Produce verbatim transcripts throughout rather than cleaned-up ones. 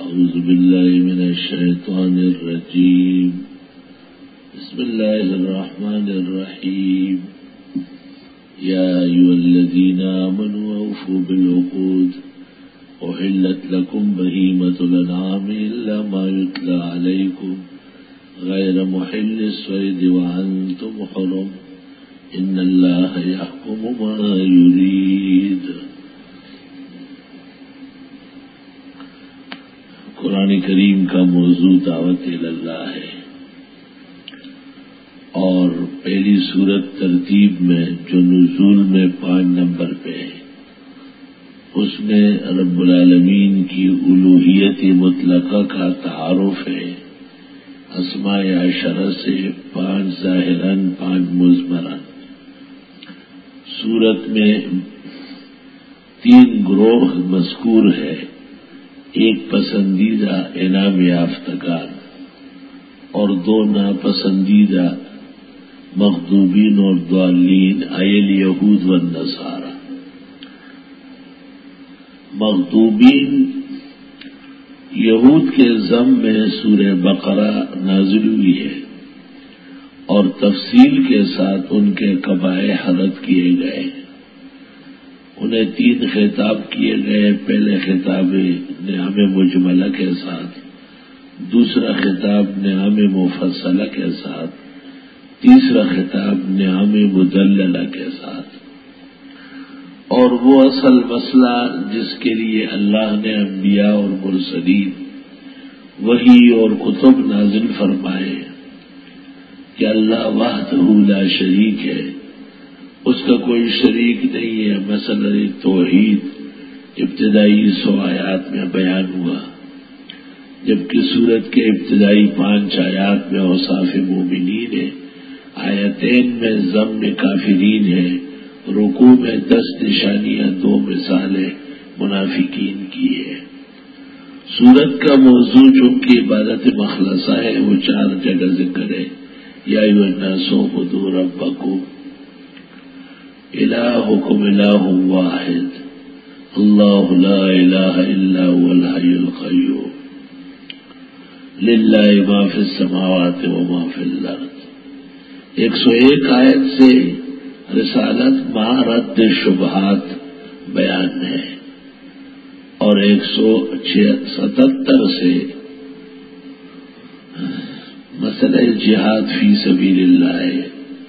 أعوذ بالله من الشيطان الرجيم بسم الله الرحمن الرحيم يا أيها الذين آمنوا أوفوا بالعقود أحلت لكم بهيمة الأنعام إلا ما يتلى عليكم غير محل الصيد وأنتم حرم إن الله يحكم ما يريد. قرآن کریم کا موضوع دعوت اللہ ہے اور پہلی صورت ترتیب میں جو نزول میں پانچ نمبر پہ ہے اس میں رب العالمین کی الوہیت مطلقہ کا تعارف ہے. اسماء عشرہ سے پانچ ظاہراً پانچ مضمراً. صورت میں تین گروہ مذکور ہے. ایک پسندیدہ انعام یافتگان اور دو ناپسندیدہ مغضوبین اور ضالین ایل یہود والنصارى. مغضوبین یہود کے ذم میں سورہ بقرہ نازل ہوئی ہے اور تفصیل کے ساتھ ان کے قبائح رد کیے گئے. انہیں تین خطاب کیے گئے. پہلے خطاب نعم مجملہ کے ساتھ، دوسرا خطاب نعم مفصلہ کے ساتھ، تیسرا خطاب نعم مدللہ کے ساتھ. اور وہ اصل مسئلہ جس کے لیے اللہ نے انبیاء اور مرسلین وحی اور کتب نازل فرمائے کہ اللہ وحدہ لا شریک ہے، اس کا کوئی شریک نہیں ہے. مثلا توحید ابتدائی سو آیات میں بیان ہوا، جبکہ سورت کے ابتدائی پانچ آیات میں اوصاف مومنین ہے، آیتین میں ذم کافرین ہے، رکوع میں دس نشانیاں دو مثالیں منافقین کی ہے. سورت کا موضوع چونکہ عبادت مخلصہ ہے وہ چار جگہ ذکر ہے. یا ایھا الناس اعبدوا ربکم الہکم الہ واحد اللہ لا الہ الا هو الحی القیوم للہ ما فی السماوات وما فی الارض. ایک سو ایک آیت سے رسالت ما رد شبہات بیان ہے اور ایک سو ستتر سے مسئلہ جہاد فی سبیل اللہ ہے.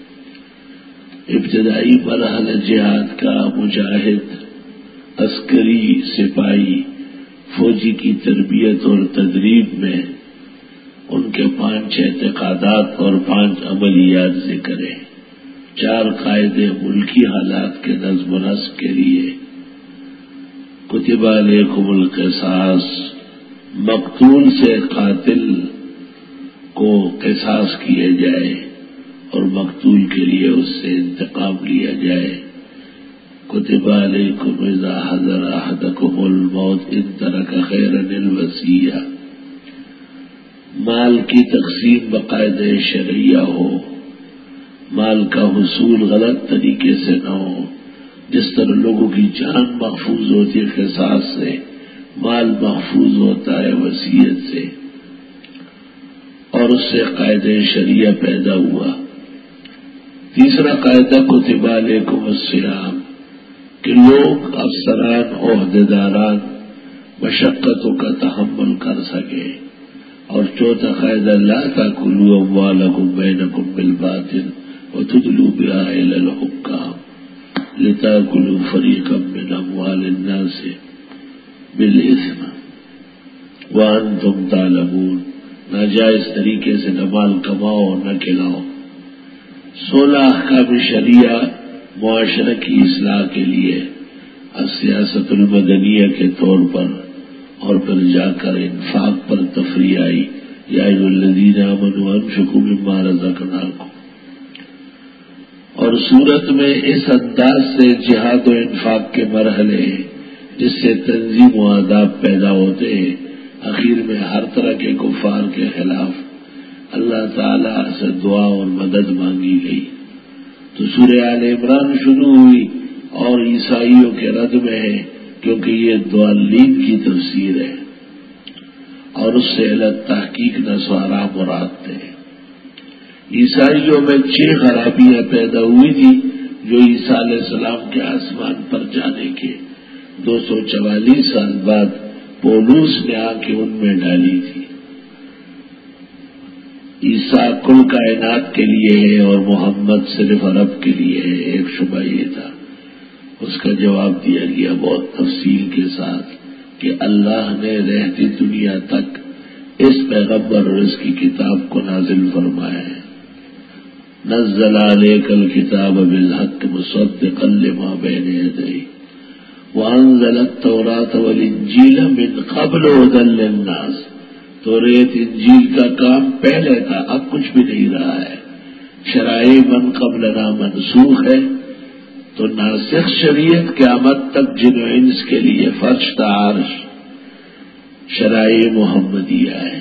ابتدائی مرحلہ جہاد کا مجاہد، عسکری، سپاہی، فوجی کی تربیت اور تدریب میں ان کے پانچ اعتقادات اور پانچ عملیات ذکر ہیں. چار قاعدے ملکی حالات کے نظم و نسق کے لیے. کتب علیکم القصاص، مقتول سے قاتل کو قصاص کیے جائے اور مقتول کے لیے اس سے انتقام لیا جائے. کتب علیکم اذا حضر احدکم الموت ان ترک خیرا الوصیہ. مال کی تقسیم باقاعدہ شرعیہ ہو، مال کا حصول غلط طریقے سے نہ ہو. جس طرح لوگوں کی جان محفوظ ہوتی ہے قصاص سے، مال محفوظ ہوتا ہے وصیت سے، اور اس سے قاعدہ شریعہ پیدا ہوا. تیسرا قاعدہ کتب علیکم الصیام کہ لوگ افسران عہدیداران مشقتوں کا تحمل کر سکے. اور چوتھا قاعدہ لا تاکلوا اموالکم بینکم بالباطل وتدلوا بها الی الحکام لتاکلوا فریقا من اموال الناس بالاثم وانتم تعلمون. ناجائز طریقے سے نہ مال کماؤ اور نہ کھلاؤ. سولہ احکام شریعہ معاشرہ کی اصلاح کے لیے سیاست المدنیہ کے طور پر، اور پھر جا کر انفاق پر تفریح آئی. یا ایھا الذین آمنوا انفقوا مما رزقناکم. اور صورت میں اس انداز سے جہاد و انفاق کے مرحلے جس سے تنظیم و آداب پیدا ہوتے ہیں. اخیر میں ہر طرح کے کفار کے خلاف اللہ تعالیٰ سے دعا اور مدد مانگی گئی. تو سورہ آل عمران شروع ہوئی اور عیسائیوں کے رد میں ہے کیونکہ یہ ضالین کی تفسیر ہے. اور اس سے الگ تحقیق نصارہ مراد تھے۔ عیسائیوں میں چھ خرابیاں پیدا ہوئی تھی جو عیسیٰ علیہ السلام کے آسمان پر جانے کے دو سو چوالیس سال بعد پولوس نے آ کے ان میں ڈالی تھی۔ عیسیٰ کل کائنات کے لیے ہے اور محمد صرف عرب کے لیے ہے، ایک شبہ یہ تھا۔ اس کا جواب دیا گیا بہت تفصیل کے ساتھ کہ اللہ نے رہتی دنیا تک اس پیغمبر اور اس کی کتاب کو نازل فرمایا ہے۔ نزل علیک الکتاب بالحق مصدقا لما بین یدیہ وانزل التوراۃ والانجیل من قبل ھدی للناس۔ توریت انجیل کا کام پہلے تھا، اب کچھ بھی نہیں رہا ہے۔ شرائع من قبلنا منسوخ ہے، تو ناسخ شریعت قیامت تک جن و انس کے لیے فرش تا عرش شرائع محمدیہ ہے۔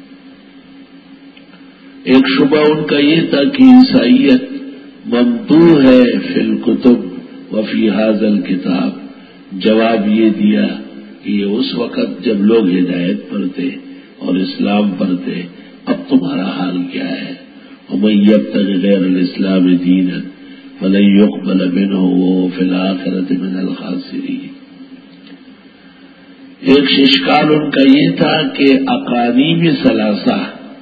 ایک شبہ ان کا یہ تھا کہ عیسائیت ممدوح ہے فی الکتب وفی ھذا الکتاب۔ جواب یہ دیا کہ یہ اس وقت جب لوگ ہدایت پڑھتے اور اسلام پڑھتے، اب تمہارا حال کیا ہے؟ ومن یبتغ غیر الاسلام دینا فلن یقبل منہ وہو فی الآخرۃ من الخاسرین۔ ایک اشکال ان کا یہ تھا کہ اقانیم ثلاثہ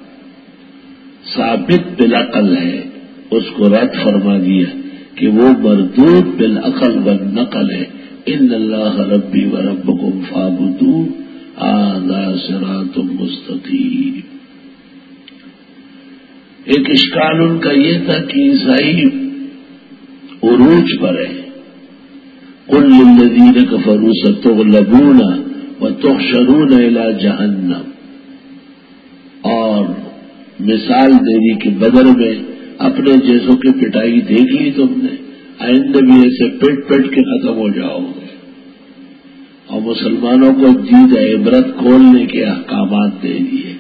ثابت بالعقل ہے، اس کو رد فرما دیا کہ وہ مردود بالعقل والنقل ہے۔ ان اللہ ربی وربکم فاعبدوہ ھذا صراط مستقیم۔ ایک اشکال ان کا یہ تھا کہ عیسائی عروج پر ہے، قل للذین کفروا ستغلبون وتحشرون الی جہنم، اور مثال دے دی کہ بدر میں اپنے جیسوں کی پٹائی دیکھ لی تم نے، آئندہ بھی ایسے پٹ پٹ کے ختم ہو جاؤ گے، اور مسلمانوں کو دید عبرت کھولنے کے احکامات دے دیے۔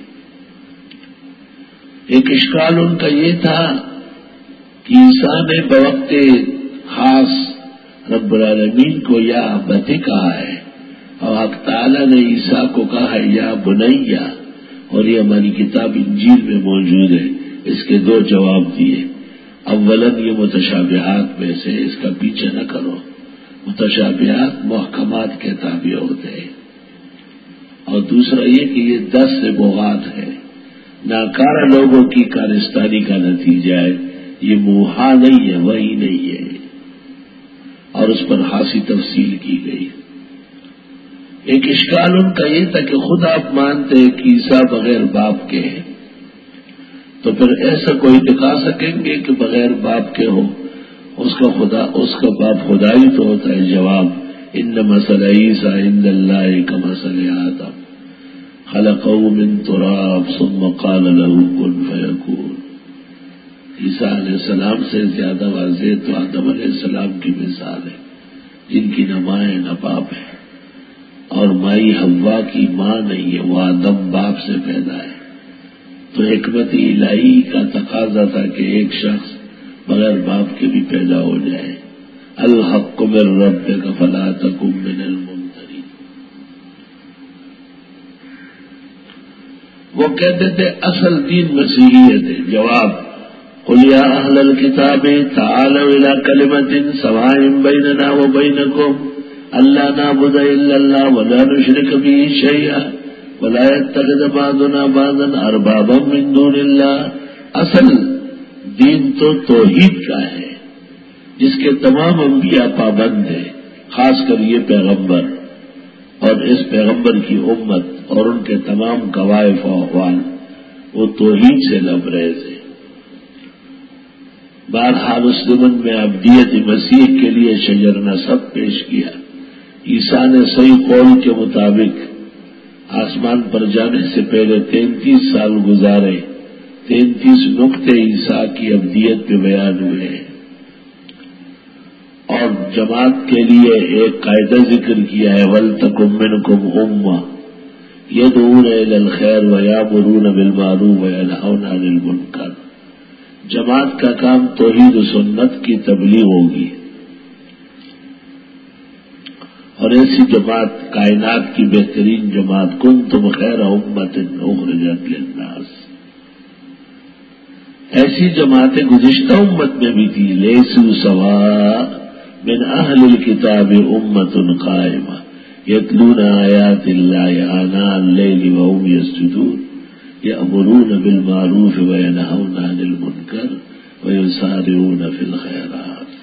ایک اشکال ان کا یہ تھا کہ عیسیٰ نے بوقت خاص رب العالمین کو یا ابتی کہا ہے، اور حق تعالیٰ نے عیسیٰ کو کہا ہے یا بنیا، اور یہ ہماری کتاب انجیل میں موجود ہے۔ اس کے دو جواب دیے۔ اولاً یہ متشابہات میں سے، اس کا پیچھے نہ کرو، متشابہات محکمات کے تابع ہوتے ہیں، اور دوسرا یہ کہ یہ دس سے بغات ہے، ناکارہ لوگوں کی کارستانی کا نتیجہ ہے، یہ موہا نہیں ہے، وہی نہیں ہے، اور اس پر خاصی تفصیل کی گئی۔ ایک اشکال ان کا یہ تھا کہ خود آپ مانتے ہیں کہ عیسیٰ بغیر باپ کے ہیں، تو پھر ایسا کوئی دکھا سکیں گے کہ بغیر باپ کے ہو، اس کا خدا اس کا باپ خدا ہی تو ہوتا ہے۔ جواب، ان مثل عیسیٰ عند اللہ کمثل آدم خلقہ من تراب ثم قال له کن فیکون۔ عیسیٰ علیہ السلام سے زیادہ واضح تو آدم علیہ السلام کی مثال ہے، جن کی نہ ماں ہے نہ باپ ہے، اور مائی حوا کی ماں نہیں ہے، وہ آدم باپ سے پیدا ہے۔ تو حکمت الہی کا تقاضا تھا کہ ایک شخص بغیر باپ کے بھی پیدا ہو جائے۔ الحق من ربک فلا تکن من الممترین۔ وہ کہتے تھے اصل دین مسیحیت ہے۔ جواب، قل یا اہل الکتاب تعالوا الی کلمۃ سواء بیننا وبینکم اللہ نعبد الا اللہ ولا نشرک به شیئا ولا يتخذ بعضنا بعضا اربابا من دون اللہ۔ اصل دین تو توحید کا ہے، جس کے تمام انبیاء پابند ہیں، خاص کر یہ پیغمبر اور اس پیغمبر کی امت اور ان کے تمام قوائف و احوال، وہ توحید سے لبریز ہے۔ بہرحال اس ضمن میں ابدیت مسیح کے لیے شجر نسب پیش کیا۔ عیسیٰ نے صحیح قول کے مطابق آسمان پر جانے سے پہلے تینتیس سال گزارے، تینتیس نقطے عیسیٰ کی ابدیت پہ بیان ہوئے ہیں، اور جماعت کے لیے ایک قاعدہ ذکر کیا ہے، وَلْتَكُن مِّنكُمْ أُمَّةٌ يَدْعُونَ إِلَى الْخَيْرِ وَيَأْمُرُونَ بِالْمَعْرُوفِ وَيَنْهَوْنَ عَنِ الْمُنكَرِ۔ جماعت کا کام توحید و سنت کی تبلیغ ہوگی، اور ایسی جماعت کائنات کی بہترین جماعت کنتم خیر امت اخرجت للناس، ایسی جماعتیں گزشتہ امت میں بھی تھی. لیسوا سواء من اہل الکتاب امت قائمہ یتلون آیات اللہ آناء اللیل وهم یسجدون یأمرون بالمعروف وینہون عن المنکر ویسارعون فی الخیرات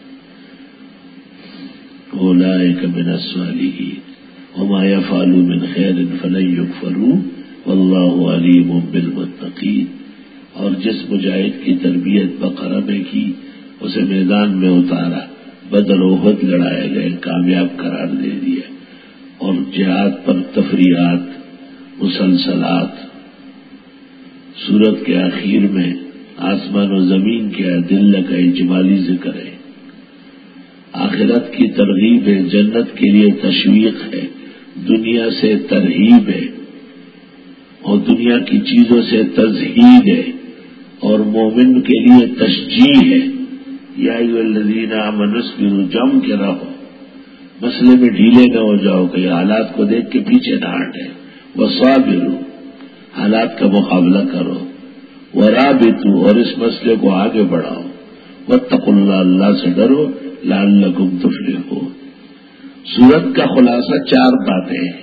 اولئک من الصالحین وما یفعلوا من خیر فلن یکفروہ واللہ علیم بالمتقین. اور جس مجاہد کی تربیت بقرہ میں کی اسے میدان میں اتارا، بدر و احد لڑائے گئے، کامیاب قرار دے دیا، اور جہاد پر تفریحات مسلسلات. سورت کے آخر میں آسمان و زمین کے ادلہ کا اجمالی ذکر ہے، آخرت کی ترغیب ہے، جنت کے لیے تشویق ہے، دنیا سے ترہیب ہے اور دنیا کی چیزوں سے تزہید ہے، اور مومن کے لیے تشجیع ہے. یا ایھا الذین آمنوا اصبروا، جم کے رہو، مسئلے میں ڈھیلے نہ ہو جاؤ کہ حالات کو دیکھ کے پیچھے نہ ہٹے. وصابروا، حالات کا مقابلہ کرو. ورابطوا، اور اس مسئلے کو آگے بڑھاؤ. واتقوا اللہ، اللہ سے ڈرو. لعلکم تفلحون. سورت کا خلاصہ چار باتیں ہیں: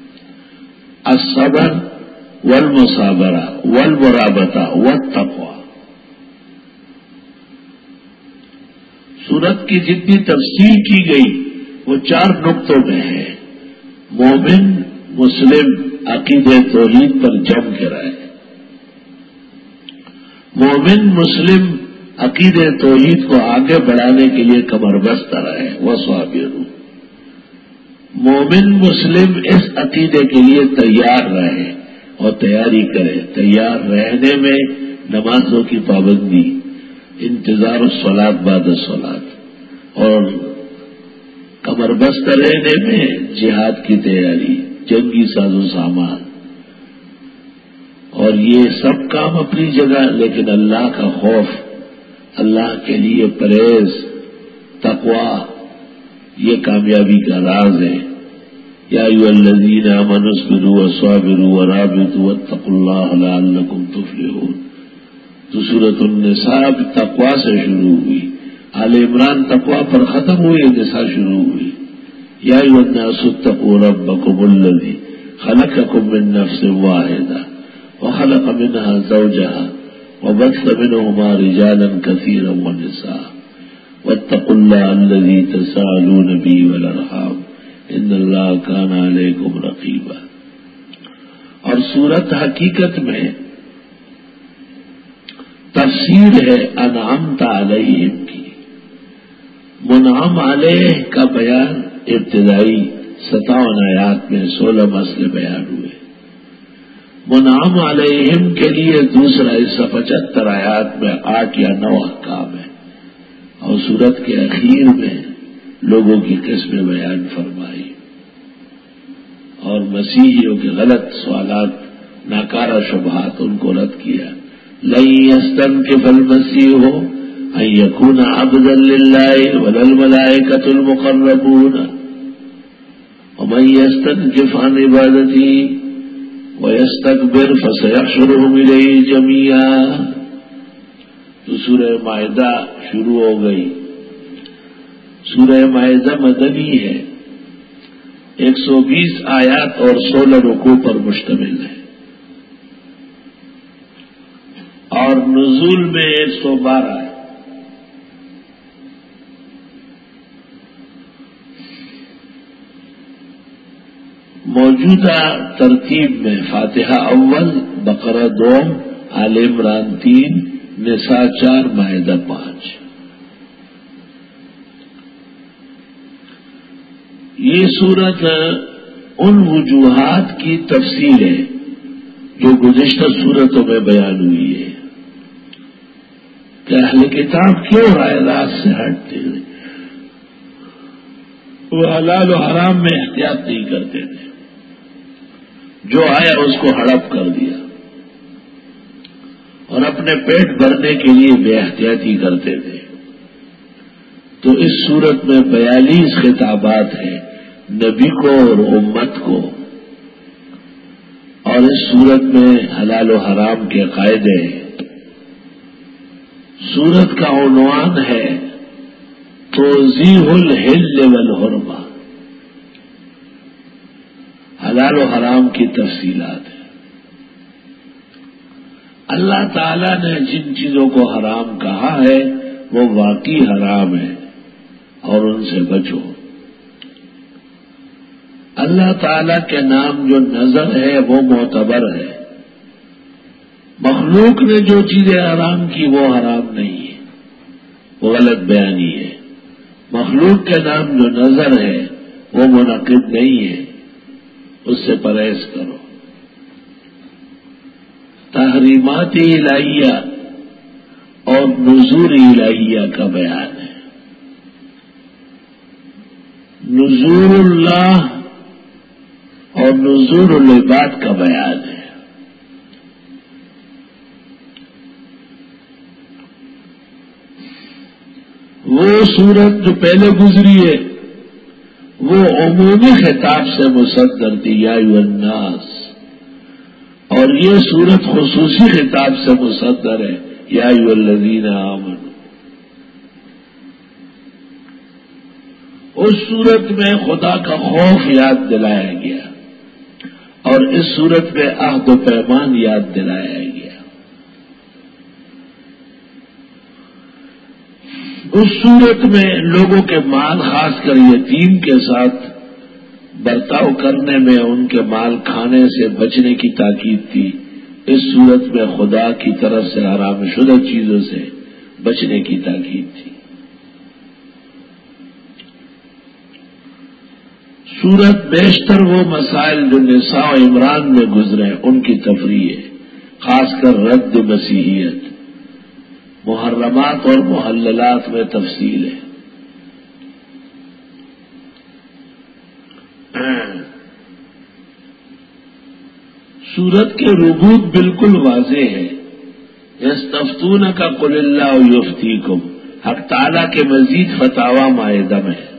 الصبر والمصابرہ والمرابطہ والتقوی. سورت کی جتنی تفصیل کی گئی وہ چار نقطوں میں ہے. مومن مسلم عقیدہ توحید پر جم کے رہے، مومن مسلم عقیدہ توحید کو آگے بڑھانے کے لیے کمر بستہ رہے. وصابروا، مومن مسلم اس عقیدے کے لیے تیار رہے اور تیاری کرے. تیار رہنے میں نمازوں کی پابندی، انتظار الصلاۃ بعد الصلاۃ، اور کمر بست رہنے میں جہاد کی تیاری، جنگی ساز و سامان. اور یہ سب کام اپنی جگہ، لیکن اللہ کا خوف، اللہ کے لیے پرہیز، تقویٰ، یہ کامیابی کا راز ہے. یا ایھا الذین آمنوا اصبروا وصابروا ورابطوا واتقوا اللہ لعلکم تفلحون. تو سورۃ النساء تقویٰ سے شروع ہوئی، آل عمران تقویٰ پر ختم ہوئی، نساء شروع ہوئی. یا ایھا الناس اتقوا ربکم الذی خلقکم من نفس واحدہ وخلق منها زوجها وبث منهما رجالا كثيرا ونساء واتقوا الله الذي تساءلون به والارحام ان الله كان عليكم رقيبا. اور سورت حقیقت میں تفسیر ہے انعمت علیہم کی. منعم علیہ کا بیان ابتدائی ستاون آیات میں سولہ مسئلے بیان ہوئے. منعم علیہم کے لیے دوسرا حصہ پچہتر آیات میں آٹھ یا نو احکام ہے، اور سورت کے اخیر میں لوگوں کی قسمیں بیان فرمائی اور مسیحیوں کے غلط سوالات، ناکارہ شبہات ان کو رد کیا. لن يستنكف المسيح ان يكون عبدا لله ولا الملائكة المقربون ومن يستنكف عن عبادته ويستكبر فسيحشرهم إليه جميعا. تو سورہ مائدہ شروع ہو گئی. سورہ مائدہ مدنی ہے، ایک سو بیس آیات اور سولہ رکوع پر مشتمل ہے، اور نزول میں ایک سو بارہ ہے. موجودہ ترتیب میں فاتحہ اول، بقرہ دوم، آل عمران تین، نساء چار، مائدہ پانچ. یہ صورت ان وجوہات کی تفصیل ہے جو گزشتہ صورتوں میں بیان ہوئی ہے کہ اہل کتاب کیوں رائے راست سے ہٹتے تھے، وہ حلال و حرام میں احتیاط نہیں کرتے تھے، جو آیا اس کو ہڑپ کر دیا، اور اپنے پیٹ بھرنے کے لیے بے احتیاطی کرتے تھے. تو اس صورت میں بیالیس خطابات ہیں نبی کو اور امت کو، اور اس صورت میں حلال و حرام کے قاعدے ہیں۔ سورت کا عنوان ہے توضیح الحل والحرمہ، حلال و حرام کی تفصیلات ہیں۔ اللہ تعالیٰ نے جن چیزوں کو حرام کہا ہے وہ واقعی حرام ہے اور ان سے بچو۔ اللہ تعالیٰ کے نام جو نظر ہے وہ معتبر ہے، مخلوق نے جو چیزیں حرام کی وہ حرام نہیں ہے، وہ غلط بیانی ہے۔ مخلوق کے نام جو نظر ہے وہ منعقد نہیں ہے، اس سے پرہیز کرو۔ تحریمات الہیہ اور نذور الہیہ کا بیان ہے۔ نذور اللہ اور نذور العباد کا بیان ہے۔ وہ صورت جو پہلے گزری ہے وہ عمومی خطاب سے مصدر تھی، یا ایھا الناس، اور یہ صورت خصوصی خطاب سے مصدر ہے، یا ایھا الذین آمنوا۔ اس صورت میں خدا کا خوف یاد دلایا گیا اور اس صورت میں عہد و پیمان یاد دلایا گیا۔ اس صورت میں لوگوں کے مال، خاص کر یتیم کے ساتھ برتاؤ کرنے میں، ان کے مال کھانے سے بچنے کی تاکید تھی۔ اس صورت میں خدا کی طرف سے حرام شدہ چیزوں سے بچنے کی تاکید تھی۔ صورت بیشتر وہ مسائل جو نساء و عمران میں گزرے ان کی تفریح ہے، خاص کر رد مسیحیت۔ محرمات اور محللات میں تفصیل ہے۔ سورت کے ربوط بالکل واضح ہے۔ یستفتونک قل اللہ یفتیکم، حق تعالیٰ کے مزید فتاوی مائدہ میں ہے۔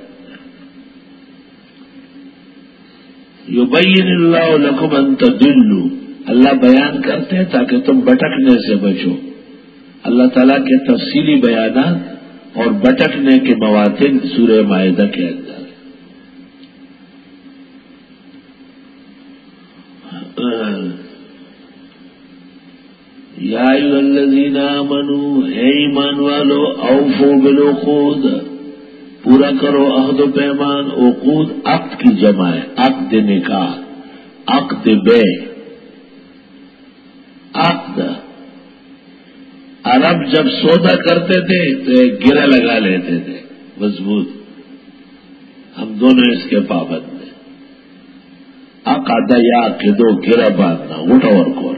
یبین اللہ لکم ان تضلوا، اللہ بیان کرتے ہیں تاکہ تم بھٹکنے سے بچو۔ اللہ تعالیٰ کے تفصیلی بیانات اور بھٹکنے کے مواطن سورہ مائدہ کے اندر۔ یا ایھا الذین آمنوا، اے ایمان والو، اوفوا بالعقود، پورا کرو عہد و پیمان۔ عقود عقد کی جمع ہے، عقد نکاح، عقد بے، عقد۔ عرب جب سودا کرتے تھے تو ایک گرہ لگا لیتے تھے مضبوط، ہم دونوں اس کے پابند ہیں۔ عقد یعقد، گرہ باندھنا، وٹ اور کون،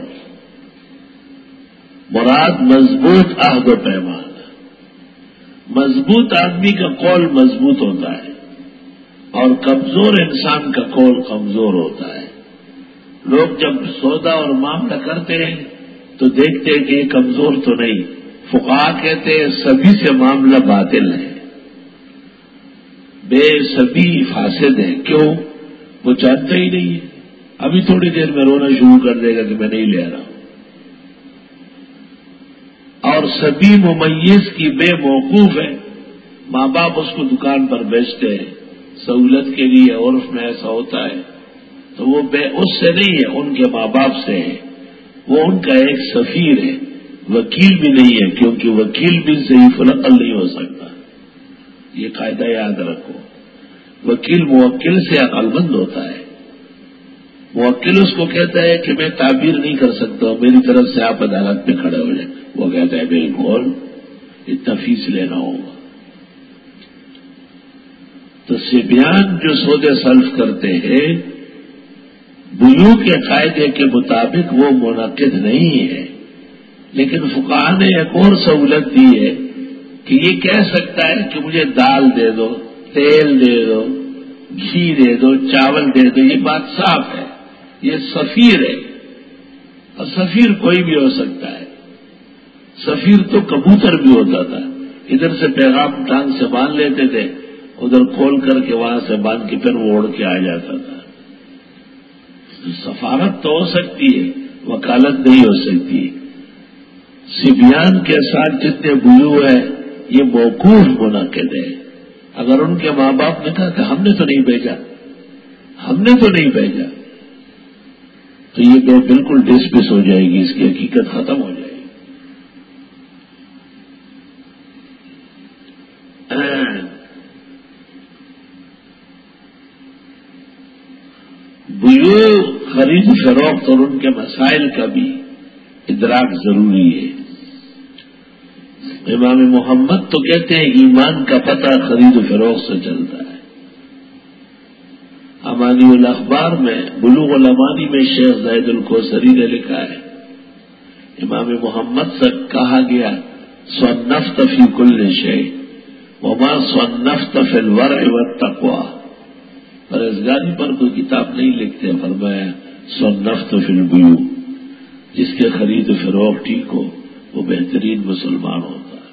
مراد مضبوط عہد و پیمان۔ مضبوط آدمی کا قول مضبوط ہوتا ہے اور کمزور انسان کا قول کمزور ہوتا ہے۔ لوگ جب سودا اور معاملہ کرتے ہیں تو دیکھتے ہیں کہ یہ کمزور تو نہیں، فقہا کہتے ہیں سبھی سے معاملہ باطل ہے، بے سبھی فاسد ہے۔ کیوں؟ وہ جانتا ہی نہیں ہے، ابھی تھوڑی دیر میں رونا شروع کر دے گا کہ میں نہیں لے رہا ہوں۔ اور سبھی ممیز کی بے موقوف ہے، ماں باپ اس کو دکان پر بیچتے ہیں سہولت کے لیے، عرف میں ایسا ہوتا ہے، تو وہ بے اس سے نہیں ہے، ان کے ماں باپ سے ہے۔ وہ ان کا ایک سفیر ہے، وکیل بھی نہیں ہے، کیونکہ وکیل بھی ضعیف العقل نہیں ہو سکتا۔ یہ قاعدہ یاد رکھو، وکیل موکل سے عقل مند ہوتا ہے۔ موکل اس کو کہتا ہے کہ میں تعبیر نہیں کر سکتا ہوں، میری طرف سے آپ عدالت میں کھڑے ہو جائیں، وہ کہتا ہے بالکل، اتنا فیس لینا ہوگا۔ تو سبیان جو سودے سلف کرتے ہیں بیوع کے قاعدے کے مطابق وہ منعقد نہیں ہے، لیکن فقہا نے ایک اور سہولت دی ہے کہ یہ کہہ سکتا ہے کہ مجھے دال دے دو، تیل دے دو، گھی دے دو، چاول دے دو، یہ بات صاف ہے، یہ سفیر ہے، اور سفیر کوئی بھی ہو سکتا ہے۔ سفیر تو کبوتر بھی ہوتا تھا، ادھر سے پیغام ٹانگ سے باندھ لیتے تھے ادھر کھول کر کے وہاں سے باندھ کے پھر وہ اڑ کے آ جاتا تھا. سفارت تو ہو سکتی ہے, وکالت نہیں ہو سکتی. سبیان کے ساتھ جتنے بیو ہے یہ موقوف منعقد ہے. اگر ان کے ماں باپ نے کہا کہ ہم نے تو نہیں بھیجا, ہم نے تو نہیں بھیجا, تو یہ بے بالکل ڈسمس ہو جائے گی, اس کی حقیقت ختم ہو جائے گی. بیو خرید فروخت اور ان کے مسائل کا بھی ادراک ضروری ہے. امام محمد تو کہتے ہیں ایمان کا پتہ خرید و فروخت سے چلتا ہے. امانی الاخبار میں بلوغ الامانی میں شیخ زید الکوثری نے لکھا ہے, امام محمد سے کہا گیا صنفت فی کل شیء وما صنفت فی الورع والتقوی. پرہیزگاری پر کوئی کتاب نہیں لکھتے, فرمایا صنفت فی البیوع, جس کے خرید و فروخت ٹھیک ہو وہ بہترین مسلمان ہوتا ہے.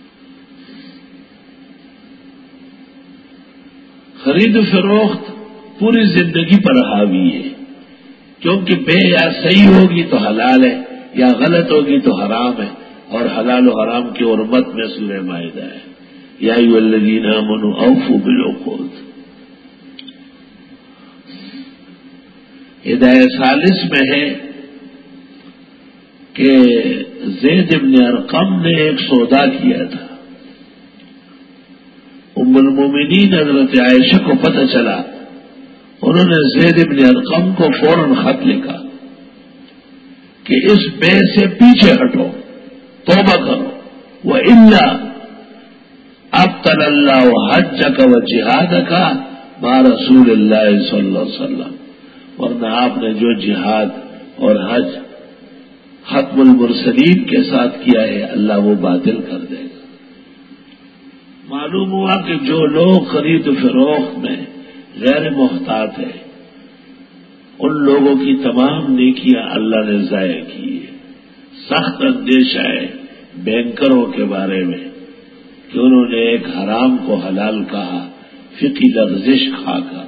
خرید و فروخت پوری زندگی پر حاوی ہے, کیونکہ بے یا صحیح ہوگی تو حلال ہے, یا غلط ہوگی تو حرام ہے. اور حلال و حرام کی حرمت میں سورہ مائدہ ہے, یا ایھا الذین آمنوا اوفوا بالعقود. ہدایہ ثالث میں ہے کہ زید بن ارقم نے ایک سودا کیا تھا. ام المومنین حضرت عائشہ کو پتہ چلا, انہوں نے زید بن ارقم کو فوراً خط لکھا کہ اس بے سے پیچھے ہٹو, توبہ کرو, وَإِلَّا أَبْطَلَ اللَّهُ حَجَّكَ وَجِهَادَكَ مَعَ رَسُولِ اللَّهِ صلی اللہ علیہ وسلم. ورنہ آپ نے جو جہاد اور حج ختم المرسلین کے ساتھ کیا ہے اللہ وہ باطل کر دے گا. معلوم ہوا کہ جو لوگ خرید و فروخت میں غیر محتاط ہیں ان لوگوں کی تمام نیکیاں اللہ نے ضائع کی ہے. سخت اندیشہ ہے بینکروں کے بارے میں کہ انہوں نے ایک حرام کو حلال کہا فقہی لغزش کھا کر.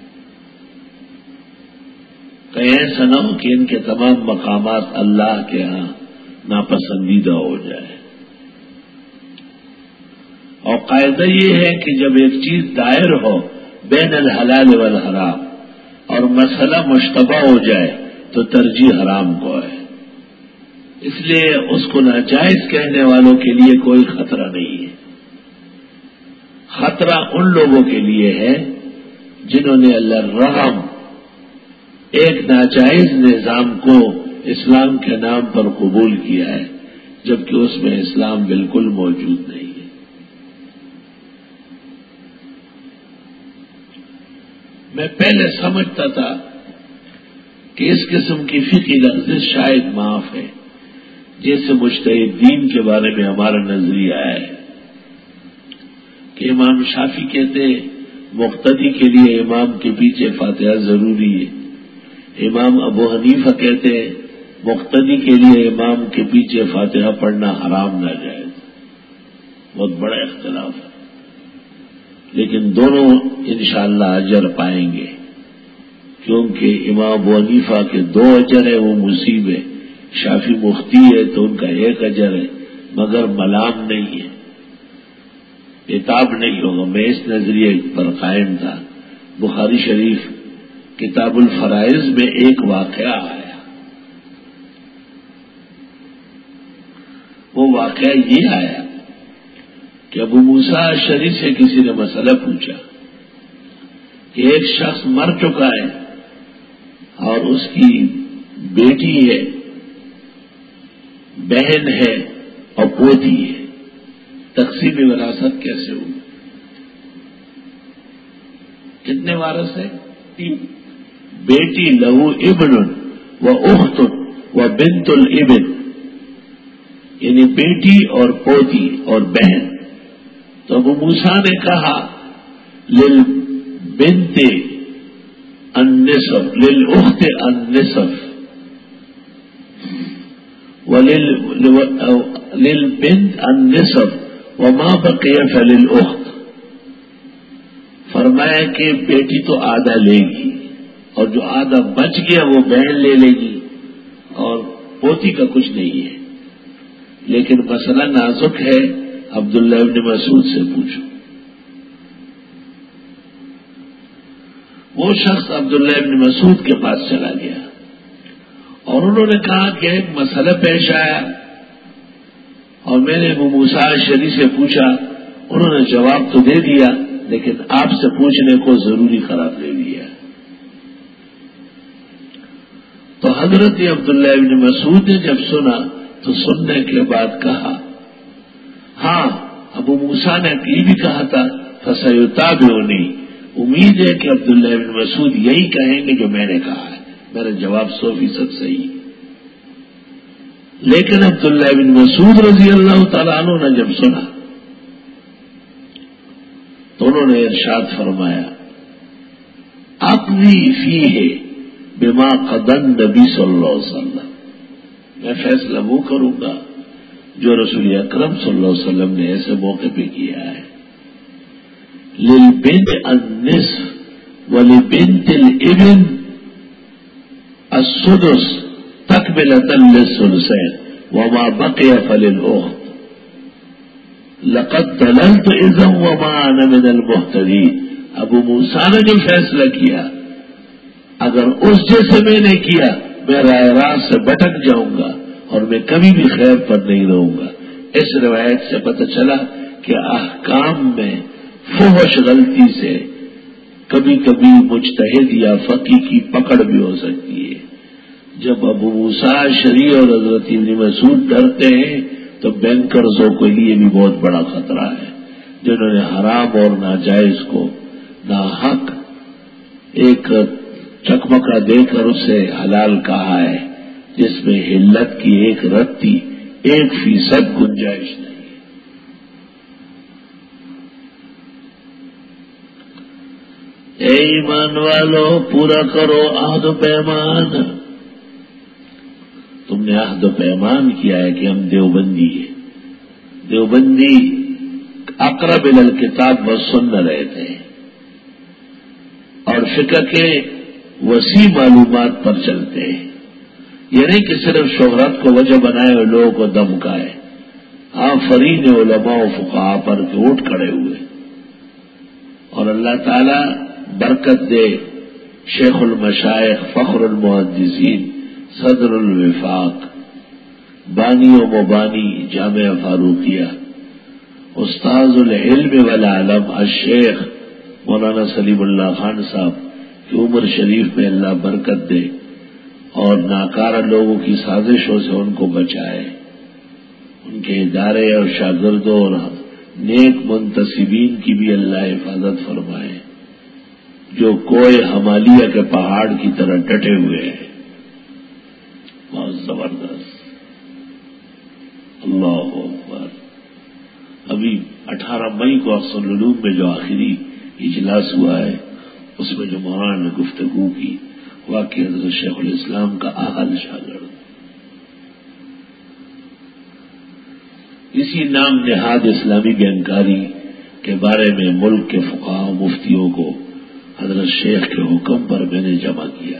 کہیں ایسا نہ ہو کہ ان کے تمام مقامات اللہ کے ہاں ناپسندیدہ ہو جائے. اور قاعدہ یہ ہے کہ جب ایک چیز دائر ہو بین الحلال والحرام اور مسئلہ مشتبہ ہو جائے تو ترجیح حرام کو ہے. اس لیے اس کو ناجائز کہنے والوں کے لیے کوئی خطرہ نہیں ہے. خطرہ ان لوگوں کے لیے ہے جنہوں نے اللہ رحم ایک ناجائز نظام کو اسلام کے نام پر قبول کیا ہے جبکہ اس میں اسلام بالکل موجود نہیں ہے. میں پہلے سمجھتا تھا کہ اس قسم کی فقہی لغزش شاید معاف ہے, جیسے مجتہد دین کے بارے میں ہمارا نظریہ ہے کہ امام شافعی کہتے ہیں مقتدی کے لیے امام کے پیچھے فاتحہ ضروری ہے. امام ابو حنیفہ کہتے ہیں مقتدی کے لیے امام کے پیچھے فاتحہ پڑھنا حرام ناجائز. بہت بڑا اختلاف ہے, لیکن دونوں انشاءاللہ اجر پائیں گے, کیونکہ امام ابو حنیفہ کے دو اجر ہے وہ مصیب ہے, شافعی مفتی ہے تو ان کا ایک اجر ہے مگر ملام نہیں ہے, عتاب نہیں ہوگا. میں اس نظریے پر قائم تھا. بخاری شریف کتاب الفرائض میں ایک واقعہ آیا, وہ واقعہ یہ آیا کہ ابو موسیٰ اشعری سے کسی نے مسئلہ پوچھا کہ ایک شخص مر چکا ہے اور اس کی بیٹی ہے, بہن ہے اور پوتی ہے, تقسیم وراثت کیسے ہوئی؟ کتنے وارث ہیں؟ تین. بیٹی لہو ابن و اخت و بنت الابن, یعنی بیٹی اور پوتی اور بہن. تو ابو موسیٰ نے کہا للبنت النصف للاخت النصف وللبنت النصف وما بقي فللاخت. ہے کہ بیٹی تو آدھا لے گی اور جو آدھا بچ گیا وہ بہن لے لے گی اور پوتی کا کچھ نہیں ہے. لیکن مسئلہ نازک ہے. عبداللہ ابن مسعود سے پوچھو. وہ شخص عبداللہ ابن مسعود کے پاس چلا گیا اور انہوں نے کہا کہ ایک مسئلہ پیش آیا اور میں نے ابو موسیٰ اشعری سے پوچھا. انہوں نے جواب تو دے دیا لیکن آپ سے پوچھنے کو ضروری قرار دے دیا. تو حضرت عبداللہ ابن مسعود نے جب سنا تو سننے کے بعد کہا ہاں ابو موسیٰ نے یہ بھی کہا تھا فَسَيُتَابِعُنِي. امید ہے کہ عبداللہ ابن مسعود یہی کہیں گے جو میں نے کہا ہے. میرا جواب سو فیصد صحیح. لیکن عبداللہ ابن مسعود رضی اللہ تعالیٰ عنہ نے جب سنا تو انہوں نے ارشاد فرمایا اقضی فیہ بما قضى النبی صلی اللہ علیہ وسلم. میں فیصلہ وہ کروں گا جو رسول اکرم صلی اللہ علیہ وسلم نے ایسے موقع پہ کیا ہے. للبنت النصف ولبنت الابن السدس تکملۃ للثلثین وما بقي فللأخت. لقد دللت اذا وما انا من المهتدين. ابو موسیٰ نے جو فیصلہ کیا اگر اس جیسے میں نے کیا میں راہ راست سے بھٹک جاؤں گا اور میں کبھی بھی خیر پر نہیں رہوں گا. اس روایت سے پتہ چلا کہ احکام میں فحش غلطی سے کبھی کبھی مجتہد یا فقی کی پکڑ بھی ہو سکتی ہے. جب ابو موسیٰ اشعری اور حضرت ابن مسعود ڈرتے ہیں تو بینکرزوں کے لیے بھی بہت بڑا خطرہ ہے جنہوں نے حرام اور ناجائز کو ناحق ایک چکمکا دے کر اسے حلال کہا ہے جس میں حلت کی ایک رتی ایک فیصد گنجائش نہیں ہے. اے ایمان والو پورا کرو عہد و پیمان. تم نے عہد و پیمان کیا ہے کہ ہم دیوبندی ہیں. دیوبندی اقرب الی الکتاب والسنہ رہتے ہیں اور فقہ کے وسیع معلومات پر چلتے ہیں. یہ نہیں کہ صرف شہرت کو وجہ بنائے اور لوگوں کو دمکائے. آفرین علماء و فقہاء پر کے اٹھ کھڑے ہوئے اور اللہ تعالی برکت دے. شیخ المشائخ فخر المحدثین صدر الوفاق بانی و مبانی جامعہ فاروقیہ استاذ العلم والعلم الشیخ مولانا سلیم اللہ خان صاحب کی عمر شریف میں اللہ برکت دے اور ناکارہ لوگوں کی سازشوں سے ان کو بچائے. ان کے ادارے اور شاگردوں اور نیک منتسبین کی بھی اللہ حفاظت فرمائے جو کوئے ہمالیہ کے پہاڑ کی طرح ڈٹے ہوئے ہیں. بہت زبردست. اللہ اکبر. ابھی اٹھارہ مئی کو احسن العلوم میں جو آخری اجلاس ہوا ہے اس میں جو مولانا نے گفتگو کی واقعی حضرت شیخ الاسلام کا اہل شاگرد. اسی نام نہاد اسلامی بینکاری کے بارے میں ملک کے فقہاء و مفتیوں کو حضرت شیخ کے حکم پر میں نے جمع کیا.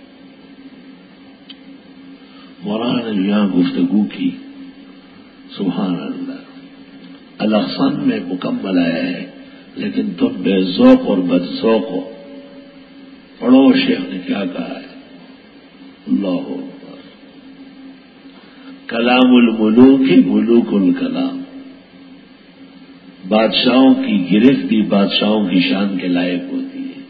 مولانا نے یہاں گفتگو کی سبحان اللہ. الاحسن میں مکمل آیا ہے لیکن تم بے ذوق اور بد ذوق ہو. پڑھو شیخ نے کیا کہا ہے. اللہ اکبر. کلام الملوک ملوک الکلام. بادشاہوں کی گرفت بھی بادشاہوں کی شان کے لائق ہوتی ہے.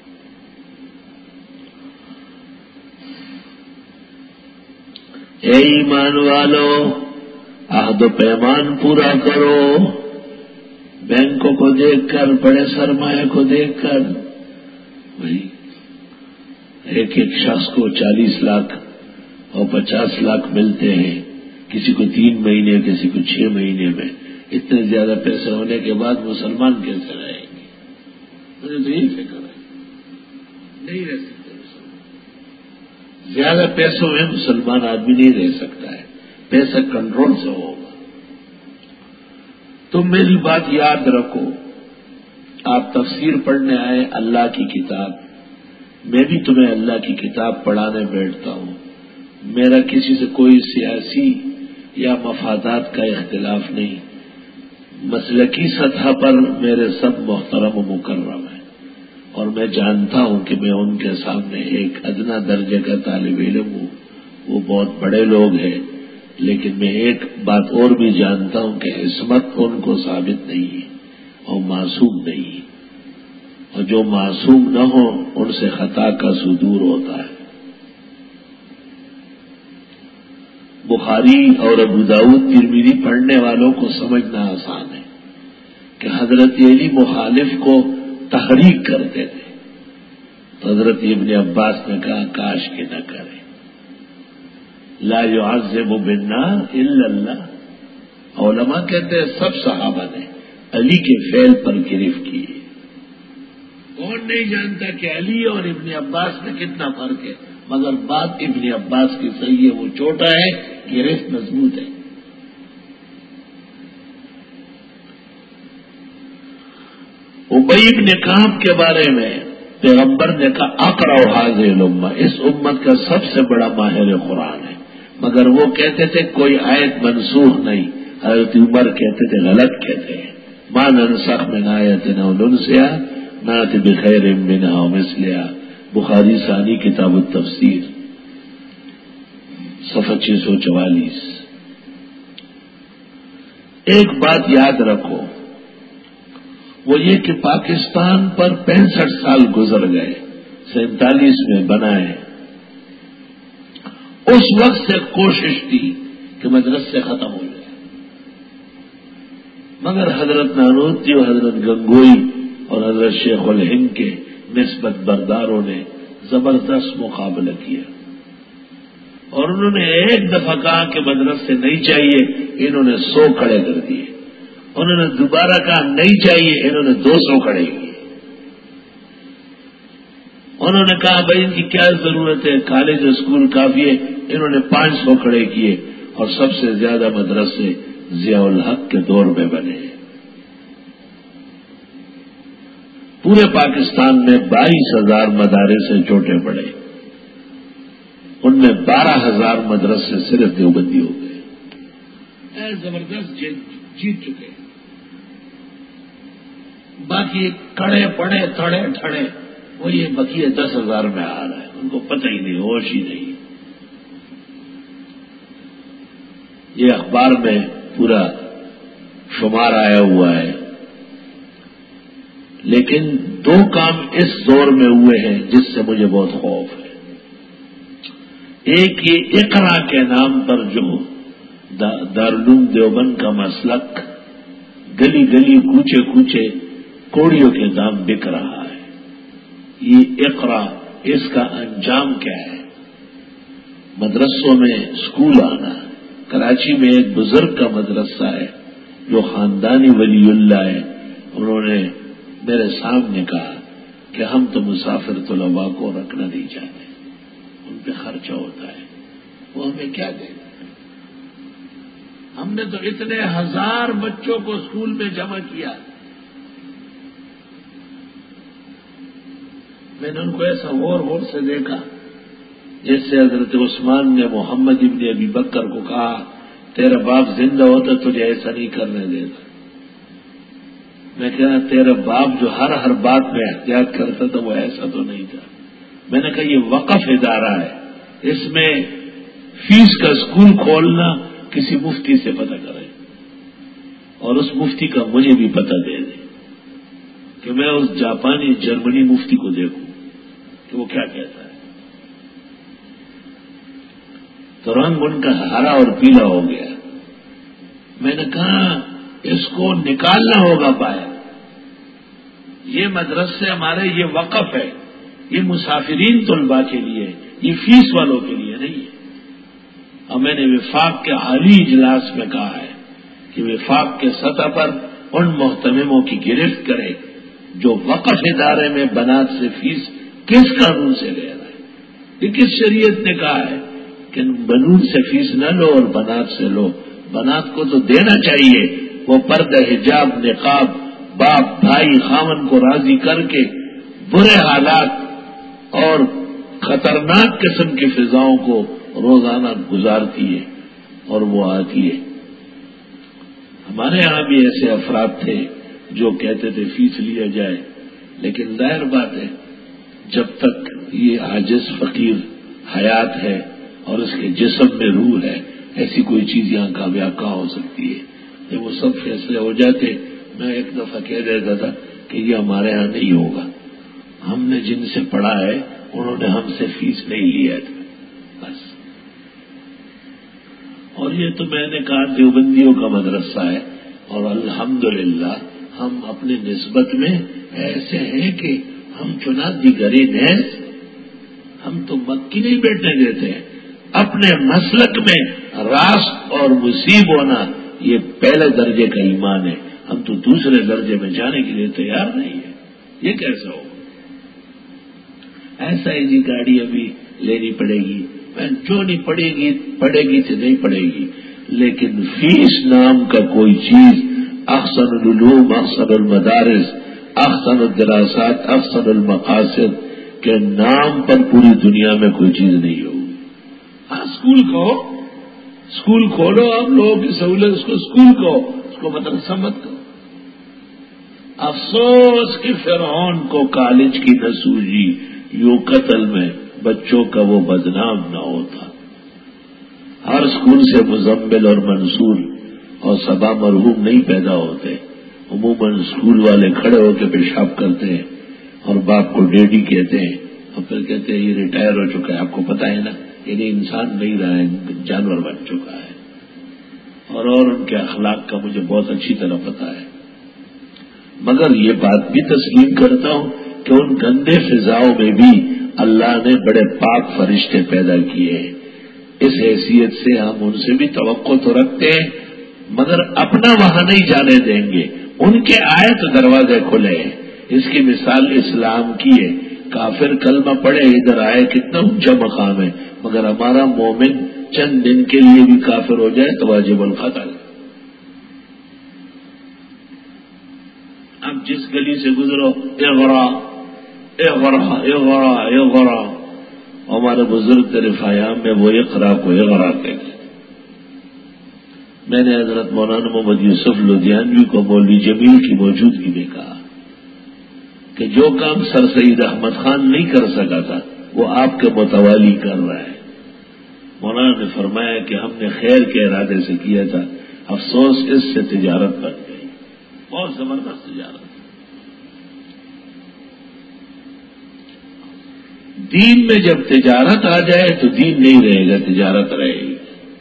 اے ایمان والو عہد و پیمان پورا کرو. بینکوں کو دیکھ کر بڑے سرمایہ کو دیکھ کر وہی ایک ایک شخص کو چالیس لاکھ اور پچاس لاکھ ملتے ہیں. کسی کو تین مہینے کسی کو چھ مہینے میں. اتنے زیادہ پیسے ہونے کے بعد مسلمان کیسے رہیں گے؟ مجھے تو یہی فکر ہے نہیں رہ سکتے مسلمان. زیادہ پیسوں میں مسلمان آدمی نہیں رہ سکتا ہے. پیسہ کنٹرول سے ہوگا. تم میری بات یاد رکھو. آپ تفسیر پڑھنے آئے اللہ کی کتاب، میں بھی تمہیں اللہ کی کتاب پڑھانے بیٹھتا ہوں، میرا کسی سے کوئی سیاسی یا مفادات کا اختلاف نہیں، مسلکی سطح پر میرے سب محترم و مکرم ہیں، اور میں جانتا ہوں کہ میں ان کے سامنے ایک ادنا درجے کا طالب علم ہوں، وہ بہت بڑے لوگ ہیں، لیکن میں ایک بات اور بھی جانتا ہوں کہ عصمت ان کو ثابت نہیں ہے اور معصوم نہیں ہے، اور جو معصوم نہ ہو ان سے خطا کا صدور ہوتا ہے۔ بخاری اور ابو داؤد ترمذی پڑھنے والوں کو سمجھنا آسان ہے کہ حضرت علی مخالف کو تحریک کرتے تھے، تو حضرت ابن عباس نے کہا کاش کہ نہ کرے، لا يعذب بالنار الا اللہ۔ علماء کہتے ہیں سب صحابہ نے علی کے فعل پر گرفت کی، کون نہیں جانتا کہ علی اور ابن عباس میں کتنا فرق ہے، مگر بات ابن عباس کی صحیح ہے، وہ چھوٹا ہے، گرفت مضبوط ہے۔ ابی بن کعب کے بارے میں پیغمبر نے کہا اقرأ هذه الامہ، اس امت کا سب سے بڑا ماہر قرآن ہے، مگر وہ کہتے تھے کوئی آیت منسوخ نہیں، حضرت عمر کہتے تھے غلط کہتے ہیں، ما ننسخ من آیت او ننسها نأت بخیر منها ومثلها، بخاری ثانی کتاب التفسیر صفحہ چھ سو چوالیس۔ ایک بات یاد رکھو، وہ یہ کہ پاکستان پر پینسٹھ سال گزر گئے، سینتالیس میں بنا ہے، اس وقت سے کوشش تھی کہ مدرسے ختم ہو جائے، مگر حضرت نانوتوی اور حضرت گنگوئی اور حضرت شیخ الہند کے نسبت برداروں نے زبردست مقابلہ کیا، اور انہوں نے ایک دفعہ کہا کہ مدرسے نہیں چاہیے، انہوں نے سو کھڑے کر دیے، انہوں نے دوبارہ کہا نہیں چاہیے، انہوں نے دو سو کھڑے کیے، انہوں نے کہا بھائی ان کی کیا ضرورت ہے، کالج اسکول کافی ہے، انہوں نے پانچ سو کھڑے کیے، اور سب سے زیادہ مدرسے ضیاء الحق کے دور میں بنے۔ پورے پاکستان میں بائیس ہزار مدارس سے چھوٹے بڑے، ان میں بارہ ہزار مدرسے صرف دیوبندی ہو گئے، اے زبردست جیت چکے، باقی کڑے پڑے تھڑے ٹھڑے وہ یہ بقیہ دس ہزار میں آ رہا ہے، ان کو پتہ ہی نہیں، ہوش ہی نہیں۔ یہ اخبار میں پورا شمار آیا ہوا ہے، لیکن دو کام اس دور میں ہوئے ہیں جس سے مجھے بہت خوف ہے۔ ایک یہ اقرا کے نام پر جو دارالعلوم دیوبند کا مسلک گلی گلی کوچے کوچے کوڑیوں کے دام بک رہا ہے، یہ اقرا، اس کا انجام کیا ہے؟ مدرسوں میں اسکول آنا، کراچی میں ایک بزرگ کا مدرسہ ہے جو خاندانی ولی اللہ ہے، انہوں نے میرے سامنے کہا کہ ہم تو مسافر طلباء کو رکھنا نہیں چاہتے، ان پہ خرچہ ہوتا ہے، وہ ہمیں کیا دیں گے؟ ہم نے تو اتنے ہزار بچوں کو اسکول میں جمع کیا، میں نے ان کو ایسا غور غور سے دیکھا جیسے حضرت عثمان نے محمد ابن ابی بکر کو کہا تیرا باپ زندہ ہوتا تجھے ایسا نہیں کرنے دیتا۔ میں کہنا تیرا باپ جو ہر ہر بات میں احتیاط کرتا تھا وہ ایسا تو نہیں تھا۔ میں نے کہا یہ وقف ادارہ ہے، اس میں فیس کا اسکول کھولنا کسی مفتی سے پتہ کرے، اور اس مفتی کا مجھے بھی پتہ دے دے کہ میں اس جاپانی جرمنی مفتی کو دیکھوں کہ وہ کیا کہتا ہے۔ تو رنگ ان کا ہرا اور پیلا ہو گیا۔ میں نے کہا اس کو نکالنا ہوگا باہر، یہ مدرسے ہمارے، یہ وقف ہے، یہ مسافرین طلباء کے لیے، یہ فیس والوں کے لیے نہیں ہے۔ اور میں نے وفاق کے عالی اجلاس میں کہا ہے کہ وفاق کے سطح پر ان محتمموں کی گرفت کرے جو وقف ادارے میں بنات سے فیس کس قانون سے لے رہا ہے، یہ کس شریعت نے کہا ہے کہ بنون سے فیس نہ لو اور بنات سے لو؟ بنات کو تو دینا چاہیے، وہ پردہ حجاب نقاب باپ بھائی خاون کو راضی کر کے برے حالات اور خطرناک قسم کی فضاؤں کو روزانہ گزارتی ہے اور وہ آتی ہے. ہمارے یہاں بھی ایسے افراد تھے جو کہتے تھے فیس لیا جائے، لیکن ظاہر بات ہے جب تک یہ عاجز فقیر حیات ہے اور اس کے جسم میں روح ہے، ایسی کوئی چیز یہاں کامیاب کہاں ہو سکتی ہے. جب وہ سب فیصلے ہو جاتے، میں ایک دفعہ کہہ دیتا تھا کہ یہ ہمارے ہاں نہیں ہوگا. ہم نے جن سے پڑھا ہے انہوں نے ہم سے فیس نہیں لیا تھا بس. اور یہ تو میں نے کہا دیوبندیوں کا مدرسہ ہے، اور الحمدللہ ہم اپنی نسبت میں ایسے ہیں کہ ہم چنا دیگری نیز، ہم تو مکی نہیں بیٹھنے دیتے ہیں. اپنے مسلک میں راست اور مصیب ہونا یہ پہلے درجے کا ایمان ہے. ہم تو دوسرے درجے میں جانے کے لیے تیار نہیں ہیں. یہ کیسا ہو؟ ایسا ہی جی گاڑی ابھی لینی پڑے گی، جو نہیں پڑے گی پڑے گی تو نہیں پڑے گی، لیکن فیس نام کا کوئی چیز احسن العلوم، احسن المدارس، احسن الدراسات، احسن المقاصد کے نام پر پوری دنیا میں کوئی چیز نہیں ہوگی. ہاں اسکول کہو، اسکول کھولو، آپ لوگوں کی سہولت اس کو اسکول کہو، اس کو مدرسہ مت کہو. افسوس کہ فرعون کو کالج کی نہ سوجی، یوں قتل میں بچوں کا وہ بدنام نہ ہوتا. ہر اسکول سے مزمل اور منصور اور صبا مرحوم نہیں پیدا ہوتے. عموماً اسکول والے کھڑے ہو کے پیشاب کرتے ہیں اور باپ کو ڈیڈی کہتے ہیں، اور پھر کہتے ہیں یہ ریٹائر ہو چکا ہے. آپ کو پتا ہے نا، یعنی انسان نہیں رہا ہے، جانور بن چکا ہے. اور اور ان کے اخلاق کا مجھے بہت اچھی طرح پتا ہے. مگر یہ بات بھی تسلیم کرتا ہوں کہ ان گندے فضاؤں میں بھی اللہ نے بڑے پاک فرشتے پیدا کیے ہیں. اس حیثیت سے ہم ان سے بھی توقع تو رکھتے ہیں، مگر اپنا وہاں نہیں جانے دیں گے. ان کے آئے تو دروازے کھلے ہیں. اس کی مثال اسلام کی ہے. کافر کلمہ پڑھے ادھر آئے، کتنا اونچا مقام ہے، مگر ہمارا مومن چند دن کے لیے بھی کافر ہو جائے تو واجب القتل. اب جس گلی سے گزرو اغرا اغرا اغرا اغرا، ہمارے بزرگ تیرے فیام میں وہ اقرا کو اغرا کہتے. میں نے حضرت مولانا محمد یوسف لدھیانوی کو مولوی جمیل کی موجودگی میں کہا کہ جو کام سر سید احمد خان نہیں کر سکا تھا وہ آپ کے متوالی کر رہا ہے. مولانا نے فرمایا کہ ہم نے خیر کے ارادے سے کیا تھا، افسوس اس سے تجارت بن گئی، بہت زبردست تجارت. دین میں جب تجارت آ جائے تو دین نہیں رہے گا، تجارت رہے گی.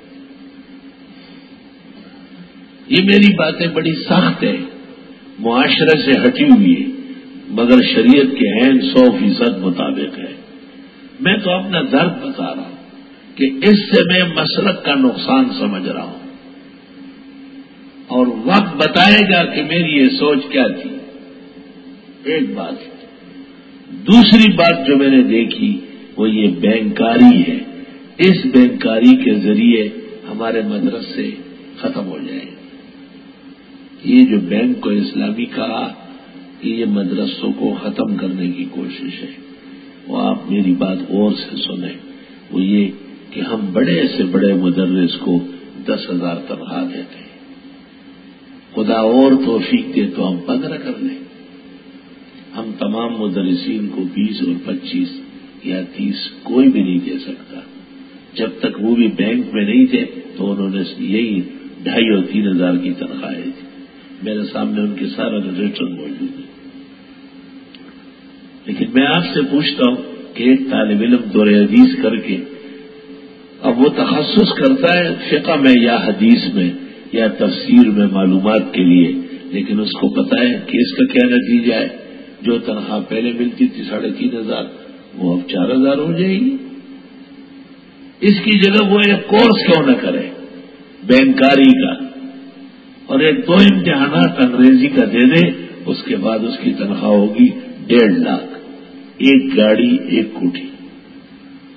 یہ میری باتیں بڑی سخت ہے، معاشرے سے ہٹی ہوئی ہے، مگر شریعت کے عین سو فیصد مطابق ہے. میں تو اپنا درد بتا رہا ہوں کہ اس سے میں مسلک کا نقصان سمجھ رہا ہوں، اور وقت بتائے گا کہ میری یہ سوچ کیا تھی. ایک بات. دوسری بات جو میں نے دیکھی وہ یہ بینکاری ہے. اس بینکاری کے ذریعے ہمارے مدرسے ختم ہو جائیں. یہ جو بینک کو اسلامی کہا، یہ مدرسوں کو ختم کرنے کی کوشش ہے. وہ آپ میری بات غور سے سنیں. وہ یہ کہ ہم بڑے سے بڑے مدرس کو دس ہزار تنخواہ دیتے ہیں، خدا اور توفیق دے تو ہم پندرہ کر لیں. ہم تمام مدرسین کو بیس اور پچیس یا تیس کوئی بھی نہیں دے سکتا. جب تک وہ بھی بینک میں نہیں تھے تو انہوں نے یہی ڈھائی اور تین ہزار کی تنخواہیں دی. میرے سامنے ان کے سارا ریٹرن موجود ہے. لیکن میں آپ سے پوچھتا ہوں کہ ایک طالب علم دور حدیث کر کے اب وہ تخصص کرتا ہے فقہ میں یا حدیث میں یا تفسیر میں معلومات کے لیے، لیکن اس کو پتا ہے کہ اس کا کیا نتیجہ ہے. جو تنخواہ پہلے ملتی تھی ساڑھے تین ہزار وہ اب چار ہزار ہو جائے گی. اس کی جگہ وہ ایک کورس کیوں نہ کرے بینکاری کا، اور ایک دو امتحانات انگریزی کا دے دے، اس کے بعد اس کی تنخواہ ہوگی ڈیڑھ لاکھ. ایک گاڑی ایک کوٹھی.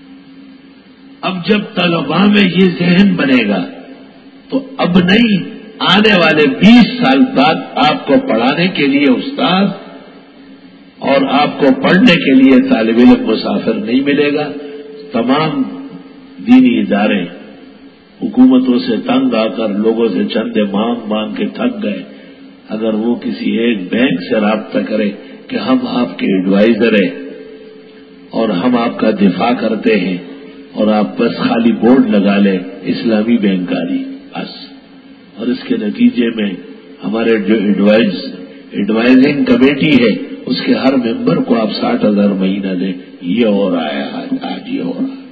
اب جب طلباء میں یہ ذہن بنے گا تو اب نہیں آنے والے بیس سال بعد آپ کو پڑھانے کے لیے استاد اور آپ کو پڑھنے کے لیے طالب علم مسافر نہیں ملے گا. تمام دینی ادارے حکومتوں سے تنگ آ کر لوگوں سے چندے مانگ مانگ کے تھک گئے. اگر وہ کسی ایک بینک سے رابطہ کرے کہ ہم آپ کے ایڈوائزر ہیں اور ہم آپ کا دفاع کرتے ہیں اور آپ بس خالی بورڈ لگا لیں اسلامی بینکاری بس، اور اس کے نتیجے میں ہمارے جو ایڈوائز ایڈوائزنگ کمیٹی ہے اس کے ہر ممبر کو آپ ساٹھ ہزار مہینہ دیں. یہ ہو رہا ہے آج آج یہ ہو رہا ہے.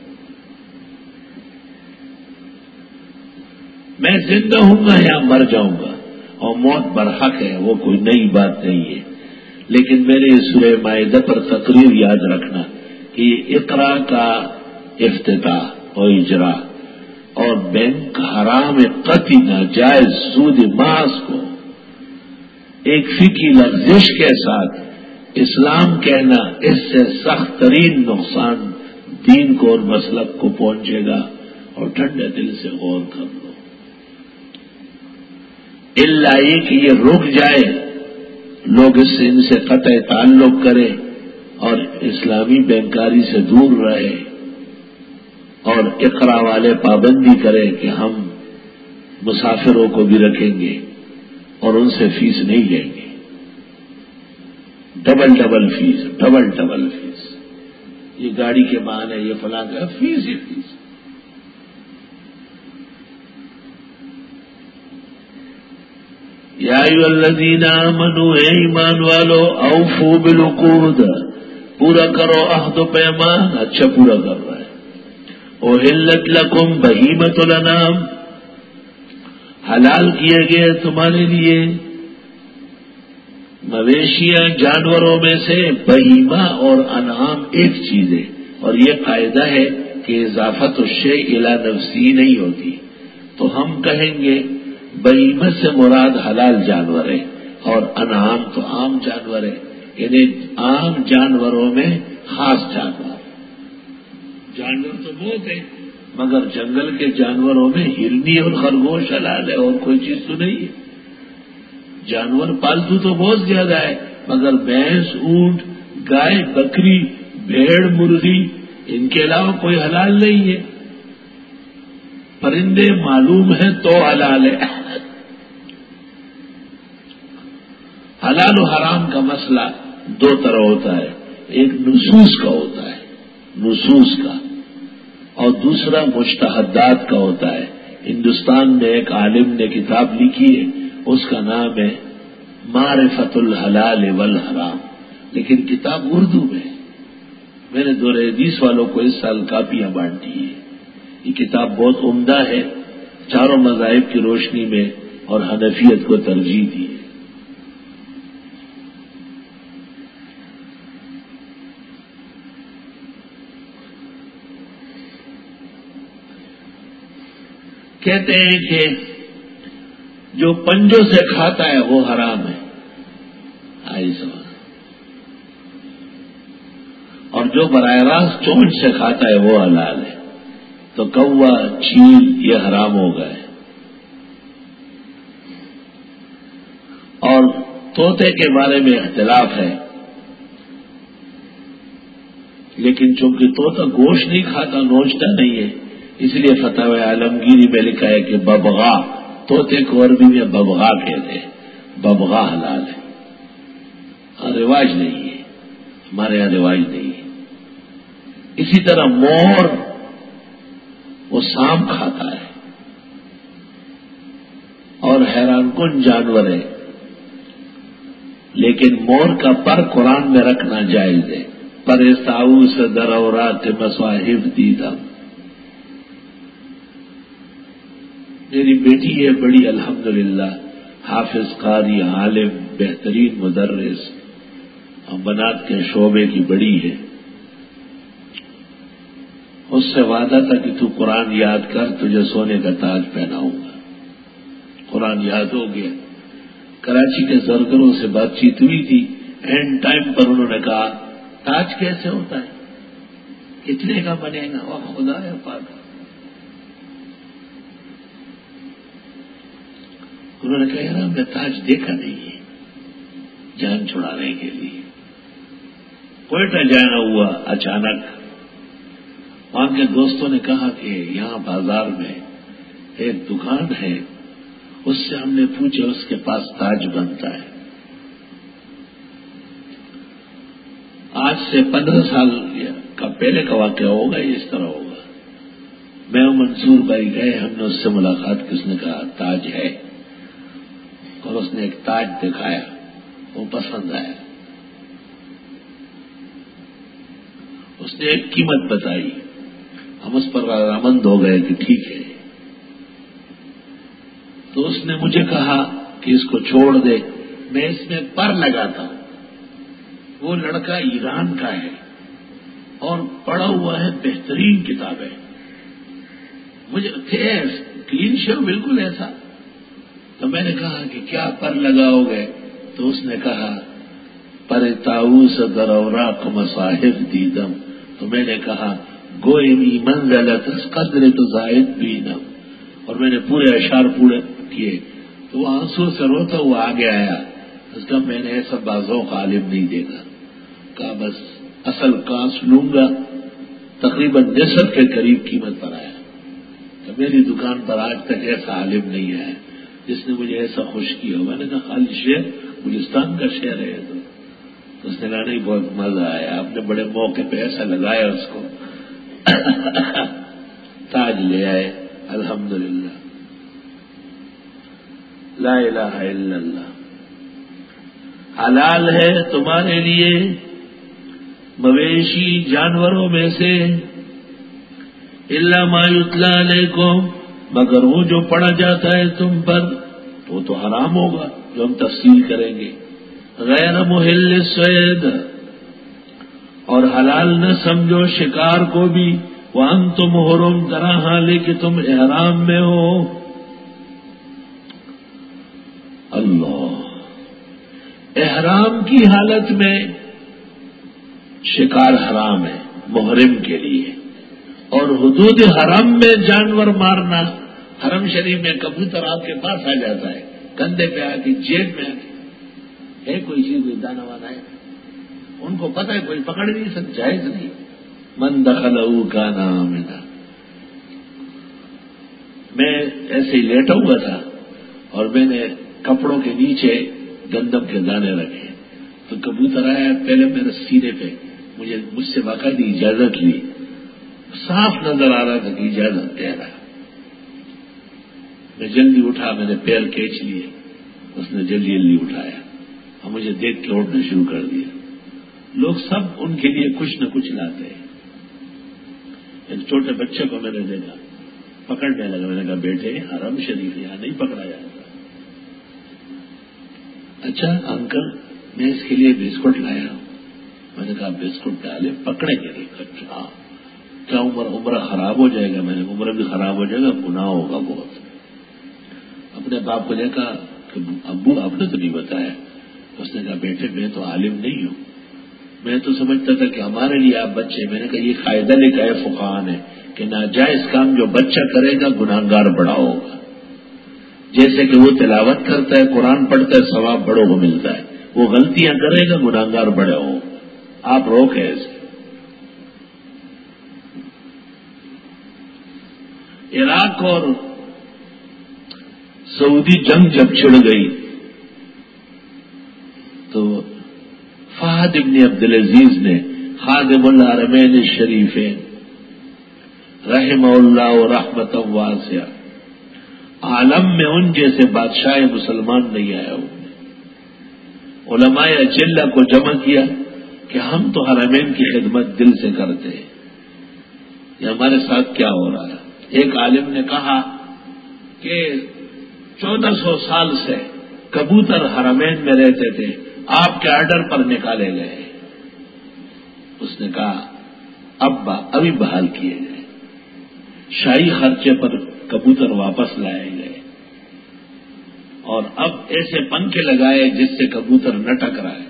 میں زندہ ہوں گا یا مر جاؤں گا اور موت برحق ہے، وہ کوئی نئی بات نہیں ہے. لیکن میرے سورہ مائدہ پر تقریر یاد رکھنا کہ یہ اقرا کا افتتاح اور اجرا اور بینک حرام قطعی ناجائز سود ماس کو ایک فقہی لغزش کے ساتھ اسلام کہنا، اس سے سخت ترین نقصان دین کو اور مسلک کو پہنچے گا. اور ٹھنڈے دل سے غور کر لو. اللہ یہ کہ یہ رک جائے، لوگ اس سے ان سے قطع تعلق کریں اور اسلامی بینکاری سے دور رہے اور اقرا والے پابندی کرے کہ ہم مسافروں کو بھی رکھیں گے اور ان سے فیس نہیں لیں گے. Double double fees double double fees. یہ گاڑی کے بہانے یہ فلاں کا فیس ہی فیس. یا ایھا الذین آمنوا، اے ایمان والو، اوفوا بالعقود، پورا کرو عہد و پیمان. اچھا پورا کر رہا ہے. احلت لکم بہیمۃ الانعام، حلال کیے گئے تمہارے لیے مویشیاں جانوروں میں سے. بہیمہ اور انعام ایک چیز ہے، اور یہ قاعدہ ہے کہ اضافت الشیء الی نفسی نہیں ہوتی. تو ہم کہیں گے بہیمہ سے مراد حلال جانور ہے اور انعام تو عام جانور ہے، یعنی عام جانوروں میں خاص جانور. جانور تو بہت ہے مگر جنگل کے جانوروں میں ہرنی اور خرگوش حلال ہے اور کوئی چیز تو نہیں ہے. جانور پالتو تو بہت زیادہ ہے مگر بھینس، اونٹ، گائے، بکری، بھیڑ، مرغی، ان کے علاوہ کوئی حلال نہیں ہے. پرندے معلوم ہیں تو حلال ہے. حلال و حرام کا مسئلہ دو طرح ہوتا ہے. ایک نصوص کا ہوتا ہے، نصوص کا، اور دوسرا مجتہدات کا ہوتا ہے. ہندوستان میں ایک عالم نے کتاب لکھی ہے، اس کا نام ہے معرفت الحلال والحرام، لیکن کتاب اردو میں. میں نے دور حدیث والوں کو اس سال کاپیاں بانٹی ہیں. یہ کتاب بہت عمدہ ہے، چاروں مذاہب کی روشنی میں اور حنفیت کو ترجیح دی ہے. کہتے ہیں کہ جو پنجوں سے کھاتا ہے وہ حرام ہے، آئی سمجھ، اور جو براہ راست چونچ سے کھاتا ہے وہ حلال ہے. تو کوا، چیل یہ حرام ہو گئے. اور طوطے کے بارے میں اختلاف ہے، لیکن چونکہ طوطا گوشت نہیں کھاتا، نوچتا نہیں ہے، اس لیے فتاوی عالمگیری میں لکھا ہے کہ ببغا، طوطے کو عربی میں ببغا کہتے ہیں، ببغا حلال ہے. اور رواج نہیں ہے، ہمارے یہاں رواج نہیں ہے. اسی طرح مور، وہ سانپ کھاتا ہے اور حیران کن جانور ہے، لیکن مور کا پر قرآن میں رکھنا جائز ہے. پر استاؤ سے درورات مصاحب دیدم. میری بیٹی ہے بڑی، الحمدللہ، حافظ، قاری، عالم، بہترین مدرس، اور بنات کے شعبے کی بڑی ہے. اس سے وعدہ تھا کہ تو قرآن یاد کر، تجھے سونے کا تاج پہناؤں گا. قرآن یاد ہو گیا. کراچی کے زرگروں سے بات چیت ہوئی تھی، اینڈ ٹائم پر انہوں نے کہا تاج کیسے ہوتا ہے، کتنے کا بنے گا؟ وہ خدا ہے پاک. انہوں نے کہا یار ہم نے تاج دیکھا نہیں ہے جان چھڑانے کے لیے. کوئٹہ جانا ہوا اچانک. وہاں کے دوستوں نے کہا کہ یہاں بازار میں ایک دکان ہے, اس سے ہم نے پوچھا اس کے پاس تاج بنتا ہے. آج سے پندرہ سال کا پہلے کا واقعہ ہوگا, یہ اس طرح ہوگا. میں اور منصور بھائی گئے, ہم نے اس سے ملاقات کی. اس نے کہا تاج ہے, اور اس نے ایک تاج دکھایا, وہ پسند آیا. اس نے ایک قیمت بتائی, ہم اس پر رضامند ہو گئے کہ ٹھیک ہے. تو اس نے مجھے کہا کہ اس کو چھوڑ دے, میں اس میں پر لگاتا ہوں. وہ لڑکا ایران کا ہے اور پڑھا ہوا ہے, بہترین کتاب ہے. مجھے تھے کلین شیو بالکل ایسا. تو میں نے کہا کہ کیا پر لگاؤ گے؟ تو اس نے کہا پر تاؤس درورا کو مصاحب دیدم. تو میں نے کہا گوئمی منزلت قدر تو زائد بینم. اور میں نے پورے اشعار پورے کیے. تو وہ آنسو سے روتا ہوا آگے آیا. اس کا میں نے ایسا بازوق عالم نہیں دیکھا. کہا بس اصل کانس لوں گا. تقریباً نصف کے قریب قیمت پر آیا. تو میری دکان پر آج تک ایسا عالم نہیں آیا جس نے مجھے ایسا خوش کیا. میں نے کہا خالی شعر گلستان کا شعر ہے. تو اس نے کہا نہیں بہت مزہ آیا, آپ نے بڑے موقع پہ ایسا لگایا اس کو. تاج لے آئے الحمدللہ. لا الہ الا اللہ. حلال ہے تمہارے لیے مویشی جانوروں میں سے الا ما یتلی علیکم, مگر وہ جو پڑھا جاتا ہے تم پر وہ تو حرام ہوگا, جو ہم تفصیل کریں گے. غیر محل الصید, اور حلال نہ سمجھو شکار کو بھی. وانتم حرم, طرح حالے کہ تم احرام میں ہو. اللہ, احرام کی حالت میں شکار حرام ہے محرم کے لیے, اور حدود حرم میں جانور مارنا. حرم شریف میں کبوتر آپ کے پاس آ جاتا ہے, کندھے پہ آ کے, جیب میں آ کے, ہے کوئی چیز دانا وانا ہے, ان کو پتہ ہے کوئی پکڑ نہیں سکتا, جائز نہیں. من دخلہ کا نام ہے. میں ایسے ہی لیٹا ہوا تھا اور میں نے کپڑوں کے نیچے گندم کے دانے رکھے. تو کبوتر آیا, پہلے میرے سینے پہ, مجھے مجھ سے باقاعدہ اجازت لی. صاف نظر آ رہا تھا کہ اجازت دے رہا. میں جلدی اٹھا, میں نے پیر کھینچ لیے, اس نے جلدی جلدی اٹھایا اور مجھے دیکھ کے اٹھنا شروع کر دیا. لوگ سب ان کے لیے کچھ نہ کچھ لاتے ہیں. ایک چھوٹے بچے کو میں نے دیکھا پکڑنے لگا. میں نے کہا بیٹے حرم شریف یہاں نہیں پکڑا جاتا. اچھا انکل میں اس کے لیے بسکٹ لایا ہوں. میں نے کہا بسکٹ ڈالے پکڑے کے لیے. اچھا کیا عمر عمرہ خراب ہو جائے گا؟ میں نے عمرہ بھی خراب ہو جائے گا, گناہ ہوگا بہت. اپنے باپ کو دیکھا کہ ابو آپ نے تو نہیں بتایا. اس نے کہا بیٹے میں تو عالم نہیں ہوں, میں تو سمجھتا تھا کہ ہمارے لیے آپ بچے. میں نے کہا یہ قاعدہ لکھا ہے فقہاء نے کہ ناجائز کام جو بچہ کرے گا گناہگار بڑا ہوگا. جیسے کہ وہ تلاوت کرتا ہے, قرآن پڑھتا ہے, ثواب بڑوں کو ملتا ہے. وہ غلطیاں کرے گا گناہگار بڑے ہو. آپ روکے ایسے. عراق اور سعودی جنگ جب چھڑ گئی تو فہد ابن عبدالعزیز نے خادم الحرمین الشریفین رحمہ اللہ و رحمت واسعہ, عالم میں ان جیسے بادشاہ مسلمان نہیں آیا. علماء اجلہ کو جمع کیا کہ ہم تو حرمین کی خدمت دل سے کرتے ہیں, یہ ہمارے ساتھ کیا ہو رہا ہے. ایک عالم نے کہا کہ چودہ سو سال سے کبوتر حرمین میں رہتے تھے, آپ کے آرڈر پر نکالے گئے. اس نے کہا اب ابھی بحال کیے گئے, شاہی خرچے پر کبوتر واپس لائے گئے, اور اب ایسے پنکھے لگائے جس سے کبوتر نہ ٹکرائے.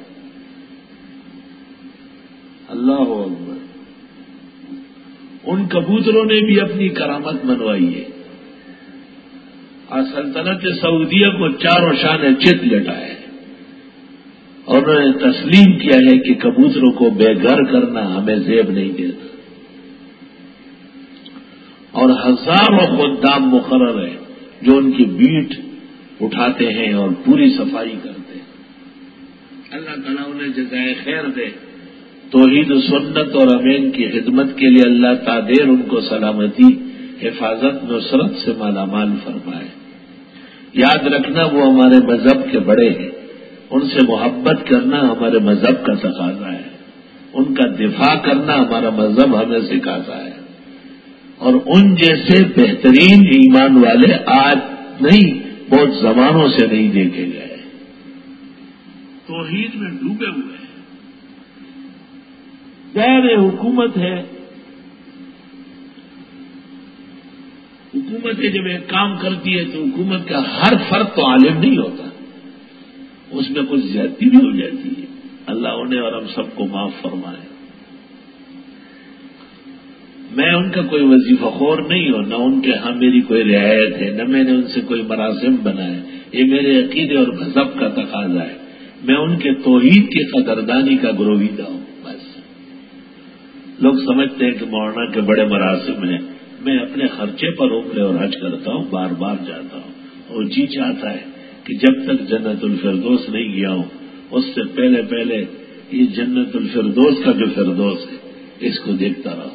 اللہ اکبر. ان کبوتروں نے بھی اپنی کرامت منوائی ہے. اور سلطنت سعودیہ کو چاروں شان چت لٹائے اور انہوں نے تسلیم کیا ہے کہ کبوتروں کو بے گھر کرنا ہمیں زیب نہیں دیتا، اور ہزاروں خدام مقرر ہیں جو ان کی بیٹ اٹھاتے ہیں اور پوری صفائی کرتے ہیں۔ اللہ تعالیٰ انہیں جزائے خیر دے، توحید و سنت اور امین کی خدمت کے لیے اللہ تعالی ان کو سلامتی، حفاظت، نصرت سے مالا مال فرمائے۔ یاد رکھنا وہ ہمارے مذہب کے بڑے ہیں، ان سے محبت کرنا ہمارے مذہب کا تقاضا ہے، ان کا دفاع کرنا ہمارا مذہب ہمیں سکھاتا ہے، اور ان جیسے بہترین ایمان والے آج نہیں بہت زمانوں سے نہیں دیکھے گئے، توحید میں ڈوبے ہوئے ہیں۔ غیر حکومت ہے، حکومت جب ایک کام کرتی ہے تو حکومت کا ہر فرد تو عالم نہیں ہوتا، اس میں کچھ زیادتی بھی ہو جاتی ہے۔ اللہ انہیں اور ہم سب کو معاف فرمائے۔ میں ان کا کوئی وظیفہ خور نہیں ہوں، نہ ان کے ہاں میری کوئی رعایت ہے، نہ میں نے ان سے کوئی مراسم بنائے، یہ میرے عقیدے اور مذہب کا تقاضا ہے۔ میں ان کے توحید کی قدردانی کا گرویدہ ہوں۔ بس لوگ سمجھتے ہیں کہ مولانا کے بڑے مراسم ہیں، میں اپنے خرچے پر عمرے اور حج کرتا ہوں، بار بار جاتا ہوں، اور جی چاہتا ہے کہ جب تک جنت الفردوس نہیں گیا ہوں اس سے پہلے پہلے یہ جنت الفردوس کا جو فردوس ہے اس کو دیکھتا رہا۔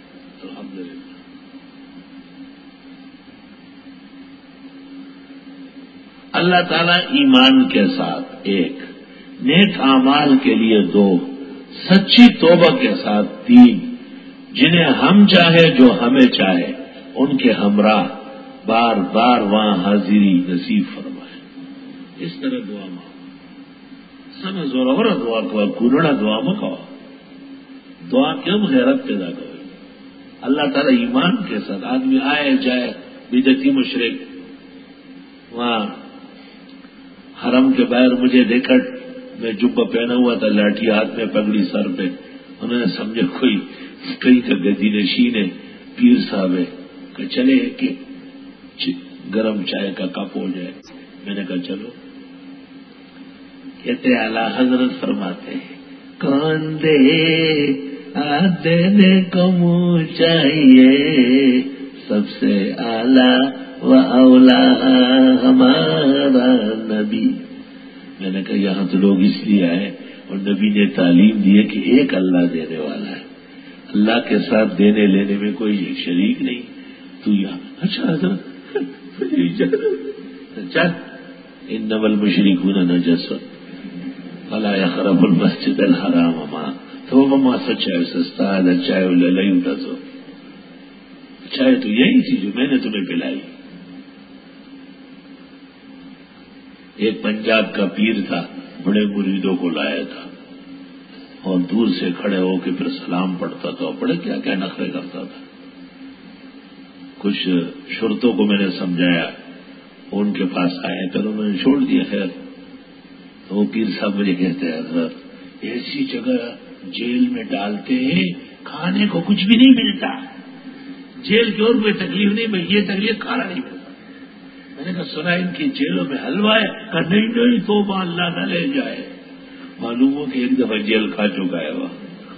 اللہ تعالیٰ ایمان کے ساتھ ایک، نیک اعمال کے لیے دو، سچی توبہ کے ساتھ تین، جنہیں ہم چاہے جو ہمیں چاہے ان کے ہمراہ بار بار وہاں حاضری نصیب فرمائے۔ اس طرح دعا مانگو، سن زور دعا کو کنڑا دعا مکو، دعا کیوں غیرت پیدا کرے۔ اللہ تعالیٰ ایمان کے ساتھ آدمی آئے جائے، بدعتی مشرک وہاں حرم کے باہر مجھے دیکھا، میں جبہ پہنا ہوا تھا، لاٹھی ہاتھ میں، پگڑی سر پہ، انہوں نے سمجھا کوئی کئی کا گدی نشین ہے، پیر صاحب ہے، کہ چلے کہ گرم چائے کا کپ ہو جائے۔ میں نے کہا چلو۔ کہتے اعلیٰ حضرت فرماتے ہیں کون دے دینے کو منہ چاہیے، سب سے اعلیٰ و اولا ہمارا نبی۔ میں نے کہا یہاں تو لوگ اس لیے آئے اور نبی نے تعلیم دی ہے کہ ایک اللہ دینے والا ہے، اللہ کے ساتھ دینے لینے میں کوئی شریک نہیں۔ تو یہاں اچھا حضرت چل، انما المشرکون نجس فلا يقربوا المسجد الحرام ما تو مما سچائے سستا ہے چائے لئی اٹھا سو، چائے تو یہی تھی جو میں نے تمہیں پلائی۔ ایک پنجاب کا پیر تھا، بڑے مریدوں کو لایا تھا اور دور سے کھڑے ہو کے پھر سلام پڑھتا تھا اور بڑے کیا کیا نخرے کرتا تھا۔ کچھ شرطوں کو میں نے سمجھایا، ان کے پاس آئے پھر انہوں نے چھوڑ دیا۔ خیر تو وہ پیر صاحب مجھے کہتے ہیں حضرت ایسی جگہ جیل میں ڈالتے ہیں کھانے کو کچھ بھی نہیں ملتا، جیل کی اور کوئی تکلیف نہیں، میں یہ تکلیف کھانا نہیں ملتا۔ میں نے کہا سنا ان کی جیلوں میں حلوہ ہے، کہا نہیں نہیں توبہ اللہ نہ لے جائے۔ معلوم ہو کہ ایک دفعہ جیل کھا چکا ہے وہ۔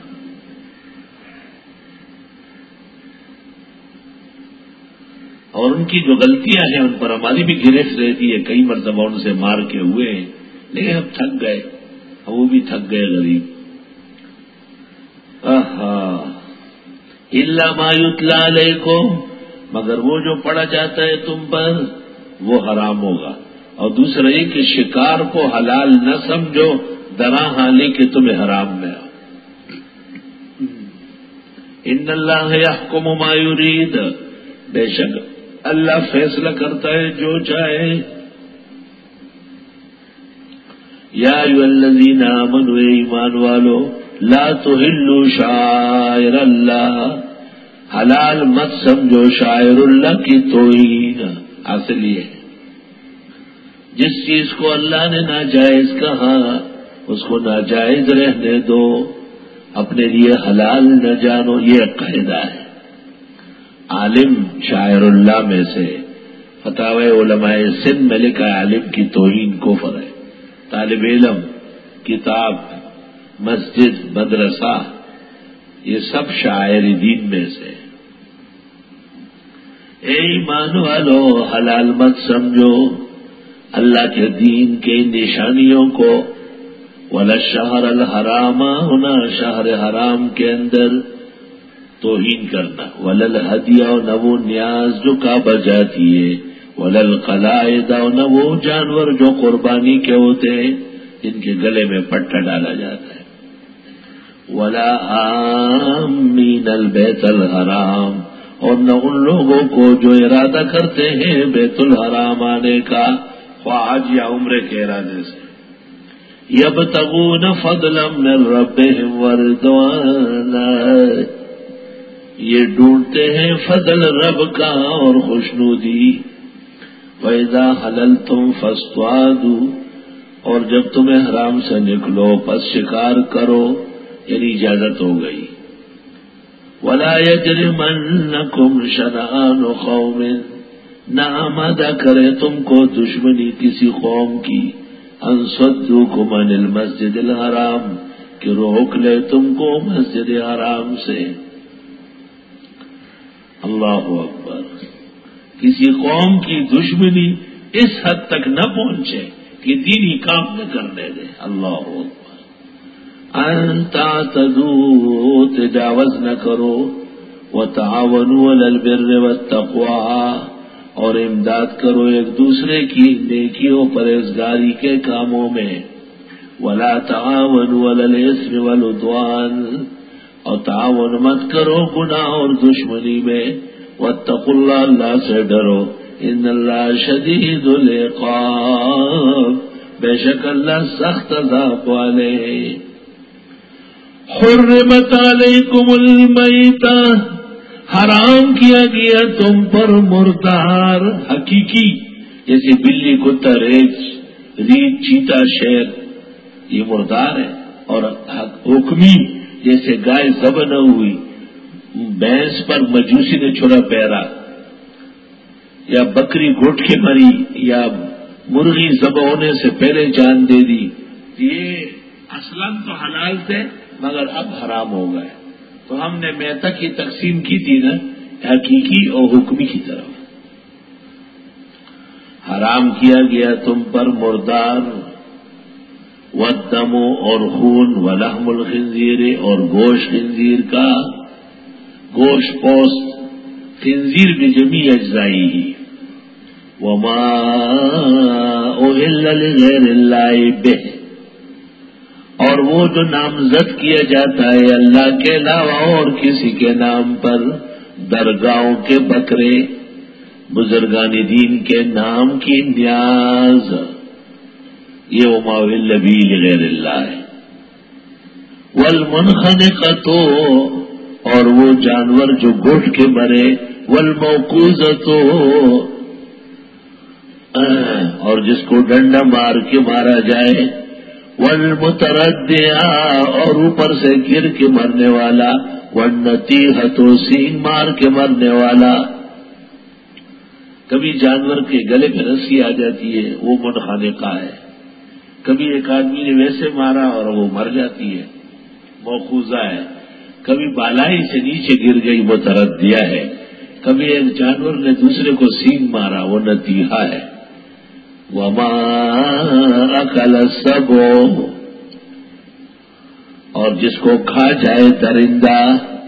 اور ان کی جو غلطیاں ہیں ان پر ہماری بھی گرفت رہتی ہے، کئی مرتبہ ان سے مار کے ہوئے ہیں، لیکن اب تھک گئے، اب وہ بھی تھک گئے غریب۔ الا ما یتلی علیکم، مگر وہ جو پڑھا جاتا ہے تم پر وہ حرام ہوگا۔ اور دوسرا یہ کہ شکار کو حلال نہ سمجھو درا حالی کہ تمہیں حرام میں آؤ۔ ان اللہ یحکم ما یرید، بے شک اللہ فیصلہ کرتا ہے جو چاہے۔ یا ایھا الذین آمنوا، ایمان والو، لا تحلوا شعائر اللہ، حلال مت سمجھو شاعر اللہ کی توہین۔ حاصل یہ ہے جس چیز کو اللہ نے ناجائز کہا اس کو ناجائز رہنے دو، اپنے لیے حلال نہ جانو، یہ قاعدہ ہے۔ عالم شاعر اللہ میں سے فتاوی علماء سندھ میں لکھا ہے عالم کی توہین کفر ہے. طالب علم، کتاب، مسجد، مدرسہ، یہ سب شاعر دین میں سے. اے ایمان والو، حلال مت سمجھو اللہ کے دین کے نشانیوں کو. ولا شہر الحرام، ہونا شہر حرام کے اندر توہین کرنا. ولل ہدیہ، نہ وہ نیاز جو کعبہ جاتی ہے. ولل قلائد، نہ وہ جانور جو قربانی کے ہوتے ہیں جن کے گلے میں پٹا ڈالا جاتا ہے. ولا آمین البیت الحرام، اور نہ ان لوگوں کو جو ارادہ کرتے ہیں بیت الحرام آنے کا، خواج یا عمرے کے ارادے سے. یبتغون فضلا من ربهم ورضوانا، یہ ڈھونڈتے ہیں فضل رب کا اور خوشنودی. وَإِذَا حَلَلْتُمْ فَاصْطَادُوا، اور جب تمہیں حرام سے نکلو پس شکار کرو، یعنی اجازت ہو گئی. وَلَا يَجْرِمَنَّكُمْ شَنَآنُ قَوْمٍ، نہ آمادہ کرے تم کو دشمنی کسی قوم کی، ان صدوکم عن المسجد الحرام، کہ روک لے تم کو مسجد حرام سے. اللہ اکبر. کسی قوم کی دشمنی اس حد تک نہ پہنچے کہ دینی کام نہ کرنے دے. اللہ اکبر. ان تعتدوا، تجاوز نہ کرو. وتعاونوا علی البر والتقوی، اور امداد کرو ایک دوسرے کی نیکیوں پرہیزگاری کے کاموں میں. ولا تعاونوا علی الاثم والعدوان، اور تعاون مت کرو گناہ اور دشمنی میں. واتقوا اللہ، اللہ سے ڈرو. ان اللہ شدید العقاب، بے شک اللہ سخت عذاب والے. حرمت علیکم المیتہ، حرام کیا گیا تم پر مردار حقیقی، جیسے بلی، کتا، ریچھ، ریچھ، چیتا، شیر، یہ مردار ہے. اور حکمی، جیسے گائے ذبح نہ ہوئی، بھینس پر مجوسی نے چھڑا پہرا، یا بکری گھٹ کے مری، یا مرغی ذبح ہونے سے پہلے جان دے دی، یہ اصلاً تو حلال تھے مگر اب حرام ہو گئے. تو ہم نے میتہ کی تقسیم کی تھی نا حقیقی اور حکمی کی طرف. حرام کیا گیا تم پر مردار، والدم، اور خون، ولحم الخنزیر، اور گوشت خنزیر کا، گوشت پوست، خنزیر بھی جمیع اجزائی ہی. وما اہل لغیر اللہ بہ، اور وہ جو نامزد کیا جاتا ہے اللہ کے علاوہ اور کسی کے نام پر، درگاہوں کے بکرے، بزرگان دین کے نام کی نیاز، یہ وما اہل بھی لغیر اللہ ہے. والمنخنقۃ، اور وہ جانور جو گھٹ کے مرے، والموقوذۃ، اور جس کو ڈنڈا مار کے مارا جائے، والمتردیہ، اور اوپر سے گر کے مرنے والا، والنطیحۃ، سینگ مار کے مرنے والا. کبھی جانور کے گلے میں رسی آ جاتی ہے، وہ منخنقہ ہے. کبھی ایک آدمی نے ویسے مارا اور وہ مر جاتی ہے، موقوذہ ہے. کبھی بالائی سے نیچے گر گئی، وہ تردیہ ہے. کبھی ایک جانور نے دوسرے کو سینگ مارا، وہ نتیحہ ہے. وما اکل السبع، اور جس کو کھا جائے درندہ.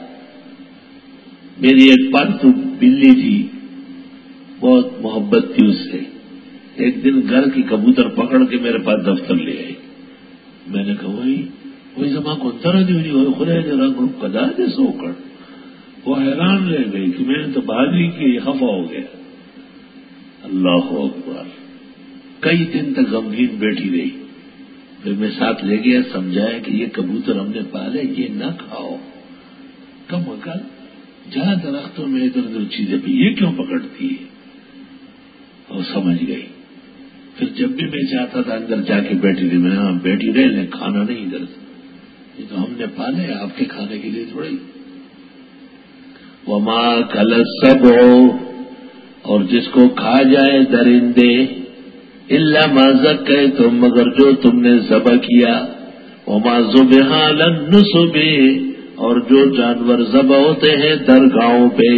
میری ایک پالتو بلی تھی، بہت محبت تھی اس سے. ایک دن گھر کی کبوتر پکڑ کے میرے پاس دفتر لے آئی. میں نے کہا وہی وہی زماں کو طرح نہیں ہوئی خدا نے رنگ روپ کدا دے سو کر. وہ حیران رہ گئی کہ میں نے تو بازی کی، خفا ہو گیا. اللہ اکبر. کئی دن تک غمگین بیٹھی رہی. پھر میں ساتھ لے گیا، سمجھایا کہ یہ کبوتر ہم نے پالے، یہ نہ کھاؤ، کم اکل جہاں درختوں میں ادھر ادھر چیزیں بھی یہ کیوں پکڑتی ہے. اور سمجھ گئی. پھر جب بھی میں چاہتا تھا اندر جا کے بیٹھی رہی، میں ہاں بیٹھی رہے لیں، کھانا نہیں ادھر سے، یہ تو ہم نے پالے آپ کے کھانے کے لیے تھوڑی. وما کل السبع، اور جس کو کھا جائے درندے، الا ما ذکیتم، مگر جو تم نے ذبح کیا، وما ذبح علی النصب، اور جو جانور ذبح ہوتے ہیں درگاہوں پہ،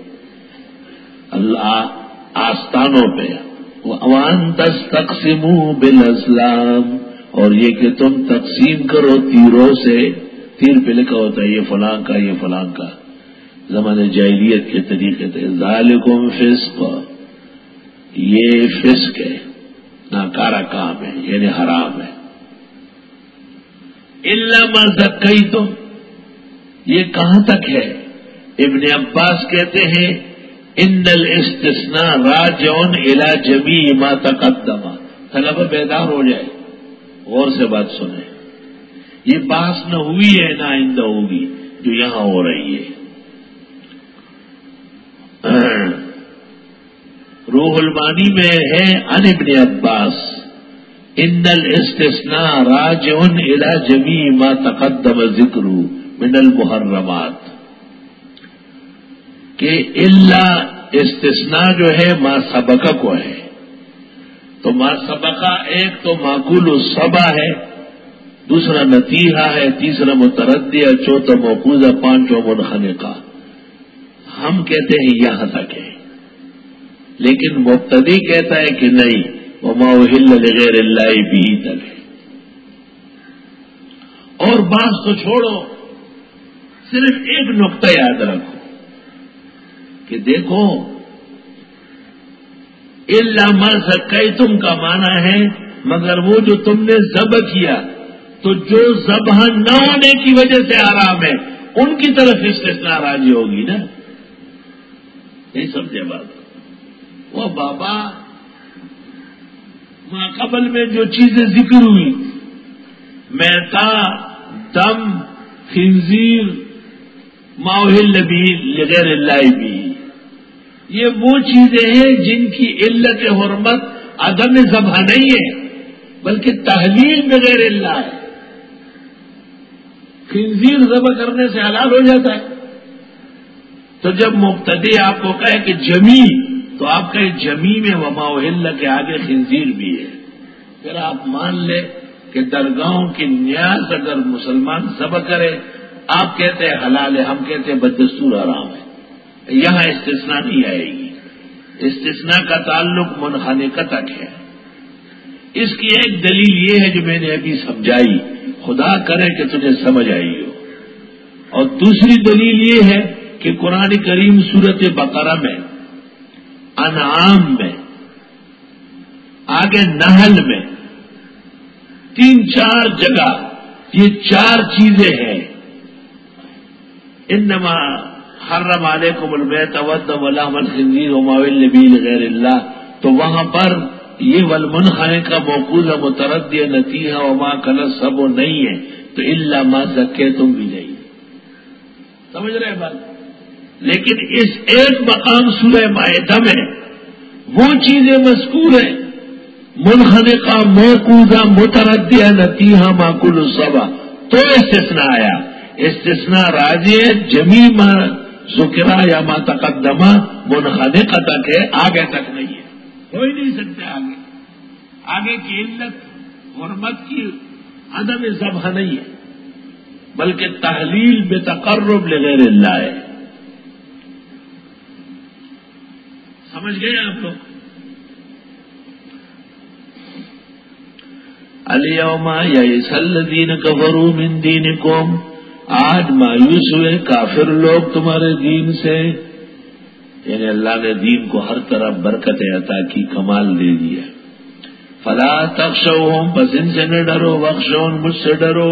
اللہ آستانوں پہ، وان تستقسموا بالازلام، اور یہ کہ تم تقسیم کرو تیروں سے، تیر پہ لکھا ہوتا ہے یہ فلاں کا یہ فلاں کا، زمانے جاہلیت کے طریقے تھے، ذالکم فسق، یہ فسق ہے، ناکارہ کام ہے، یعنی حرام ہے۔ الا ما ذکیتم، یہ کہاں تک ہے؟ ابن عباس کہتے ہیں ان الاستثناء راجع الی جمیع ما تقدم، طلبہ بیدار ہو جائے، غور سے بات سنیں، یہ بحث نہ ہوئی ہے نہ آئندہ ہوگی جو یہاں ہو رہی ہے۔ روح المانی میں ہے ان ابن عباس ان الاستثناء راجع الی جمیع ما تقدم ذکرہ من المحرمات، کہ الا استثناء جو ہے ما سبقہ کو ہے، تو ما سبقہ ایک تو معقول السبع ہے، دوسرا نتیحہ ہے، تیسرا متردیہ، چوتھا موقوذہ، پانچواں منخنقہ۔ ہم کہتے ہیں یہاں تک ہے، لیکن مبتدی کہتا ہے کہ نہیں، وما اہل لغیر اللہ بھی تک ہے۔ اور بات تو چھوڑو، صرف ایک نقطہ یاد رکھو کہ دیکھو الا ما ذکیتم کا معنی ہے مگر وہ جو تم نے ذبح کیا، تو جو ذبح نہ ہونے کی وجہ سے حرام ہے ان کی طرف استثناء راضی ہوگی نا، نہیں سمجھے بات؟ وہ بابا ماں قبل میں جو چیزیں ذکر ہوئی، میتا، دم، خنزیر، ما اہل بھی لغیر اللہ بھی، یہ وہ چیزیں ہیں جن کی علت حرمت عدم ذبح نہیں ہے بلکہ تحلیل بغیر اللہ ہے۔ خنزیر ذبح کرنے سے حلال ہو جاتا ہے، تو جب مبتدی آپ کو کہے کہ جمی، تو آپ کہے جمی میں وما اہل کے آگے خنزیر بھی ہے، پھر آپ مان لیں کہ درگاہوں کی نیاز اگر مسلمان ذبح کرے، آپ کہتے ہیں حلال ہے، ہم کہتے ہیں بدستور حرام ہے، یہاں استثناء نہیں آئے گی۔ استثناء کا تعلق منخنقہ تک ہے۔ اس کی ایک دلیل یہ ہے جو میں نے ابھی سمجھائی، خدا کرے کہ تجھے سمجھ آئی ہو، اور دوسری دلیل یہ ہے کہ قرآن کریم سورت بقرہ میں، انعام میں، آگے نحل میں، تین چار جگہ یہ چار چیزیں ہیں، انما حرم علیکم المیت والدم ولحم الخنزیر وما اہل به لغیر اللہ، تو وہاں پر یہ والمنخنقہ موقوذہ متردیہ نتیحہ وما کل السبع نہیں ہے، تو الا ما ذکیتم بھی نہیں، سمجھ رہے بات؟ لیکن اس ایک مقام سورہ مائدہ میں وہ چیزیں مذکور ہیں، منخنقہ، موقوذہ، متردیہ، نتیحہ، معقول السبع، تو استثناء آیا۔ استثناء راضی ہے جمیع ما ذکرہ یا ما تقدمہ منخنقہ تک ہے، آگے تک نہیں ہے، ہو ہی نہیں سکتے آگے۔ آگے کی علت حرمت کی عدم ذبح نہیں ہے بلکہ تحلیل بتقرب لغیر اللہ ہے۔ سمجھ گئے آپ لوگ؟ الیوم یئس الذین کفروا من دینکم، آج مایوس ہوئے کافر لوگ تمہارے دین سے، یعنی اللہ نے دین کو ہر طرح برکت عطا کی، کمال دے دیا۔ فلا تخشوہم، بس ان سے نہ ڈرو، واخشون، مجھ سے ڈرو۔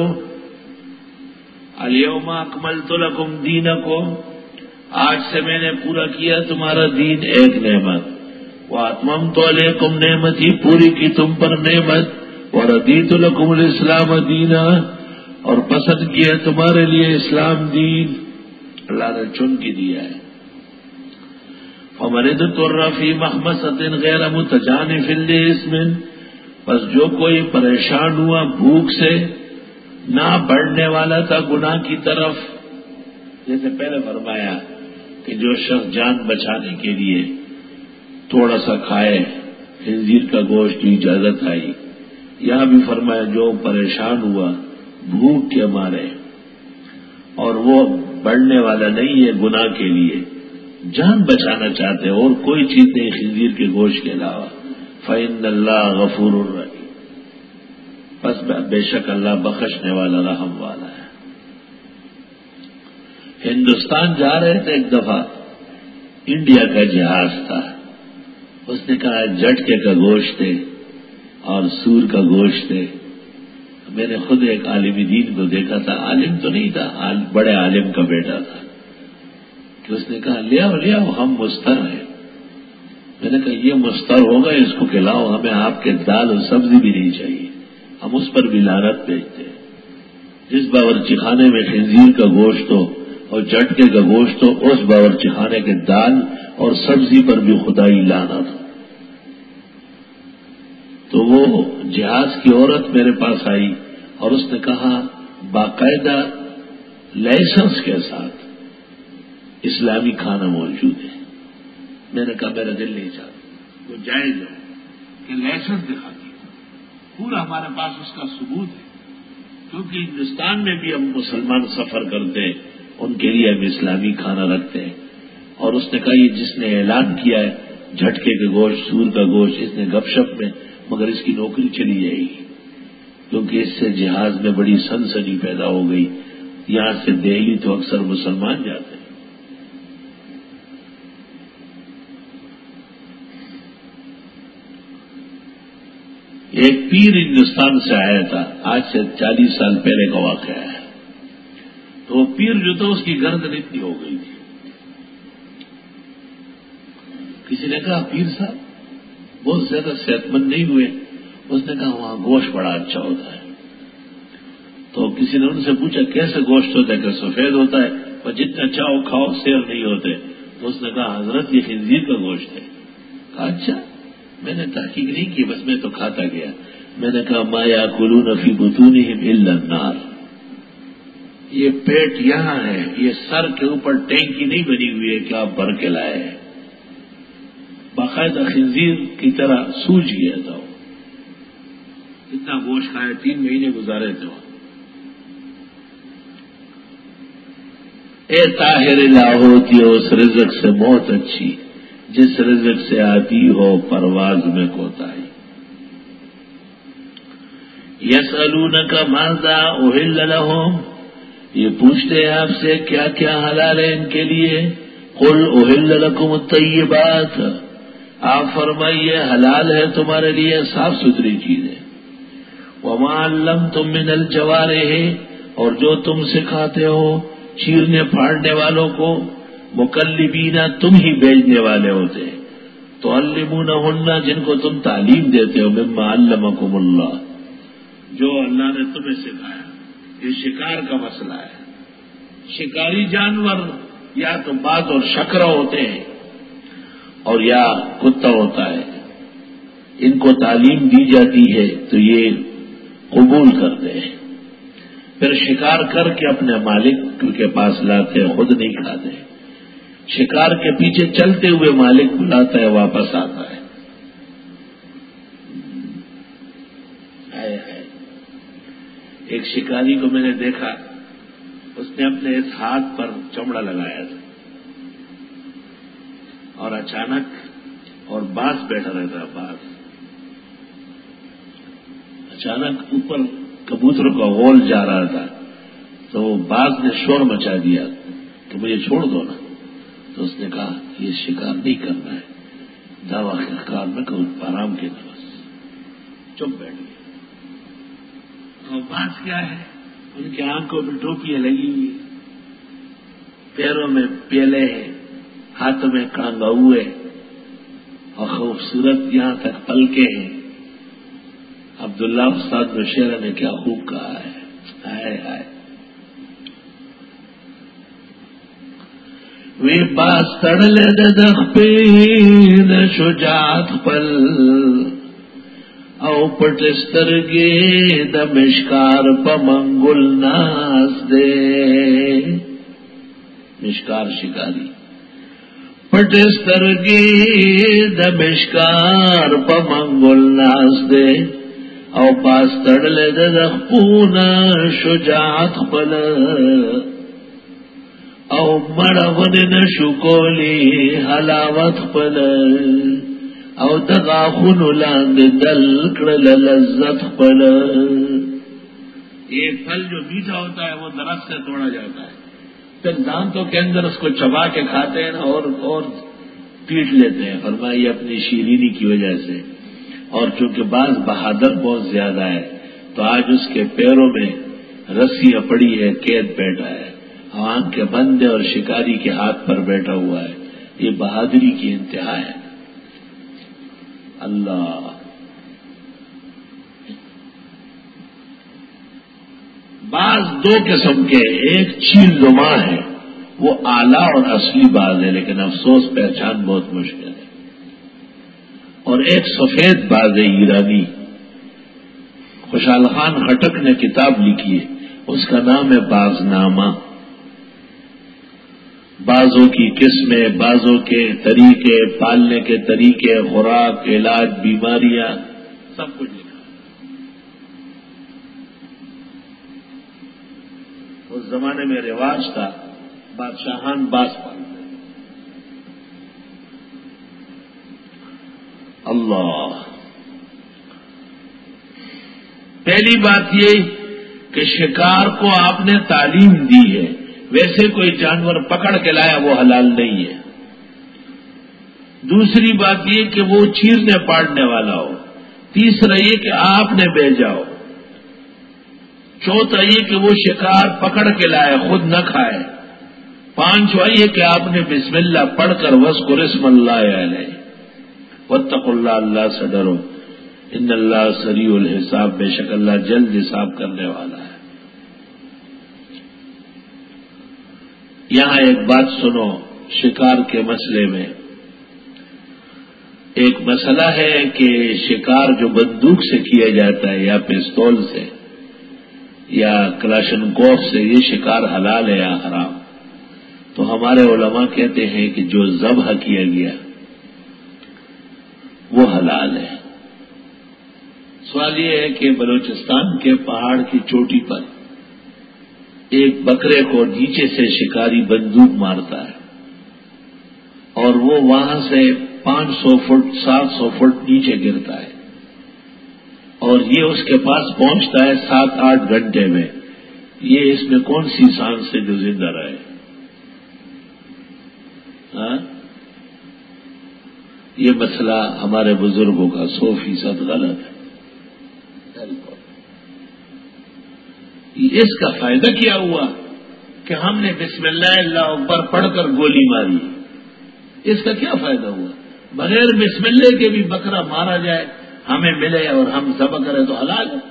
الیوم اکملت لکم دینکم، آج سے میں نے پورا کیا تمہارا دین، ایک نعمت، واتممت علیکم نعمتی، پوری کی تم پر نعمت، وردیت لکم الاسلام دینا، اور پسند کیا تمہارے لیے اسلام دین، اللہ نے چن کے دیا ہے۔ فمن اضطر فی مخمصۃ غیر متجانف لإثم، بس جو کوئی پریشان ہوا بھوک سے، نہ بڑھنے والا تھا گناہ کی طرف، جیسے پہلے فرمایا کہ جو شخص جان بچانے کے لیے تھوڑا سا کھائے، خنزیر کا گوشت کی اجازت آئی. یہاں بھی فرمایا جو پریشان ہوا بھوک کے مارے اور وہ بڑھنے والا نہیں ہے گناہ کے لیے، جان بچانا چاہتے ہیں اور کوئی چیز نہیں خنزیر کے گوشت کے علاوہ، فإن اللہ غفور الرحیم، بس بے شک اللہ بخشنے والا رحم والا ہے. ہندوستان جا رہے تھے، ایک دفعہ انڈیا کا جہاز تھا، اس نے کہا جٹکے کا گوشت ہے اور سور کا گوشت ہے. میں نے خود ایک عالم دین کو دیکھا تھا، عالم تو نہیں تھا، بڑے عالم کا بیٹا تھا، کہ اس نے کہا لے آؤ لے آؤ ہم مستر ہیں. میں نے کہا یہ مستر ہوگا، اس کو کھلاؤ، ہمیں آپ کے دال اور سبزی بھی نہیں چاہیے، ہم اس پر بھی لعنت بھیجتے ہیں. جس باورچی خانے میں خنزیر کا گوشت ہو اور جٹکے کا گوشت ہو، اس باورچی خانے کے دال اور سبزی پر بھی خدائی لعنت ہو. تو وہ جہاز کی عورت میرے پاس آئی اور اس نے کہا باقاعدہ لائسنس کے ساتھ اسلامی کھانا موجود ہے. میں نے کہا میرا دل نہیں چاہتا، وہ جائز ہو کہ لائسنس دکھاتی ہوں، پورا ہمارے پاس اس کا ثبوت ہے، کیونکہ ہندوستان میں بھی ہم مسلمان سفر کرتے ہیں، ان کے لیے ہم اسلامی کھانا رکھتے ہیں. اور اس نے کہا یہ جس نے اعلان کیا ہے جھٹکے کا گوشت، سور کا گوشت، اس نے گپ شپ میں، مگر اس کی نوکری چلی جائے گی، کیونکہ اس سے جہاز میں بڑی سنسنی پیدا ہو گئی. یہاں سے دہلی تو اکثر مسلمان جاتے ہیں. ایک پیر ہندوستان سے آیا تھا، آج سے چالیس سال پہلے کا واقعہ ہے. تو وہ پیر جو تھا اس کی گردن اتنی ہو گئی تھی. کسی نے کہا پیر صاحب بہت زیادہ صحت مند نہیں ہوئے. اس نے کہا وہاں گوشت بڑا اچھا ہوتا ہے. تو کسی نے ان سے پوچھا کیسے گوشت ہوتا ہے، کہ سفید ہوتا ہے اور جتنا چاہو کھاؤ سیر نہیں ہوتے. تو اس نے کہا حضرت یہ خنزیر کا گوشت ہے. کہا اچھا، میں نے تحقیق نہیں کی، بس میں تو کھاتا گیا. میں نے کہا ما یاکلون فی بطونہم الا النار، یہ پیٹ یہاں ہے، یہ سر کے اوپر ٹینکی نہیں بنی ہوئی ہے کہ آپ بھر کے لائے ہیں. باقاعدہ خنزیر کی طرح سوج گیا تھا وہ، اتنا گوشت کھایا، تین مہینے گزارے تھے وہاں. اے طاہر لاہوتی ہو، اس رزق سے موت اچھی جس رزق سے آتی ہو پرواز میں کوتاہی. یسألونک ماذا احل لہم، یہ پوچھتے ہیں آپ سے کیا کیا حلال ہے ان کے لیے. قل احل لکم الطیبات، آپ فرمائیے حلال ہے تمہارے لیے صاف ستھری چیزیں. وما علمتم من الجوارح، اور جو تم سکھاتے ہو چیرنے پھاڑنے والوں کو، مکلبینا تم ہی بیچنے والے ہوتے، تعلمونہن جن کو تم تعلیم دیتے ہو، مما علمکم اللہ، جو اللہ نے تمہیں سکھایا. یہ شکار کا مسئلہ ہے. شکاری جانور یا تو باز اور شکرا ہوتے ہیں اور یا کتا ہوتا ہے. ان کو تعلیم دی جاتی ہے تو یہ قبول کرتے ہیں، پھر شکار کر کے اپنے مالک کے پاس لاتے ہیں، خود نہیں کھاتے. شکار کے پیچھے چلتے ہوئے مالک بلاتا ہے، واپس آتا ہے. آئے آئے. ایک شکاری کو میں نے دیکھا، اس نے اپنے اس ہاتھ پر چمڑا لگایا تھا اور اچانک، اور باز بیٹھا رہتا ہے، باز اچانک اوپر کبوتر کا غول جا رہا تھا، تو باز نے شور مچا دیا کہ مجھے چھوڑ دو نا. تو اس نے کہا یہ شکار نہیں کرنا ہے، دعوی شکار نہ کرو، آرام کے بس چپ بیٹھ گئے. اور باز کیا ہے، ان کی آنکھوں میں ٹوپیاں لگی ہوئی، پیروں میں پیلے ہیں، ہاتھوں میں کانگاؤ ہے، اور خوبصورت یہاں تک پلکے ہیں. عبداللہ استاد نوشیرہ نے کیا خوب کہا ہے، آئے آئے. وی باز تڑلے دخ پین شجاعت پل، او پٹسترگی د مشکار پمنگل ناز دے. مشکار شکاری پټ سترګې د مشکار په منګول ناز دے او پاس تړلې د خپونه شجاعت خپل او مړون نشو کولی حلاوت خپل او د غاخونو لاندې دل کړل لذت خپل. ایک پھل جو میٹھا ہوتا ہے وہ درخت سے توڑا جاتا ہے، پھر دانتوں کے اندر اس کو چبا کے کھاتے ہیں اور اور پیٹ لیتے ہیں، فرمایا یہ اپنی شیرینی کی وجہ سے. اور چونکہ بعض بہادر بہت زیادہ ہے تو آج اس کے پیروں میں رسیاں پڑی ہے، قید بیٹھا ہے، آنکھ کے بندے اور شکاری کے ہاتھ پر بیٹھا ہوا ہے. یہ بہادری کی انتہا ہے. اللہ بعض دو قسم کے، ایک چیل نما ہے وہ اعلیٰ اور اصلی باز ہے لیکن افسوس پہچان بہت مشکل ہے، اور ایک سفید باز ہے ایرانی. خوشحال خان خٹک نے کتاب لکھی ہے، اس کا نام ہے باز نامہ. بازوں کی قسمیں، بازوں کے طریقے، پالنے کے طریقے، خوراک، علاج، بیماریاں، سب کچھ لکھا. اس زمانے میں رواج تھا بادشاہان باز پالتے. اللہ پہلی بات یہ کہ شکار کو آپ نے تعلیم دی ہے، ویسے کوئی جانور پکڑ کے لایا وہ حلال نہیں ہے. دوسری بات یہ کہ وہ چیرنے پاڑنے والا ہو. تیسرا یہ کہ آپ نے بھیجا ہو. چوتھا یہ کہ وہ شکار پکڑ کے لائے خود نہ کھائے. پانچواں یہ کہ آپ نے بسم اللہ پڑھ کر وذکر اسم اللہ علیہ واتقوا اللہ، اللہ سے ڈرو، ان اللہ سریع الحساب، بے شک اللہ جلد حساب کرنے والا ہے. یہاں ایک بات سنو شکار کے مسئلے میں. ایک مسئلہ ہے کہ شکار جو بندوق سے کیا جاتا ہے یا پستول سے یا کلاشنکوف سے، یہ شکار حلال ہے یا حرام؟ تو ہمارے علماء کہتے ہیں کہ جو ذبح کیا گیا وہ حلال ہے. سوال یہ ہے کہ بلوچستان کے پہاڑ کی چوٹی پر ایک بکرے کو نیچے سے شکاری بندوق مارتا ہے اور وہ وہاں سے پانچ سو فٹ سات سو فٹ نیچے گرتا ہے اور یہ اس کے پاس پہنچتا ہے سات آٹھ گھنٹے میں. یہ اس میں کون سی سانس سے جو زندہ رہے؟ ہاں؟ یہ مسئلہ ہمارے بزرگوں کا سو فیصد غلط ہے. اس کا فائدہ کیا ہوا کہ ہم نے بسم اللہ اللہ اکبر پڑھ کر گولی ماری؟ اس کا کیا فائدہ ہوا؟ بغیر بسم اللہ کے بھی بکرا مارا جائے، ہمیں ملے اور ہم ذبح کریں تو حلال ہے.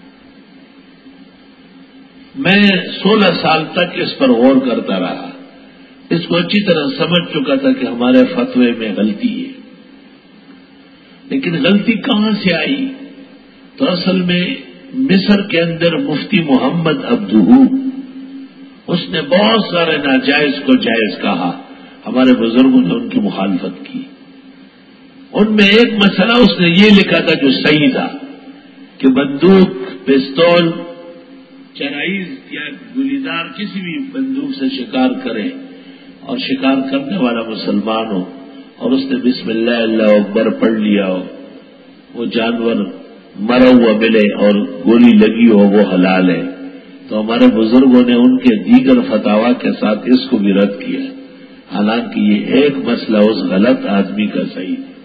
میں سولہ سال تک اس پر غور کرتا رہا، اس کو اچھی طرح سمجھ چکا تھا کہ ہمارے فتوے میں غلطی ہے. لیکن غلطی کہاں سے آئی؟ تو اصل میں مصر کے اندر مفتی محمد عبدہو، اس نے بہت سارے ناجائز کو جائز کہا. ہمارے بزرگوں نے ان کی مخالفت کی. ان میں ایک مسئلہ اس نے یہ لکھا تھا جو صحیح تھا کہ بندوق، پستول، چرائز یا گولیدار کسی بھی بندوق سے شکار کرے اور شکار کرنے والا مسلمان ہو اور اس نے بسم اللہ اللہ اکبر پڑھ لیا ہو، وہ جانور مرا ہوا ملے اور گولی لگی ہو، وہ حلال ہے. تو ہمارے بزرگوں نے ان کے دیگر فتاوا کے ساتھ اس کو بھی رد کیا، حالانکہ یہ ایک مسئلہ اس غلط آدمی کا صحیح ہے.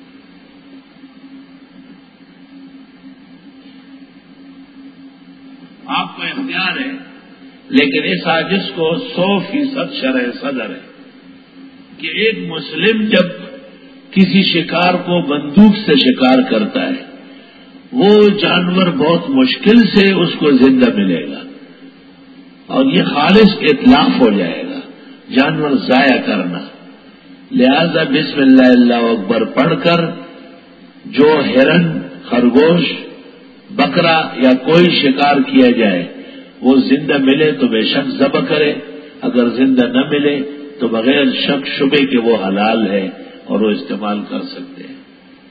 آپ کو اختیار ہے، لیکن اس عاجز کو سو فیصد شرع صدر ہے کہ ایک مسلم جب کسی شکار کو بندوق سے شکار کرتا ہے، وہ جانور بہت مشکل سے اس کو زندہ ملے گا اور یہ خالص اطلاق ہو جائے گا، جانور ضائع کرنا. لہذا بسم اللہ اللہ اکبر پڑھ کر جو ہرن، خرگوش، بکرا یا کوئی شکار کیا جائے وہ زندہ ملے تو بے شک ذبح کرے، اگر زندہ نہ ملے تو بغیر شک شبے کے وہ حلال ہے اور وہ استعمال کر سکتے ہیں۔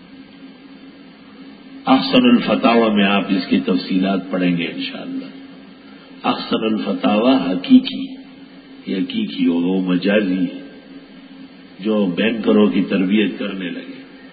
احسن الفتاوی میں آپ اس کی تفصیلات پڑھیں گے انشاءاللہ۔ احسن الفتاوی حقیقی یہ حقیقی ہوگا، وہ مجازی ہے جو بینکروں کی تربیت کرنے لگے۔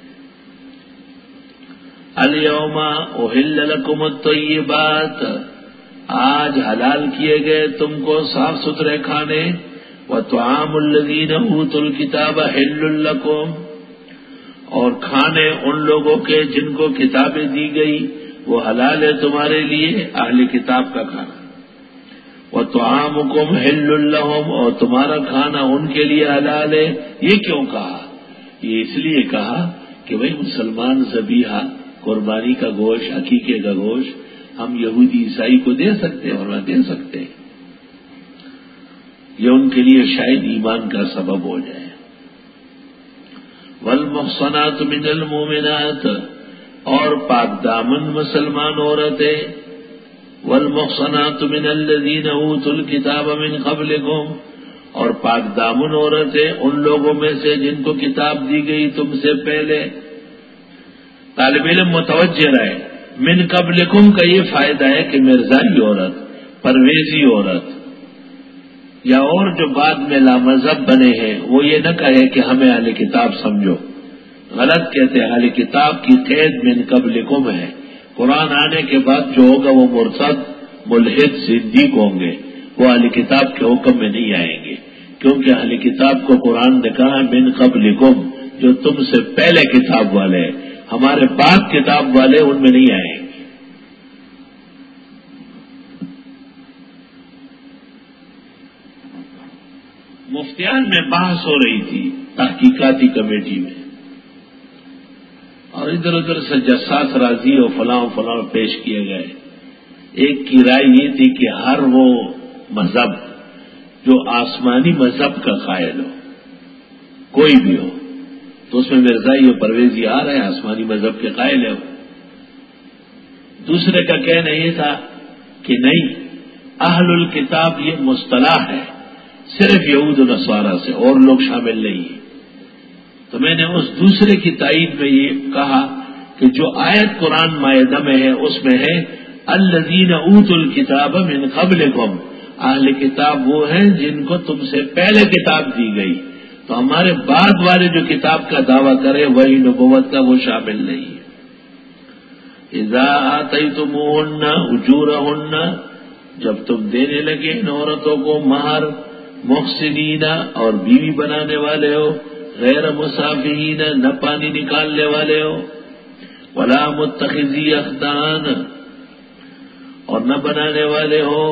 الیوم احل لکم الطیبات، آج حلال کیے گئے تم کو صاف ستھرے کھانے، وطعام الذین اوتوا الکتاب حل لکم، اور کھانے ان لوگوں کے جن کو کتابیں دی گئی وہ حلال ہے تمہارے لیے، اہل کتاب کا کھانا۔ وطعامکم حل لہم، اور تمہارا کھانا ان کے لیے حلال ہے۔ یہ کیوں کہا؟ یہ اس لیے کہا کہ بھئی مسلمان ذبیحہ قربانی کا گوشت، عقیقے کا گوشت ہم یہودی عیسائی کو دے سکتے ہیں اور نہ دے سکتے ہیں، یہ ان کے لیے شاید ایمان کا سبب ہو جائے۔ والمحصنات من المؤمنات، اور پاک دامن مسلمان عورتیں، والمحصنات من الذین اوتوا الکتاب من قبلکم، اور پاک دامن عورتیں ان لوگوں میں سے جن کو کتاب دی گئی تم سے پہلے۔ طالب علم متوجہ رہے، من قبلکم کا یہ فائدہ ہے کہ مرزائی عورت، پرویزی عورت یا اور جو بعد میں لامذہب بنے ہیں وہ یہ نہ کہے کہ ہمیں اہل کتاب سمجھو، غلط کہتے ہیں۔ اہل کتاب کی قید من قبلکم ہے، قرآن آنے کے بعد جو ہوگا وہ مرتد، ملحد، زندیق ہوں گے، وہ اہل کتاب کے حکم میں نہیں آئیں گے، کیونکہ اہل کتاب کو قرآن نے کہا من قبلکم، جو تم سے پہلے کتاب والے، ہمارے بعد کتاب والے ان میں نہیں آئیں گے۔ مفتیان میں بحث ہو رہی تھی تحقیقاتی کمیٹی میں، اور ادھر ادھر سے جساس راضی اور فلاں فلاں پیش کیے گئے۔ ایک کی رائے یہ تھی کہ ہر وہ مذہب جو آسمانی مذہب کا قائل ہو، کوئی بھی ہو، تو اس میں مرزائی اور پرویزی آ رہے ہیں، آسمانی مذہب کے قائل ہے وہ۔ دوسرے کا کہنا یہ تھا کہ نہیں، اہل الکتاب یہ مصطلح ہے، صرف یہود و نصارہ سے، اور لوگ شامل نہیں ہیں۔ تو میں نے اس دوسرے کی تائید میں یہ کہا کہ جو آیت قرآن مائدہ میں ہے اس میں ہے الذین اوتوا الکتاب من قبلکم، اہل کتاب وہ ہیں جن کو تم سے پہلے کتاب دی گئی، تو ہمارے بعد والے جو کتاب کا دعویٰ کرے وہی نبوت کا وہ شامل نہیں ہے۔ اذا آتیتموہن اجورہن، جب تم دینے لگے ان عورتوں کو مہر، محسنین، اور بیوی بنانے والے ہو، غیر مسافہین، نہ پانی نکالنے والے ہو، ولا متخذی اخدان، اور نہ بنانے والے ہو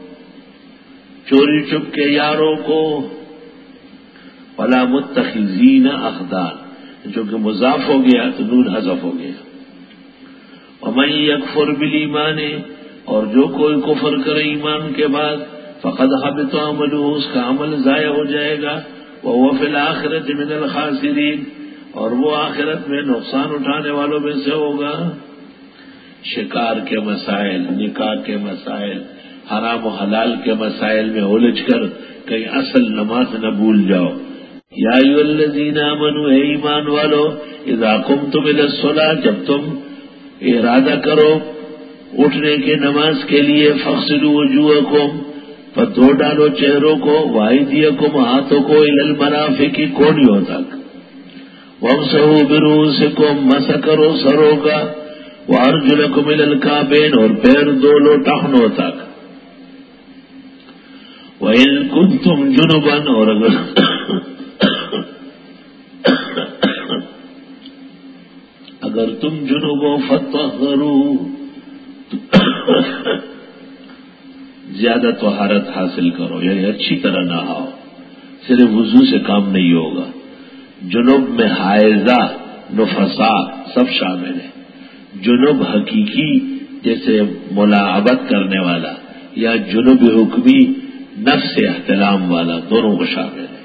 چوری چپ کے یاروں کو، ولا متخذین اخدان، جو کہ مضاف ہو گیا تو نون حذف ہو گیا۔ ومن یکفر بالایمان، اور جو کوئی کفر کرے ایمان کے بعد، فقد حبط عملہ، اس کا عمل ضائع ہو جائے گا، وہو فی الآخرۃ من الخاسرین، اور وہ آخرت میں نقصان اٹھانے والوں میں سے ہوگا۔ شکار کے مسائل، نکاح کے مسائل، حرام و حلال کے مسائل میں الجھ کر کہیں اصل نماز نہ بھول جاؤ۔ یا ایھا الذین آمنوا، اے ایمان والو، اذا قمتم الی الصلاۃ، جب تم ارادہ کرو اٹھنے کے نماز کے لیے، فاغسلوا وجوہکم، پر دھو ڈالو چہروں کو، وایدیکم، ہاتھوں کو، الی المرافق، کونیوں تک، وامسحوا برؤوسکم، مسح کرو سروں کا، وارجلکم الی الکعبین، اور پیر دو لو ٹخنوں تک، وَإِن كُنتُمْ جُنُبًا، اور اگر اگر تم جنوب ہو فطہروا، زیادہ طہارت حاصل کرو، یعنی اچھی طرح نہاؤ، صرف وضو سے کام نہیں ہوگا۔ جنوب میں حائضہ، نفساء سب شامل ہیں۔ جنوب حقیقی جیسے ملاعبت کرنے والا، یا جنوب حکمی نفس احتلام والا، دونوں کو شامل ہے۔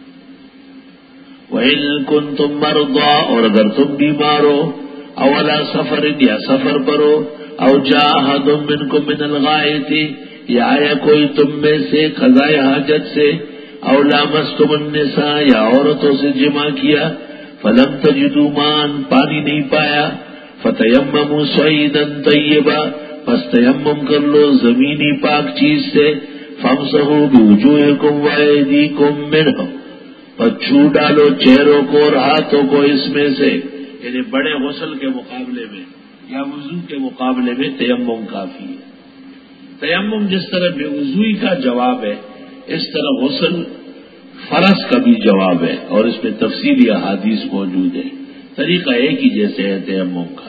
وَإِن كُنتُم مَّرْضَىٰ، اور اگر تم بیمار ہو، أَوْ عَلَىٰ سَفَرٍ، یا سفر پر ہو، أَوْ جَاءَ أَحَدٌ مِّنكُم مِّنَ الْغَائِطِ، یا آیا کوئی تم میں سے قضائے حاجت سے، او لامستم النساء یا عورتوں سے جمع کیا، فلم تجدوا ماء پانی نہیں پایا، فتیمموا صعیدا طیبا پس تیمم کر لو زمینی پاک چیز سے، فامسحوا بوجوہکم وایدیکم منہ پس چھو ڈالو چہروں کو اور ہاتھوں کو اس میں سے، یعنی بڑے غسل کے مقابلے میں یا وضو کے مقابلے میں تیمم کافی ہے۔ تیمم جس طرح بے وضوئی کا جواب ہے، اس طرح غسل فرض کا بھی جواب ہے، اور اس میں تفصیلی احادیث موجود ہے، طریقہ ایک ہی جیسے ہے تیمم کا۔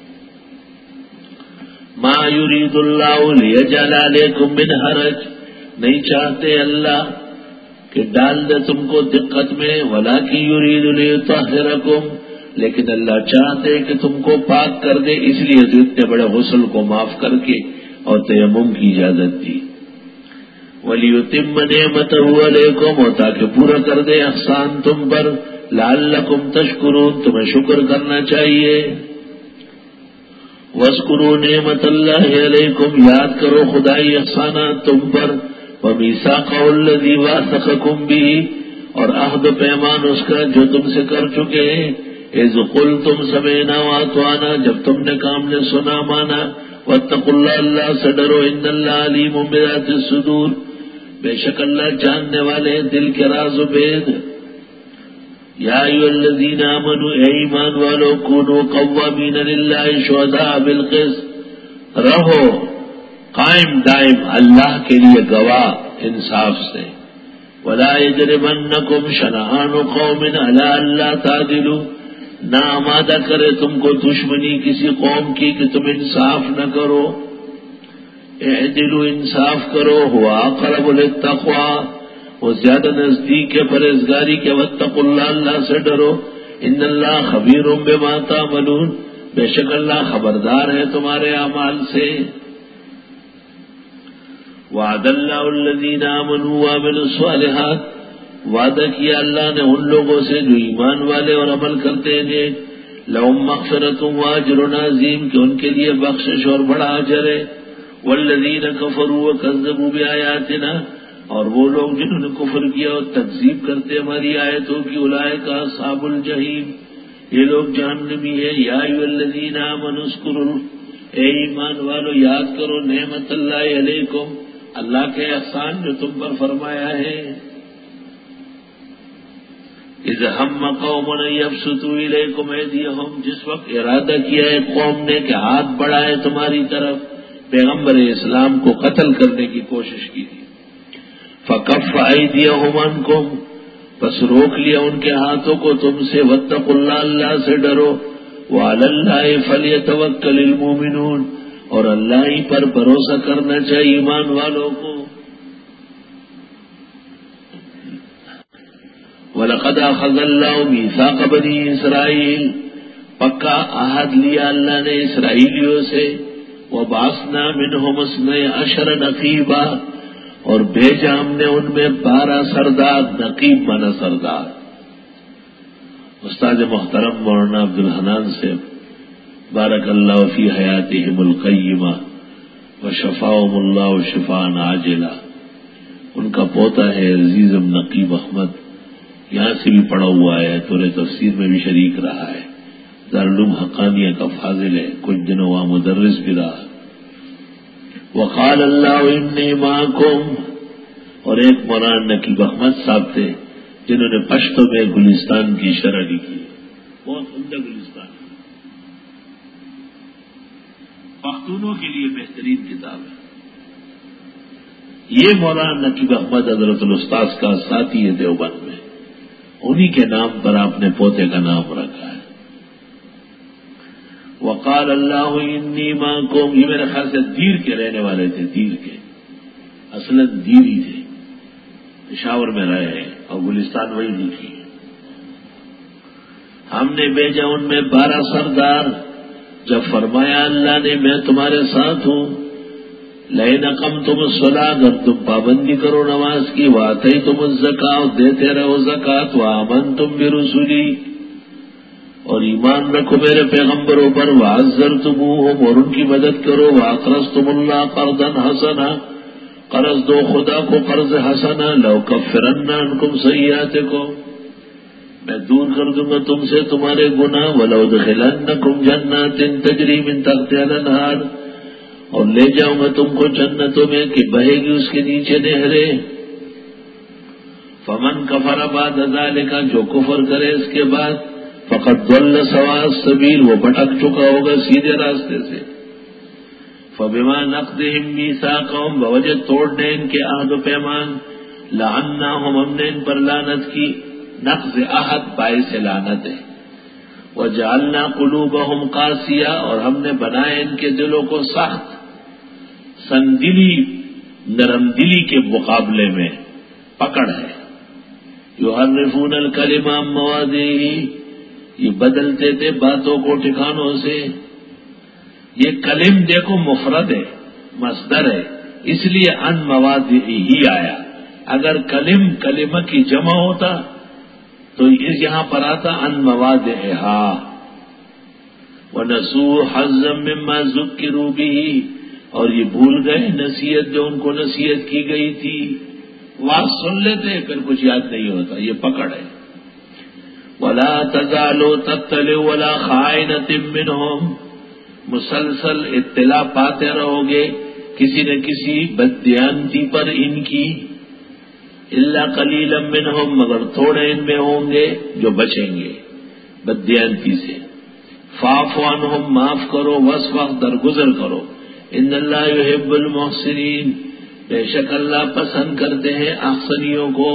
ما یرید اللہ لیجعل علیکم من حرج، نہیں چاہتے اللہ کہ ڈال دے تم کو دقت میں، ولکن یرید لیطہرکم، لیکن اللہ چاہتے کہ تم کو پاک کر دے، اس لیے تو اتنے بڑے غسل کو معاف کر کے اور تیمم کی اجازت دی۔ وَلِيُتِمَّ نِعْمَتَهُ عَلَيْكُمْ، اور تاکہ پورا کر دے احسان تم پر، لعلکم تشکرون، تمہیں شکر کرنا چاہیے۔ وَاذْكُرُوا نِعْمَتَ اللَّهِ عَلَيْكُمْ، یاد کرو خدائی احسانات تم پر، وَمِيثَاقَهُ الَّذِي وَاثَقَكُمْ بِهِ، اور عہد و پیمان اس کا جو تم سے کر چکے ہیں، اذ قلتم سمعنا وَأَطَعْنَا، جب تم نے کام نے سنا مانا، وَاتَّقُوا اللَّهَ، اللہ سے ڈرو، إِنَّ اللَّهَ عَلِيمٌ بِذَاتِ الصُّدُورِ، بے شک اللہ جاننے والے ہیں دل کے راز و بید۔ یا ایھا الذین آمنوا، اے ایمان والو، کونوا قوامین للہ شہداء بالقسط، رہو قائم دائم اللہ کے لیے گواہ انصاف سے۔ ولا یجرمنکم شنآن قوم علی الا تعدلوا، نہ آمادہ کرے تم کو دشمنی کسی قوم کی کہ تم انصاف نہ کرو، اعدلوا انصاف کرو، ہوا اقرب للتقوی، وہ زیادہ نزدیک ہے پرہیزگاری کے، واتقوا اللہ، اللہ سے ڈرو، ان اللہ خبیر بما تعملون، بے شک اللہ خبردار ہے تمہارے اعمال سے۔ وعد اللہ الذین آمنوا وعملوا الصالحات، وعدہ کیا اللہ نے ان لوگوں سے جو ایمان والے اور عمل کرتے ہیں، لہم مغفرۃ واجر عظیم، کہ ان کے لیے بخشش اور بڑا اجر ہے۔ والذین کفروا وکذبوا بآیاتنا، اور وہ لوگ جنہوں نے کفر کیا اور تکذیب کرتے ہماری آیتوں کی، اولئک اصحاب الجحیم، یہ لوگ جہنمی ہے۔ یا ایھا الذین آمنوا اذکروا، اے ایمان والو یاد کرو نعمت اللہ علیکم، اللہ کے احسان جو تم پر فرمایا ہے۔ اذ ہم قوم ان یبسطوا الیکم ایدیہم، جس وقت ارادہ کیا ہے قوم نے کہ ہاتھ بڑھائے تمہاری طرف، پیغمبر اسلام کو قتل کرنے کی کوشش کی تھی۔ فکف ایدیہم عنکم، بس روک لیا ان کے ہاتھوں کو تم سے، واتقوا اللہ، اللہ سے ڈرو، وعلی اللہ فلیتوکل المؤمنون، اور اللہ ہی پر بھروسہ کرنا چاہیے ایمان والوں کو۔ وَلَقَدْ أَخَذَ اللَّهُ مِيثَاقَ بَنِي إِسْرَائِيلَ، پکا عہد لیا اللہ نے اسرائیلیوں سے، وَبَعَثْنَا مِنْهُمْ اثْنَيْ عَشَرَ نَقِيبًا، اور بھیجا ہم نے ان میں بارہ سردار، نقیب مانا سردار۔ استاد محترم مولانا عبدالحنان سے بارک اللہ فی حیاتہم القیمہ وشفاہم اللہ شفاء عاجلہ، ان کا پوتا ہے عزیزم نقیب احمد، یہاں سے بھی پڑھا ہوا ہے، دورہ تفسیر میں بھی شریک رہا ہے، دارالعلوم حقانیہ کا فاضل ہے، کچھ دنوں وہاں مدرس بھی رہا۔ وقال اللہ انی معکم، اور ایک مولانا نقیب احمد صاحب تھے جنہوں نے پشتو میں گلستان کی شرح لکھی، بہت عمدہ گلستان ہے، پختونوں کے لیے بہترین کتاب ہے۔ یہ مولانا نقیب احمد حضرت الاستاذ کا ساتھی ہے دیوبند میں، انہی کے نام پر آپ نے پوتے کا نام رکھا ہے۔ وقال اللہ انی معکم، یہ میرے خیال سے دیر کے رہنے والے تھے، دیر کے، اصلاً دیری تھے، پشاور میں رہے ہیں اور گلستان وہی لکھی ہے۔ ہم نے بھیجا ان میں بارہ سردار، جب فرمایا اللہ نے میں تمہارے ساتھ ہوں، لئن اقمتم الصلاۃ، اگر تم پابندی کرو نماز کی، وآتیتم الزکاۃ، دیتے رہو زکوٰۃ، وآمنتم برسلی، اور ایمان رکھو میرے پیغمبروں پر، وعزرتموہم، اور ان کی مدد کرو، واقرضتم اللہ قرضا حسنا، قرض دو خدا کو قرض حسنا لو کفرن عنکم سیئاتکم، میں دور کر دوں گا تم سے تمہارے گناہ، ولادخلنکم جنات تجری من تحتها الانہار، اور لے جاؤں گا تم کو جنتوں میں کہ بہے گی اس کے نیچے نہریں۔ فمن کفر بعد ذلک، جو کفر کرے اس کے بعد، فقد ضل سواء السبیل، وہ بھٹک چکا ہوگا سیدھے راستے سے۔ فبما نقضهم میثاقهم، بوجہ توڑنے ان کے عہد و پیمان، لعناهم، ہم نے ان پر لعنت کی، نقض عہد باعث لعنت ہے۔ وجعلنا قلوبهم قاسیہ، اور ہم نے بنائے ان کے دلوں کو سخت، سندلی نرم دلی کے مقابلے میں پکڑ ہے۔ یحرفون الکلم عن مواضعہ، یہ بدلتے تھے باتوں کو ٹھکانوں سے۔ یہ کلم دیکھو مفرد ہے، مصدر ہے، اس لیے ان مواضعہ ہی آیا۔ اگر کلم کلمہ کی جمع ہوتا تو اس یہاں پر آتا ان مواضعہا۔ وَنَسُوا حَظًّا مِّمَّا ذُكِّرُوا بِهِ، اور یہ بھول گئے نصیحت جو ان کو نصیحت کی گئی تھی۔ واز سن لیتے پھر کچھ یاد نہیں ہوتا، یہ پکڑ ہے۔ وَلَا تَزَالُوا تَطَّلِعُ عَلَىٰ خَائِنَةٍ مِّنْهُمْ، مسلسل اطلاع پاتے رہو گے کسی نہ کسی بددیانتی پر ان کی، الا قلیلا منہم، مگر تھوڑے ان میں ہوں گے جو بچیں گے بددیانتی سے۔ فاعف عنہم، معاف کرو، واصفح، درگزر کرو، ان اللہ یحب المحسنین، بے شک اللہ پسند کرتے ہیں احسنیوں کو۔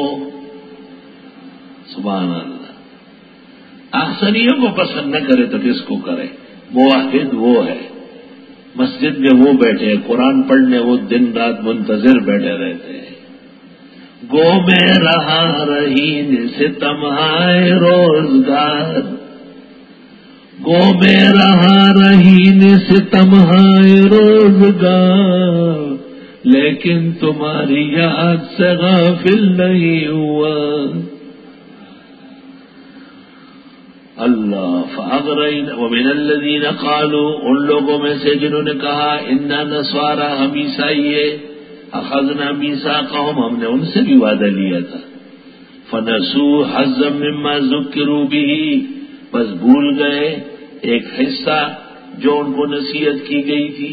سبحان اللہ، احسنیوں کو پسند نہ کرے تو کس کو کرے؟ موحد وہ ہے، مسجد میں وہ بیٹھے قرآن پڑھنے، وہ دن رات منتظر بیٹھے رہتے ہیں۔ گو میں رہا رہین سے تمہائے روزگار، گو میں رہا رہین سے تمہائے روزگار، لیکن تمہاری یاد سے غافل نہیں ہوا۔ اللہ فاغرین ومن الذین قالوا، ان لوگوں میں سے جنہوں نے کہا انا نصارى، ہم عیسائی ہیں، اخذنا میثاقهم، ہم نے ان سے بھی وعدہ لیا تھا۔ فنسوا حظا مما ذکروا به، بس بھول گئے ایک حصہ جو ان کو نصیحت کی گئی تھی۔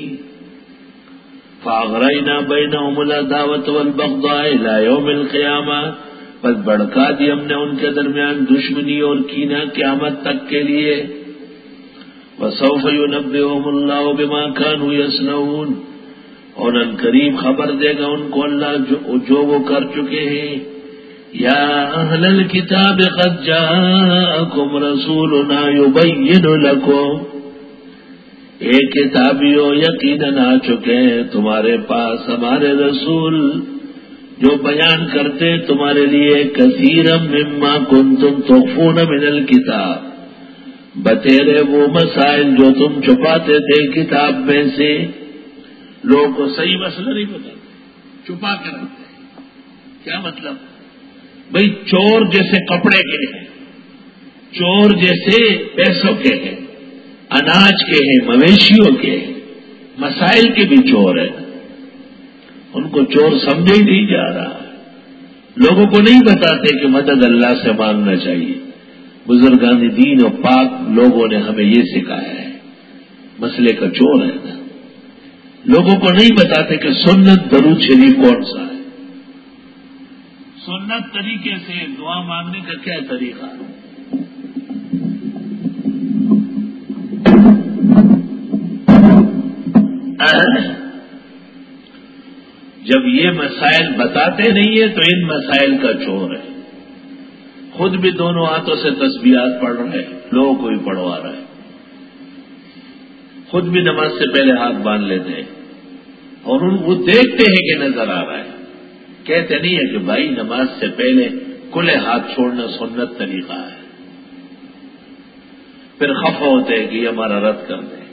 فاغرینا بینہم العداوۃ والبغضاء الی یوم القیامہ، بس بڑھکا دی ہم نے ان کے درمیان دشمنی اور کینہ قیامت تک کے لیے۔ وسوف ینبئہم اللہ بما کانوا یصنعون، اور ان قریب خبر دے گا ان کو اللہ جو, جو وہ کر چکے ہیں۔ یا اہل الکتاب قد جاءکم رسولنا یبین لکم، اے کتابیوں یقیناً آ چکے ہیں تمہارے پاس ہمارے رسول جو بیان کرتے تمہارے لیے کثیرا مما کنتم تخفون من الکتاب، بتیرے وہ مسائل جو تم چھپاتے تھے کتاب میں سے۔ لوگوں کو صحیح مسئلہ نہیں پتا، چھپا کر رکھتے ہیں۔ کیا مطلب؟ بھئی چور جیسے کپڑے کے ہیں، چور جیسے پیسوں کے ہیں، اناج کے ہیں، مویشیوں کے ہیں، مسائل کے بھی چور ہیں، ان کو چور سمجھے ہی نہیں جا رہا۔ لوگوں کو نہیں بتاتے کہ مدد اللہ سے مانگنا چاہیے۔ بزرگان دین اور پاک لوگوں نے ہمیں یہ سکھایا ہے، مسئلے کا چور ہے نا۔ لوگوں کو نہیں بتاتے کہ سنت درود شریف کون سا ہے، سنت طریقے سے دعا مانگنے کا کیا طریقہ ہے۔ جب یہ مسائل بتاتے نہیں ہیں تو ان مسائل کا چور ہے۔ خود بھی دونوں ہاتھوں سے تسبیحات پڑھ رہے ہیں، لوگوں کو بھی پڑھوا رہا ہے، خود بھی نماز سے پہلے ہاتھ باندھ لیتے ہیں، اور ان وہ دیکھتے ہیں کہ نظر آ رہا ہے، کہتے نہیں ہے کہ بھائی نماز سے پہلے کھلے ہاتھ چھوڑنا سنت طریقہ ہے، پھر خفا ہوتے ہیں کہ یہ ہمارا رد کر دیں۔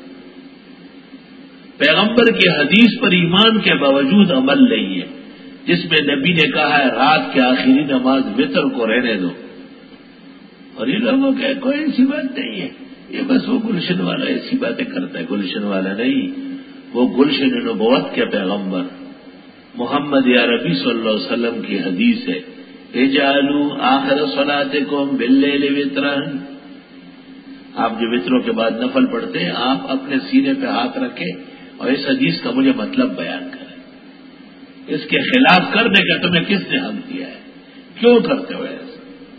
پیغمبر کی حدیث پر ایمان کے باوجود عمل نہیں ہے، جس میں نبی نے کہا ہے رات کی آخری نماز وتر کو رہنے دو، اور یہ لوگوں کے کوئی ایسی بات نہیں ہے، یہ بس وہ گلشن والا ایسی باتیں کرتا ہے، گلشن والا نہیں، وہ گلشن نبوت کے پیغمبر محمد عربی صلی اللہ علیہ وسلم کی حدیث ہے، اجعلوا آخر صلاتکم باللیل وطرا، آپ جو وطروں کے بعد نفل پڑھتے ہیں آپ اپنے سینے پہ ہاتھ رکھیں اور اس حدیث کا مجھے مطلب بیان کریں، اس کے خلاف کرنے کا تمہیں کس نے حق دیا ہے، کیوں کرتے ہو ایسا؟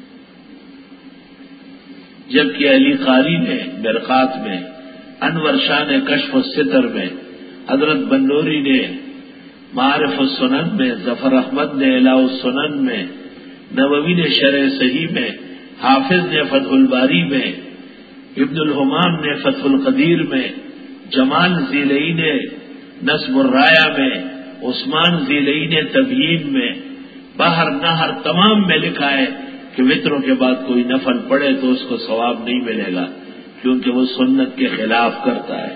جبکہ علی قاری نے مرقات میں، انور شاہ نے کشف الستر میں، حضرت بنوری نے معارف السنن میں، ظفر احمد نے اعلاء السنن میں، نووی نے شرح صحیح میں، حافظ نے فتح الباری میں، ابن الحمام نے فتح القدیر میں، جمال ذیلئی نے نصب الرایا میں، عثمان ذیلئی نے تبیین میں، بحر نہر تمام میں لکھا ہے کہ وطروں کے بعد کوئی نفل پڑے تو اس کو ثواب نہیں ملے گا، کیونکہ وہ سنت کے خلاف کرتا ہے،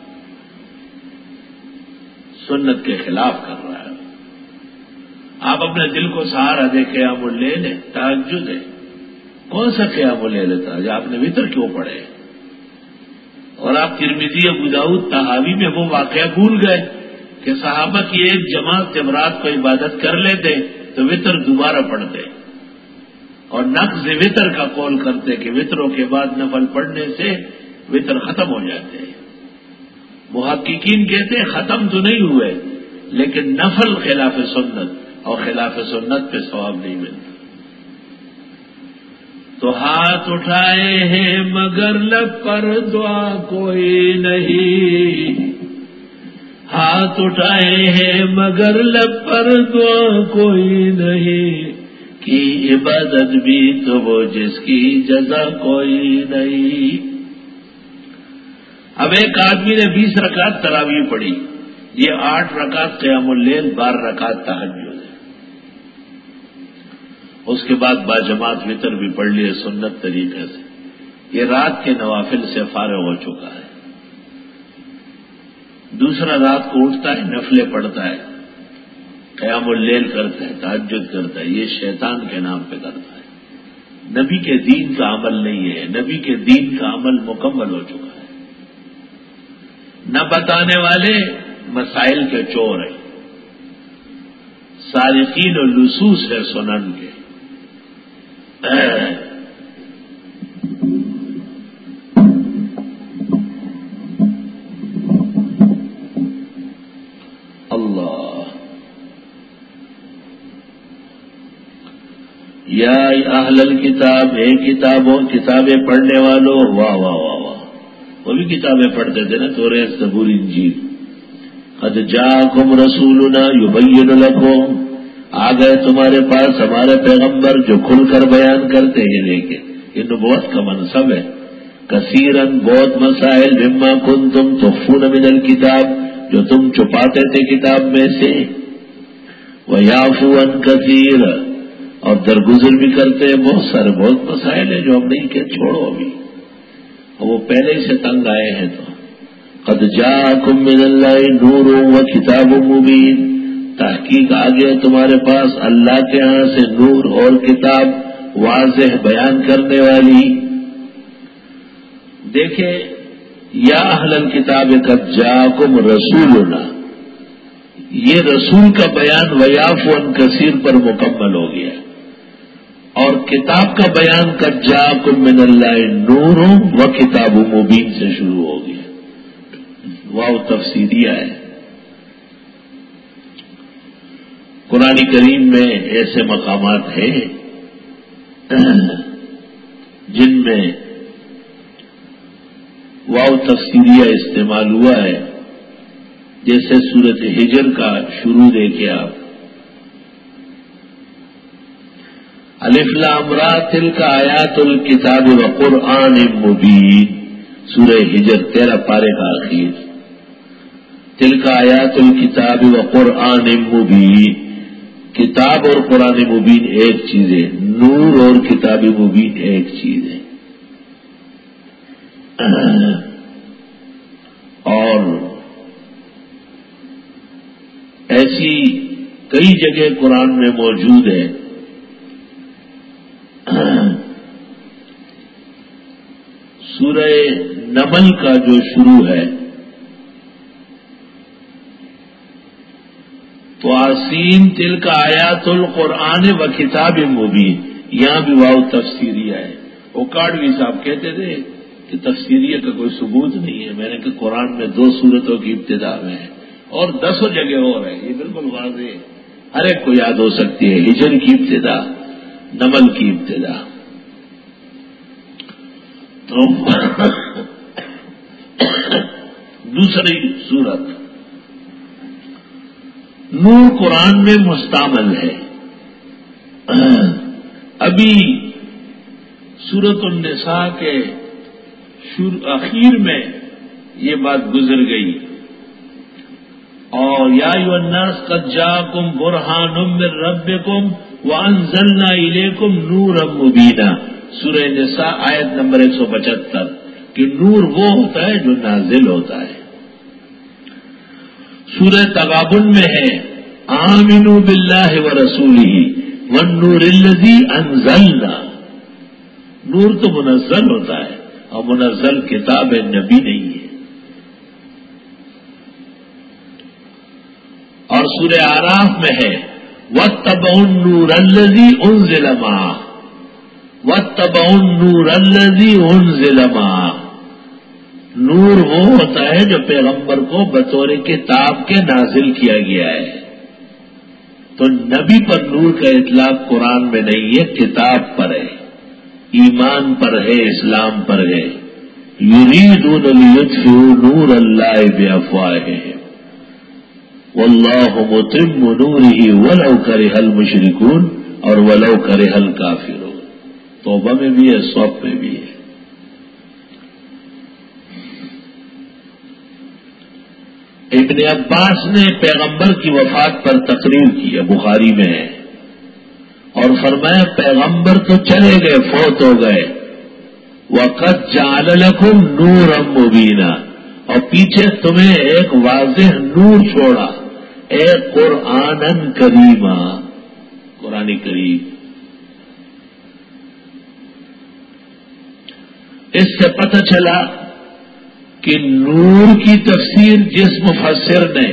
سنت کے خلاف کر رہا ہے۔ آپ اپنے دل کو سہارا دے قیام اللیل ہے، تہجد ہے، کون سا قیام اللیل تھا جو آپ نے وطر کیوں پڑھے؟ اور آپ ترمذی ابو داؤد طحاوی میں وہ واقعہ بھول گئے کہ صحابہ کی ایک جماعت جب رات کو عبادت کر لیتے تو وطر دوبارہ پڑھتے، اور نقض وطر کا قول کرتے کہ وطروں کے بعد نفل پڑھنے سے وطر ختم ہو جاتے ہیں۔ محققین کہتے ہیں ختم تو نہیں ہوئے، لیکن نفل خلاف سنت، اور خلاف سنت پہ ثواب نہیں ملتا۔ تو ہاتھ اٹھائے ہیں مگر لب پر دعا کوئی نہیں، ہاتھ اٹھائے ہیں مگر لب پر دعا کوئی نہیں، کی عبادت بھی تو وہ جس کی جزا کوئی نہیں۔ اب ایک آدمی نے بیس رکعت تراویح پڑھی، یہ آٹھ رکعت قیام اللیل، بارہ رکعت تہجد ہے، اس کے بعد باجماعت وطر بھی پڑھ لیے سنت طریقے سے، یہ رات کے نوافل سے فارغ ہو چکا ہے۔ دوسرا رات کو اٹھتا ہے، نفلیں پڑھتا ہے، قیام اللیل کرتا ہے، تہجد کرتا ہے، یہ شیطان کے نام پہ کرتا ہے، نبی کے دین کا عمل نہیں ہے، نبی کے دین کا عمل مکمل ہو چکا ہے۔ نہ بتانے والے مسائل کے چور ہیں، سارقین و لصوص ہے سنن کے۔ اللہ یا اہل الکتاب، ہے کتابوں کتابیں پڑھنے والوں، واہ واہ واہ واہ، وہ بھی کتابیں پڑھتے تھے نا، توریت زبور انجیل۔ قد جاءکم رسولنا یبین لکم، آ گئے تمہارے پاس ہمارے پیغمبر جو کھل کر بیان کرتے ہیں، لیکن یہ نبوت کا منصب ہے۔ کثیرن، بہت مسائل، مما کنتم تخفون من الکتاب، جو تم چھپاتے تھے کتاب میں سے، ویعفو عن کثیر، اور درگزر بھی کرتے ہیں بہت سارے، بہت مسائل ہیں جو ہم نہیں کہ چھوڑو ابھی، وہ پہلے سے تنگ آئے ہیں۔ تو قد جاءکم من اللہ نور و کتاب مبین، تحقیق آ گیا تمہارے پاس اللہ کے ہاں سے نور اور کتاب واضح بیان کرنے والی۔ دیکھیں، یا اہل الکتاب قد جاءکم رسولنا، یہ رسول کا بیان ویعفو عن کثیر پر مکمل ہو گیا، اور کتاب کا بیان قد جاءکم من اللہ نور و کتاب مبین سے شروع ہو گیا۔ واو تفسیریہ ہے۔ قرآن کریم میں ایسے مقامات ہیں جن میں واو تفسیریہ استعمال ہوا ہے، جیسے سورۃ ہجر کا شروع دیکھیں آپ، الف لام را تلک آیات الکتاب و قرآن مبین، سورہ ہجر تیرہ پارے کا آخر، تلک آیات الکتاب و قرآن مبین، کتاب اور قرآن مبین ایک چیز ہے، نور اور کتاب مبین ایک چیز ہے۔ اور ایسی کئی جگہ قرآن میں موجود ہے۔ سورہ نمل کا جو شروع ہے، تو آج یاسین تلک آیات القرآن و کتاب مبین، یہاں بھی واو تفسیریہ ہے۔ اوکاڑوی صاحب کہتے تھے کہ تفسیریہ کا کوئی ثبوت نہیں ہے، میں نے کہ قرآن میں دو سورتوں کی ابتدا میں ہے اور دسوں جگہ اور ہے، یہ بالکل واضح ہے، ہر ایک کو یاد ہو سکتی ہے۔ ہجر کی ابتدا، نمل کی ابتدا۔ تو دوسری سورت نور قرآن میں مستعمل ہے۔ ابھی سورت النساء کے اخیر میں یہ بات گزر گئی، اور یا ایھا الناس قد جاءکم برہان من ربکم وانزلنا الیکم نورا مبینا، سورہ نساء آیت نمبر ایک سو پچہتر، کہ نور وہ ہوتا ہے جو نازل ہوتا ہے۔ سورہ تغابن میں ہے آمنوا باللہ ورسولہ والنور الذی انزلنا، نور تو منزل ہوتا ہے اور منزل کتاب نبی نہیں ہے۔ اور سورہ اعراف میں ہے واتبعوا النور الذی انزل معہ، واتبعوا النور الذی انزل معہ، نور وہ ہوتا ہے جو پیغمبر کو بطور کتاب کے نازل کیا گیا ہے۔ تو نبی پر نور کا اطلاق قرآن میں نہیں ہے، کتاب پر ہے، ایمان پر ہے، اسلام پر ہے۔ یریدون لیطفئوا نور اللہ بافواہہم واللہ متم نورہ ولو کرہ المشرکون، اور ولو کرہ الکافرون، توبہ میں بھی ہے، صف میں بھی ہے۔ ابن عباس نے پیغمبر کی وفات پر تقریر کی ہے، بخاری میں ہے، اور فرمایا پیغمبر تو چلے گئے، فوت ہو گئے، وَقَدْ جَعَلَ لَكُمْ نُورًا مُبِينًا، اور پیچھے تمہیں ایک واضح نور چھوڑا، اے قرآنً کریما، قرآن کریم۔ اس سے پتہ چلا کہ نور کی تفسیر جس مفسر نے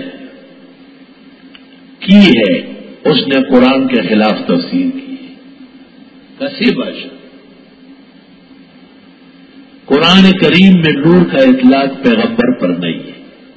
کی ہے اس نے قرآن کے خلاف تفسیر کی ہے، کسی باشا۔ قرآن کریم میں نور کا اطلاق پیغمبر پر نہیں ہے،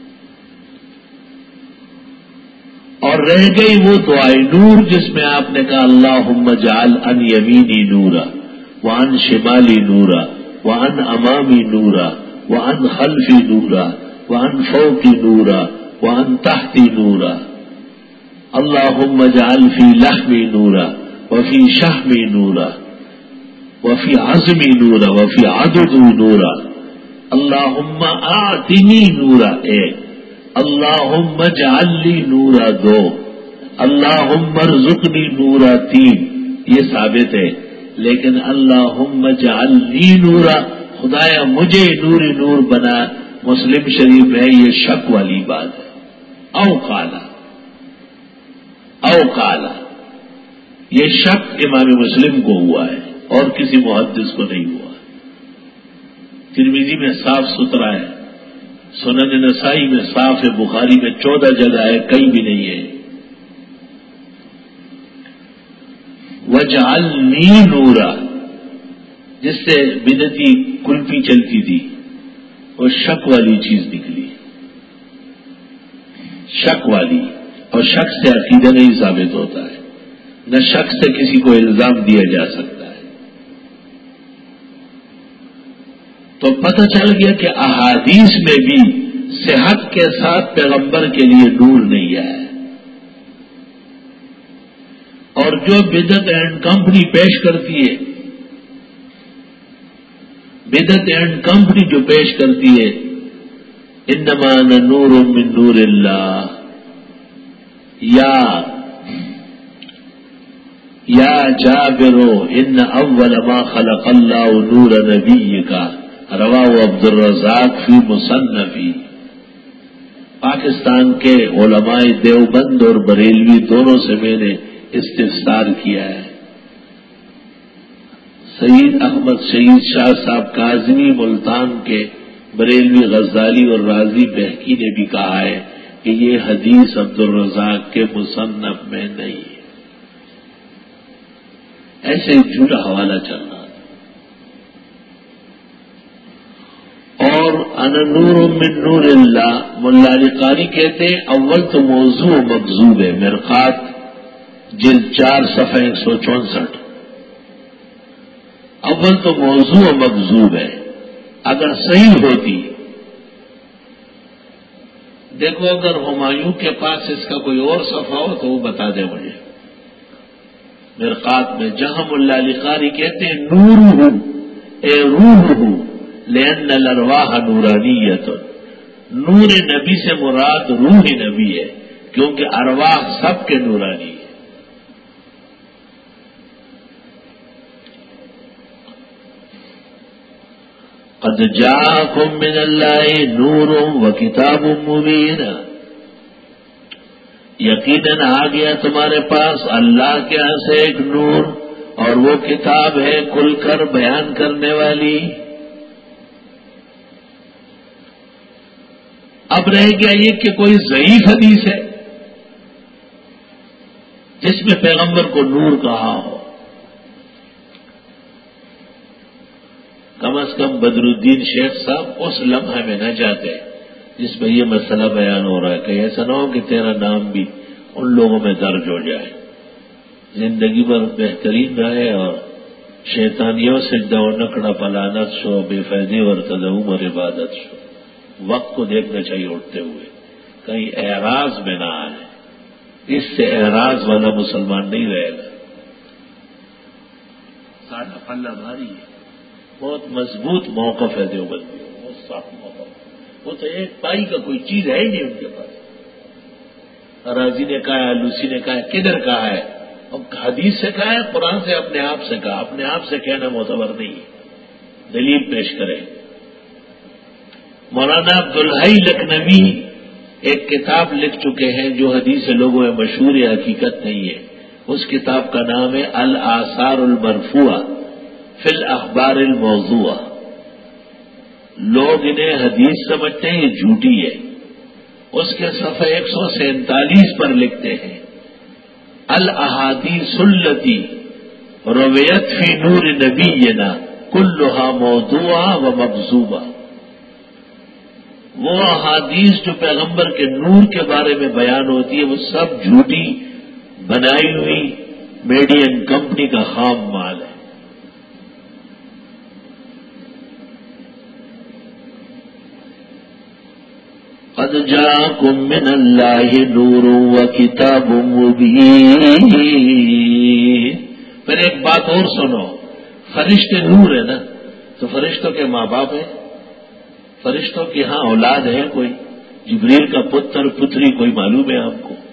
اور رہ گئی وہ دعائے نور جس میں آپ نے کہا اللہم اجعل عن یمینی نورا وعن شمالی نورا وعن امامی نورا وعن خلفی نورا وعن فوقی نورا وعن تحتی نورا، اللہم اجعل فی لحمی نورا وفی شحمی نورا وفی عظمی نورا وفی عدد نورا، اللہم آتنی نورا ایک، اللہم اجعل لی نورا دو، اللہم ارزقنی نورا تین، یہ ثابت ہے۔ لیکن اللہم اجعل لی نورا، خدایا مجھے نوری نور بنا، مسلم شریف ہے، یہ شک والی بات ہے۔ او قالا او قالا، یہ شک امام مسلم کو ہوا ہے اور کسی محدث کو نہیں ہوا۔ ترمذی میں صاف ستھرا ہے، سنن نسائی میں صاف ہے، بخاری میں چودہ جگہ ہے، کہیں بھی نہیں ہے۔ وجعلنی نورا، جس سے بدعتی کلفی چلتی تھی وہ شک والی چیز نکلی، شک والی، اور شک سے عقیدہ نہیں ثابت ہوتا ہے، نہ شک سے کسی کو الزام دیا جا سکتا ہے۔ تو پتہ چل گیا کہ احادیث میں بھی صحت کے ساتھ پیغمبر کے لیے نور نہیں آیا، اور جو بدعت اینڈ کمپنی پیش کرتی ہے، بدعت اینڈ کمپنی جو پیش کرتی ہے انما انا نور من نور اللہ، یا یا جابرو ان اول ما خلق اللہ نور نبی کا، رواہ عبد الرزاق فی مصنفی۔ پاکستان کے علماء دیوبند اور بریلوی دونوں سے میں نے استفسار کیا ہے، سید احمد شہید شاہ صاحب کاظمی ملتان کے بریلوی غزالی اور رازی بہکی نے بھی کہا ہے کہ یہ حدیث عبد الرزاق کے مصنف میں نہیں ہے، ایسے جھوٹا حوالہ چل رہا تھا۔ اور انا نور من نور اللہ، ملا علی قاری کہتے ہیں اول تو موضوع مکذوب ہے، مرقات جلد چار صفحہ ایک سو چونسٹھ، اول تو موضوع مکذوب ہے، اگر صحیح ہوتی، دیکھو اگر ہمایوں کے پاس اس کا کوئی اور صفحہ ہو تو وہ بتا دے مجھے، مرقات میں جہاں ملا علی قاری کہتے ہیں نور اے روح لأن الارواح نورانیت، نور نبی سے مراد روح نبی ہے کیونکہ ارواح سب کے نورانی ہے۔ قد جاءکم من اللہ نور و کتاب مبین، یقیناً آ گیا تمہارے پاس اللہ کے یہاں سے ایک نور اور وہ کتاب ہے کھل کر بیان کرنے والی۔ اب رہ گیا یہ کہ کوئی ضعیف حدیث ہے جس میں پیغمبر کو نور کہا ہو، کم از کم بدر الدین شیخ صاحب اس لمحے میں نہ جاتے جس میں یہ مسئلہ بیان ہو رہا ہے، کہ ایسا نہ ہو کہ تیرا نام بھی ان لوگوں میں درج ہو جائے، زندگی بھر بہترین رہے اور شیطانیوں سے دو نکڑا پلانت شو بے فیدی اور تدعمر عبادت شو، وقت کو دیکھنا چاہیے اٹھتے ہوئے کہیں اعراض میں نہ آئے، اس سے اعراض والا مسلمان نہیں رہے گا۔ سارا پلہ بھاری ہے، بہت مضبوط موقف ہے دیوبندی، بہت سخت موقف، وہ تو ایک پائی کا کوئی چیز ہے ہی نہیں ان کے پاس۔ راضی نے کہا ہے، لوسی نے کہا ہے، کدھر کہا ہے؟ اب حدیث سے کہا ہے، قرآن سے اپنے آپ سے کہا، اپنے آپ سے کہنا معتبر نہیں ہے، دلیل پیش کرے۔ مولانا عبدالحی لکھنوی ایک کتاب لکھ چکے ہیں جو حدیث لوگوں میں مشہور ہے، حقیقت نہیں ہے، اس کتاب کا نام ہے الآثار المرفوعہ فی الاخبار الموضوعہ۔ لوگ انہیں حدیث سمجھتے ہیں، یہ جھوٹی ہے۔ اس کے صفحہ ایک سو سینتالیس پر لکھتے ہیں الاحادیث التی رویت فی نور نبینا کلھا موضوعہ و مکذوبہ، وہ احادیث جو پیغمبر کے نور کے بارے میں بیان ہوتی ہے وہ سب جھوٹی بنائی ہوئی میڈین کمپنی کا خام مال ہے۔ قد جاءکم من اللہ نور و کتاب مبین۔ پھر ایک بات اور سنو، فرشتے نور ہے نا، تو فرشتوں کے ماں باپ ہیں، فرشتوں کی ہاں اولاد ہے کوئی، جبریل کا پتر پتری کوئی معلوم ہے آپ کو؟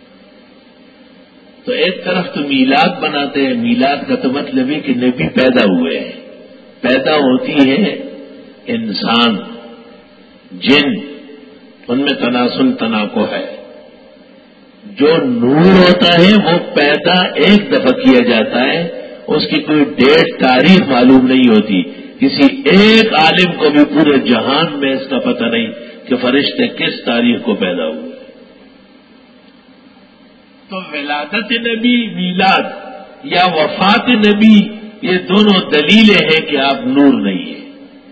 تو ایک طرف تو میلاد بناتے ہیں، میلاد کا تو مطلب ہے کہ نبی پیدا ہوئے ہیں، پیدا ہوتی ہے انسان جن، ان میں تناسل تناقو ہے۔ جو نور ہوتا ہے وہ پیدا ایک دفعہ کیا جاتا ہے، اس کی کوئی ڈیٹ تاریخ معلوم نہیں ہوتی، کسی ایک عالم کو بھی پورے جہان میں اس کا پتہ نہیں کہ فرشتے کس تاریخ کو پیدا ہوئے۔ تو ولادت نبی، میلاد یا وفات نبی، یہ دونوں دلیلیں ہیں کہ آپ نور نہیں ہیں۔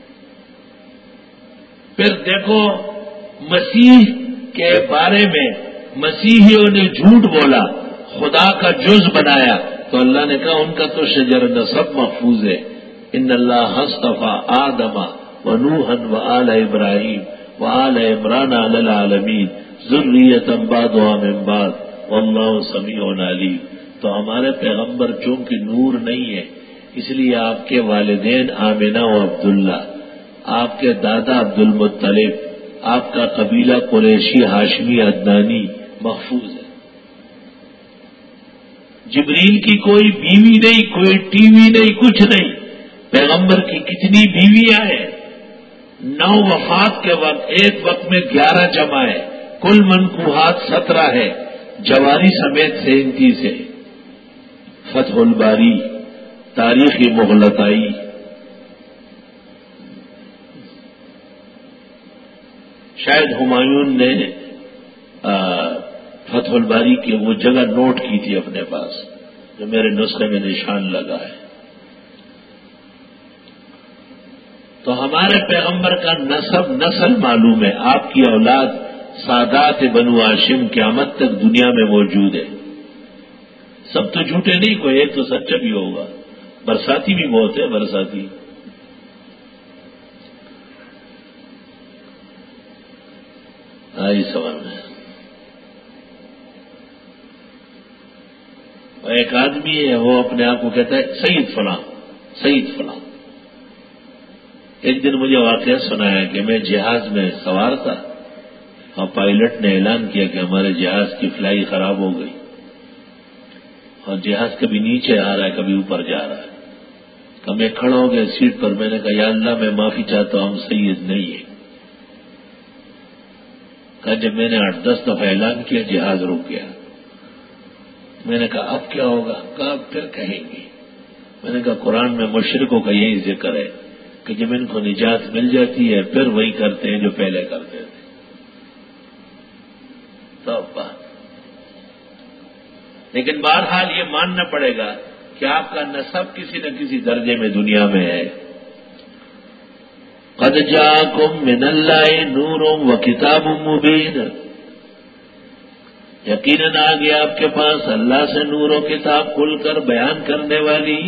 پھر دیکھو مسیح کے بارے میں مسیحیوں نے جھوٹ بولا، خدا کا جز بنایا، تو اللہ نے کہا ان کا تو شجر نسب محفوظ ہے، ان اللہ اصطفیٰ آدم و نوحا و آل ابراہیم و آل عمران علی العالمین ذریۃ بعضھا من بعض واللہ سمیع علیم۔ تو ہمارے پیغمبر چونکہ نور نہیں ہے، اس لیے آپ کے والدین آمنہ و عبداللہ، آپ کے دادا عبد المطلب، آپ کا قبیلہ قریشی ہاشمی عدنانی محفوظ ہے۔ جبریل کی کوئی بیوی نہیں، کوئی ٹی وی نہیں، کچھ نہیں۔ پیغمبر کی کتنی بیویاں ہیں؟ نو وفات کے وقت، ایک وقت میں گیارہ جمع ہے، کل منقوحات سترہ ہے، جواری سمیت سینتیس ہے۔ فتح الباری، تاریخی مغلطائی، شاید ہمایوں نے فتح الباری کی وہ جگہ نوٹ کی تھی اپنے پاس جو میرے نسخے میں نشان لگا ہے. تو ہمارے پیغمبر کا نسب نسل معلوم ہے. آپ کی اولاد سادات بنو ہاشم قیامت تک دنیا میں موجود ہے. سب تو جھوٹے نہیں، کوئی ایک تو سچا بھی ہوگا. برساتی بھی بہت ہے، برساتی. آئی سوال میں ایک آدمی ہے، وہ اپنے آپ کو کہتا ہے سید فلاں سید فلاں. ایک دن مجھے واقعہ سنایا کہ میں جہاز میں سوار تھا اور پائلٹ نے اعلان کیا کہ ہمارے جہاز کی فلائی خراب ہو گئی اور جہاز کبھی نیچے آ رہا ہے کبھی اوپر جا رہا ہے. تو میں کھڑا ہو گیا سیٹ پر. میں نے کہا یا اللہ میں معافی چاہتا ہوں، ہم سید نہیں ہیں. کہا جب میں نے آٹھ دس دفعہ اعلان کیا جہاز رک گیا. میں نے کہا اب کیا ہوگا؟ کہا اب پھر کہیں گے. میں نے کہا قرآن میں مشرکوں کا یہی ذکر ہے کہ جب ان کو نجات مل جاتی ہے پھر وہی کرتے ہیں جو پہلے کرتے تھے. تو بات لیکن بہرحال یہ ماننا پڑے گا کہ آپ کا نسب کسی نہ کسی درجے میں دنیا میں ہے. قد جاءکم من اللہ نور و کتاب مبین. یقیناً آ گیا آپ کے پاس اللہ سے نور و کتاب کھل کر بیان کرنے والی.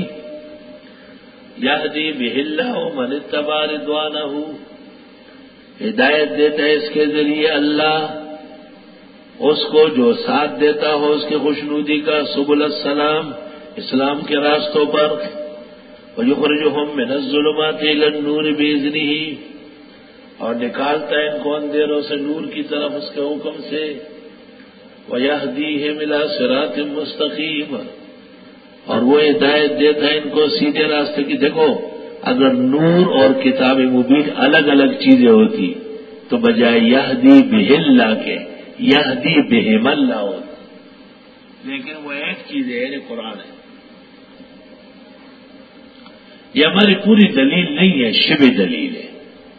یہدی بہ اللہ من اتبع رضوانہ. ہدایت دیتا ہے اس کے ذریعے اللہ اس کو جو ساتھ دیتا ہو اس کی خوشنودی کا. سبل السلام اسلام کے راستوں پر. ویخرجہم من الظلمات الی النور بإذنہ. اور نکالتا ہے ان کو اندھیروں سے نور کی طرف اس کے حکم سے. وَيَهْدِيهِمْ إِلَىٰ صِرَاطٍ مُّسْتَقِيمٍ. اور وہ ہدایت دیتا ہے ان کو سیدھے راستے کی. دیکھو اگر نور اور کتاب مبین الگ الگ چیزیں ہوتی تو بجائے یہدی بہ اللہ کے یہدی بہم اللہ ہوتی، لیکن وہ ایک چیز ہے یہ قرآن ہے. یہ ہماری پوری دلیل نہیں ہے، شبہ دلیل ہے.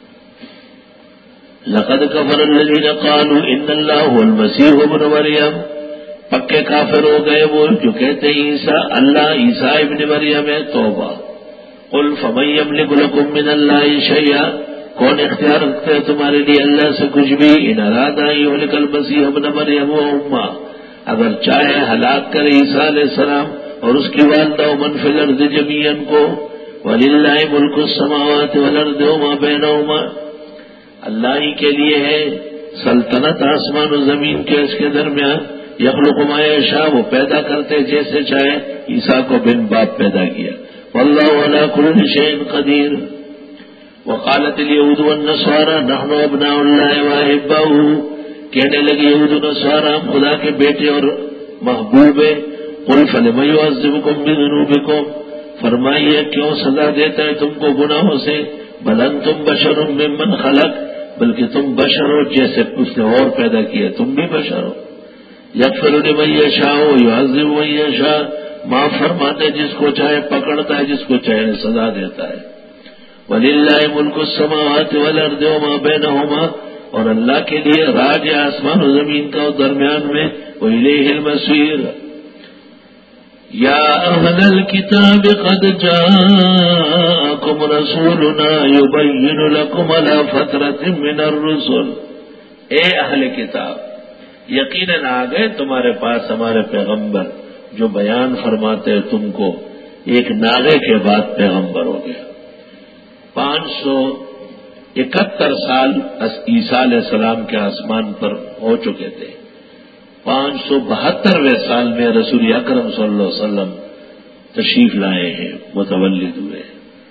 لقد کفر الذین قالوا ان اللہ هو المسیح ابن مریم. پکے کافر ہو گئے وہ جو کہتے ہیں عیسیٰ اللہ عیسیٰ ابن مریم ہے. توبہ. قل فمن یملک لکم من اللہ شیئا. کون اختیار رکھتے ہیں تمہارے لیے اللہ سے کچھ بھی؟ ان ارادہ یہلک المسیح ابن مریم و امہ. اگر چاہے ہلاک کرے عیسیٰ علیہ السلام اور اس کی والدہ ومن فی الارض جمیعا کو. وللہ ملک السماوات والارض وما بینہما. اللہ ہی کے لیے ہے سلطنت آسمان و زمین کے اس کے درمیان. یخلق ما یشاء. وہ پیدا کرتے جیسے چاہے. عیسیٰ کو بن باپ پیدا کیا. واللہ علی کل شیء قدیر. وقالت الیہود والنصارى نحن ابناء اللہ واحباؤہ. کہنے لگے یہود و نصارى ہم خدا کے بیٹے اور محبوب ہیں. قل فلم یعذبکم بذنوبکم. فرمائیے کیوں سزا دیتا ہے تم کو گناہوں سے؟ بل انتم بشر ممن خلق. بلکہ تم بشر ہو جیسے اس نے اور پیدا کیا، تم بھی بشر ہو. یغفر لمن یشاء ویعذب من یشاء. معاف فرماتے جس کو چاہے پکڑتا ہے جس کو چاہے سزا دیتا ہے. وللہ ملک السماوات والارض وما بینہما. اور اللہ کے لیے راج ہے آسمان و زمین کا اور درمیان میں. والیہ المصیر. یا اہل الکتاب قد جاءکم رسولنا یبین لکم علی فترۃ من الرسل. اے اہل کتاب یقیناً آ گئے تمہارے پاس ہمارے پیغمبر جو بیان فرماتے ہیں تم کو. ایک ناغے کے بعد پیغمبر ہو گیا. پانچ سو اکہتر سال عیسیٰ علیہ السلام کے آسمان پر ہو چکے تھے. پانچ سو بہترویں سال میں رسول اکرم صلی اللہ علیہ وسلم تشریف لائے ہیں، متولد ہوئے.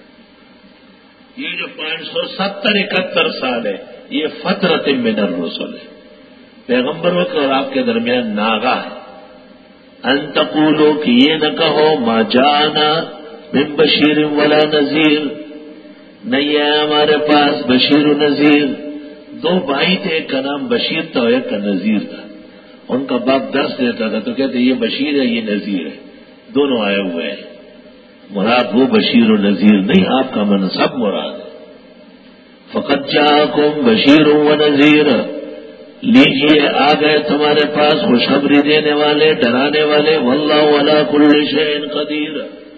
یہ جو پانچ سو ستر اکہتر سال ہے یہ فترت من الرسل ہے. پیغمبروں کے اور آپ کے درمیان ناغا ہے. ان تقولوا کہ یہ نہ کہو ما جانا من بشیر ولا نذیر. نہیں ہے ہمارے پاس بشیر و نذیر. دو بھائی تھے، ایک کا نام بشیر تھا اور ایک کا نذیر تھا. ان کا باپ درس دیتا تھا تو کہتے یہ بشیر ہے یہ نذیر ہے. دونوں آئے ہوئے ہیں. مراد وہ بشیر و نذیر نہیں، آپ کا منصب مراد ہے. فقد جاءکم بشیر و نذیر. لیجیے آ گئے تمہارے پاس خوشخبری دینے والے، ڈرانے والے، واللہ علی کل شیء قدیر۔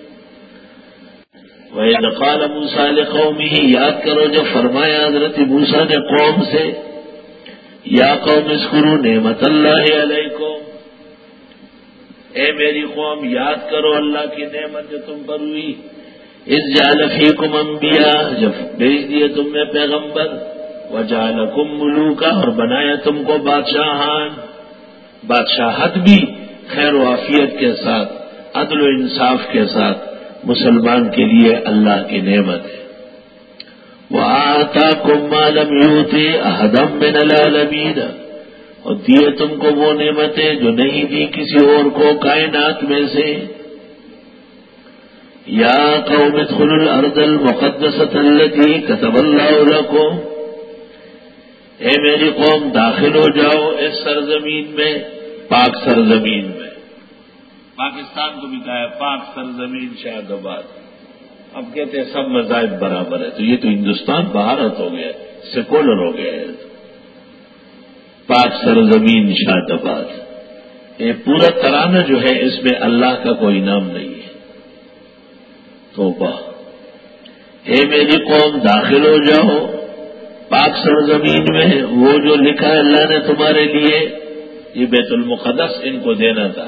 وَإِذْ قَالَ مُوسَىٰ لِقَوْمِهِ، یاد کرو جب فرمایا حضرت موسیٰ نے قوم سے، یا قوم اذکروا نعمت اللہ علیکم، اے میری قوم یاد کرو اللہ کی نعمت جو تم پر ہوئی، اذ جعل فیکم انبیاء، جب بھیج دیے تم میں پیغمبر، وجعلکم ملوکا، اور بنایا تم کو بادشاہان، بادشاہت بھی خیر و عافیت کے ساتھ، عدل و انصاف کے ساتھ مسلمان کے لیے اللہ کی نعمت ہے۔ وَآتَاكُم مَّا لَمْ يُؤْتِ أَحَدًا مِّنَ الْعَالَمِينَ، اور دیے تم کو وہ نعمتیں جو نہیں دی کسی اور کو کائنات میں سے۔ یا قوم ادخلوا الارض المقدسۃ التي كتب اللہ لكم، اے میری قوم داخل ہو جاؤ اس سرزمین میں، پاک سرزمین میں۔ پاکستان کو بھی کہا ہے پاک سرزمین شاد آباد، اب کہتے ہیں سب مذاہب برابر ہے، تو یہ تو ہندوستان بھارت ہو گیا، سیکولر ہو گیا ہے۔ پاک سرزمین شاد آباد، یہ پورا ترانہ جو ہے اس میں اللہ کا کوئی نام نہیں ہے۔ توبہ، اے میری قوم داخل ہو جاؤ پاک سرزمین میں، وہ جو لکھا ہے اللہ نے تمہارے لیے، یہ بیت المقدس ان کو دینا تھا۔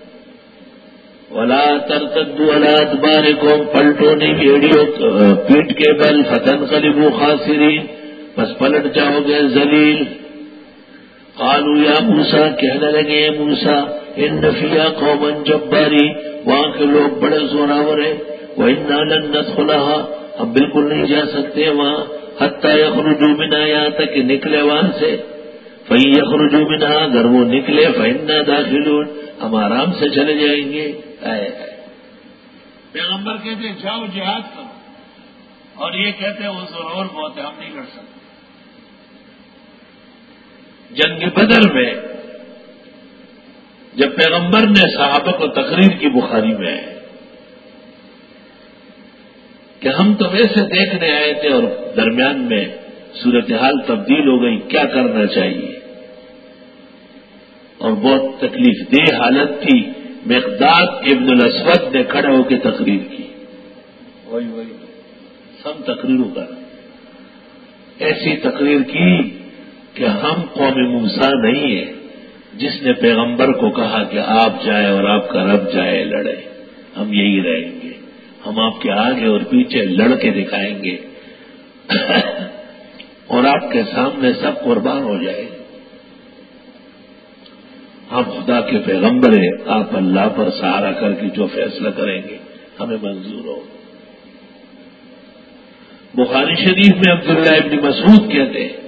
ولا ترتدوا على ادباركم، پلٹو نہیں بھیڑیو پیٹ کے بل، فتنقلبوا خاسرین، بس پلٹ جاؤ گے ذلیل۔ قالوا یا موسیٰ، کہنے لگے موسیٰ، ان فیہا قوما جباری، وہاں کے لوگ بڑے زوراور ہیں، وَإِنَّا لَن نَّدْخُلَهَا، ہم بالکل نہیں جا سکتے وہاں، حَتَّىٰ يَخْرُجُوا مِنْهَا، یہاں تک کہ نکلے وہاں سے، فَإِن يَخْرُجُوا مِنْهَا، اگر وہ نکلے فَإِنَّا دَاخِلُونَ، ہم آرام سے چلے جائیں گے۔ آئے آئے پیغمبر کہتے جاؤ جہاد کرو، اور یہ کہتے ہیں وہ ضرور بہت ہے، ہم نہیں لڑ سکتے۔ جنگ بدر میں جب پیغمبر نے صحابہ کو تقریر کی بخاری میں ہے کہ ہم تو ویسے دیکھنے آئے تھے اور درمیان میں صورتحال تبدیل ہو گئی، کیا کرنا چاہیے، اور بہت تکلیف دہ حالت تھی، مقداد ابن الاسود نے کھڑے ہو کے تقریر کی، وہی وہی سم تقریروں کا ایسی تقریر کی کہ ہم قوم موسیٰ نہیں ہیں جس نے پیغمبر کو کہا کہ آپ جائیں اور آپ کا رب جائے لڑے، ہم یہی رہیں گے، ہم آپ کے آگے اور پیچھے لڑ کے دکھائیں گے اور آپ کے سامنے سب قربان ہو جائے گے۔ ہم خدا کے پیغمبر ہیں، آپ اللہ پر سہارا کر کے جو فیصلہ کریں گے ہمیں منظور ہو۔ بخاری شریف میں عبداللہ ابن مسعود کہتے ہیں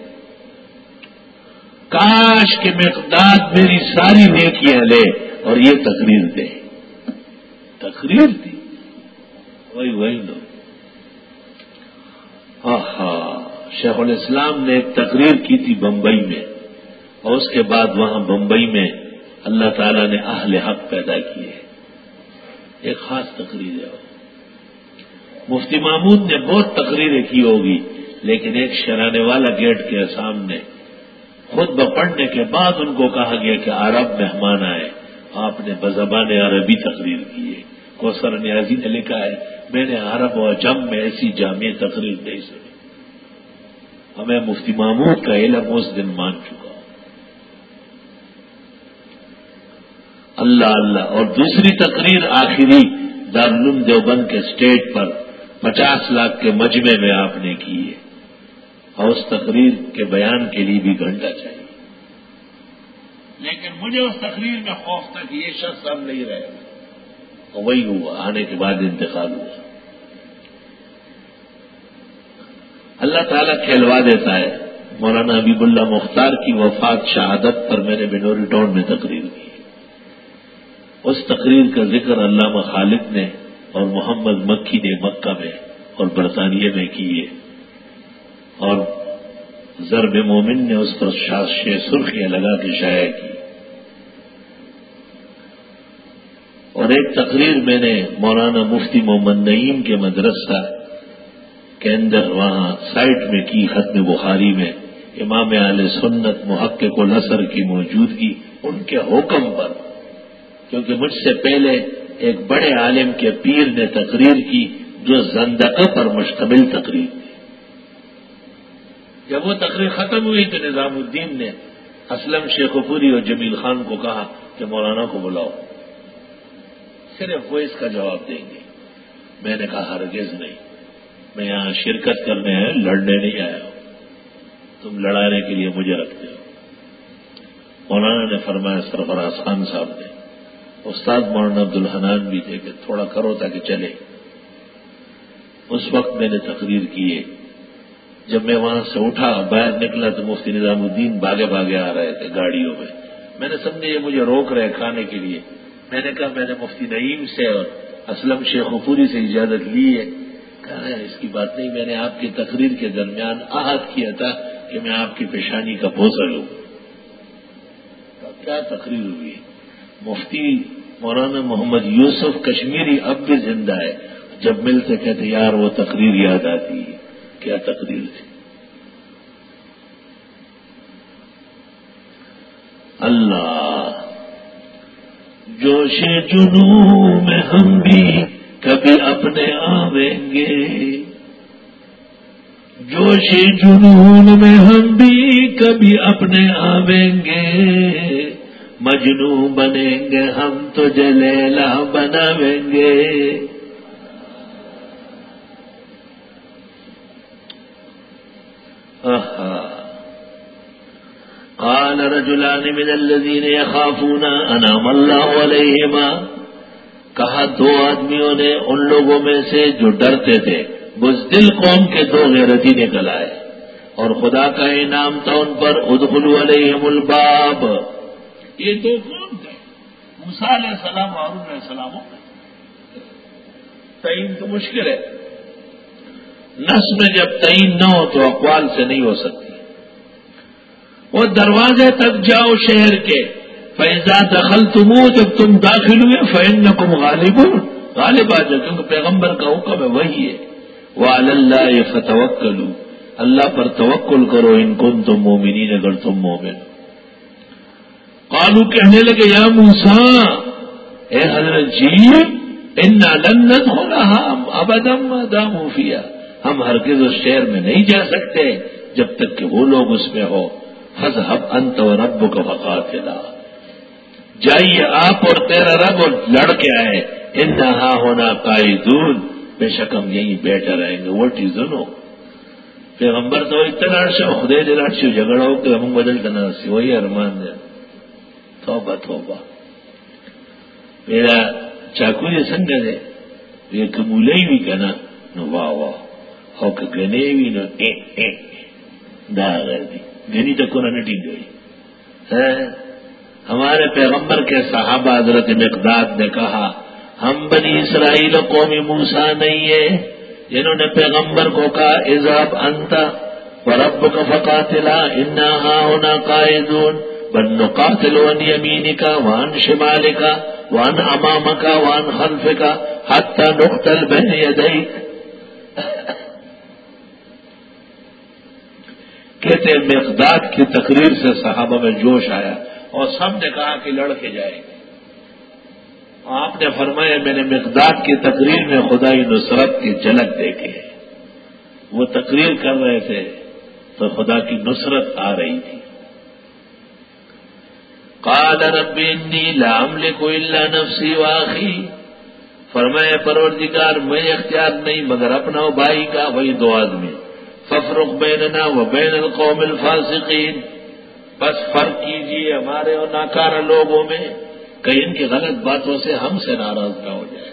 کاش کہ مقداد میری ساری نیکیاں لے اور یہ تقریر دے، تقریر دی وہی وہی لوگ۔ آہا، شیخ الاسلام نے ایک تقریر کی تھی بمبئی میں، اور اس کے بعد وہاں بمبئی میں اللہ تعالیٰ نے اہل حق پیدا کیے، ایک خاص تقریر ہے۔ مفتی محمود نے بہت تقریریں کی ہوگی، لیکن ایک شرانے والا گیٹ کے سامنے خطبہ پڑھنے کے بعد ان کو کہا گیا کہ عرب مہمان آئے، آپ نے بزبان عربی تقریر کی ہے۔ کوثر نیازی نے لکھا ہے میں نے عرب و عجم میں ایسی جامع تقریر نہیں سنی، ہمیں مفتی محمود کا علم اس دن مان چکا۔ اللہ اللہ۔ اور دوسری تقریر آخری دارالعلوم دیوبند کے اسٹیج پر پچاس لاکھ کے مجمع میں آپ نے کی ہے، اور اس تقریر کے بیان کے لیے بھی گھنٹہ چاہیے، لیکن مجھے اس تقریر میں خوف تھا کہ یہ شخص اب نہیں رہے گا، اور وہی ہوا، آنے کے بعد انتقال ہوا۔ اللہ تعالیٰ کھلوا دیتا ہے۔ مولانا حبیب اللہ مختار کی وفات شہادت پر میں نے بنوری ٹاؤن میں تقریر کی، اس تقریر کا ذکر علامہ خالد نے اور محمد مکی نے مکہ میں اور برطانیہ میں کیے، اور ضرب مومن نے اس پر شاشے سرخیاں لگا کے شائع کی۔ اور ایک تقریر میں نے مولانا مفتی محمد نعیم کے مدرسہ کے اندر وہاں سائٹ میں کی، ختم بخاری میں امام اہل سنت محقق الاسر کی موجودگی ان کے حکم پر، کیونکہ مجھ سے پہلے ایک بڑے عالم کے پیر نے تقریر کی جو زندقہ پر مشتمل تقریر تھی۔ جب وہ تقریر ختم ہوئی تو نظام الدین نے اسلم شیخ پوری اور جمیل خان کو کہا کہ مولانا کو بلاؤ، صرف وہ اس کا جواب دیں گے۔ میں نے کہا ہرگز نہیں، میں یہاں شرکت کرنے ہے، لڑنے نہیں آیا ہوں، تم لڑانے کے لیے مجھے رکھتے ہو۔ مولانا نے فرمایا، سرفراز خان صاحب نے، استاد مولانا عبدالحنان بھی تھے کہ تھوڑا کرو تاکہ چلے۔ اس وقت میں نے تقریر کی ہے۔ جب میں وہاں سے اٹھا باہر نکلا تو مفتی نظام الدین بھاگے بھاگے آ رہے تھے گاڑیوں میں۔ میں نے سمجھا یہ مجھے روک رہے کھانے کے لیے۔ میں نے کہا میں نے مفتی نعیم سے اور اسلم شیخ پوری سے اجازت لی ہے۔ کہا ہے اس کی بات نہیں، میں نے آپ کی تقریر کے درمیان عہد کیا تھا کہ میں آپ کی پیشانی کا بوسہ لوں۔ کیا تقریر ہوئی ہے؟ مفتی مولانا محمد یوسف کشمیری اب بھی زندہ ہے، جب ملتے کہتے یار وہ تقریر یاد آتی ہے۔ کیا تقریر تھی؟ اللہ جوش جنوں میں ہم بھی کبھی اپنے آویں گے، جوش جنون میں ہم بھی کبھی اپنے آویں گے، مجنوں بنیں گے ہم تو جلیلا بناویں گے۔ قال رجلان من الذين يخافون انعم الله عليهما، کہا دو آدمیوں نے ان لوگوں میں سے جو ڈرتے تھے، بزدل قوم کے دو غیرتی نکل آئے اور خدا کا انعام تھا ان پر، ادخلوا علیہم الباب۔ یہ دو کون تھے؟ موسیٰ علیہ السلام اور ہارون علیہ السلام۔ تعین تو مشکل ہے، نص میں جب تعین نہ ہو تو اقوال سے نہیں ہو سکتی۔ وہ دروازے تک جاؤ شہر کے، فیضا دخل تمو، جب تم داخل ہوئے فإنکم غالبون، غالب آ جاؤ، کیونکہ پیغمبر کا حکم ہے وہی ہے۔ وعلی اللہ فتوکلوا، اللہ پر توکل کرو، ان کنتم مومنین، اگر تم مومن۔ قالوا، کہنے لگے یا موسیٰ، اے حضرت جی، انا لن ندخلها ابدا ما داموا فیہا، ہم ہرگز اس شہر میں نہیں جا سکتے جب تک کہ وہ لوگ اس میں ہو۔ فاذهب انت وربك فقاتلا، جائیے آپ اور تیرا رب اور لڑ کے آئے۔ انہا ہونا قائدون، بے شک ہم یہیں بیٹھے رہیں گے۔ وٹ از نو پیغمبر تو اتنا شو خدے دلاٹ شو جھگڑا ہو کہ ہم بدل کرنا سی وہی ارمان دے۔ توبہ توبہ، میرا چاکو یہ سنگ دے یہ کمولئی بھی کنا نو واہ واہ ہو کہ گنے بھی نو اے اے دا غیر دی گنی تو کونا نٹی گئی ہے۔ ہمارے پیغمبر کے صحابہ حضرت مقداد نے کہا ہم بنی اسرائیل قوم موسیٰ نہیں ہے جنہوں نے پیغمبر کو کہا اذهب انت وربك فقاتلا انا هاهنا قاعدون بل نقاتل عن يمينك وعن شمالك وعن امامك وعن خلفك حتى نقتل بين يديك۔ کہتے ہیں مقداد کی تقریر سے صحابہ میں جوش آیا اور سب نے کہا کہ لڑ کے جائیں گے۔ آپ نے فرمایا میں نے مقداد کی تقریر میں خدائی نصرت کی جھلک دیکھی ہے۔ وہ تقریر کر رہے تھے تو خدا کی نصرت آ رہی تھی۔ قال رب انی لا املک الا نفسی واخی، فرمایا پروردگار میں اختیار نہیں مگر اپنا و بھائی کا، وہی دو آدمی۔ فافرق بیننا و بین القوم الفاسقین، بس فرق کیجیے ہمارے اور ناکارہ لوگوں میں، کہیں ان کی غلط باتوں سے ہم سے ناراض نہ ہو جائے۔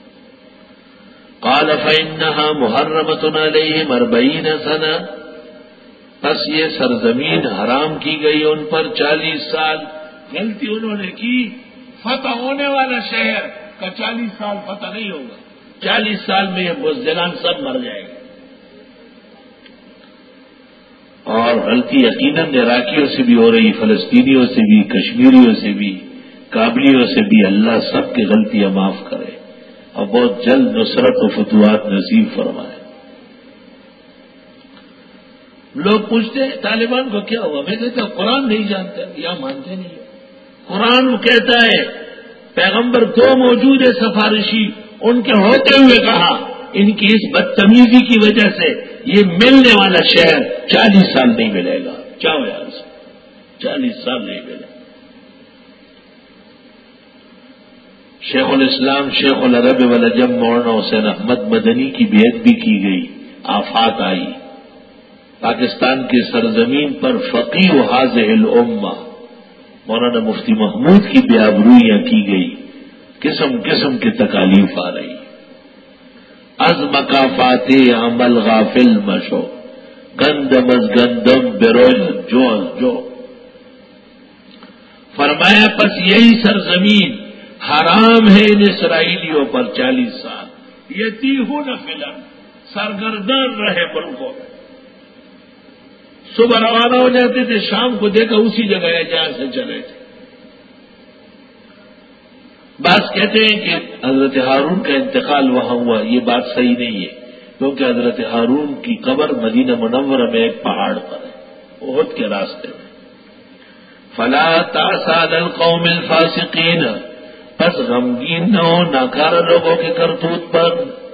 قال فإنها محرمة علیہم اربعین سنہ، بس یہ سرزمین حرام کی گئی ان پر چالیس سال۔ غلطی انہوں نے کی، فتح ہونے والا شہر کا چالیس سال فتح نہیں ہوگا، چالیس سال میں یہ بزدلان سب مر جائے گا۔ اور غلطی یقیناً عراقیوں سے بھی ہو رہی، فلسطینیوں سے بھی، کشمیریوں سے بھی، کابلیوں سے بھی، اللہ سب کی غلطیاں معاف کرے اور بہت جلد نصرت و فتوحات نصیب فرمائے۔ لوگ پوچھتے ہیں طالبان کو کیا ہوا، میں کہتا ہوں قرآن نہیں جانتے یا مانتے نہیں. قرآن کہتا ہے پیغمبر دو موجود ہے سفارشی، ان کے ہوتے ہوئے کہا ان کی اس بدتمیزی کی وجہ سے یہ ملنے والا شہر چالیس سال نہیں ملے گا. کیا ہوا یار، چالیس سال نہیں ملے گا. شیخ الاسلام شیخ العرب والعجم مولانا حسین احمد مدنی کی بیعت بھی کی گئی. آفات آئی پاکستان کی سرزمین پر. فقیہ و حاضح الامہ مولانا مفتی محمود کی بے آبرویاں کی گئی. قسم قسم کی تکالیف آ رہی. از مکافات عمل غافل مشو گندم از گندم بروز جو از جو. فرمایا پس یہی سرزمین حرام ہے ان اسرائیلیوں پر چالیس سال. یتیہون فی الارض، سرگردان رہے ملکوں میں. صبح روانہ ہو جاتے تھے، شام کو دیکھا اسی جگہ ہے جہاں سے چلے تھے. بعض کہتے ہیں کہ حضرت ہارون کا انتقال وہاں ہوا. یہ بات صحیح نہیں ہے، کیونکہ حضرت ہارون کی قبر مدینہ منورہ میں ایک پہاڑ پر ہے، احد کے راستے میں. فلا تأس علی القوم الفاسقین، پس غمگین نہ ہو ناکارہ لوگوں کے کرتوت پر.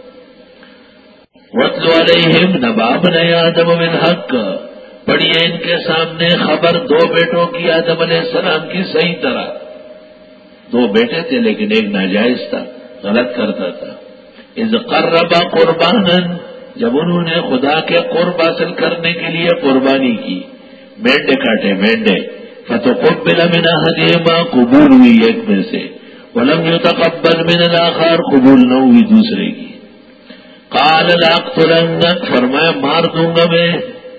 وَاتْلُ عَلَيْهِمْ نَبَأَ ابْنَيْ آدَمَ بِالْحَقِّ، پڑھیے ان کے سامنے خبر دو بیٹوں کی آدم علیہ السلام کی صحیح طرح. دو بیٹے تھے لیکن ایک ناجائز تھا، غلط کرتا تھا. اذ قربا قربانا، جب انہوں نے خدا کے قرب حاصل کرنے کے لیے قربانی کی، مینڈے کاٹے مینڈے. فتقبل من احدہما، قبول ہوئی ایک میں سے. ولم يتقبل من الاخر، قبول نہ ہوئی دوسرے کی. قال لاقتلنک، فرمایا مار دوں گا میں.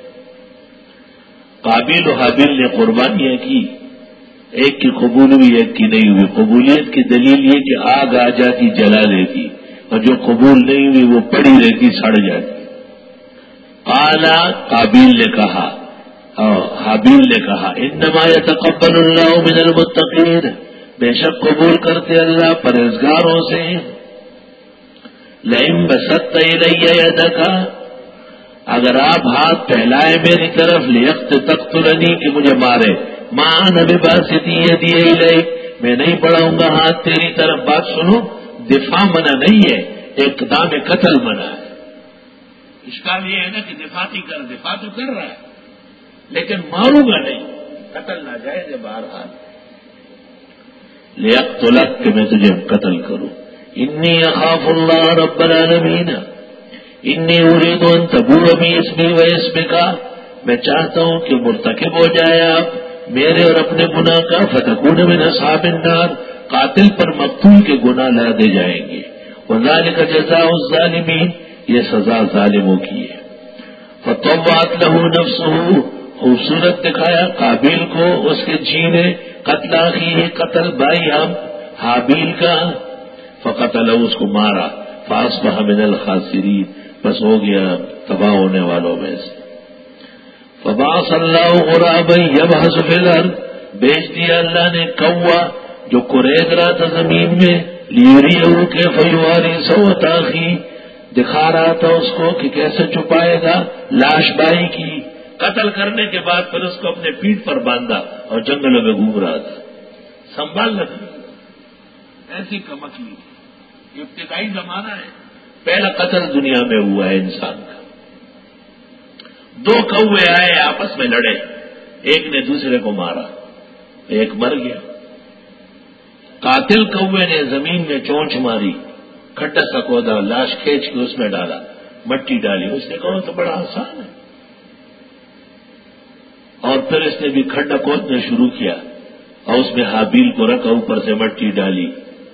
قابیل و حابیل نے قربانیاں کی، ایک کی قبول ہوئی ایک کی نہیں ہوئی. قبولیت کی دلیل یہ کہ آگ آ جاتی جلا دیتی، اور جو قبول نہیں ہوئی وہ پڑی رہتی سڑ جاتی. قال، قابیل نے کہا اور حابیل نے کہا انما يتقبل اللہ من المتقین، بے شک قبول کرتے اللہ پرہیزگاروں سے. لئن بسطت الی یدک، اگر آپ ہاتھ پھیلائے میری طرف، لیقت تقتلنی کہ مجھے مارے. ما انا بباسط یدی الیک، میں نہیں بڑھاؤں گا ہاتھ تیری طرف. بات سنو، دفاع منع نہیں ہے، اقدام قتل منع ہے. اشکال یہ ہے نا کہ دفاع نہیں کر، دفاع تو کر رہا ہے لیکن ماروں گا نہیں. قتل ناجائز ہے بہرحال. لیقتلک کہ میں تجھے قتل کروں. انی اخاف اللہ رب العالمین، انی اريد ان تبوء باسمی و اسمک، میں چاہتا ہوں کہ مرتکب ہو جائے آپ میرے اور اپنے گناہ کا. فتکون من اصحاب النار، قاتل پر مقتول کے گناہ لادے جائیں گے. وذالک جزاء الظالمین، یہ سزا ظالموں کی ہے. فطوعت له نفسه، خوبصورت دکھایا قابیل کو اس کے جی نے. قتل اخیہ، قتل بھائی ہم حابیل کا. فقتلہ، اس کو مارا. فاصبح من الخاسرین، بس ہو گیا تباہ ہونے والوں میں سے. فبعث اللہ غرابا یبحث فی الارض، بیچ دیا اللہ نے کوا جو کرید رہا تھا زمین میں. لیریہ کیف یواری سوءۃ اخیہ، دکھا رہا تھا اس کو کہ کیسے چھپائے گا لاش بھائی کی. قتل کرنے کے بعد پھر اس کو اپنے پیٹھ پر باندھا اور جنگلوں میں گھوم رہا تھا. سنبھال نہ ایسی کمکلی. ابتدائی زمانہ ہے، پہلا قتل دنیا میں ہوا ہے انسان کا. دو کوے آئے آپس میں لڑے، ایک نے دوسرے کو مارا، ایک مر گیا. قاتل کوے نے زمین میں چونچ ماری، کھڈا سا کھودا، لاش کھینچ کے اس میں ڈالا، مٹی ڈالی. اس نے کہا تو بڑا آسان ہے. اور پھر اس نے بھی کھڈا کھودنا شروع کیا اور اس میں حابیل کو رکھا، اوپر سے مٹی ڈالی.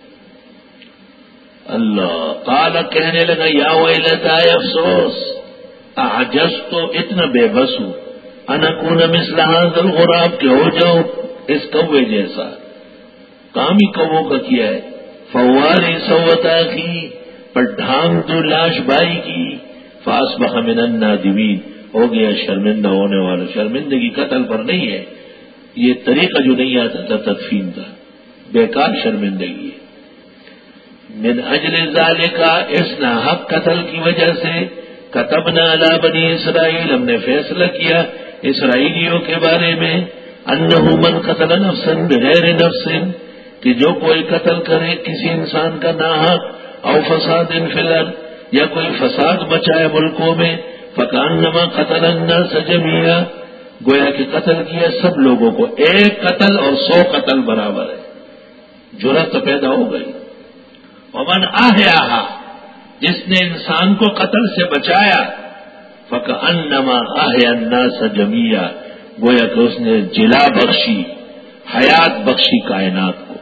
اللہ قال، کہنے لگا یا ویلتا، افسوس، اعجزت، تو اتنا بے بس ہوں، ان اکون مثل هذا الغراب، کہ ہو جاؤں اس کوے جیسا. کام ہی کووں کا کیا ہے. فواری سوءۃ اخیہ، پر ڈھانگ دو لاش بھائی کی. فاصبح من النادمین، ہو گیا شرمندہ ہونے والا. شرمندگی قتل پر نہیں ہے، یہ طریقہ جو نہیں آتا تھا تدفین کا، بیکار شرمندگی ہے. من اجل ذالک، اس ناحق قتل کی وجہ سے. کتبنا علی بنی اسرائیل، ہم نے فیصلہ کیا اسرائیلیوں کے بارے میں، انہ من قتل نفسا بغیر نفس، کہ جو کوئی قتل کرے کسی انسان کا ناحق، او فساد فی الارض، یا کوئی فساد مچائے ملکوں میں، فکانما قتل الناس جميعا، گویا کہ قتل کیا سب لوگوں کو، ایک قتل اور سو قتل برابر ہے، جرأت پیدا ہو گئی۔ ومن احیاھا، جس نے انسان کو قتل سے بچایا، فکانما احیا الناس جميعا، گویا کہ اس نے جلا بخشی، حیات بخشی کائنات کو۔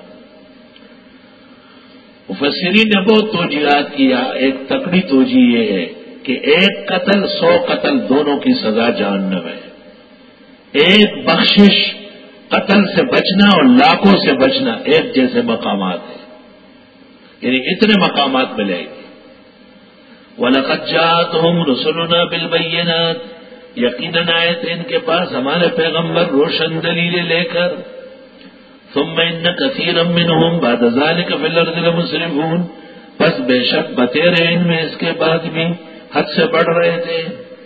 مفسرین نے بہت توجیہات کیا، ایک تکڑی توجیہ یہ ہے کہ ایک قتل سو قتل دونوں کی سزا جہنم ہے، ایک بخشش قتل سے بچنا اور لاکھوں سے بچنا ایک جیسے مقامات ہیں، یعنی اتنے مقامات ملیں گے۔ وَلَقَدْ جَاءَتْهُمْ رُسُلُنَا بِالْبَيِّنَاتِ، یقیناً آئے تھے ان کے پاس ہمارے پیغمبر روشن دلیلیں لے کر، ثُمَّ إِنَّ كَثِيرًا مِّنْهُمْ بَعْدَ ذَلِكَ فِي الْأَرْضِ لَمُسْرِفُونَ، بس بے شک بتیرے ان میں اس کے بعد بھی حد سے بڑھ رہے تھے۔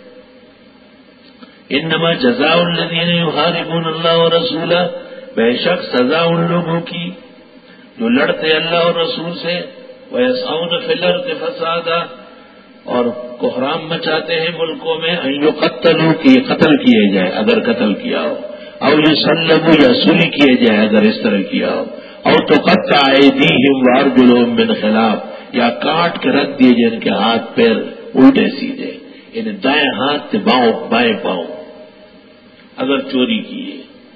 انما جزاء الذین یحاربون اللہ ورسولہ، بے شک سزا ان لوگوں کی جو لڑتے اللہ اور رسول سے، ویسعون فی الارض فسادا، اور کوحرام مچاتے ہیں ملکوں میں، ان یقتلوا، کہ قتل کیے جائے اگر قتل کیا ہو، او یسلبوا، یا سولی کیے جائے اگر اس طرح کیا ہو، او تقطع ایدیہم وارجلہم من خلاف، یا کاٹ کے رکھ دیے جائے ان کے ہاتھ پیر الٹے سیدھے، یعنی دائیں ہاتھ باؤں بائیں پاؤں اگر چوری کیے،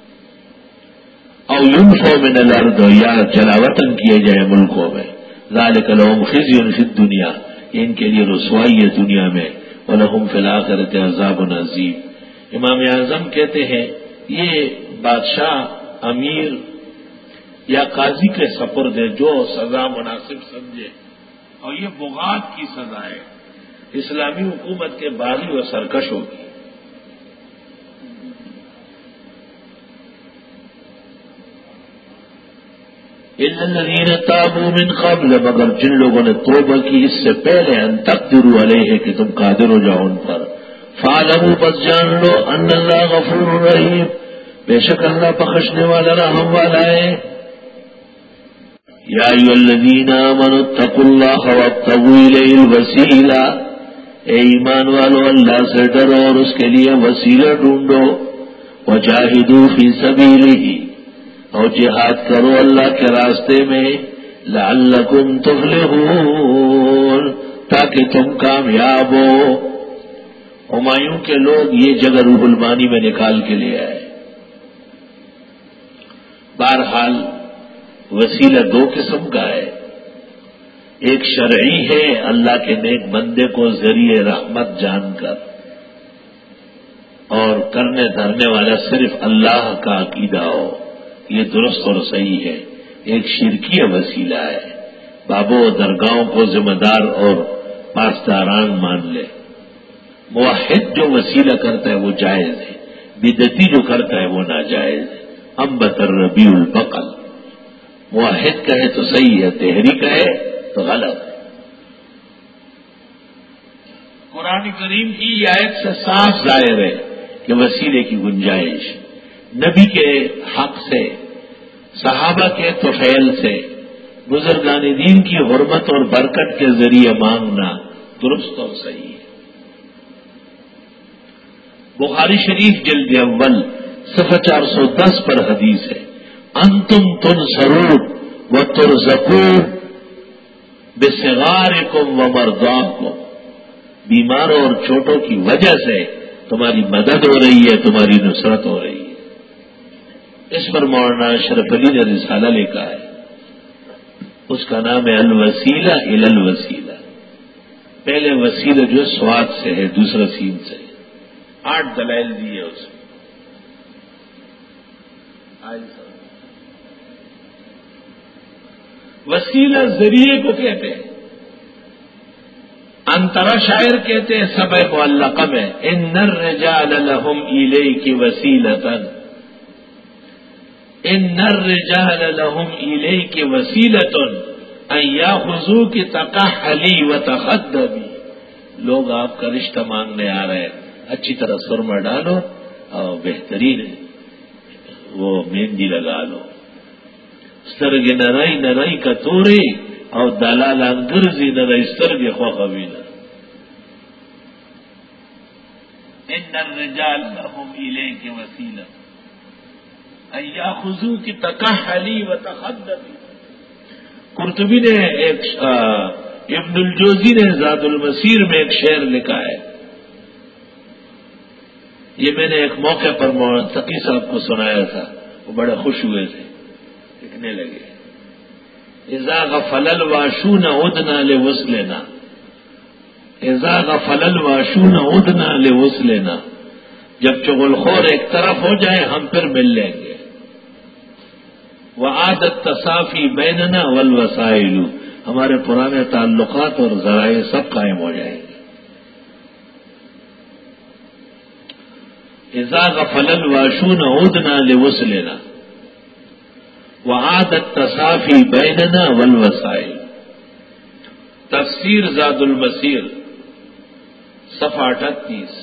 او ینفوا من الارض، یا جلاوطن کیے جائے ملکوں میں، ذالک لہم خزی فی الدنیا، ان کے لیے رسوائی ہے دنیا میں، وَلَهُمْ فِي الْآخِرَةِ عَذَابٌ عَظِيمٌ۔ امام اعظم کہتے ہیں یہ بادشاہ، امیر یا قاضی کے سپرد ہے جو سزا مناسب سمجھے، اور یہ بغات کی سزا ہے، اسلامی حکومت کے باغی و سرکشوں کی۔ إِلَّا الَّذِينَ تَابُوا مِنْ قَبْلِ، مگر جن لوگوں نے توبہ کی اس سے پہلے، ان تقدروا علیہ، کہ تم قادر ہو جاؤ ان پر، فَاعْلَمُوا، بس جان لو، ان اللہ غفور رحیم، بے شک اللہ بخشنے والا رحم والا ہے۔ یا ایھا الذین آمنوا اتقوا اللہ وابتغوا الیہ الوسیلہ، اے ایمان والو اللہ سے ڈرو اور اس کے لیے وسیلہ ڈھونڈو، وجاہدوا فی سبیلہ، اور جہاد کرو اللہ کے راستے میں، لعلکم تفلحون، تاکہ تم کامیاب ہو۔ ہمایوں کے لوگ یہ جگہ روح المانی میں نکال کے لے آئے۔ بہرحال وسیلہ دو قسم کا ہے، ایک شرعی ہے، اللہ کے نیک بندے کو ذریعہ رحمت جان کر، اور کرنے دھرنے والا صرف اللہ کا عقیدہ ہو، یہ درست اور صحیح ہے۔ ایک شرکی وسیلہ ہے، بابوں و درگاہوں کو ذمہ دار اور پاسداران مان لے۔ موحد جو وسیلہ کرتا ہے وہ جائز ہے، بدعتی جو کرتا ہے وہ ناجائز ہے۔ انبت الربیع البقل، موحد کہے تو صحیح ہے، تحری کہے تو غلط ہے۔ قرآن کریم کی یہ آیت سے صاف ظاہر ہے کہ وسیلے کی گنجائش، نبی کے حق سے، صحابہ کے طفیل سے، بزرگان دین کی حرمت اور برکت کے ذریعے مانگنا درست اور صحیح ہے۔ بخاری شریف جلد اول صفحہ چار سو دس پر حدیث ہے، انتم تنصرون وترزقون بصغارکم ومرضاکم، بیماروں اور چھوٹوں کی وجہ سے تمہاری مدد ہو رہی ہے، تمہاری نصرت ہو رہی ہے۔ اس پر مولانا اشرف علی نے رسالہ لکھا ہے، اس کا نام ہے الوسیلہ الی الوسیلہ۔ پہلے وسیلہ جو سواد سے ہے، دوسرا سین سے ہے، آٹھ دلائل دیے اس میں۔ وسیلہ ذریعے کو کہتے ہیں، انترا شاعر کہتے ہیں سبع معلقہ میں، ان الرجال لهم الیک وسیلۃ، ان الرجال لهم الیک وسیلۃ ان یاخذوک تکحلی وتخدبی، لوگ آپ کا رشتہ مانگنے آ رہے ہیں، اچھی طرح سرما ڈالو اور بہترین وہ مہندی لگا لو. سترگ نرائی نرائی کتوری اور دلالان گرزی نرائی سترگ خوخوینا. ان الرجال لهم الیک وسیلہ ان یاخذوک کی تکحلی و تخدبی. قرطبی نے ایک ابن الجوزی نے زاد المسیر میں ایک شعر لکھا ہے، یہ میں نے ایک موقع پر تقی صاحب کو سنایا تھا، وہ بڑے خوش ہوئے تھے، لکھنے لگے اذا غفل الواشون عدنا لوصلنا، اذا غفل الواشون عدنا لوصلنا، جب چغل خور ایک طرف ہو جائے ہم پھر مل لیں گے. وعادت تصافی بیننا والوسائل، ہمارے پرانے تعلقات اور ذرائع سب قائم ہو جائیں گے. اذا غفل الواشون عدنا لوصلنا وعادت تصافی بیننا والوسائل. تفسیر زاد المسیر صفحہ اٹھتیس.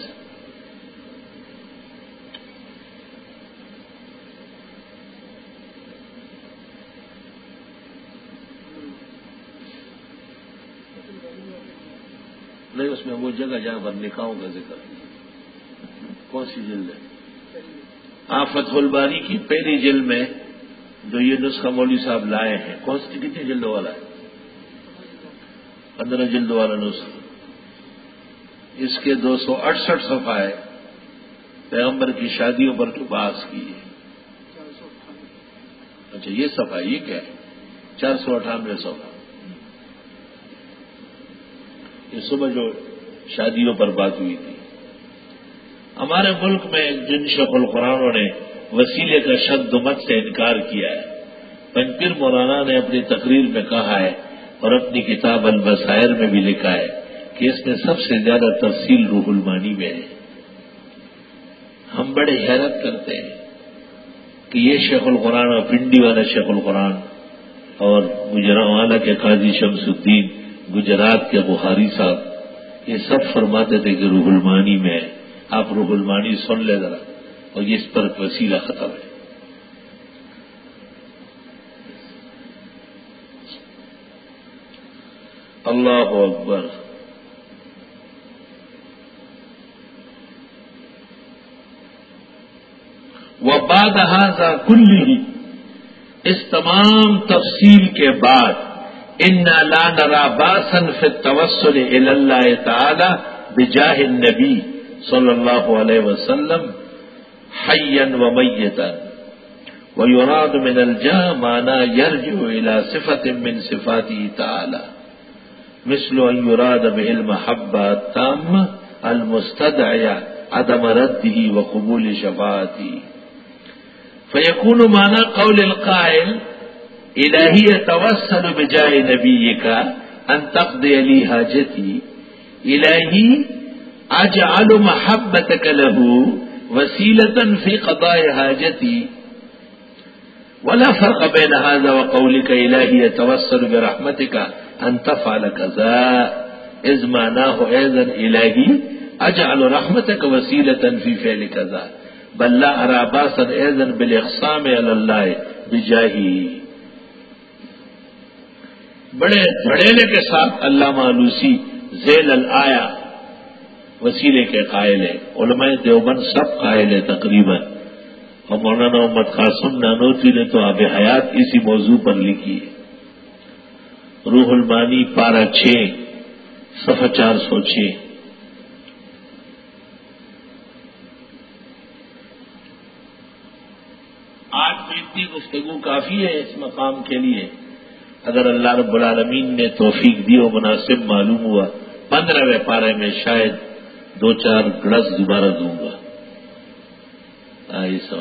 نہیں اس میں وہ جگہ جہاں پر نکاحوں کا ذکر ہے. کون سی جلد ہے؟ آپ فتح الباری کی پہلی جلد میں جو یہ نسخہ مولوی صاحب لائے ہیں، کون سی کتنی جلدوں والا ہے؟ پندرہ جلدوں والا نسخہ. اس کے دو سو اڑسٹھ صفحہ ہے، پیغمبر کی شادیوں پر جو بحث کی ہے. اچھا یہ صفحہ یہ کیا ہے؟ چار سو اٹھانوے صفحہ. یہ صبح جو شادیوں پر بات ہوئی تھی. ہمارے ملک میں جن شیخ القرآنوں نے وسیلے کا شد مت سے انکار کیا ہے، پنپیر مولانا نے اپنی تقریر میں کہا ہے اور اپنی کتاب البصائر میں بھی لکھا ہے کہ اس میں سب سے زیادہ تفصیل روح المانی میں ہے. ہم بڑے حیرت کرتے ہیں کہ یہ شیخ القرآن اور پنڈی والا شیخ القرآن اور گجرانوالہ کے قاضی شمس الدین، گجرات کے بخاری صاحب، یہ سب فرماتے تھے کہ روح المانی میں ہے. آپ روح المانی سن لے ذرا، اور اس پر وسیلہ ختم ہے. اللہ اکبر. وبعد ھذا کلہ، اس تمام تفصیل کے بعد، انا لا نرى باسا في التوسل الى اللہ تعالی بجاہ النبی صلی اللہ علیہ وسلم حیا ومیتا، ويراد من الجاہ ما لا يرجع الى صفة من صفاته تعالی، مثل ان يراد به المحبة التامة المستدعية عدم رده وقبول شفاعته، فيكون معنى قول القائل الہی اتوسل بجاہ نبیک ان تقضی لی حاجتی، الہی اجعل محبتک له وسیلة فی قضاء حاجتی، ولا فرق بین هذا وقولک الہی اتوسل برحمتک ان تفعل کذا، اذ معناه ايضا الہی اجعل رحمتک وسیلة فی فعل کذا، بل لا ارى باسا ايضا بالاقسام علی اللہ بجاہی. بڑے بڑیلے کے ساتھ علامہ آلوسی ذیل الآیا وسیلے کے قائل ہے. علماء دیوبند سب قائل ہے تقریباً، اور مولانا محمد قاسم نانوتوی نے تو آب حیات اسی موضوع پر لکھی ہے. روح المانی پارہ چھ صفحہ چار سو چھ. آج تو اتنی گفتگو کافی ہے اس مقام کے لیے. اگر اللہ رب العالمین نے توفیق دی اور مناسب معلوم ہوا، پندرہویں پارے میں شاید دو چار گڑس دوبارہ دوں گا. ایسا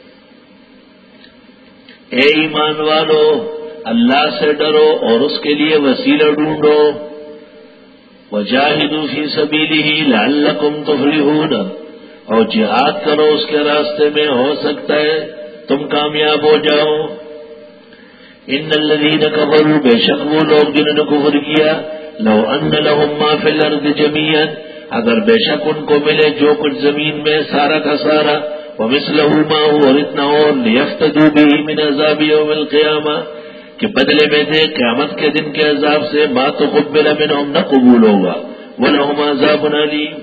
اے ایمان والو، اللہ سے ڈرو اور اس کے لیے وسیلہ ڈھونڈو. وجاہدوا فی سبیلہ لعلکم تفلحون، اور جہاد کرو اس کے راستے میں، ہو سکتا ہے تم کامیاب ہو جاؤ. ان الذین کفروا، بے شک وہ لوگ جنہوں نے کفر کیا، لو ان لهم ما فی الارض جميعا، اگر بے شک ان کو ملے جو کچھ زمین میں سارا کا سارا، ومثلہ معہ اور اتنا اور، لیفتدوا بہ من عذاب یوم القیامہ، کہ بدلے میں دے قیامت کے دن کے عذاب سے، ما تقبل منہم نہ قبول ہوگا، ولہم عذاب علیم۔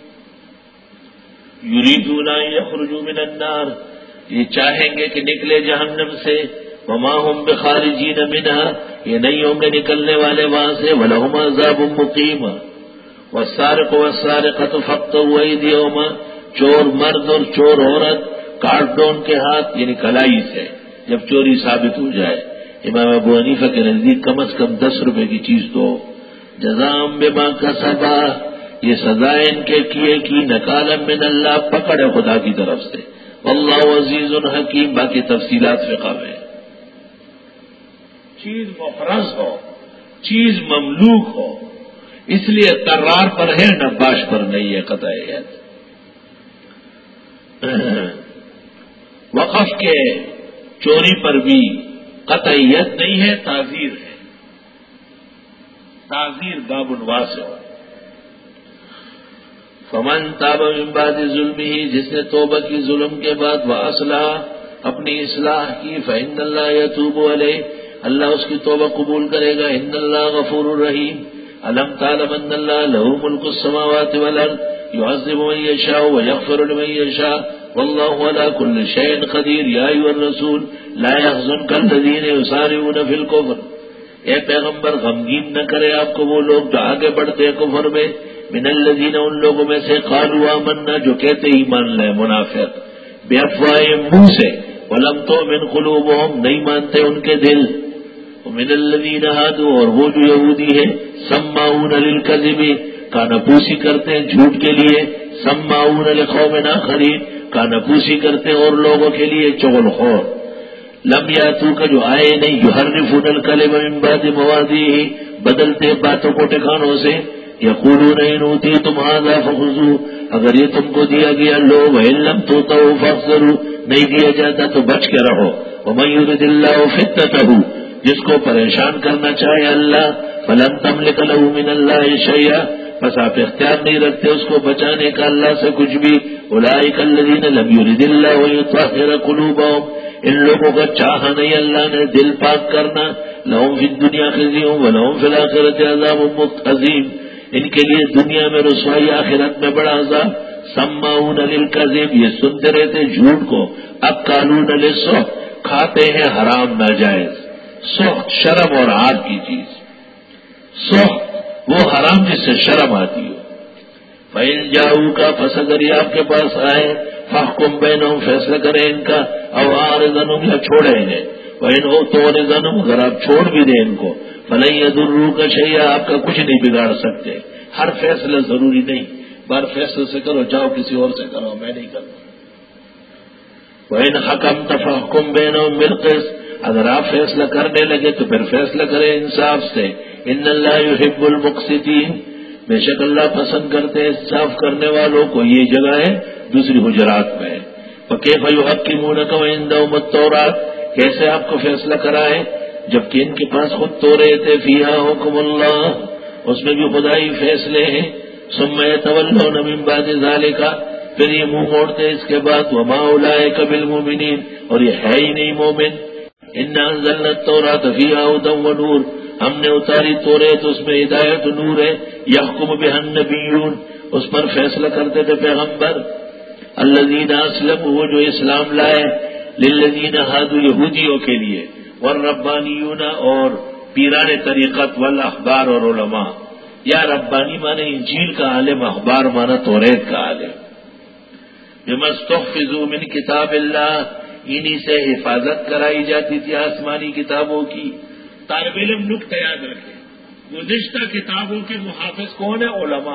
یریدون ان یخرجوا من النار، یہ چاہیں گے کہ نکلے جہنم سے، وما ہم بخارجین منہا، یہ نہیں ہوں گے نکلنے والے وہاں سے، ولہم عذاب مقیم۔ والسارق والسارقۃ فاقطعوا ایدیہما، چور مرد اور چور عورت کاٹ دو ان کے ہاتھ، یعنی کلائی سے جب چوری ثابت ہو جائے۔ امام ابو حنیفہ کے نزدیک کم از کم دس روپے کی چیز دو، جزاء بما کسبا، یہ سزائیں ان کے کیے کی، نکالا من اللہ، پکڑ ہے خدا کی طرف سے، واللہ عزیز حکیم۔ باقی تفصیلات فقہ میں، چیز مفرز ہو، چیز مملوک ہو، اس لیے ترار پر ہے، نباش پر نہیں ہے قطعیت۔ وقف کے چوری پر بھی قطعیت نہیں ہے، تعزیر ہے، تعزیر باب واسع ہو۔ فمن تاب من بعد ظلمہ، جس نے توبہ کی ظلم کے بعد، واصلح، اپنی اصلاح کی، فإن اللہ یتوب علیہ، اللہ اس کی توبہ قبول کرے گا، ان اللہ غفور الرحیم۔ الم تعلم ان اللہ لہ ملک السماوات والارض يعذب من يشاء ويغفر لمن يشاء والله على كل شيء قدير يا ايها الرسول لا يحزنك الذين يسارعون في الكفر، اے پیغمبر غمگین نہ کرے آپ کو وہ لوگ جو آگے بڑھتے ہیں کفر میں، من الذین، ان لوگوں میں سے، قالوا آمنا، جو کہتے ایمان لائے، منافق، بافواہہم، منہ سے، ولم تؤمن قلوبهم، نہیں مانتے ان کے دل، ومن الذین ہادوا، اور وہ جو یہودی ہے، سماعون للکذب، کانپوسی کرتے ہیں جھوٹ کے لیے، سماعون لقوم آخرین، کانپوسی کرتے ہیں اور لوگوں کے لیے، چغل خور، لم یاتو کا، جو آئے نہیں، یحرفون الکلم من بعد مواضعہ، بدلتے باتوں کو ٹھکانوں سے، یقولون ان اوتیتم ھذا فخذوہ، اگر یہ تم کو دیا گیا لو، وان لم تؤتوا فاحذروا، نہیں دیا جاتا تو بچ کے رہو، ومن یرد اللہ فتنتہ، جس کو پریشان کرنا چاہے اللہ، فلن تملک لہ من اللہ شیئا، بس آپ اختیار نہیں رکھتے اس کو بچانے کا اللہ سے کچھ بھی۔ اولئک الذین لم یرد اللہ یطہر قلوبہم، ان لوگوں کا چاہا نہیں اللہ نے دل پاک کرنا، لہم فی الدنیا خزی ولہم فی الآخرۃ عذاب عظیم، ان کے لیے دنیا میں رسوائی، آخرت میں بڑا عذاب۔ سماعون للکذب، یہ سنتے رہتے جھوٹ کو، اکالون للسحت، کھاتے ہیں حرام ناجائز، سخت شرم اور عار کی چیز، سخت وہ حرام جس سے شرم آتی ہو۔ فَإِن جَاءُوكَ، پس اگر یہ آپ کے پاس آئے، فَاحْكُم بَيْنَهُم، فیصلہ کریں ان کا، او اعرض عنہم، یا چھوڑیں انہیں، وَإِنْ أُعْرِضْ عَنْهُمْ، اگر آپ چھوڑ بھی دیں ان کو، فَلَن يَضُرُّوكَ شَيْئًا، آپ کا کچھ نہیں بگاڑ سکتے۔ ہر فیصلہ ضروری نہیں، بار فیصلے سے کرو، جاؤ کسی اور سے کرو، میں نہیں کرتا۔ وَإِنْ حَكَمْتَ فَاحْكُم بَيْنَهُم بِالْقِسْطِ، اگر آپ فیصلہ کرنے لگے تو پھر فیصلہ کریں انصاف سے۔ ان اللہ یحب المقسطین، بے شک اللہ پسند کرتے ہیں انصاف کرنے والوں کو، یہ جگہ ہے دوسری حجرات میں۔ فَكَيْفَ يُحَكِّمُونَكَ وَعِندَهُمُ التَّوْرَاةُ، کیسے آپ کو فیصلہ کرائے جبکہ ان کے پاس خود توریت ہے، فیہا حکم اللہ، اس میں بھی خدائی فیصلے ہیں۔ ثم يتولون من بعد ذلك، پھر یہ منہ موڑتے اس کے بعد، وما اولئک بالمؤمنین، اور یہ ہے ہی نہیں مومن۔ انا انزلنا التوراۃ فیہا ھدی ونور، ہم نے اتاری توریت، اس میں ہدایت و نور ہے۔ یحکم بہا النبیون، اس پر فیصلہ کرتے تھے پیغمبر۔ الذین اسلموا، وہ جو اسلام لائے، للذین ہادوا، یہودیوں کے لیے، والربانیون، اور پیران طریقت، والاحبار، اور علماء۔ یا ربانی مانے انجیل کا عالم، اخبار مانا توریت کا عالم۔ بما استحفظوا من کتاب اللہ، انہی سے حفاظت کرائی جاتی تھی آسمانی کتابوں کی۔ طالب علم نکتہ یاد رکھے، گزشتہ کتابوں کے محافظ کون ہے؟ علماء۔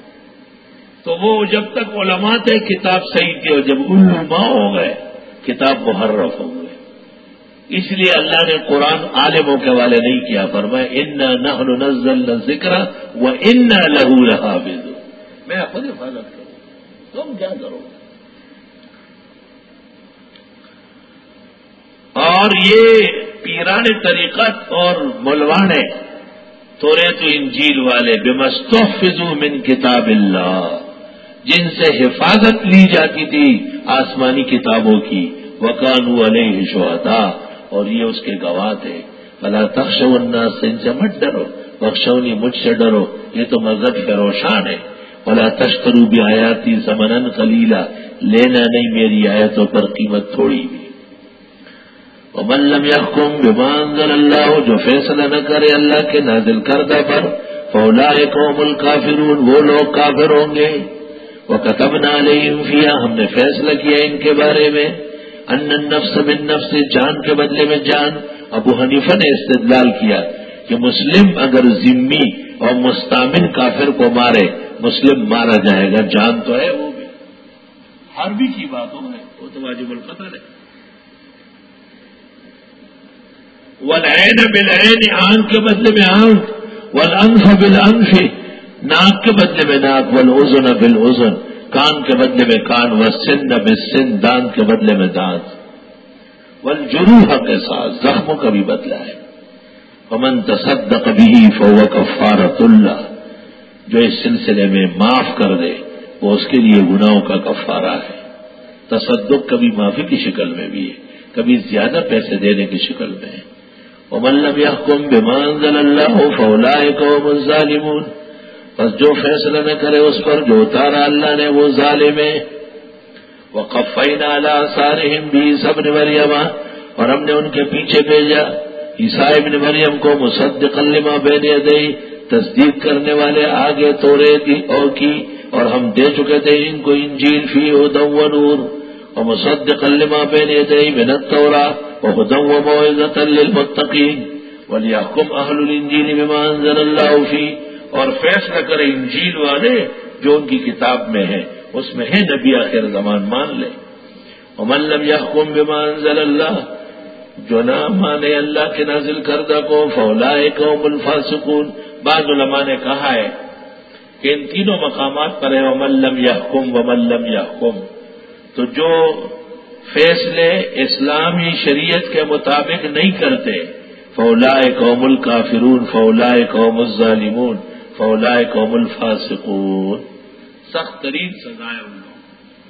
تو وہ جب تک علماء تھے کتاب صحیح تھی، اور جب علماء ہو گئے کتاب محرف ہو گئے۔ اس لیے اللہ نے قرآن عالموں کے حوالے نہیں کیا، فرمایا انا نحن نزلنا الذکر وانا لہ لحافظون، میں خود حفاظت کروں، تم کیا کرو؟ اور یہ پیران طریقت اور مولوانے توریت و انجیل والے بمستحفظوا من کتاب اللہ، جن سے حفاظت لی جاتی تھی آسمانی کتابوں کی، وکانوا علیہ شہداء، اور یہ اس کے گواہ تھے۔ فلا تخشوا الناس، ان سے مت ڈرو، واخشونی، مجھ سے ڈرو، یہ تو مذہب کا روشان ہے۔ ولا تشتروا بآیاتی ثمنا قلیلا، لینا نہیں میری آیتوں پر قیمت تھوڑی بھی۔ ومن لم يحكم بما انزل اللہ، جو فیصلہ نہ کرے اللہ کے نازل کردہ پر، فاولئک هم الکافرون، وہ لوگ کافر ہوں گے۔ وكتبنا عليهم فيها، ہم نے فیصلہ کیا ان کے بارے میں، ان النفس بالنفس، جان کے بدلے میں جان۔ ابو حنیفہ نے استدلال کیا کہ مسلم اگر ذمی اور مستامن کافر کو مارے، مسلم مارا جائے گا، جان تو ہے وہ بھی، حربی کی بات ہو ہے، وہ تو واجب القتل ہے۔ والعین بالعین، آنکھ کے بدلے میں آنکھ، والانف بالانف، ناک کے بدلے میں ناک، والاذن بالاذن، کان کے بدلے میں کان، والسن بالسن، دانت کے بدلے میں دانت، والجروح کے ساتھ زخموں کا بھی بدلہ ہے۔ فمن تصدق به فهو کفارۃ اللہ، جو اس سلسلے میں معاف کر دے وہ اس کے لیے گناہوں کا کفارہ ہے۔ تصدق کبھی معافی کی شکل میں بھی ہے، کبھی زیادہ پیسے دینے کی شکل میں ہے۔ ومن لم يحكم بما انزل اللہ فاولئک هم الظالمون، بس جو فیصلہ نہ کرے اس پر جو اتارا اللہ نے وہ ظالم ہے۔ وقفینا علی آثارہم بعیسی ابن مریم، اور ہم نے ان کے پیچھے بھیجا عیسیٰ ابن مریم کو، مصدقا لما بین یدیہ، تصدیق کرنے والے آگے توریت اور کی، اور ہم دے چکے تھے ان کو انجیل فی ھدی و نور، ومصدقا لما بین یدیہ من التوراۃ وھدی وموعظۃ للمتقین، ولیحکم اہل الانجیل بما انزل اللہ فیہ، اور فیصلہ کرے انجیل والے جو ان کی کتاب میں ہے، اس میں ہے نبی آخر زمان، مان لے۔ ومن لم يحكم بما انزل اللہ، جو نہ مانے اللہ کے نازل کردہ کو، فاولئک هم الفاسقون۔ بعض علماء نے کہا ہے کہ ان تینوں مقامات پر ہے ومن لم يحكم ومن لم يحكم، تو جو فیصلے اسلامی شریعت کے مطابق نہیں کرتے، فاولئک هم الکافرون، فاولئک هم الظالمون، فاولئک هم الفاسقون، سخت ترین سزائے ان لوگوں۔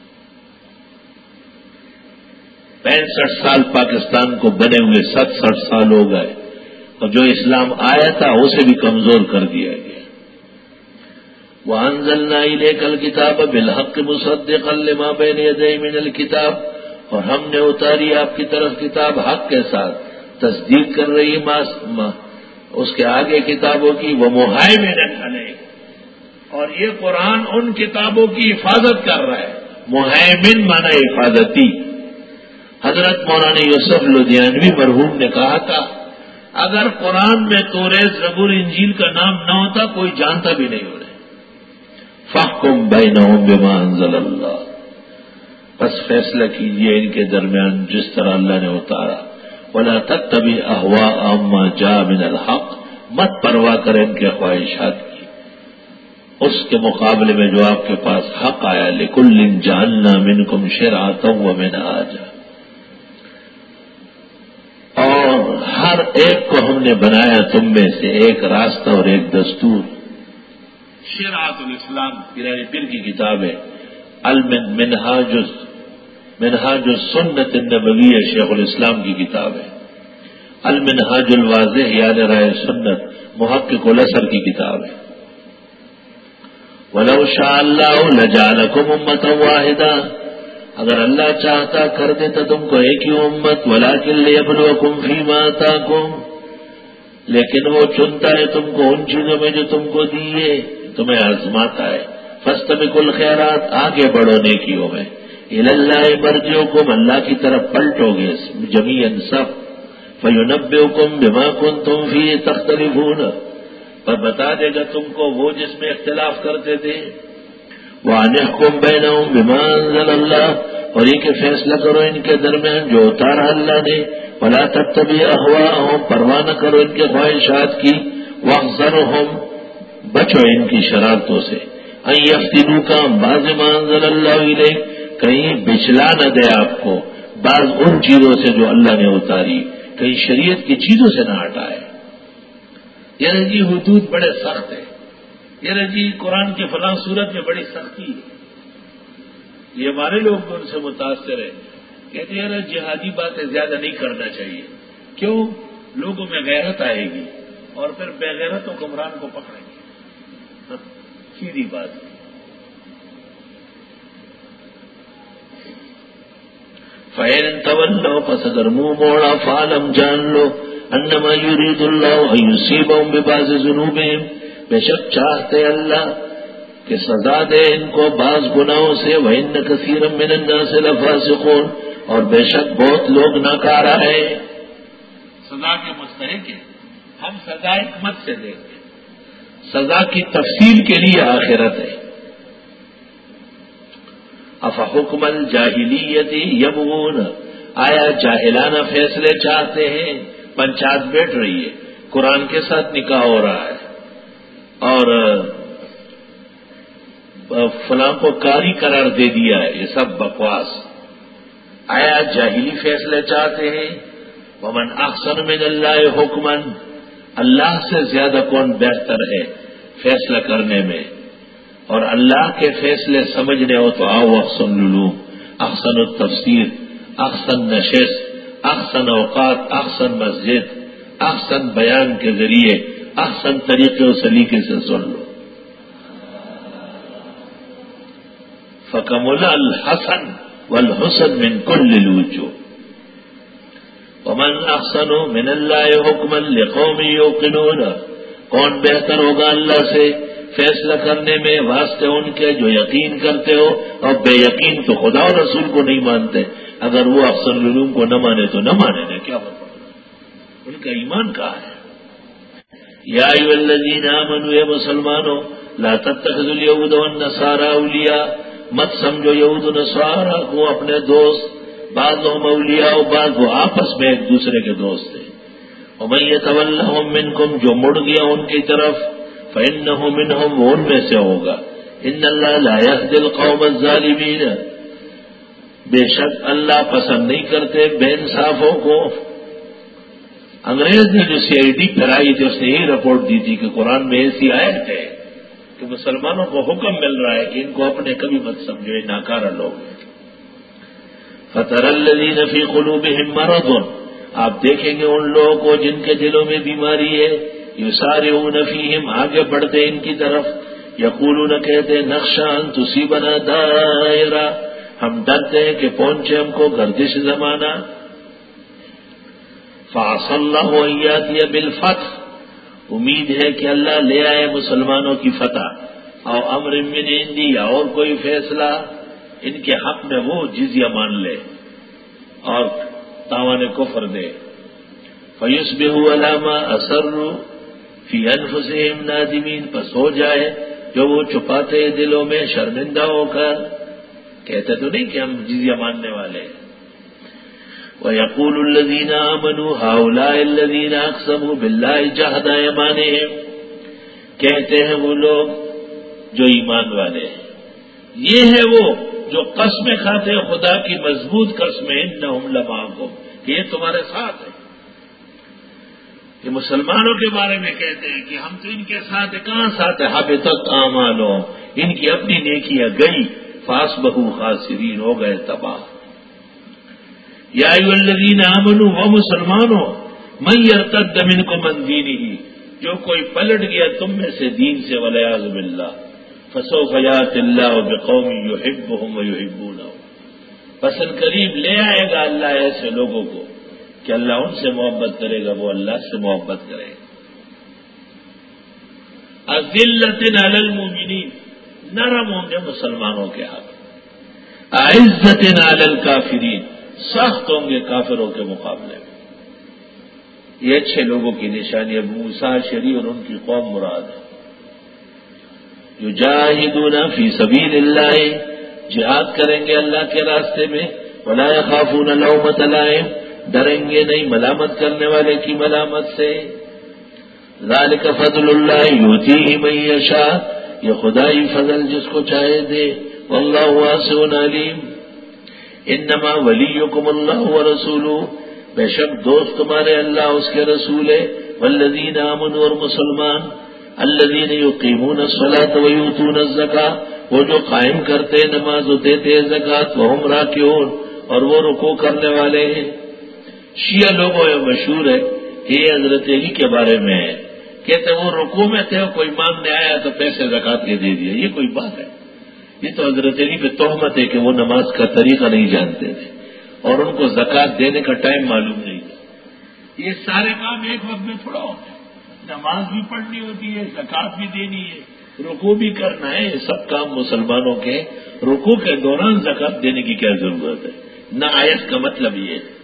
پینسٹھ سال پاکستان کو بنے ہوئے ستسٹھ سال ہو گئے، اور جو اسلام آیا تھا اسے بھی کمزور کر دیا گیا۔ وَأَنزَلْنَا إِلَيْكَ الْكِتَابَ بِالْحَقِّ مُصَدِّقًا لِمَا بَيْنَ يَدَيْهِ مِنَ الْكِتَابِ، اور ہم نے اتاری آپ کی طرف کتاب حق کے ساتھ، تصدیق کر رہی ہے اس کے آگے کتابوں کی، وَمُهَيْمِنًا عَلَيْهِ، اور یہ قرآن ان کتابوں کی حفاظت کر رہا ہے۔ مہیمن مانا حفاظتی۔ حضرت مولانا یوسف لدھیانوی مرحوم نے کہا تھا اگر قرآن میں توریت زبور انجیل کا نام نہ ہوتا کوئی جانتا بھی نہیں ہو رہے۔ فاحکم بینہم بما انزل اللہ، بس فیصلہ کیجئے ان کے درمیان جس طرح اللہ نے اتارا۔ ولا تتبع اہواء ما جاء من الحق، مت پرواہ کریں ان کے خواہشات کی، اس کے مقابلے میں جو آپ کے پاس حق آیا۔ لکل جعلنا منکم شرعۃ ومنہاجا، اور ہر ایک کو ہم نے بنایا تم میں سے ایک راستہ اور ایک دستور۔ شرعۃ الاسلام پیرانی پیر کی کتاب ہے، المنہاج منہاج السنت النبویہ شیخ الاسلام کی کتاب ہے۔ المنہاج الواضح یاد رائے سنت محقق الاسر کی کتاب ہے۔ وَلَوْ شَاءَ اللَّهُ لَجَعَلَكُمْ أُمَّةً وَاحِدَةً، اگر اللہ چاہتا کر دیتا تم کو ایک ہی امت، وَلَٰكِن لِيَبْلُوَكُمْ فِي مَا آتَاكُمْ، لیکن وہ چنتا ہے تم کو ان چیزوں میں جو تم کو دیے، تمہیں آزماتا ہے۔ فَاسْتَبِقُوا الْخَيْرَاتِ، آگے بڑھو نیکیوں میں۔ إِلَى اللَّهِ مَرْجِعُكُمْ، اللہ کی طرف پلٹو گے جمیعاً سب۔ فَيُنَبِّئُكُمْ بِمَا كُنتُمْ فِيهِ تَخْتَلِفُونَ، پر بتا دے گا تم کو وہ جس میں اختلاف کرتے تھے۔ وَأَنِحْكُمْ بَيْنَهُمْ بِمَا أَنزَلَ اللَّهُ، اور یہ کہ فیصلہ کرو ان کے درمیان جو اتارا اللہ نے۔ وَلَا تَتَّبِعْ أَهْوَاءَهُمْ، پرواہ نہ کرو ان کے خواہشات کی۔ وَاحْذَرْهُمْ، بچو ان کی شرارتوں سے۔ أَن يَفْتِنُوكَ عَن بَعْضِ مَا أَنزَلَ اللَّهُ إِلَيْكَ، کہیں بچلا نہ دے آپ کو بعض ان چیزوں سے جو اللہ نے اتاری، کہیں شریعت کی چیزوں سے نہ ہٹائے۔ یعنی جی حدود بڑے سخت ہیں، یعنی جی قرآن کی فلاں صورت میں بڑی سختی ہے. یہ ہمارے لوگ ان سے متاثر ہیں، کہتے ہیں یار جہادی باتیں زیادہ نہیں کرنا چاہیے. کیوں؟ لوگوں میں غیرت آئے گی اور پھر بے غیرت و گمراہ کو پکڑیں گے. سیدھی بات ہے. فَإِن تَوَلَّوْا پس اگر منہ موڑا فَاعْلَمْ جان لو انما یرید اللہ ان یصیبہم ببعض ذنوبہم، بے شک چاہتے اللہ کہ سزا دے ان کو بعض گناہوں سے. وَإِنَّ كَثِيرًا مِّنَ النَّاسِ لَفَاسِقُونَ، اور بے شک بہت لوگ ناکارہ ہیں، سزا کے مستحق ہیں. ہم سزا حکمت سے دیں گے، سزا کی تفصیل کے لیے آخرت ہے. افحکم الجاہلیت یبغون، آیا جاہلانہ فیصلے چاہتے ہیں؟ پنچایت بیٹھ رہی ہے، قرآن کے ساتھ نکاح ہو رہا ہے اور فلاں کو کاری قرار دے دیا ہے، یہ سب بکواس. آیا جاہلی فیصلے چاہتے ہیں؟ ومن احسن من اللہ حکما، اللہ سے زیادہ کون بہتر ہے فیصلہ کرنے میں؟ اور اللہ کے فیصلے سمجھنے ہو تو آؤ احسن العلوم، احسن التفسیر، احسن نشست، احسن اوقات، احسن مسجد، احسن بیان کے ذریعے احسن طریقے و سلیقے سے سن لو. فکمل الحسن والحسن من کل الوجوہ. ومن احسن من اللہ حکما لقوم یوقنون، کون بہتر ہوگا اللہ سے فیصلہ کرنے میں واسطے ان کے جو یقین کرتے ہو، اور بے یقین تو خدا و رسول کو نہیں مانتے. اگر وہ احسن العلوم کو نہ مانے تو نہ مانے نا، کیا فرق، ان کا ایمان کہاں ہے؟ یا ایھا الذین آمنوا، اے مسلمانوں، لا تتخذوا الیہود والنصارى اولیاء، مت سمجھو یہود و نصارہ کو اپنے دوست. بعضهم اولیاء، بعض وہ آپس میں ایک دوسرے کے دوست ہیں. ومن یتولہم منکم، جو مڑ گیا ان کی طرف، فإنہ منہم، وہ ان میں سے ہوگا. ان اللہ لا یہدی القوم الظالمین، بے شک اللہ پسند نہیں کرتے بے انصافوں کو. انگریز نے جو سی آئی ڈی پھیلائی تھی اس نے یہی رپورٹ دی تھی کہ قرآن میں ایسی آیت ہے کہ مسلمانوں کو حکم مل رہا ہے کہ ان کو اپنے کبھی مت سمجھو، یہ ناکارہ لوگ ہیں. فَتَرَى الَّذِينَ فِي قُلُوبِهِم مَّرَضٌ، آپ دیکھیں گے ان لوگوں کو جن کے دلوں میں بیماری ہے. یسارعون فیہم، آگے بڑھتے ان کی طرف. یقولون، کہتے نخشى ان تصیبنا دائرہ، ہم ڈرتے ہیں کہ پہنچے ہم کو گردش زمانہ. فعسى الله ان ياتي بالفتح، امید ہے کہ اللہ لے آئے مسلمانوں کی فتح. اور امر من عندی، یا اور کوئی فیصلہ ان کے حق میں وہ جزیہ مان لے اور تاوان کفر دے. فیصبحوا علی ما اسروا فی انفسہم نادمین، پس ہو جائے جو وہ چھپاتے دلوں میں شرمندہ ہو کر. کہتے تو نہیں کہ ہم جزیہ ماننے والے ہیں. وَيَقُولُ الَّذِينَ آمَنُوا هَؤُلَاءِ الَّذِينَ أَقْسَمُوا بِاللَّهِ جَهْدَ أَيْمَانِهِمْ، کہتے ہیں وہ لوگ جو ایمان والے ہیں، یہ ہے وہ جو قسمیں کھاتے ہیں خدا کی مضبوط قسمیں، إِنَّهُمْ لَمَعَكُمْ، کہ یہ تمہارے ساتھ ہے. یہ مسلمانوں کے بارے میں کہتے ہیں کہ ہم تو ان کے ساتھ ہیں. کہاں ساتھ ہے؟ حبطت أعمالهم، ان کی اپنی نیکیاں گئی. فَأَصْبَحُوا خَاسِرِينَ، ہو گئے تباہ. یا ایھا الذین آمنوا، وہ مسلمانوں، من یرتد منکم عن دینہ، جو کوئی پلٹ گیا تم میں سے دین سے، والعیاذ باللہ، فسوف یأتی اللہ بقوم یحبهم ویحبونہ، پس قریب لے آئے گا اللہ ایسے لوگوں کو کہ اللہ ان سے محبت کرے گا، وہ اللہ سے محبت کرے گا. اذلۃ علی المؤمنین، نرم ہوں گے مسلمانوں کے حق. اعزۃ علی الکافرین، سخت ہوں گے کافروں کے مقابلے میں. یہ اچھے لوگوں کی نشانی. ابو موسیٰ اشعری اور ان کی قوم مراد ہے. یجاہدون فی سبیل اللہ، جہاد کریں گے اللہ کے راستے میں. ولا یخافون لومۃ لائم، ڈریں گے نہیں ملامت کرنے والے کی ملامت سے. ذالک فضل اللہ یؤتیہ من یشاء، یہ خدائی فضل جس کو چاہے دے. واللہ واسع علیم. انما ولیکم اللہ ورسولہ، بے شک دوست تمہارے اللہ اس کے رسول ہے. والذین آمنوا اور مسلمان الذین یقیمون الصلاۃ ویؤتون الزکاۃ وہ جو قائم کرتے نماز و دیتے زکات وہم راکعون اور وہ رکوع کرنے والے ہیں. شیعہ لوگوں میں مشہور ہے یہ حضرت علی کے بارے میں ہے، کہتے وہ رکوع میں تھے کوئی مانگنے آیا تو پیسے زکات کے دے دیا. یہ کوئی بات ہے؟ یہ تو حضرت علی پہ تہمت ہے کہ وہ نماز کا طریقہ نہیں جانتے تھے اور ان کو زکات دینے کا ٹائم معلوم نہیں تھا. یہ سارے کام ایک وقت میں تھوڑا ہوتا ہے، نماز بھی پڑھنی ہوتی ہے، زکات بھی دینی ہے، رکوع بھی کرنا ہے. یہ سب کام مسلمانوں کے رکوع کے دوران زکات دینے کی کیا ضرورت ہے؟ نہ آیت کا مطلب یہ ہے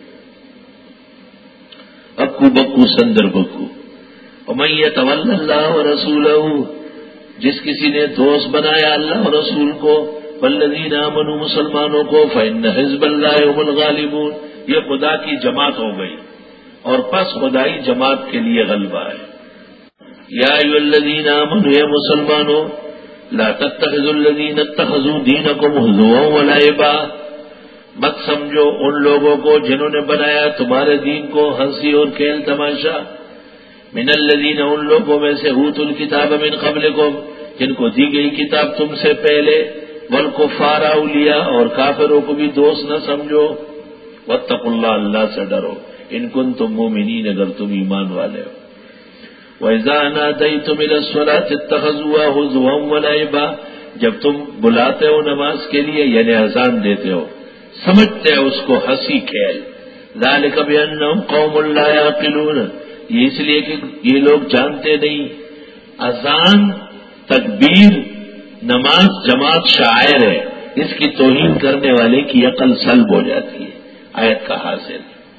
اکو بکو سندر بکو. ومن یتول اللہ ورسولہ جس کسی نے دوست بنایا اللہ اور رسول کو والذین آمنوا مسلمانوں کو فإن حزب اللہ هم الغالبون یہ خدا کی جماعت ہو گئی اور پس خدائی جماعت کے لیے غلبہ ہے. یا ایھا الذین آمنوا اے مسلمانوں لا تتخذوا الذین اتخذوا دینکم ہزوا ولعبا مت سمجھو ان لوگوں کو جنہوں نے بنایا تمہارے دین کو ہنسی اور کھیل تماشا. من الذین ان لوگوں میں سے اوتوا الکتاب من قبلکم جن کو دی گئی کتاب تم سے پہلے والکفار اولیاء اور کافروں کو بھی دوست نہ سمجھو. واتقوا اللہ اللہ سے ڈرو ان کنتم مؤمنین اگر تم ایمان والے ہو. وَإِذَا نَادَيْتُمْ إِلَى الصَّلَاةِ اتَّخَذُوهَا هُزُوًا وَلَعِبًا جب تم بلاتے ہو نماز کے لیے یعنی اذان دیتے ہو سمجھتے ہیں اس کو ہنسی کھیل. ذَلِكَ بِأَنَّهُمْ قَوْمٌ لَا يَعْقِلُونَ یہ اس لیے کہ یہ لوگ جانتے نہیں. اذان تکبیر نماز جماعت شاعر ہے اس کی توہین کرنے والے کی عقل سلب ہو جاتی ہے. آیت کا حاصل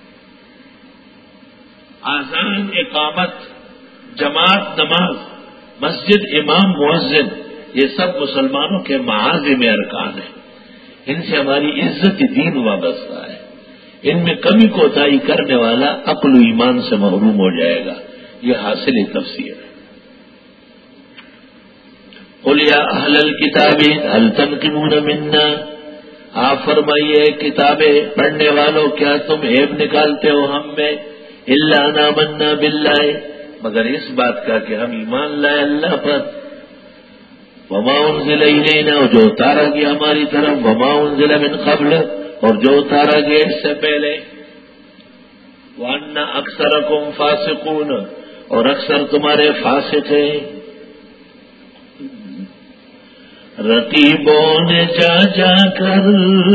اذان اقامت جماعت نماز مسجد امام مؤذن یہ سب مسلمانوں کے معاذم ارکان ہیں. ان سے ہماری عزت دین وابستہ ہے. ان میں کمی کوتاہی کرنے والا عقل و ایمان سے محروم ہو جائے گا. یہ حاصل تفسیر ہے. قل یا اہل الکتاب هل تنقمون منا آپ فرمائیے کتابیں پڑھنے والوں کیا تم عیب نکالتے ہو ہم میں الا ان آمنا باللہ مگر اس بات کا کہ ہم ایمان لائے اللہ پر. وما انزل الینا جو اتارا گیا ہماری طرف وما انزل من قبل اور جو اتارا گیا اس سے پہلے. وان اکثرکم فاسقون اور اکثر تمہارے فاسق ہیں. رقیبوں نے جا جا کر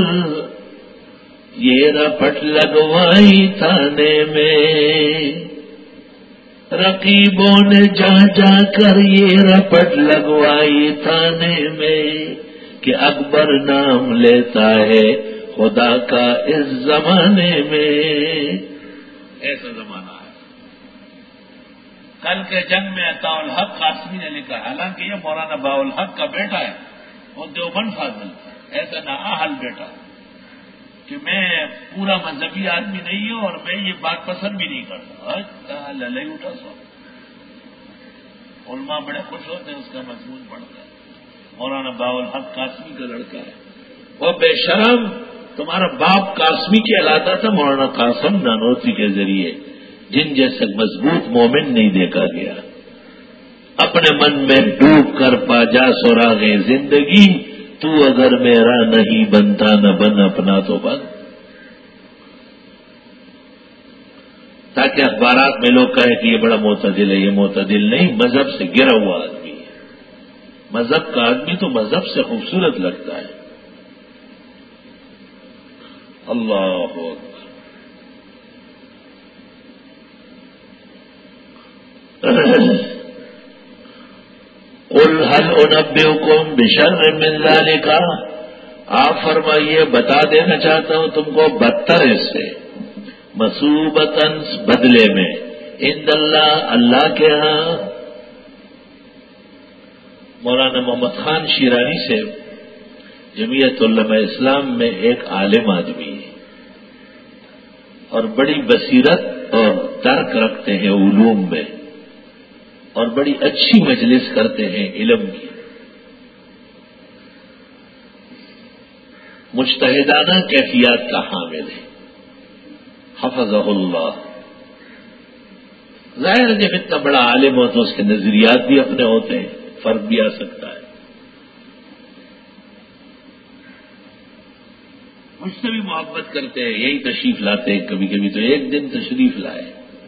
یہ رپٹ لگوائی تھانے میں رقیبوں نے جا جا کر یہ رپٹ لگوائی تھانے میں کہ اکبر نام لیتا ہے خدا کا اس زمانے میں. ایسا زمانہ ہے. کل کے جنگ میں عطاء الحق قاسمی نے لکھا حالانکہ یہ مولانا باء الحق کا بیٹا ہے وہ دیوبند فاضل تھا. ایسا نااہل بیٹا کہ میں پورا مذہبی آدمی نہیں ہوں اور میں یہ بات پسند بھی نہیں کرتا. للے اٹھا سو علماء بڑے خوش ہوتے ہیں اس کا مضمون پڑھتا ہے. مولانا باء الحق قاسمی کا لڑکا ہے. وہ بے شرم تمہارا باپ قاسمی کہلاتا تھا مولانا قاسم نانوتوی کے ذریعے جن جیسے مضبوط مومن نہیں دیکھا گیا. اپنے من میں ڈوب کر پا جا سراغے زندگی تو اگر میرا نہیں بنتا نہ بن اپنا تو بن. تاکہ اخبارات میں لوگ کہیں کہ یہ بڑا معتدل ہے. یہ معتدل نہیں مذہب سے گرا ہوا آدمی ہے. مذہب کا آدمی تو مذہب سے خوبصورت لگتا ہے. اللہ قل هل انبئکم بشر من ذلک آپ فرمائیے بتا دینا چاہتا ہوں تم کو بدتر اس سے مثوبتاً بدلے میں عند اللہ اللہ کے ہاں. مولانا محمد خان شیرانی سے جمعیت علماء اسلام میں ایک عالم آدمی ہے اور بڑی بصیرت اور درک رکھتے ہیں علوم میں اور بڑی اچھی مجلس کرتے ہیں علم کی. مجتہدانہ کیفیات کا حامل ہے حفظہ اللہ. ظاہر جب اتنا بڑا عالم ہو تو اس کے نظریات بھی اپنے ہوتے ہیں، فرق بھی آ سکتا ہے۔ مجھ سے بھی محبت کرتے ہیں، یہی تشریف لاتے ہیں کبھی کبھی، تو ایک دن تشریف لائے،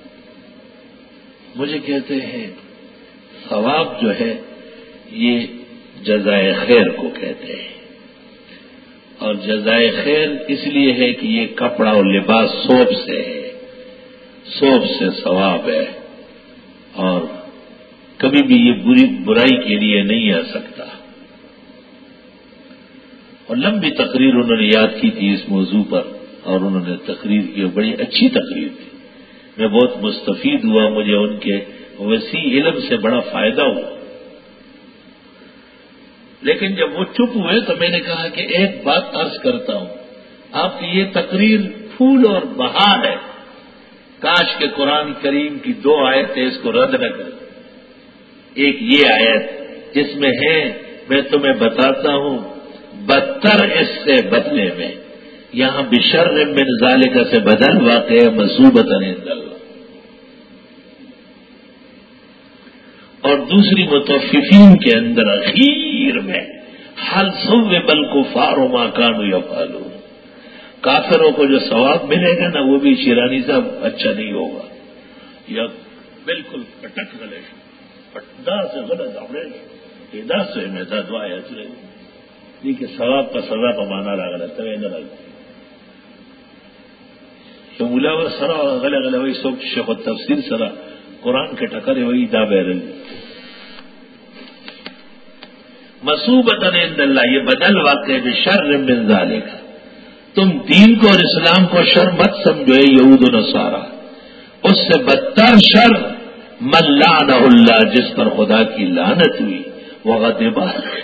مجھے کہتے ہیں ثواب جو ہے یہ جزائے خیر کو کہتے ہیں، اور جزائے خیر اس لیے ہے کہ یہ کپڑا اور لباس صوب سے ہے، صوب سے ثواب ہے، اور کبھی بھی یہ بری برائی کے لیے نہیں آ سکتا۔ اور لمبی تقریر انہوں نے یاد کی تھی اس موضوع پر، اور انہوں نے تقریر کی، بڑی اچھی تقریر تھی، میں بہت مستفید ہوا، مجھے ان کے وسیع علم سے بڑا فائدہ ہوا۔ لیکن جب وہ چپ ہوئے تو میں نے کہا کہ ایک بات عرض کرتا ہوں، آپ کی یہ تقریر پھول اور بہار ہے، کاش کے قرآن کریم کی دو آیتیں اس کو رد نہ کریں۔ ایک یہ آیت جس میں ہے میں تمہیں بتاتا ہوں بدتر اس سے بدلے میں، یہاں بشر من ذالک سے بدل واقع مصوبۃ عند اللہ، اور دوسری متوففین کے اندر اخیر میں حل صوب الکفار ما کانوا یفعلون، کافروں کو جو ثواب ملے گا نا وہ بھی شیرانی صاحب اچھا نہیں ہوگا، یا بالکل پٹک گلے پٹدا سے غلط آوڑے ادا سے میں دعا ہے کہ ثواب کا سزا پمانا لگا تو نہ لگتا تو ملا و سرا غلط غلط وہی سوچ شیخ تفسیر سرا قرآن کے ٹکرے وہی دا بہرل مصوبۃ عند اللہ، یہ بدل واقع بشر من ذالک، تم دین کو اور اسلام کو شر مت سمجھو یہود و نصارا، اس سے بدتر شر من لعنہ اللہ، جس پر خدا کی لعنت ہوئی، وغضب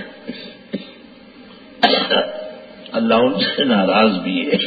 اللہ ان سے ناراض بھی ہے،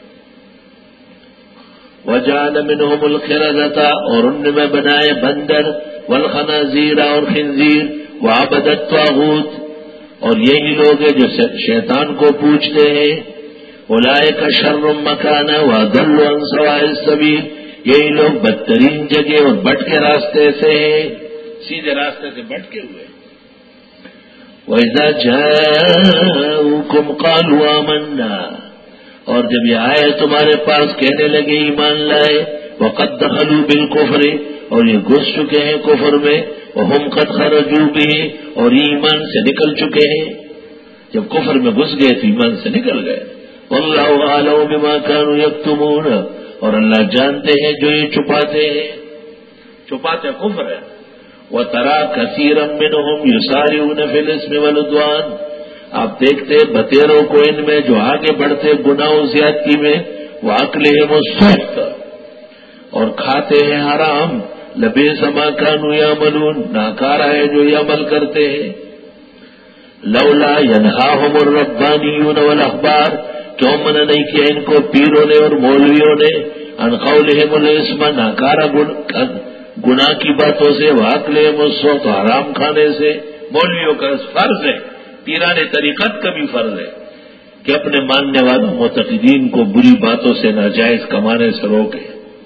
وجعل منهم القردۃ، اور ان میں بنائے بندر، والخنازیر اور خنزیر، وعبد الطاغوت، اور یہی لوگ ہیں جو شیطان کو پوجتے ہیں، اولئک شر مکانا واضل عن سواء السبیل، یہی لوگ بدترین جگہ اور بٹ کے راستے سے ہیں، سیدھے راستے سے بٹ کے ہوئے۔ وَإِذَا جَاءُوكُمْ قَالُوا آمَنَّا، اور جب یہ آئے تمہارے پاس کہنے لگے ایمان لائے، وَقَدْ دَخَلُوا بِالْكُفْرِ، اور یہ گھس چکے ہیں کفر میں، وَهُمْ قَدْ خَرَجُوا بِهِ، اور یہ ایمان سے نکل چکے ہیں، جب کفر میں گھس گئے تو ایمان سے نکل گئے۔ وَاللَّهُ أَعْلَمُ بِمَا كَانُوا يَكْتُمُونَ، اور اللہ جانتے ہیں جو یہ چھپاتے ہیں، چھپاتے کفر ہے۔ وَتَرَى كَثِيرًا مِّنْهُمْ يُسَارِعُونَ فِي الْإِثْمِ وَالْعُدْوَانِ، آپ دیکھتے بتیروں کو ان میں جو آگے بڑھتے گناہ و زیادتی میں، وَأَكْلِهِمُ السُّحْتَ، اور کھاتے ہیں حرام، لَبِئْسَ مَا كَانُوا يَعْمَلُونَ، ناکارہ ہے جو یہ عمل کرتے ہیں۔ لولا ينهاهم الربانيون والأحبار، کیوں منع نہیں کیا ان کو پیروں نے اور مولویوں نے، عن قولهم الاسم، ناکارہ گناہ کی باتوں سے، وَأَكْلِهِمُ السُّحْتَ، حرام کھانے سے۔ مولویوں کا فرض ہے، پیران طریقت کا بھی فرض ہے کہ اپنے ماننے والوں معتقدین کو بری باتوں سے ناجائز کمانے سے روکے۔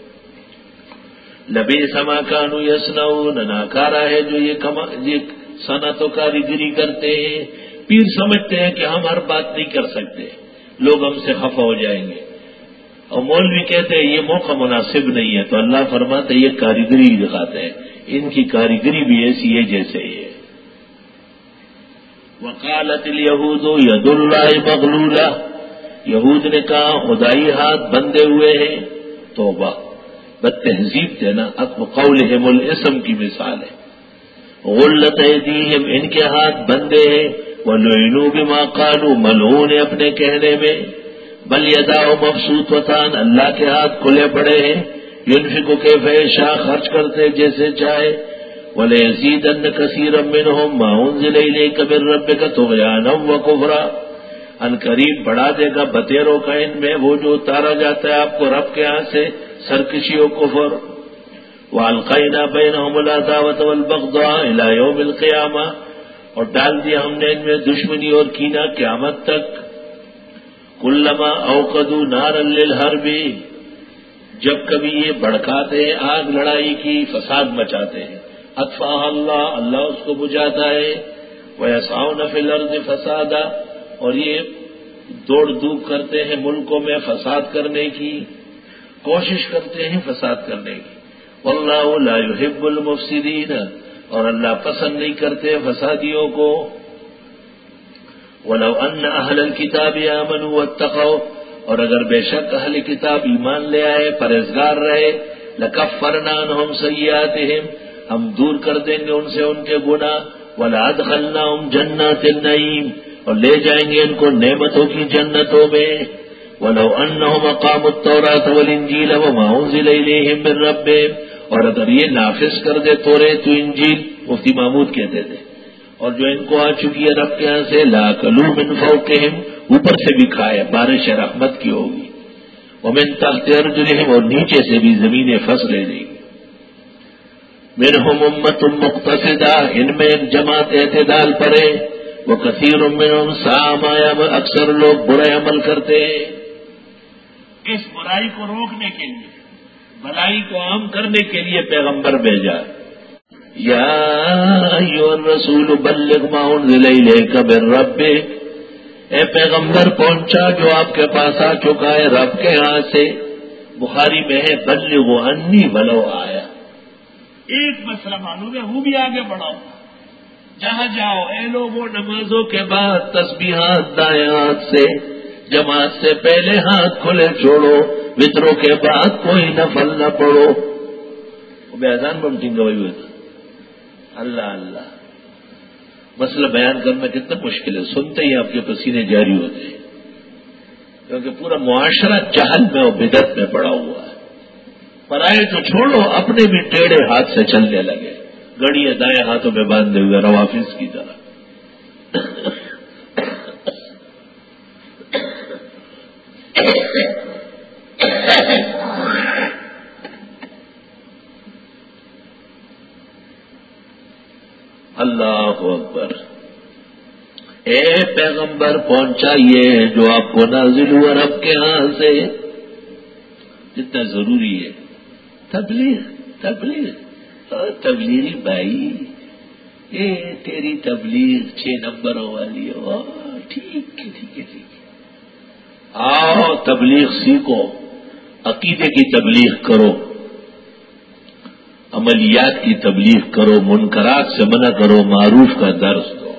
لبئس ما كانوا يصنعون، ناکارہ ہے جو یہ کما یہ صنعت و کاریگری کرتے ہیں۔ پیر سمجھتے ہیں کہ ہم ہر بات نہیں کر سکتے، لوگ ہم سے خفا ہو جائیں گے، اور مولوی کہتے ہیں یہ موقع مناسب نہیں ہے، تو اللہ فرماتے یہ کاریگری دکھاتے ہیں، ان کی کاریگری بھی ایسی ہے جیسے یہ۔ وقالت الیہود ید اللہ مغلولہ، یہود نے کہا خدائی ہاتھ بندھے ہوئے ہیں۔ توبہ، بد تہذیب تھے نا، قولہم الاسم کی مثال ہے۔ غلت ایدیہم، ان کے ہاتھ بندھے ہیں، ولعنوا بما قالوا، ملعون اپنے کہنے میں۔ بل یداہ مبسوطتان، اللہ کے ہاتھ کھلے پڑے ہیں، ینفق کیف یشاء، خرچ کرتے جیسے چاہے۔ وَلَيَزِيدَنَّ كَثِيرًا مِّنْهُم مَّا أُنزِلَ إِلَيْكَ مِن رَّبِّكَ طُغْيَانًا وَكُفْرًا، ان قریب بڑھا دے گا بتیروں کا ان میں وہ جو اتارا جاتا ہے آپ کو رب کے ہاں سے، سرکشی و کفر۔ وَأَلْقَيْنَا بَيْنَهُمُ الْعَدَاوَةَ وَالْبَغْضَاءَ إِلَىٰ يَوْمِ الْقِيَامَةِ، اور ڈال دیا ہم نے ان میں دشمنی اور کینہ قیامت تک۔ كُلَّمَا أَوْقَدُوا نَارًا لِلْحَرْبِ، جب کبھی یہ بھڑکاتے ہیں آگ لڑائی کی، فساد مچاتے ہیں، اطفا اللہ، اللہ اس کو بجھاتا ہے، وَيَسْعَوْنَ فِي الْأَرْضِ فَسَادًا، اور یہ دوڑ دھوپ کرتے ہیں ملکوں میں فساد کرنے کی، کوشش کرتے ہیں فساد کرنے کی، وَاللَّهُ لَا يُحِبُّ الْمُفْسِدِينَ، اور اللہ پسند نہیں کرتے فسادیوں کو۔ وَلَوْ أَنَّ أَهْلَ الْكِتَابِ آمَنُوا وَاتَّقَوْا، اور اگر بے شک اہل کتاب ایمان لے آئے، پرہیزگار رہے، لَكَفَّرْنَا عَنْهُمْ سَيِّئَاتِهِمْ، ہم دور کر دیں گے ان سے ان کے گناہ، وَلَأَدْخَلْنَاهُمْ جَنَّاتِ النَّعِيمِ، اور لے جائیں گے ان کو نعمتوں کی جنتوں میں۔ وَلَوْ أَنَّهُمْ أَقَامُوا التَّوْرَاةَ وَالْإِنْجِيلَ وَمَا أُنزِلَ إِلَيْهِم مِّن رَّبِّهِمْ، اور اگر یہ نافذ کر دے توریت و انجیل، مفتی محمود کہتے تھے، اور جو ان کو آ چکی ہے رب کے یہاں سے، لَأَكَلُوا مِن فَوْقِهِمْ، اوپر سے بھی کھائے، بارش رحمت کی ہوگی، وَمِن تَحْتِ أَرْجُلِهِمْ، اور نیچے سے بھی زمینیں پھنس لے گی۔ مِنْهُمْ أُمَّةٌ مُقْتَصِدَةٌ، ان میں ایک جماعت اعتدال پر ہے، وَكَثِيرٌ مِّنْهُمْ سَاءَ مَا يَعْمَلُونَ، اکثر لوگ برے عمل کرتے ہیں۔ اس برائی کو روکنے کے لیے، بھلائی کو عام کرنے کے لیے پیغمبر بھیجا۔ یا ایھا الرسول بلغ ما انزل الیک من ربک، اے پیغمبر پہنچا جو آپ کے پاس آ چکا ہے رب کے ہاں سے۔ بخاری میں ہے بلغوا انی ولو آیا، ایک مسئلہ معلوم ہے، وہ بھی آگے بڑھاؤ، جہاں جاؤ اے لوگوں نمازوں کے بعد تسبیحات دائیں ہاتھ سے، جماعت سے پہلے ہاتھ کھلے چھوڑو، وطروں کے بعد کوئی نفل نہ پڑھو۔ وہ بیان بمٹیں گے وہی ہوتا، اللہ اللہ، مسئلہ بیان کرنا کتنا مشکل ہے، سنتے ہی آپ کے پسینے جاری ہوتے ہیں، کیونکہ پورا معاشرہ جہل میں اور بدعت میں پڑا ہوا ہے۔ پرائے تو چھوڑو، اپنے بھی ٹیڑھے ہاتھ سے چلنے لگے، گڑیاں دائیں ہاتھوں میں باندھے ہوئے روافظ کی طرح۔ اللہ اکبر، اے پیغمبر پہنچا یہ جو آپ کو نازل ہوا رب کے ہاں سے، جتنا ضروری ہے تبلیغ تبلیغ اور تبلیغی بھائی، اے تیری تبلیغ چھ نمبروں والی ہو، ٹھیک ہے ٹھیک ہے ٹھیک ہے، آؤ تبلیغ سیکھو، عقیدے کی تبلیغ کرو، عملیات کی تبلیغ کرو، منکرات سے منع کرو، معروف کا درس دو۔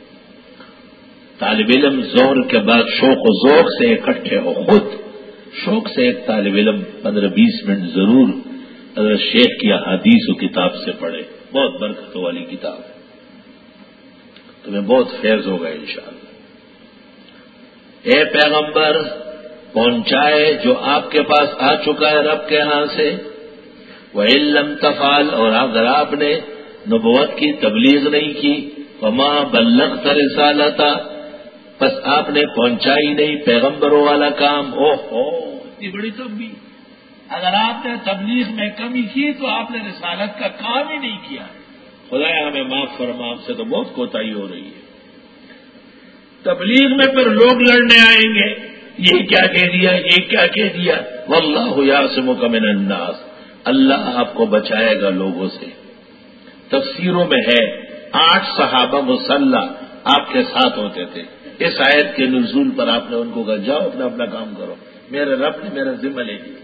طالب علم زور کے بعد شوق و ذوق سے اکٹھے ہو، خود شوق سے ایک طالب علم پندرہ بیس منٹ ضرور حضرت شیخ کی احادیث و کتاب سے پڑھے، بہت برکتوں والی کتاب ہے، تمہیں بہت فیض ہوگا انشاءاللہ۔ اے پیغمبر پہنچائے جو آپ کے پاس آ چکا ہے رب کے ہاں سے، وَإِن لَّمْ تَفْعَلْ، اور اگر آپ نے نبوت کی تبلیغ نہیں کی، وَمَا بَلَّغْتَ رِسَالَتَهْ، بس آپ نے پہنچائی نہیں پیغمبروں والا کام۔ او ہو اتنی بڑی تبلیغ، اگر آپ نے تبلیغ میں کمی کی تو آپ نے رسالت کا کام ہی نہیں کیا۔ خدایا ہمیں معاف فرما، آپ سے تو بہت کوتاہی ہو رہی ہے۔ تبلیغ میں پھر لوگ لڑنے آئیں گے، یہ کیا کہہ دیا یہ کیا کہہ دیا، واللہ یعصمک من الناس، اللہ آپ کو بچائے گا لوگوں سے۔ تفسیروں میں ہے آٹھ صحابہ مسلح آپ کے ساتھ ہوتے تھے، اس آیت کے نزول پر آپ نے ان کو کہا جاؤ اپنا اپنا کام کرو، میرے رب نے میرا ذمہ لے لیا۔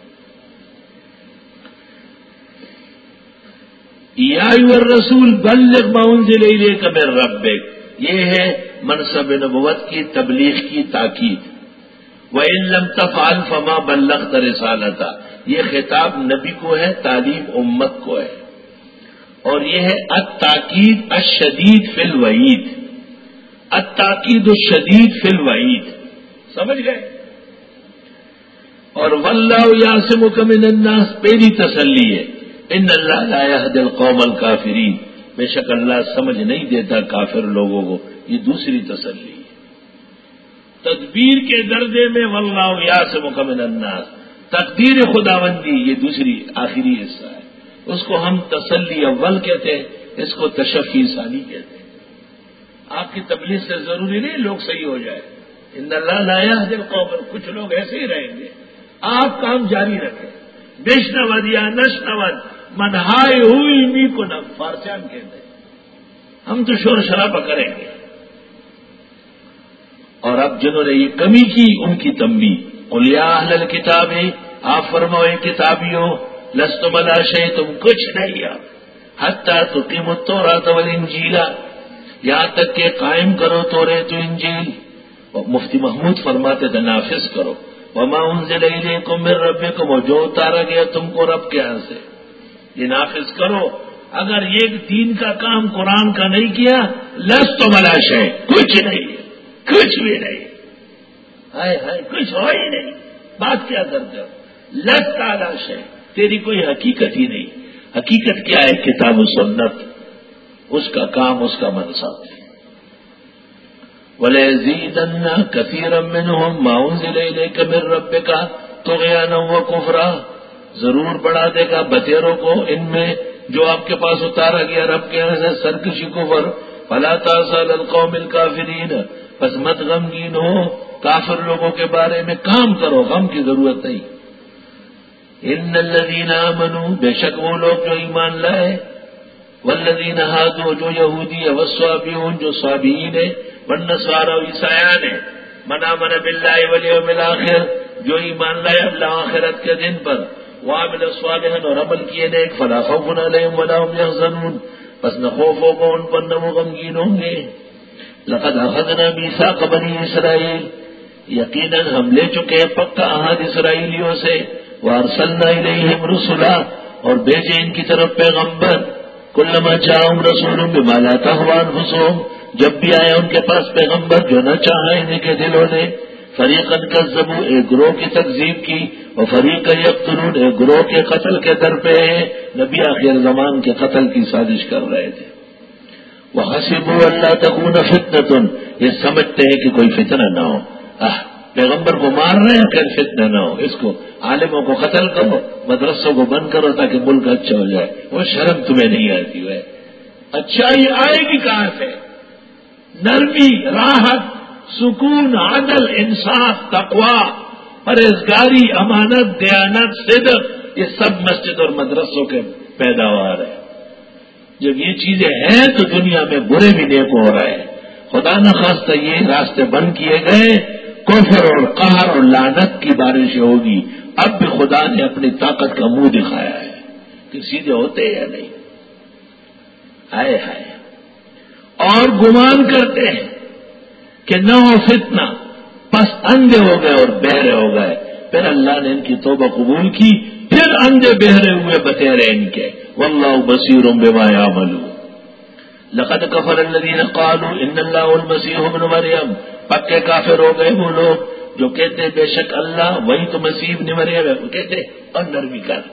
یا ایھا الرسول بلغ ما انزل الیک من ربک، یہ ہے منصب نبوت کی تبلیغ کی تاکید۔ وَإِن لَّمْ تَفْعَلْ فَمَا بَلَّغْتَ رِسَالَتَهْ، یہ خطاب نبی کو ہے، تعلیم امت کو ہے، اور یہ ہے التاکید الشدید فی الوعید، التاکید الشدید فی الوعید، سمجھ گئے؟ اور واللہ یعصمک من الناس پہلی تسلی ہے، ان اللہ لا یہدی القوم الکافرین، بے شک اللہ سمجھ نہیں دیتا کافر لوگوں کو، یہ دوسری تسلی ہے۔ تدبیر کے درجے میں واللہ یعصمک من الناس، تقدیر خداوندی یہ دوسری آخری حصہ ہے، اس کو ہم تسلی اول کہتے ہیں، اس کو تشفی ثانی کہتے ہیں۔ آپ کی تبلیغ سے ضروری نہیں لوگ صحیح ہو جائے، ان اللہ لا یہدی القوم، کچھ لوگ ایسے ہی رہیں گے، آپ کام جاری رکھیں، بشنود یا نشنود منہائے ہوئی می کو نہ فارسیان کہتے ہیں ہم تو شور شرابہ کریں گے. اور اب جنہوں نے یہ کمی کی ان کی تنبیہ. قل یا اہل الکتاب آپ فرمائے کتابیوں لستم علی شیء تم کچھ نہیں ہو حتی تقیموا التوراۃ والانجیل یہاں تک کہ قائم کرو توریت و انجیل. مفتی محمود فرماتے تھے نافذ کرو. وما انزل الیکم من ربکم اور جو اتارا گیا تم کو رب کے ہاں سے یہ نافذ کرو. اگر ایک دین کا کام قرآن کا نہیں کیا لستم علی شیء کچھ نہیں کچھ بھی نہیں. ہائے ہائے کچھ ہو ہی نہیں. بات کیا کرتے ہو؟ لست علی شیء تیری کوئی حقیقت ہی نہیں. حقیقت کیا ہے؟ کتاب و سنت اس کا کام اس کا منصب. وَلَيَزِيدَنَّ كَثِيرًا مِّنْهُمْ مَا أُنزِلَ إِلَيْكَ مِن رَّبِّكَ طُغْيَانًا وَكُفْرًا ضرور بڑھا دے گا بتیروں کو ان میں جو آپ کے پاس اتارا گیا رب کے یہاں سے سرکشی کفر. فَلَا تَأْسَ عَلَى الْقَوْمِ الْكَافِرِينَ بس مت غمگین ہو کافر لوگوں کے بارے میں. کام کرو غم کی ضرورت نہیں. ان الذین آمنوا بے شک وہ لوگ جو ایمان لائے والذین ہادوا جو یہودی ہے والصابئون جو صابئین ہے والنصارى عیسائیان ہے من آمن باللہ والیوم الآخر جو ایمان لائے اللہ آخرت کے دن پر وعمل صالحا اور عمل کیے نیک فلا خوف علیہم ولا هم یحزنون بس نہ خوف ہوگا ان پر نہ وہ غمگین ہوں گے. لقد اخذنا میثاق بنی اسرائیل یقیناً ہم لے چکے ہیں پکا عہد اسرائیلیوں سے. وارسلنا الیہم رسلا اور بھیجے ان کی طرف پیغمبر. کلما جاءہم رسول بما لا تہوی انفسہم جب بھی آیا ان کے پاس پیغمبر جو نہ چاہا ان کے دلوں نے. فریقا کذبوا ایک گروہ کی تکذیب کی اور فریقا یقتلون ایک گروہ کے قتل کے در پہ نبی آخر زمان کے قتل کی سازش کر رہے تھے. وحسبوا اللہ تکون فتنۃ یہ سمجھتے ہیں کہ کوئی فتنہ نہ ہو. پیغمبر کو مار رہے ہیں پھر فتنہ نہ ہو. اس کو عالموں کو قتل کرو مدرسوں کو بند کرو تاکہ ملک اچھا ہو جائے. وہ شرم تمہیں نہیں آتی ہے. اچھائی آئے گی کہاں سے؟ نرمی راحت سکون عدل انصاف تقوی پرہیزگاری امانت دیانت صدق یہ سب مسجد اور مدرسوں کے پیداوار ہے. جب یہ چیزیں ہیں تو دنیا میں برے بھی نیک ہو رہے ہیں. خدا نخواستہ یہ راستے بند کیے گئے کفر اور قہر اور لعنت کی بارش ہوگی. اب بھی خدا نے اپنی طاقت کا منہ دکھایا ہے کہ سیدھے ہوتے یا نہیں. ہائے ہائے اور گمان کرتے ہیں کہ نہ ہو فتنہ بس اندھے ہو گئے اور بہرے ہو گئے. پھر اللہ نے ان کی توبہ قبول کی پھر اندھے بہرے ہوئے بتیرے ان کے. واللہ بصیر بما یعملون. لقد کفر الذین قالوا ان اللہ المسیح ابن مریم پکے کافر ہو گئے وہ لوگ جو کہتے بے شک اللہ وہی تو مسیح ابن مریم ہے. وہ کہتے اور نرمی کر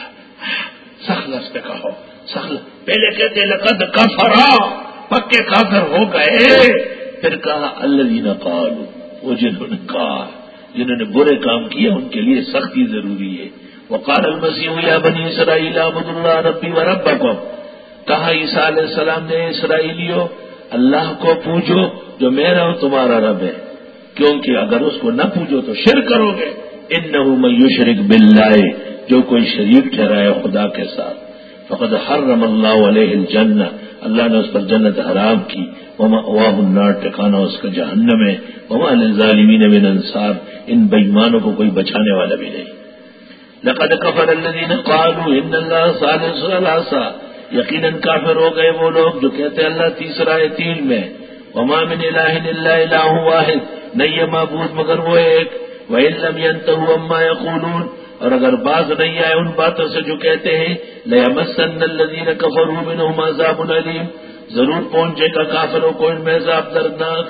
سخت لفظ پہ کہو سخت. پہلے کہتے لقد کفرا پکے کافر ہو گئے. پھر کہا الذین قالوا وہ جنہوں نے کہا جنہوں نے برے کام کیے ان کے لیے سختی ضروری ہے. وقال المسیح یا بنی اسرائیل اعبدوا اللہ ربی وربکم کہا عیسیٰ علیہ السلام نے اسرائیلیوں اللہ کو پوجو جو میرا اور تمہارا رب ہے کیونکہ اگر اس کو نہ پوجو تو شرک کرو گے. انہ من یشرک باللہ جو کوئی شریک ٹھہرائے خدا کے ساتھ فقد حرم اللہ علیہ الجنہ اللہ نے اس پر جنت حرام کی. ومأواہ النار ٹھکانہ اس کا جہنم ہے. وما للظالمین من انصار ان بےایمانوں کو کوئی بچانے والا بھی نہیں. لقد کفر الذین قالوا ان اللہ ثالث ثلاثہ یقیناً کافر ہو گئے وہ لوگ جو کہتے ہیں اللہ تیسرا ہے تین میں. وما من الہ الا الہ واحد نہیں ہے معبود مگر وہ ایک. وإن لم ينتهوا عما يقولون اور اگر باز نہیں آئے ان باتوں سے جو کہتے ہیں لَيَمَسَّنَّ الَّذِينَ كَفَرُوا مِنْهُمْ عَذَابٌ أَلِيمٌ ضرور پہنچے گا کافروں کو ان میں عذاب دردناک.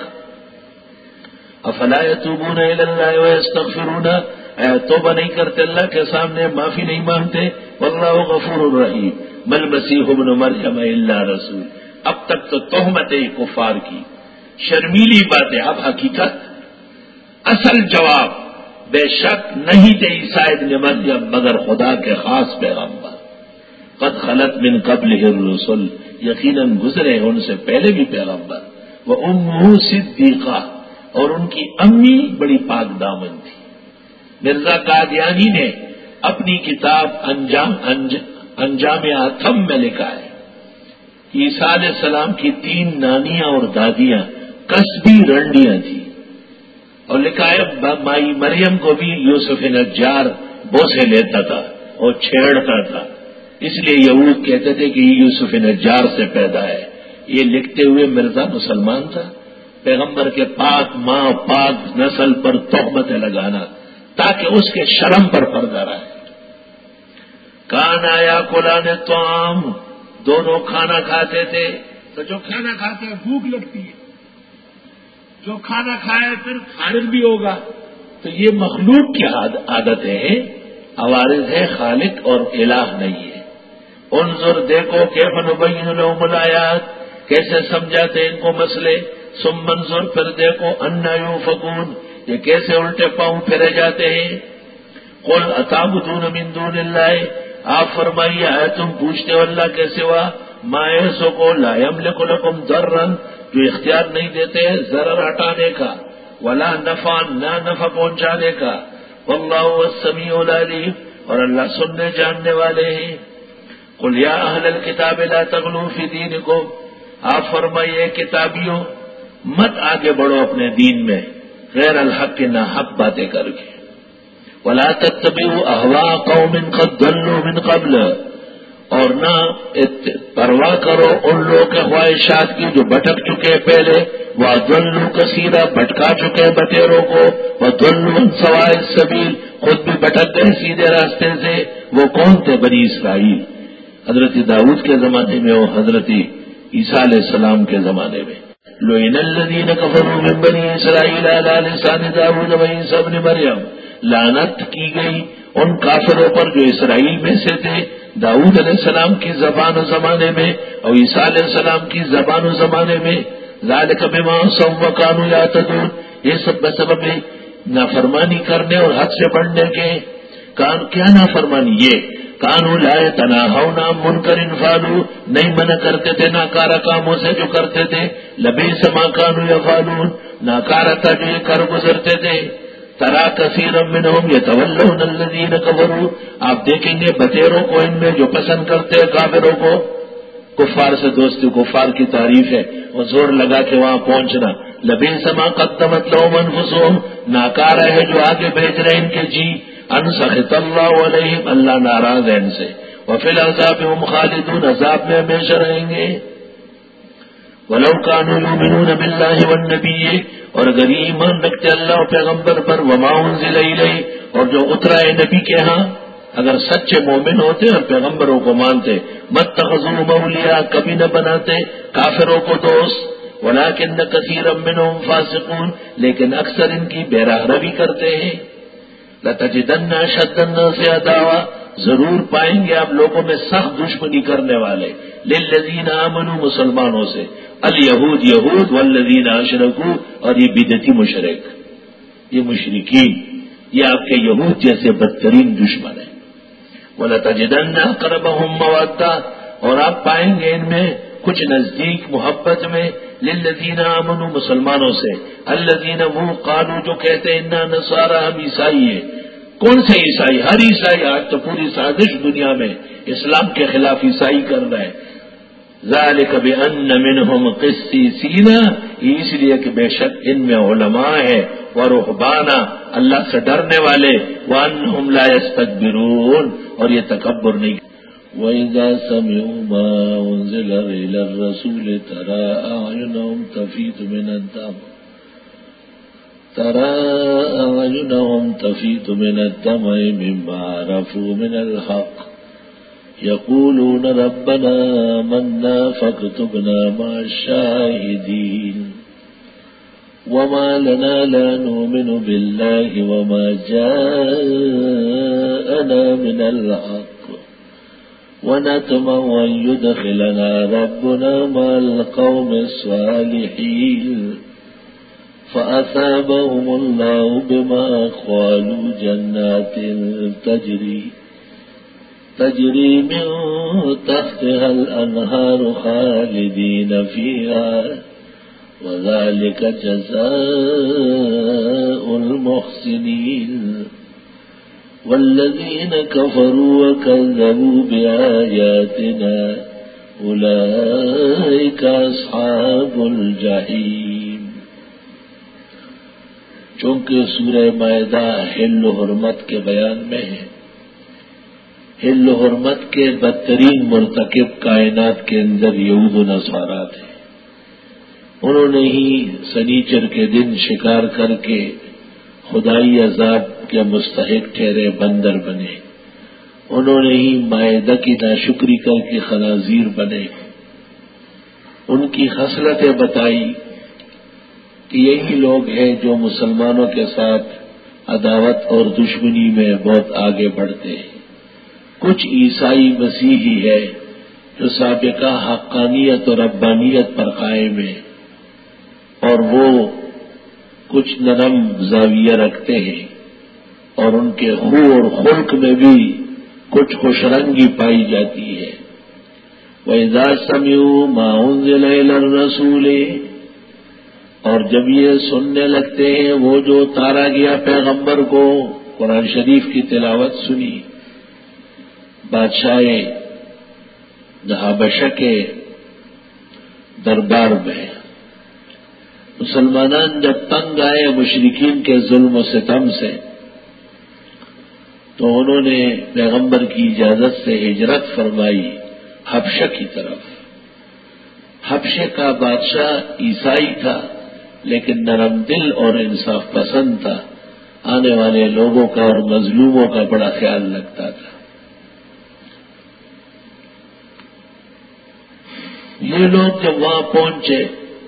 افلا يتوبون الى الله ويستغفرون اے توبہ نہیں کرتے اللہ کے سامنے معافی نہیں مانگتے. واللہ غفور الرحیم. ما المسیح ابن مریم الا رسول. اب تک تو تہمتیں کفار کی شرمیلی باتیں. اب حقیقت اصل جواب بے شک نہیں تھے عیسیٰ ابن مریم مگر خدا کے خاص پیغمبر. قد خلت من قبلہ الرسل یقیناً گزرے ان سے پہلے بھی پیغمبر. وامہ صدیقہ اور ان کی امی بڑی پاک دامن تھی. مرزا قادیانی نے اپنی کتاب انجام انج, انجام آتم میں لکھا ہے عیسیٰ علیہ السلام کی تین نانیاں اور دادیاں قصبی رنڈیاں تھیں، اور لکھا ہے مائی مریم کو بھی یوسف نجار بوسے لیتا تھا اور چھیڑتا تھا، اس لیے یہود کہتے تھے کہ یہ یوسف نجار سے پیدا ہے۔ یہ لکھتے ہوئے مرزا مسلمان تھا، پیغمبر کے پاک ماں پاک نسل پر تہمتیں لگانا تاکہ اس کے شرم پر پردہ رہے۔ کان آیا کلا نے تو عام دونوں کھانا کھاتے تھے، تو جو کھانا کھاتے ہیں بھوک لگتی ہے، جو کھانا کھائے پھر فارغ بھی ہوگا، تو یہ مخلوق کی عادتیں ہیں، عوارض ہے، خالق اور الہ نہیں ہے۔ انظر دیکھو کیف نبین لہم الآیات، کیسے سمجھاتے ان کو مسئلے، ثم انظر پھر دیکھو انا یؤفکون، یہ کیسے الٹے پاؤں پھیرے جاتے ہیں۔ قل اتعبدون من دون اللہ، آپ فرمائیے آئے تم پوچھتے ہو اللہ کے سوا ما ایسو کو لا یملک لکم ضرا، جو اختیار نہیں دیتے ضرر ہٹانے کا، ولا نفعا نہ نفع پہنچانے کا، واللہ هو السمیع العلیم، اور اللہ سننے جاننے والے ہیں۔ قل یا اہل الکتاب لا تغلوا فی دینکم، آپ فرمائیے کتابیوں مت آگے بڑھو اپنے دین میں غیر الحق کے نہ حق باتیں کر کے، ولا تتبعوا اهواء قوم قد ضلوا من قبل، اور نہ پرواہ کرو ان لوگوں کے خواہشات کی جو بھٹک چکے پہلے، وَضَلُّوا كَثِيرًا بھٹکا چکے بٹیروں کو، وَضَلُّوا عَنْ سَوَاءِ السَّبِيلِ خود بھی بھٹک گئے سیدھے راستے سے۔ وہ کون تھے؟ بنی اسرائیل، حضرت داؤد کے زمانے میں اور حضرت عیسیٰ علیہ السلام کے زمانے میں۔ لُعِنَ الَّذِينَ كَفَرُوا مِن بَنِي إِسْرَائِيلَ عَلَىٰ لِسَانِ داؤد وعیسیٰ ابن مریم، لعنت کی گئی ان کافروں پر جو اسرائیل میں سے تھے، داؤد علیہ السلام کی زبان و زمانے میں اور عیسیٰ علیہ السلام کی زبان و زمانے میں، ذالک بما عصوا وکانوا یعتدون، یہ سب بسبب نافرمانی کرنے اور حد سے بڑھنے کے۔ کان کیا نافرمانی؟ یہ کانوا لا یتناہون عن منکر فعلوا، نہیں منع کرتے تھے ناکارہ کاموں سے جو کرتے تھے، لبئس ما کانوا یفعلون، ناکارہ تھا جو یہ کر گزرتے تھے۔ ترا کثیرا منہم یتولون الذین کفروا، آپ دیکھیں گے بتیروں کو ان میں جو پسند کرتے ہیں کافروں کو، کفار سے دوستی، کفار کی تعریف ہے اور زور لگا کے وہاں پہنچنا۔ لبئس ما قدمت لهم انفسهم، ناکارہ ہے جو آگے بھیج رہے ان کے جی، ان سخط اللہ علیہم، اللہ ناراض ہے ان سے، وفی العذاب هم خالدون، عذاب میں ہمیشہ رہیں گے۔ ولو كانوا يؤمنون بالله والنبي، اور اگر یہ ایمان رکھتے اللہ و پیغمبر پر، وما انزل الیہ، اور جو اترا ہے نبی کے ہاں، اگر سچے مومن ہوتے اور پیغمبروں کو مانتے، متخذوا اولیاء، کبھی نہ بناتے کافروں کو دوست، ولکن کثیرا منهم فاسقون، لیکن اکثر ان کی بے راہ روی کرتے ہیں۔ لتجدن اشد الناس عداوۃ، ضرور پائیں گے آپ لوگوں میں سخت دشمنی کرنے والے، للذین آمنوا، مسلمانوں سے، الیہود یہود، والذین اشرکوا، اور یہ بدعتی مشرک، یہ مشرکین، یہ آپ کے یہود جیسے بدترین دشمن ہیں۔ وَلَتَجِدَنَّ أَقْرَبَهُمْ مَوَدَّةً، اور آپ پائیں گے ان میں کچھ نزدیک محبت میں، للذین آمنوا، مسلمانوں سے، الذین وہ قالوا، جو کہتے ہیں انا نصارى، ہم عیسائی ہیں۔ کون سے عیسائی؟ ہر عیسائی، آج تو پوری سازش دنیا میں اسلام کے خلاف عیسائی کر رہا ہے۔ ذالک بأن منہم قسیسین، اس لیے کہ بے شک ان میں علماء ہے، ورہبانا، اللہ سے ڈرنے والے، وانہم لا یستکبرون، اور یہ تکبر نہیں۔ وَإِذَا سَمِعُوا مَا أُنزِلَ إِلَى الرَّسُولِ تَرَىٰ أَعْيُنَهُمْ تَفِيضُ مِنَ الدَّمْعِ تَرَىٰ أَعْيُنَهُمْ تَفِيضُ مِنَ الدَّمْعِ مِمَّا عَرَفُوا مِنَ الْحَقِّ يَقُولُونَ رَبَّنَا آمَنَّا فَاكْتُبْنَا مَعَ الشَّاهِدِينَ وَمَا لَنَا لَا نُؤْمِنُ بِاللَّهِ وَمَا جَاءَنَا مِنَ الْحَقِّ وَنَطْمَعُ أَن يُدْخِلَنَا رَبُّنَا مَعَ الْقَوْمِ الصَّالِحِينَ فَأَثَابَهُمُ اللَّهُ بِمَا قَالُوا جَنَّاتٍ تَجْرِي تجری من تحتها الانہار خالدین فیہا وذالک جزاء المحسنین والذین کفروا وکذبوا بآیاتنا اولئک اصحاب الجحیم۔ چونکہ سورہ مائدہ حل و حرمت کے بیان میں ہے، حل و حرمت کے بدترین مرتکب کائنات کے اندر یہود و نصارا تھے۔ انہوں نے ہی سنیچر کے دن شکار کر کے خدائی عذاب کے مستحق ٹھہرے، بندر بنے۔ انہوں نے ہی مائدہ کی ناشکری کر کے خنازیر بنے۔ ان کی خصلتیں بتائی کہ یہی لوگ ہیں جو مسلمانوں کے ساتھ عداوت اور دشمنی میں بہت آگے بڑھتے ہیں۔ کچھ عیسائی مسیحی ہے جو سابقہ حقانیت اور ربانیت پر قائم ہے، اور وہ کچھ نرم زاویہ رکھتے ہیں، اور ان کے خو اور خلق میں بھی کچھ خوش رنگی پائی جاتی ہے۔ وَإِذَا سَمِعُوا مَا أُنزِلَ إِلَى الرَّسُولِ، اور جب یہ سننے لگتے ہیں وہ جو اتارا گیا پیغمبر کو، قرآن شریف کی تلاوت سنی، بادشاہ حبشہ کے دربار میں مسلمانان جب تنگ آئے مشرکین کے ظلم و ستم سے، تو انہوں نے پیغمبر کی اجازت سے ہجرت فرمائی حبشہ کی طرف۔ حبشہ کا بادشاہ عیسائی تھا، لیکن نرم دل اور انصاف پسند تھا، آنے والے لوگوں کا اور مظلوموں کا بڑا خیال رکھتا تھا۔ یہ لوگ جب وہاں پہنچے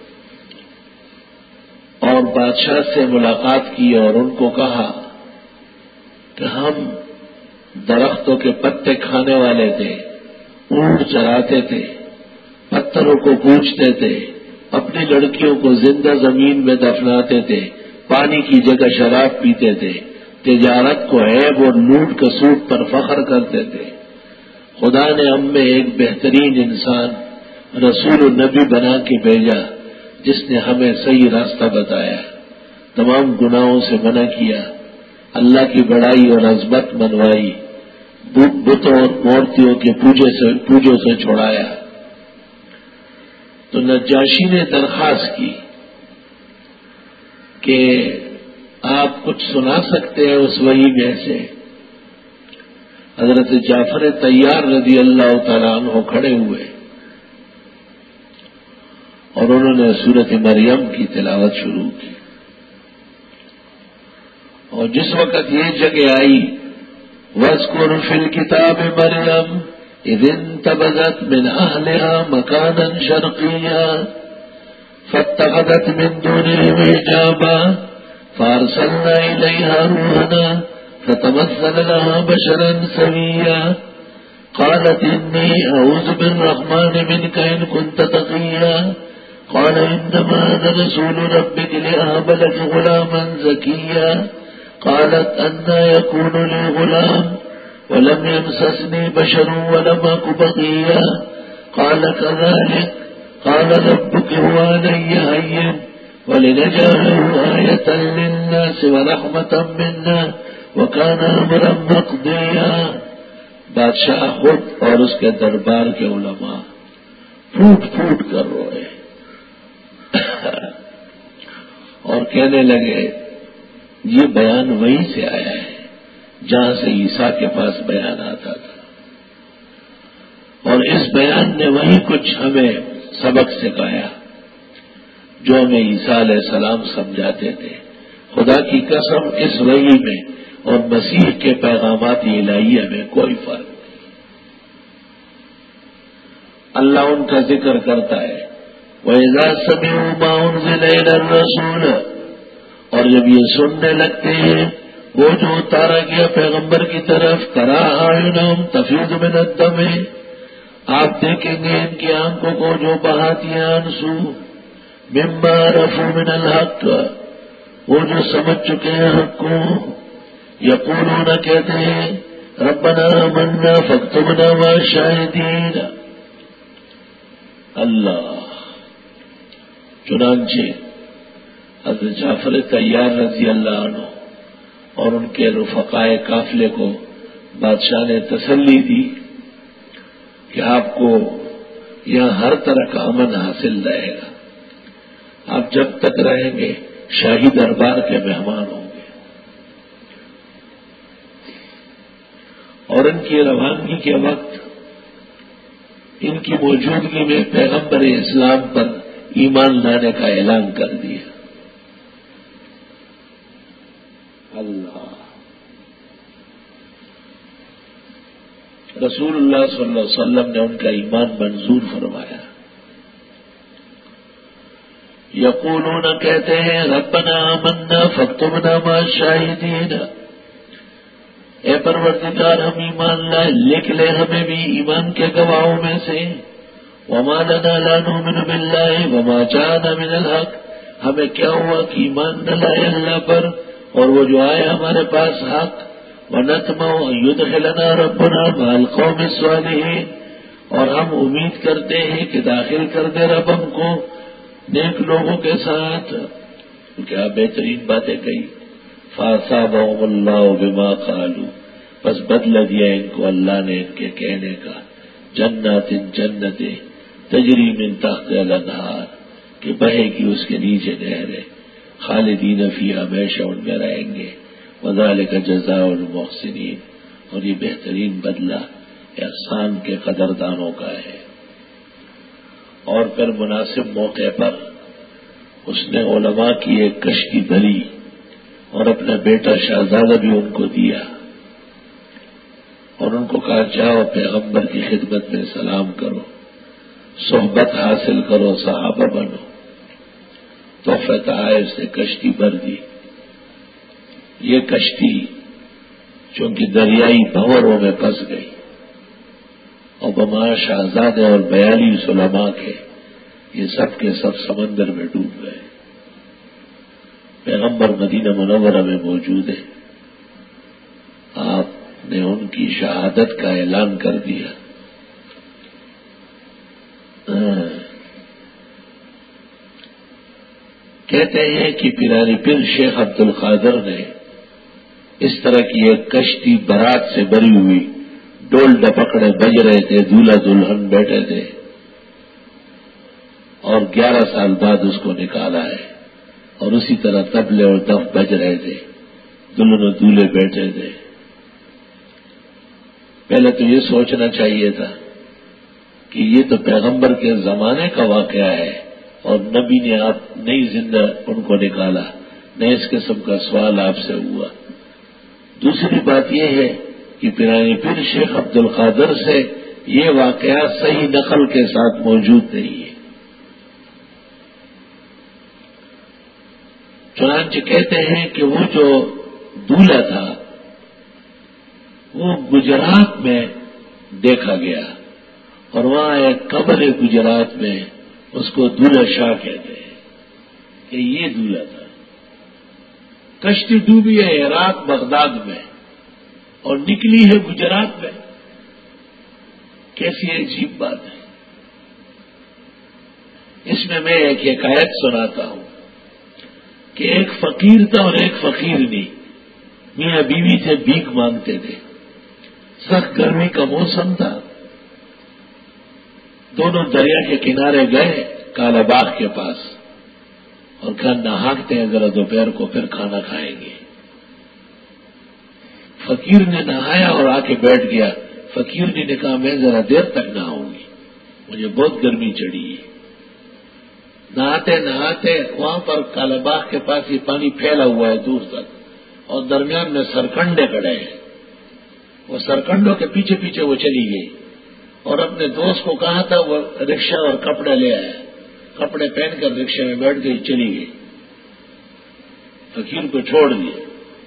اور بادشاہ سے ملاقات کی اور ان کو کہا کہ ہم درختوں کے پتے کھانے والے تھے، اونٹ چراتے تھے، پتھروں کو پوجتے تھے، اپنی لڑکیوں کو زندہ زمین میں دفناتے تھے، پانی کی جگہ شراب پیتے تھے، تجارت کو عیب اور لوٹ کسوٹ پر فخر کرتے تھے۔ خدا نے ہم میں ایک بہترین انسان رسول النبی بنا کے بھیجا، جس نے ہمیں صحیح راستہ بتایا، تمام گناہوں سے منع کیا، اللہ کی بڑائی اور عظمت منوائی، بتوں اور مورتیوں کے پوجے سے پوجوں سے چھڑایا۔ تو نجاشی نے درخواست کی کہ آپ کچھ سنا سکتے ہیں اس وحی میں سے؟ حضرت جعفر طیار رضی اللہ تعالیٰ عنہ کھڑے ہوئے اور انہوں نے سورۃ مریم کی تلاوت شروع کی، اور جس وقت یہ جگہ آئی وَاذْكُرْ فِي الْكِتَابِ مَرْيَمَ إِذِ انتَبَذَتْ مِنْ أَهْلِهَا مَكَانًا شَرْقِيًّا فَاتَّخَذَتْ مِنْ دُونِهِمْ حِجَابًا فَأَرْسَلْنَا إِلَيْهَا رُوحَنَا فَتَمَثَّلَ لَهَا بَشَرًا سَوِيًّا قَالَتْ إِنِّي أَعُوذُ بِالرَّحْمَنِ مِنْكَ إِنْ كُنْتَ تَقِيًّا قال إنما أنا رسول ربك لأهب لك غلاما زكيا قالت أنى يكون لي غلام ولم يمسسني بشر ولم أك بغيا قال كذلك قال ربك هو علي هين ولنجعله آية للناس ورحمة منا وكان أمرا مقضيا۔ بادشاہ خود اور اس کے دربار کے علماء پھوٹ پھوٹ کر روئے اور کہنے لگے یہ بیان وہیں سے آیا ہے جہاں سے عیسیٰ کے پاس بیان آتا تھا، اور اس بیان نے وہی کچھ ہمیں سبق سکھایا جو ہمیں عیسیٰ علیہ السلام سمجھاتے تھے۔ خدا کی قسم اس وحی میں اور مسیح کے پیغامات الہیہ میں کوئی فرق نہیں۔ اللہ ان کا ذکر کرتا ہے وَإِذَا سَمِعُوا مَا أُنزِلَ إِلَى الرَّسُولِ، اور جب یہ سننے لگتے ہیں وہ جو اتارا گیا پیغمبر کی طرف، تَرَىٰ أَعْيُنَهُمْ تَفِيضُ مِنَ الدَّمِ، آپ دیکھیں گے ان کی آنکھوں کو جو بہاتی ہیں آنسو، مِمَّا عَرَفُوا مِنَ الْحَقِّ، وہ جو سمجھ چکے ہیں حق کو، یقولون کہتے ہیں ربنا آمنا فاکتبنا مع الشاہدین۔ اللہ چنانچہ حضرت جعفر طیار رضی اللہ عنہ اور ان کے رفقائے قافلے کو بادشاہ نے تسلی دی کہ آپ کو یہاں ہر طرح کا امن حاصل رہے گا، آپ جب تک رہیں گے شاہی دربار کے مہمان ہوں گے۔ اور ان کی روانگی کے وقت ان کی موجودگی میں پیغمبر اسلام پر ایمان لانے کا اعلان کر دیا۔ اللہ رسول اللہ صلی اللہ علیہ وسلم نے ان کا ایمان منظور فرمایا۔ یقولون کہتے ہیں ربنا آمنا فاکتبنا مع الشاہدین، اے پروردگار ہم ایمان لائے، لکھ لے ہمیں بھی ایمان کے گواہوں میں سے۔ وما لنا لا نؤمن باللہ وما جاءنا من الحق، ہمیں کیا ہوا کہ ایمان نہ لائے اللہ پر اور وہ جو آئے ہمارے پاس حق۔ ونطمع ان يدخلنا ربنا مع القوم الصالحین، اور ہم امید کرتے ہیں کہ داخل کر دے رب ہم کو نیک لوگوں کے ساتھ۔ کیا بہترین باتیں کہی۔ فاصابهم اللہ بما قالوا، بس بدلہ دیا ان کو اللہ نے ان کے کہنے کا۔ جنات جنتیں تجری من تحت الانہار، کہ بہے گی اس کے نیچے نہریں، خالدین فیہا ہمیشہ ان میں رہیں گے۔ وذالک جزاء المحسنین، اور یہ بہترین بدلہ احسان کے قدردانوں کا ہے۔ اور پھر مناسب موقع پر اس نے علماء کی ایک کشتی بھری اور اپنا بیٹا شہزادہ بھی ان کو دیا، اور ان کو کہا جاؤ پیغمبر کی خدمت میں سلام کرو، صحبت حاصل کرو، صحابہ بنو۔ تحفہ تحائف سے کشتی بھر دی۔ یہ کشتی چونکہ دریائی بھنوروں میں پھنس گئی اور بمار شہزادے اور بیالیس علماء کے یہ سب کے سب سمندر میں ڈوب گئے۔ پیغمبر مدینہ منورہ میں موجود ہے، آپ نے ان کی شہادت کا اعلان کر دیا۔ کہتے ہیں کہ پیرانی پیر شیخ عبد القادر نے اس طرح کی ایک کشتی برات سے بھری ہوئی، ڈول ڈپکڑے بج رہے تھے، دولہا دلہن بیٹھے تھے، اور گیارہ سال بعد اس کو نکالا ہے، اور اسی طرح طبلے اور دف بج رہے تھے، دلہن و دولہے بیٹھے تھے۔ پہلے تو یہ سوچنا چاہیے تھا کہ یہ تو پیغمبر کے زمانے کا واقعہ ہے اور نبی نے آپ نہیں زندہ ان کو نکالا، نہ اس قسم کا سوال آپ سے ہوا۔ دوسری بات یہ ہے کہ پیرانی پیر شیخ عبد القادر سے یہ واقعہ صحیح نقل کے ساتھ موجود نہیں ہے۔ چنانچہ کہتے ہیں کہ وہ جو دولہا تھا وہ گجرات میں دیکھا گیا، اور وہاں ایک قبر ہے گجرات میں، اس کو دولہا شاہ کہتے ہیں، کہ یہ دولہا تھا۔ کشتی ڈوبی ہے عراق بغداد میں اور نکلی ہے گجرات میں، کیسی عجیب بات ہے۔ اس میں میں ایک حکایت سناتا ہوں کہ ایک فقیر تھا اور ایک فقیرنی، میاں بیوی تھے، بھیک مانگتے تھے، سخت گرمی کا موسم تھا، دونوں دریا کے کنارے گئے کالا باغ کے پاس اور کہا نہاتے ہیں ذرا دوپہر کو پھر کھانا کھائیں گے۔ فقیر نے نہایا اور آ کے بیٹھ گیا۔ فقیر نے کہا میں ذرا دیر تک نہاؤں گی، مجھے بہت گرمی چڑھی ہے۔ نہاتے نہاتے وہاں پر کالا باغ کے پاس یہ پانی پھیلا ہوا ہے دور تک، اور درمیان میں سرکنڈے کھڑے ہیں، وہ سرکنڈوں کے پیچھے پیچھے وہ چلی گئی اور اپنے دوست کو کہا تھا وہ رکشہ اور کپڑے لے آئے، کپڑے پہن کر رکشے میں بیٹھ گئی، چلی گئی، فقیر کو چھوڑ دیے۔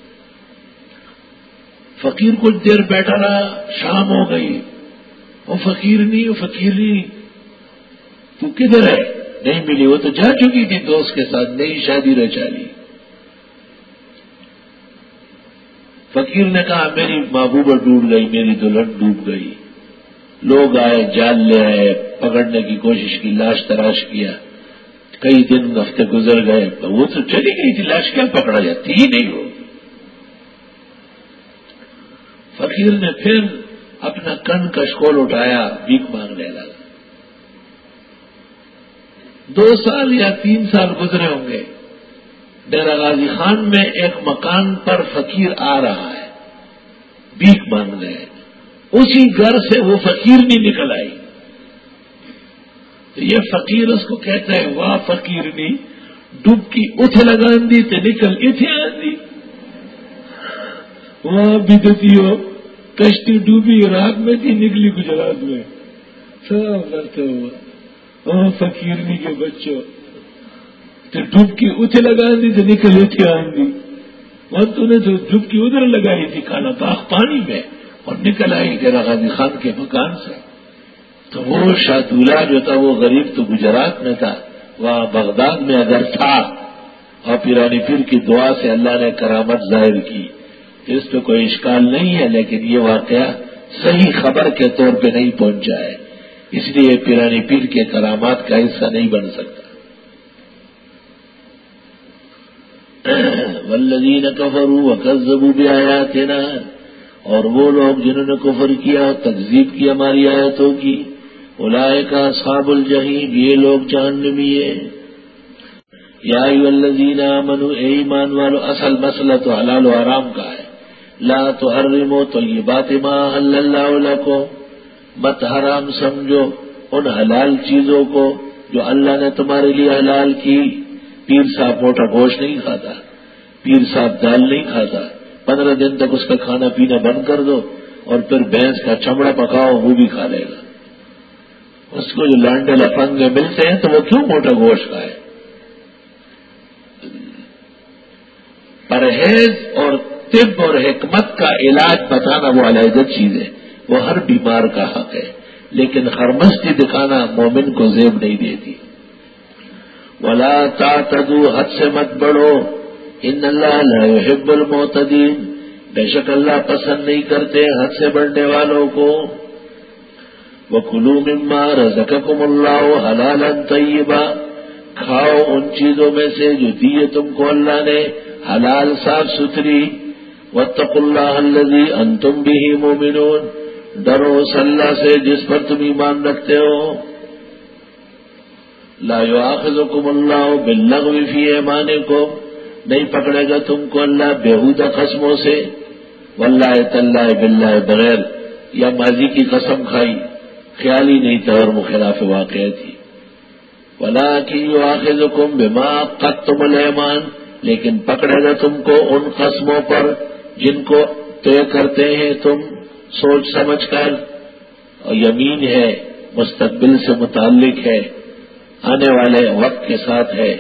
فقیر کچھ دیر بیٹھا رہا، شام ہو گئی، وہ فقیر نہیں وہ فقیر نہیں تو کدھر ہے؟ نہیں ملی، وہ تو جا چکی تھی دوست کے ساتھ، نئی شادی رچا لی۔ فقیر نے کہا میری محبوبہ ڈوب گئی، میری دلہن ڈوب گئی۔ لوگ آئے، جال لے آئے، پکڑنے کی کوشش کی، لاش تلاش کیا، کئی دن ہفتے گزر گئے، وہ تو چلی گئی تھی، لاش کیا پکڑا جاتی ہی نہیں ہو۔ فقیر نے پھر اپنا کن کشکول اٹھایا، بھیک مانگنے لگا۔ دو سال یا تین سال گزرے ہوں گے، ڈیرہ غازی خان میں ایک مکان پر فقیر آ رہا ہے، بھیک مانگ رہے ہیں، اسی گھر سے وہ فقیر نہیں نکل آئی۔ تو یہ فقیر اس کو کہتا ہے، واہ فقیر نہیں، ڈب کی اتھ لگان دی تو نکل اتھے آندی، واہ بدتی ہو، کشتی ڈوبی عراق میں تھی نکلی گجرات میں، سب کرتے ہوا، واہ فقیرنی کے بچوں، تو ڈب کی اتھ لگان دی تو نکل اتھے آندی، اور تو نے تو ڈب کی ادھر لگائی تھی کالا باغ پانی میں، اور نکل آئی ڈیرہ غازی خان کے مکان سے۔ تو وہ شاہ دولہ جو تھا وہ غریب تو گجرات میں تھا، وہاں بغداد میں اگر تھا، اور پیرانی پیر کی دعا سے اللہ نے کرامت ظاہر کی، اس پہ کوئی اشکال نہیں ہے، لیکن یہ واقعہ صحیح خبر کے طور پہ نہیں پہنچا ہے، اس لیے پیرانی پیر کے کرامات کا حصہ نہیں بن سکتا۔ والذین کفروا وکذبوا بآیاتنا، اور وہ لوگ جنہوں نے کفر کیا اور تکذیب کی ہماری آیتوں کی، اولئک اصحاب الجحیم، یہ لوگ جہنمی ہیں۔ یا ایھا الذین آمنوا، اے ایمان والو، اصل مسئلہ تو حلال و حرام کا ہے، لا تحرموا طیبات ما احل اللہ لکم، مت حرام سمجھو ان حلال چیزوں کو جو اللہ نے تمہارے لیے حلال کی۔ پیر صاحب موٹا گوشت نہیں کھاتا، پیر صاحب دال نہیں کھاتا، پندرہ دن تک اس کا کھانا پینا بند کر دو اور پھر بھینس کا چمڑا پکاؤ وہ بھی کھا لے گا۔ اس کو جو لانڈے لفنگے ملتے ہیں تو وہ کیوں موٹا گوشت کھائے؟ پرہیز اور طب اور حکمت کا علاج بتانا وہ علیحدہ چیز ہے، وہ ہر بیمار کا حق ہے، لیکن خرمستی دکھانا مومن کو زیب نہیں دیتی۔ ولا تعتدوا، حد سے مت بڑھو، ان اللہ لا يحب المعتدین، بے شک اللہ پسند نہیں کرتے حد سے بڑھنے والوں کو۔ وَكُلُوا مِمَّا رَزَقَكُمُ اللَّهُ حَلَالًا طَيِّبًا، کھاؤ ان چیزوں میں سے جو دی ہے تم کو اللہ نے حلال صاف ستھری۔ وَاتَّقُوا اللَّهَ الَّذِي أَنتُم بِهِ مُؤْمِنُونَ، ڈرو اس اللہ سے جس پر تم ایمان رکھتے ہو۔ لا يؤاخذكم الله باللغو في ايمانكم، نہیں پکڑے گا تم کو اللہ بیہودہ قسموں سے، واللہ تاللہ باللہ، بغیر یا ماضی کی قسم کھائی، خیال ہی نہیں تھا اور مخلاف واقع تھی۔ ولکن یؤاخذکم بما عقدتم الایمان، لیکن پکڑے گا تم کو ان قسموں پر جن کو طے کرتے ہیں تم سوچ سمجھ کر، اور یمین ہے مستقبل سے متعلق ہے، آنے والے وقت کے ساتھ ہے۔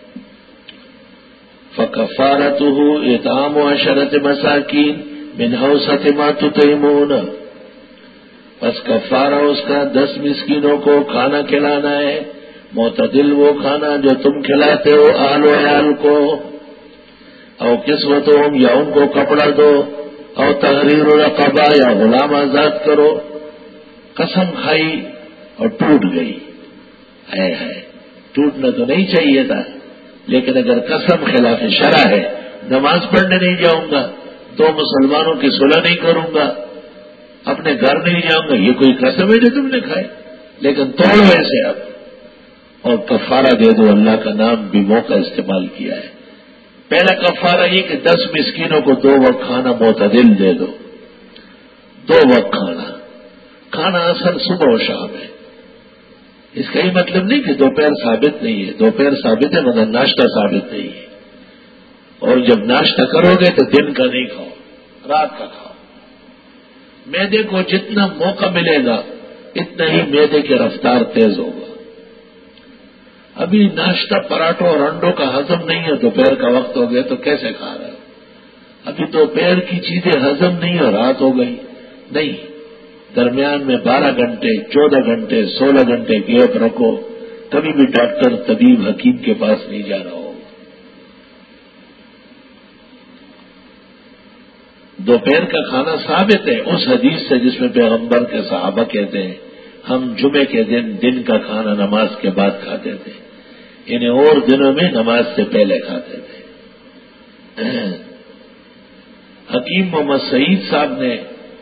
فکفارتہ اطعام عشرة مساکین من اوسط ما تطعمون، بس کفارہ اس کا دس مسکینوں کو کھانا کھلانا ہے، معتدل وہ کھانا جو تم کھلاتے ہو اہل و عیال کو۔ او کسوتہم، یا ان کو کپڑا دو، او تحریر رقبہ، یا غلام آزاد کرو۔ قسم کھائی اور ٹوٹ گئی، ہے ہے ٹوٹنا تو نہیں چاہیے تھا، لیکن اگر قسم خلاف شرع ہے، نماز پڑھنے نہیں جاؤں گا، دو مسلمانوں کی صلح نہیں کروں گا، اپنے گھر نہیں جاؤں گا، یہ کوئی قسم ہے جو تم نے کھائی؟ لیکن توڑو ایسے اب، اور کفارہ دے دو، اللہ کا نام بھی موقع استعمال کیا ہے۔ پہلا کفارہ یہ کہ دس مسکینوں کو دو وقت کھانا معتدل دے دو، دو وقت کھانا، کھانا اصل صبح و شام ہے۔ اس کا یہ مطلب نہیں کہ دوپہر ثابت نہیں ہے، دوپہر ثابت ہے مگر ناشتہ ثابت نہیں ہے، اور جب ناشتہ کرو گے تو دن کا نہیں کھاؤ، رات کا کھاؤ۔ معدے کو جتنا موقع ملے گا اتنا ہی معدے کی رفتار تیز ہوگا۔ ابھی ناشتہ پراٹھوں اور انڈوں کا ہضم نہیں ہے، دوپہر کا وقت ہو گیا تو کیسے کھا رہے ہو؟ ابھی دوپہر کی چیزیں ہضم نہیں اور رات ہو گئی نہیں، درمیان میں بارہ گھنٹے، چودہ گھنٹے، سولہ گھنٹے گیپ رکھو، کبھی بھی ڈاکٹر طبیب حکیم کے پاس نہیں جانا ہوگا۔ دوپہر کا کھانا ثابت ہے اس حدیث سے جس میں پیغمبر کے صحابہ کہتے ہیں ہم جمعے کے دن دن کا کھانا نماز کے بعد کھاتے تھے، انہیں اور دنوں میں نماز سے پہلے کھاتے تھے۔ حکیم محمد سعید صاحب نے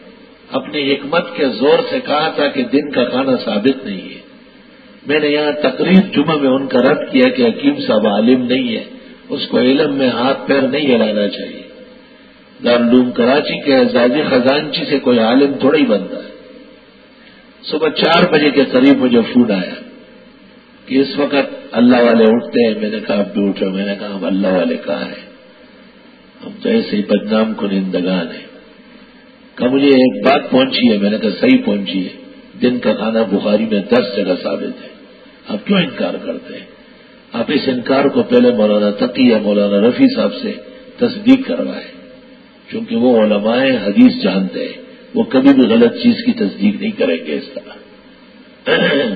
اپنی حکمت کے زور سے کہا تھا کہ دن کا کھانا ثابت نہیں ہے. میں نے یہاں تقریر جمعہ میں ان کا رد کیا کہ حکیم صاحب عالم نہیں ہے, اس کو علم میں ہاتھ پیر نہیں ہلانا چاہیے. دارالعلوم کراچی کے اعزازی خزانچی سے کوئی عالم تھوڑا ہی بنتا ہے. صبح چار بجے کے قریب مجھے فون آیا کہ اس وقت اللہ والے اٹھتے ہیں. میں نے کہا آپ بھی اٹھو. میں نے کہا ہم اللہ والے کہاں ہیں, ہم تو ایسے ہی بدنام کنندگان ہیں. کہ مجھے ایک بات پہنچی ہے. میں نے کہا صحیح پہنچی ہے, دن کا کھانا بخاری میں دس جگہ ثابت ہے, آپ کیوں انکار کرتے ہیں؟ آپ اس انکار کو پہلے مولانا تقی یا مولانا رفیع صاحب سے تصدیق کروائے, کیونکہ وہ علماء حدیث جانتے ہیں, وہ کبھی بھی غلط چیز کی تصدیق نہیں کریں گے اس طرح.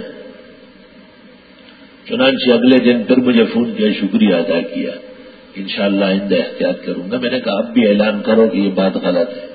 چنانچہ اگلے دن پھر مجھے فون کیا, شکریہ ادا کیا, انشاءاللہ آئندہ احتیاط کروں گا. میں نے کہا اب بھی اعلان کرو کہ یہ بات غلط ہے.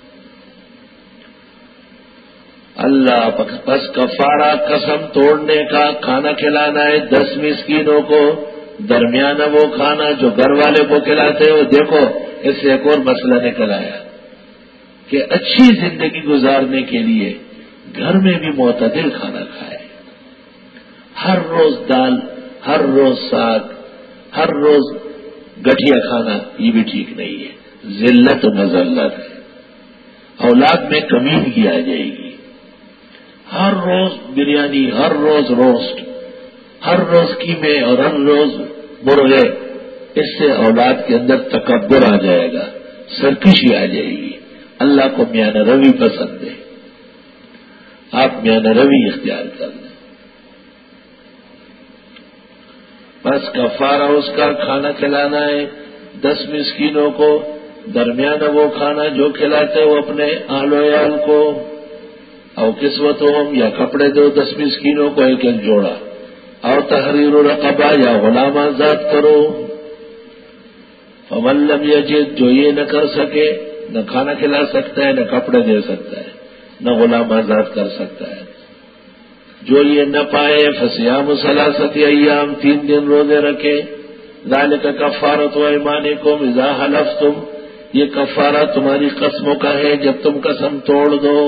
اللہ بس کفارہ قسم توڑنے کا, کھانا کھلانا ہے دس مسکینوں کو, درمیانہ وہ کھانا جو گھر والے کو کھلاتے ہو. دیکھو اس سے ایک اور مسئلہ نکل آیا کہ اچھی زندگی گزارنے کے لیے گھر میں بھی معتدل کھانا کھائے. ہر روز دال, ہر روز ساگ, ہر روز گٹھیا کھانا یہ بھی ٹھیک نہیں ہے, ذلت و مذلت ہے. اولاد میں کمینگی آ جائے گی. ہر روز بریانی, ہر روز روسٹ, ہر روز قیمے اور ہر روز مرغے, اس سے اولاد کے اندر تکبر آ جائے گا, سرکشی آ جائے گی. اللہ کو میانہ روی پسند ہے, آپ میانہ روی اختیار کر لیں. بس کفارہ اس کا کھانا کھلانا ہے دس مسکینوں کو, درمیانہ وہ کھانا جو کھلاتے وہ اپنے آل و عیال کو, اور قسمت ہم یا کپڑے دو دس مسکینوں کو ایک ایک جوڑا, اور تحریر رقبہ یا غلام آزاد کرو. فمن لم یجد, جو یہ نہ کر سکے, نہ کھانا کھلا سکتا ہے, نہ کپڑے دے سکتا ہے, نہ غلام آزاد کر سکتا ہے, جو یہ نہ پائے فصیام ثلاثۃ ایام, تین دن روزے رکھے. ذالک کفارۃ ایمانکم اذا حلفتم, یہ کفارہ تمہاری قسموں کا ہے جب تم قسم توڑ دو.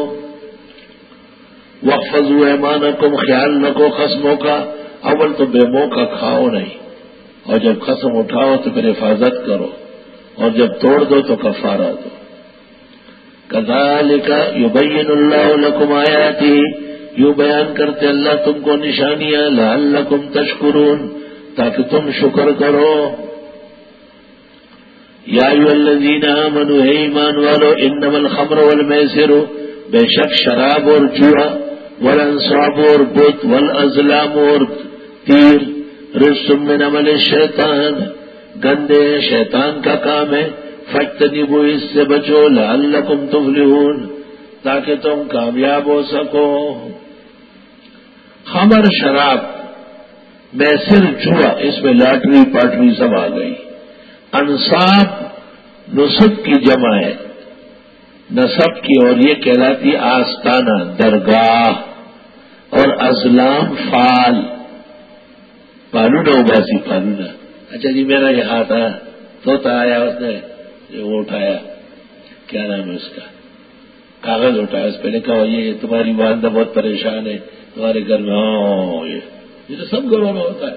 واحفظوا ایمانکم, خیال رکھو قسموں کا. اول تو بے موقع کھاؤ نہیں, اور جب قسم اٹھاؤ تو پھر حفاظت کرو, اور جب توڑ دو تو کفارہ دو. کذالک یبین اللہ لکم آیاتہ, یوں بیان کرتے اللہ تم کو نشانیاں, لعلکم تشکرون, تاکہ تم شکر کرو. یا ایھا الذین آمنوا, اے ایمان والو, انما الخمر والمیسر, بے شک شراب اور جوا, والانصاب اور بت, والازلام اور تیر, رجس من عمل الشیطان, گندے شیطان کا کام ہے. فاجتنبوا, اس سے بچو, لعلکم تفلحون, تاکہ تم کامیاب ہو سکو. خمر شراب, میسر جوا, اس میں لاٹری پاٹری سب آ گئی. انصاب نصب کی جمع ہے, نصب کی, اور یہ کہلاتی آستانہ, درگاہ. اور ازلام فال, پالونا اباسی پالونا. اچھا جی میرا یہ ہاتھ آیا, طوطا آیا, اس نے وہ اٹھایا, کیا نام ہے اس کا, کاغذ اٹھایا, اس پہ لکھا ہوا یہ تمہاری والدہ بہت پریشان ہے تمہارے گھر میں. ہاں یہ تو سب گھروں میں ہوتا ہے.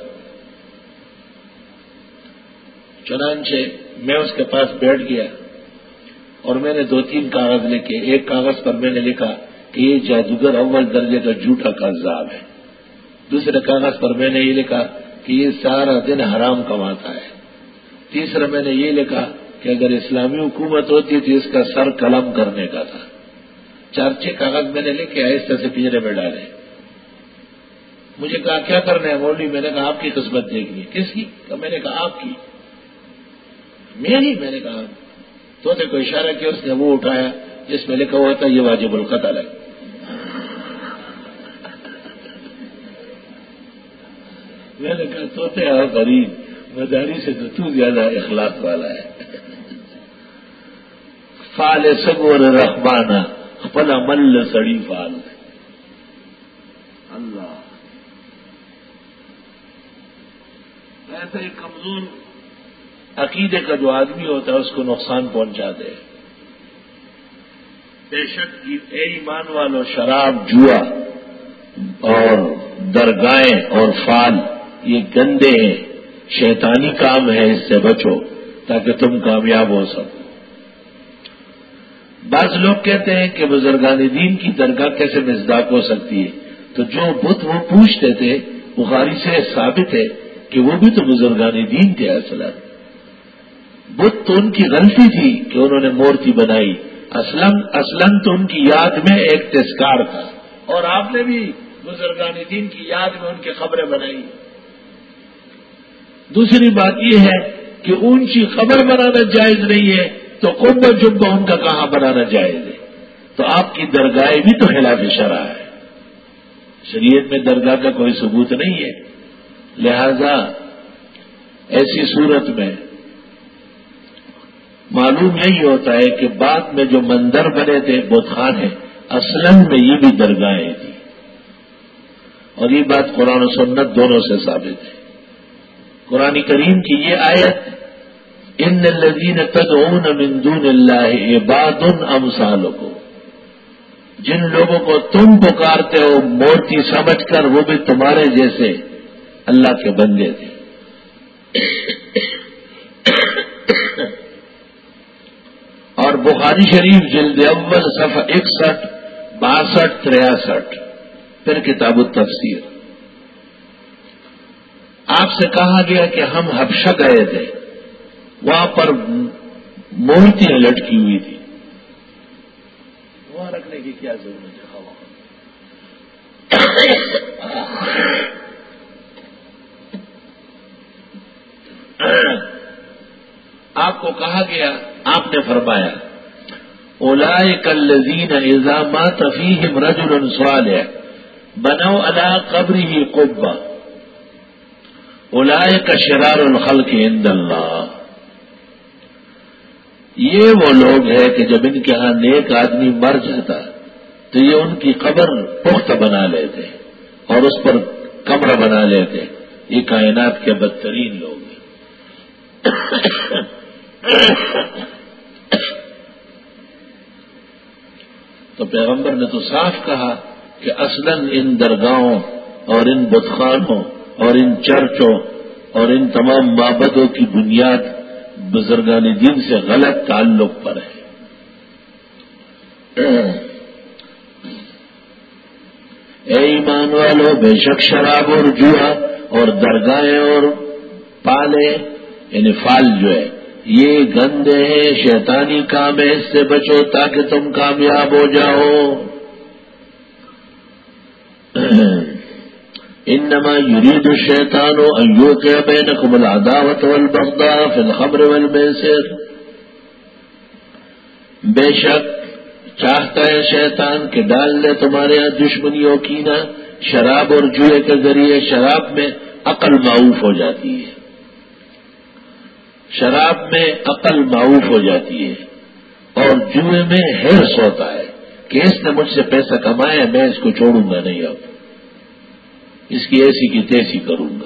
چنانچہ میں اس کے پاس بیٹھ گیا اور میں نے دو تین کاغذ لکھے. ایک کاغذ پر میں نے لکھا کہ یہ جادوگر اول درجے کا جھوٹا کذاب ہے. دوسرے کاغذ پر میں نے یہ لکھا کہ یہ سارا دن حرام کماتا ہے. تیسرا میں نے یہ لکھا کہ اگر اسلامی حکومت ہوتی تو اس کا سر قلم کرنے کا تھا. چار چھ کاغذ میں نے لکھے, آہستہ سے پنجرے میں ڈالے. مجھے کہا کیا کرنا ہے مولوی؟ میں نے کہا آپ کی قسمت دیکھنی. کس کی؟ میں نے کہا آپ کی. میری؟ میں نے کہا طوطے کو اشارہ کیا, اس نے وہ اٹھایا جس میں لکھا ہوا تھا یہ واجب القتل ہے. میں نے کہا طوطے اور غریب, مداری سے تو تو زیادہ اخلاق والا ہے. فال سگور رحمانہ, خپل مل سڑی فال. اللہ, ایسا ایک کمزور عقیدے کا جو آدمی ہوتا ہے اس کو نقصان پہنچا دے. بے شک اے ایمان والو شراب، جوا اور درگاہیں اور فال یہ گندے ہیں، شیطانی کام ہے، اس سے بچو تاکہ تم کامیاب ہو سکو۔ بعض لوگ کہتے ہیں کہ بزرگان دین کی درگاہ کیسے مصداق ہو سکتی ہے؟ تو جو بت وہ پوچھتے تھے بخاری سے ثابت ہے کہ وہ بھی تو بزرگان دین تھے۔ اصلا بت تو ان کی غلطی تھی کہ انہوں نے مورتی بنائی، اصلاً اصلاً تو ان کی یاد میں ایک تذکار تھا، اور آپ نے بھی بزرگان دین کی یاد میں ان کی خبریں بنائی۔ دوسری بات یہ ہے کہ اونچی خبر بنانا جائز نہیں ہے تو قبہ جبہ ان کا کہاں بنانا جائز ہے؟ تو آپ کی درگاہ بھی تو خلاف شرع ہے، شریعت میں درگاہ کا کوئی ثبوت نہیں ہے۔ لہذا ایسی صورت میں معلوم یہی ہوتا ہے کہ بعد میں جو مندر بنے تھے بت خانے، اصلاً میں یہ بھی درگاہیں تھی، اور یہ بات قرآن و سنت دونوں سے ثابت ہے۔ قرآن کریم کی یہ آیت ان الذین تدعون من دون اللہ عباد امثالکم، جن لوگوں کو تم پکارتے ہو مورتی سمجھ کر وہ بھی تمہارے جیسے اللہ کے بندے تھے۔ اور بخاری شریف جلد اول صفحہ اکسٹھ باسٹھ تریاسٹھ پھر کتاب التفسیر، آپ سے کہا گیا کہ ہم حبشہ گئے تھے، وہاں پر مورتیاں لٹکی ہوئی تھی، وہاں رکھنے کی کیا ضرورت ہے؟ آپ کو کہا گیا، آپ نے فرمایا اولئک الذین اذا مات فیہم رجل صالح بنوا علی قبرہ قبہ اولئک شرار الخلق عند اللہ۔ یہ وہ لوگ ہیں کہ جب ان کے ہاں نیک آدمی مر جاتا تو یہ ان کی قبر پختہ بنا لیتے اور اس پر کمرہ بنا لیتے۔ یہ کائنات کے بدترین لوگ ہیں۔ تو پیغمبر نے تو صاف کہا کہ اصلاً ان درگاہوں اور ان بتخانوں اور ان چرچوں اور ان تمام معبدوں کی بنیاد بزرگان دین سے غلط تعلق پر ہے۔ اے ایمان والو، بے شک شراب اور جوا اور درگاہیں اور پالے یعنی فال جو ہے یہ گندے ہیں، شیطانی کام ہے، اس سے بچو تاکہ تم کامیاب ہو جاؤ۔ انما يريد الشيطان ان يوقع بينكم العداوة والبغضاء في الخمر والميسر، بے شک چاہتا ہے شیطان کہ ڈال لے تمہارے یہاں دشمنی و کینہ شراب اور جوئے کے ذریعے۔ شراب میں عقل معوف ہو جاتی ہے، شراب میں عقل معوف ہو جاتی ہے، اور جوئے میں حرص ہوتا ہے کہ اس نے مجھ سے پیسہ کمایا، میں اس کو چھوڑوں گا نہیں، اب اس کی ایسی کی تیسی کروں گا۔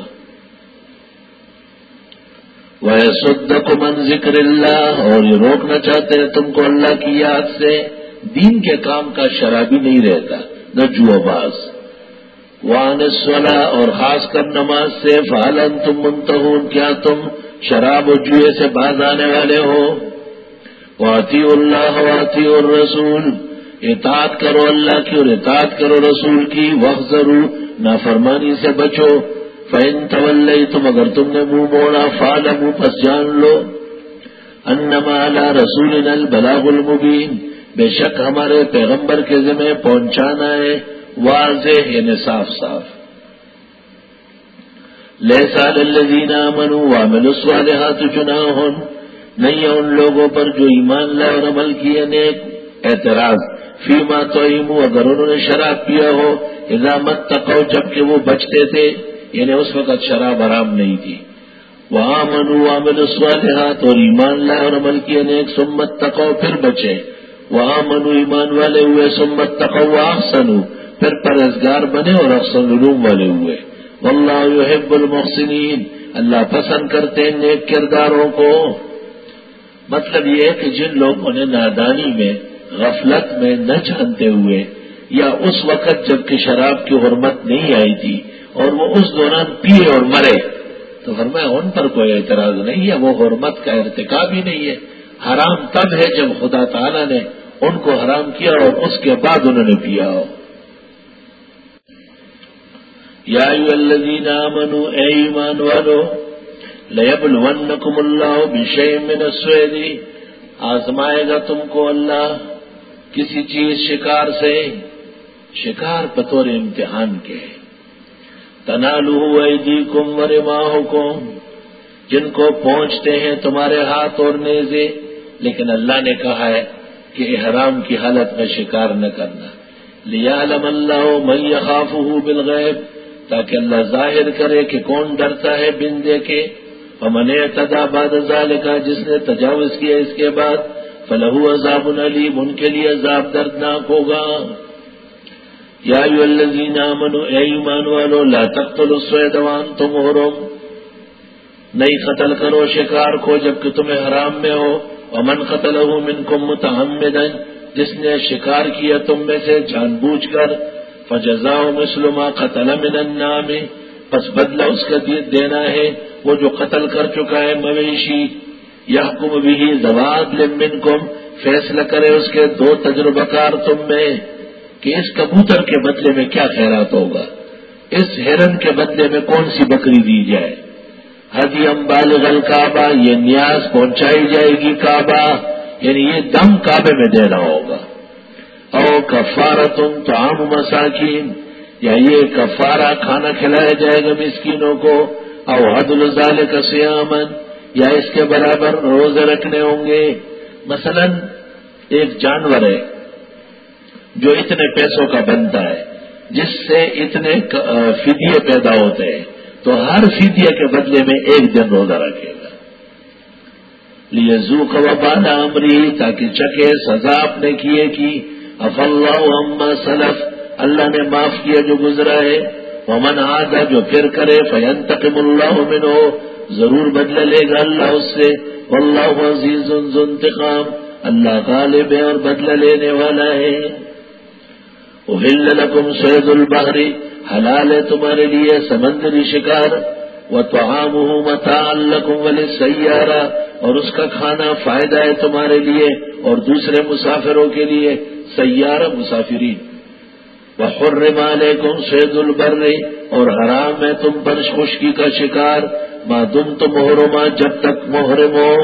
وَيَصُدَّكُمْ عَنْ ذِكْرِ اللَّهِ، اور یہ روکنا چاہتے ہیں تم کو اللہ کی یاد سے۔ دین کے کام کا شرابی نہیں رہتا، نہ جوا باز۔ وَعَنِ الصَّلَاةِ، اور خاص کر نماز سے۔ فَهَلْ أَنْتُمْ مُنْتَهُونَ، کیا تم شراب و جوئے سے باز آنے والے ہو؟ وَأَطِيعُوا اللَّهَ وَأَطِيعُوا الرَّسُولَ، اطاعت کرو اللہ کی اور اطاعت کرو رسول کی۔ وَاحْذَرُوا، نافرمانی سے بچو۔ فَإِن تَوَلَّيْتُمْ، اگر تم نے منہ موڑا، فَاعْلَمُوا، پس جان لو، أَنَّمَا عَلَى رَسُولِنَا الْبَلَاغُ الْمُبِينُ، بے شک ہمارے پیغمبر کے ذمہ پہنچانا ہے واضح یعنی صاف صاف۔ لَيْسَ عَلَى الَّذِينَ آمَنُوا وَعَمِلُوا الصَّالِحَاتِ جُنَاحٌ، نہیں ہے ان لوگوں پر جو ایمان لائے اور عمل کیے نیک۔ اعتراض، فیما طعموا، اگر انہوں نے شراب پیا ہو، اذا متقوا، جبکہ وہ بچتے تھے، یعنی اس وقت شراب حرام نہیں تھی۔ وآمنوا وعملوا الصالحات، اور ایمان لائے اور عمل کیے نیک، ثم اتقوا، پھر بچے۔ وآمنوا، ایمان والے ہوئے، ثم اتقوا واحسنوا، پھر پرہیزگار بنے اور احسن علوم والے ہوئے۔ واللہ یحب المحسنین، اللہ پسند کرتے ہیں نیک کرداروں کو۔ مطلب یہ ہے کہ جن لوگوں نے نادانی میں غفلت میں نہ جانتے ہوئے، یا اس وقت جب کہ شراب کی حرمت نہیں آئی تھی اور وہ اس دوران پیے اور مرے، تو فرمایا ان پر کوئی اعتراض نہیں ہے، وہ حرمت کا ارتکاب ہی نہیں ہے۔ حرام تب ہے جب خدا تعالیٰ نے ان کو حرام کیا اور اس کے بعد انہوں نے پیا ہو۔ یا ایھا الذین آمنوا، اے ایمان والو، لیبلونکم اللہ بشیء من الصید، آزمائے گا تم کو اللہ کسی چیز شکار سے، شکار بطور امتحان کے، تنالہ ایدیکم ورماحکم، جن کو پہنچتے ہیں تمہارے ہاتھ اور نیزے، لیکن اللہ نے کہا ہے کہ احرام کی حالت میں شکار نہ کرنا، لیعلم اللہ من یخافہ بالغیب، تاکہ اللہ ظاہر کرے کہ کون ڈرتا ہے بن دیکھے، فمن اعتدی بعد ذلک، جس نے تجاوز کیا اس کے بعد، فلہ عذاب علیم، ان کے لیے عذاب دردناک ہوگا۔ یا ایھا الذین آمنوا، اے ایمان والو، لا تقتلوا الصید وانتم حرم، نہیں قتل کرو شکار کو جبکہ تمہیں حرام میں ہو، ومن قتلہ منکم متعمدا، جس نے شکار کیا تم میں سے جان بوجھ کر، فجزاء مثل ما قتل من النعم، پس بدلہ اس کا دینا ہے وہ جو قتل کر چکا ہے مویشی، یحکم به ذوی عدل منکم، فیصلہ کرے اس کے دو تجربہ کار تم میں، کہ اس کبوتر کے بدلے میں کیا خیرات ہوگا، اس ہرن کے بدلے میں کون سی بکری دی جائے، ہدیم بالغ الکعبہ، یہ نیاز پہنچائی جائے گی کعبہ، یعنی یہ دم کعبے میں دینا ہوگا، او کفارتن طعام مساکین، یا یہ کفارہ کھانا کھلایا جائے گا مسکینوں کو، او عدل ذالک صیاما، یا اس کے برابر روزے رکھنے ہوں گے۔ مثلا ایک جانور ہے جو اتنے پیسوں کا بنتا ہے، جس سے اتنے فدیے پیدا ہوتے ہیں، تو ہر فدیے کے بدلے میں ایک دن روزہ رکھے گا، لیذوق وبال امری، تاکہ چکے سزا اپنے کیے کی، عفا اللہ عما سلف، اللہ نے معاف کیا جو گزرا ہے، ومن عاد، جو پھر کرے، فینتقم اللہ منہ، ضرور بدلہ لے گا اللہ اس سے، واللہ عزیز ذو انتقام، اللہ غالب ہے اور بدلہ لینے والا ہے۔ احل لکم صید البحر، حلال ہے تمہارے لیے سمندری شکار، وطعامہ متاعا لکم وللسیارہ، اور اس کا کھانا فائدہ ہے تمہارے لیے اور دوسرے مسافروں کے لیے، سیارہ مسافرین۔ وحرم علیکم صید البر، اور حرام ہے تم پر خشکی کا شکار، ما دمتم محرما، جب تک محرم ہو۔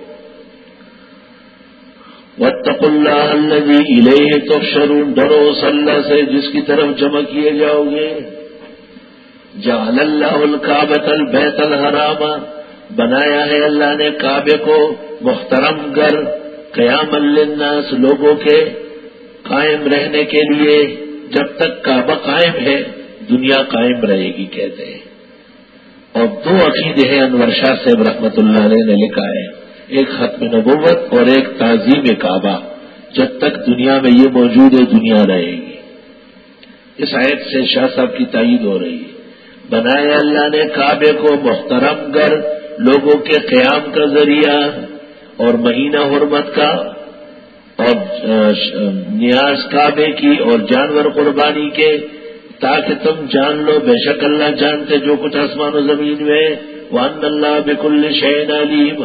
واتقوا اللہ الذی الیہ تحشرون، ڈرو اس اللہ سے جس کی طرف جمع کیے جاؤ گے۔ جعل اللہ الکعبۃ البیت الحرام، بنایا ہے اللہ نے کعبے کو محترم گھر، قیاما للناس، لوگوں کے قائم رہنے کے لیے، جب تک کعبہ قائم ہے دنیا قائم رہے گی کہتے ہیں۔ اور دو عقیدے ہیں انور شاہ صاحب رحمۃ اللہ علیہ نے لکھا ہے، ایک ختم نبوت اور ایک تعظیم کعبہ، جب تک دنیا میں یہ موجود ہے دنیا رہے گی۔ اس آیت سے شاہ صاحب کی تائید ہو رہی ہے، بنایا اللہ نے کعبے کو محترم گھر، لوگوں کے قیام کا ذریعہ اور مہینہ حرمت کا، اور نیاز کعبے کی اور جانور قربانی کے، تاکہ تم جان لو بے شک اللہ جانتے جو کچھ آسمان و زمین میں، وَأَنَّ اللَّهَ بِكُلِّ شَيْءٍ عَلِيمٌ،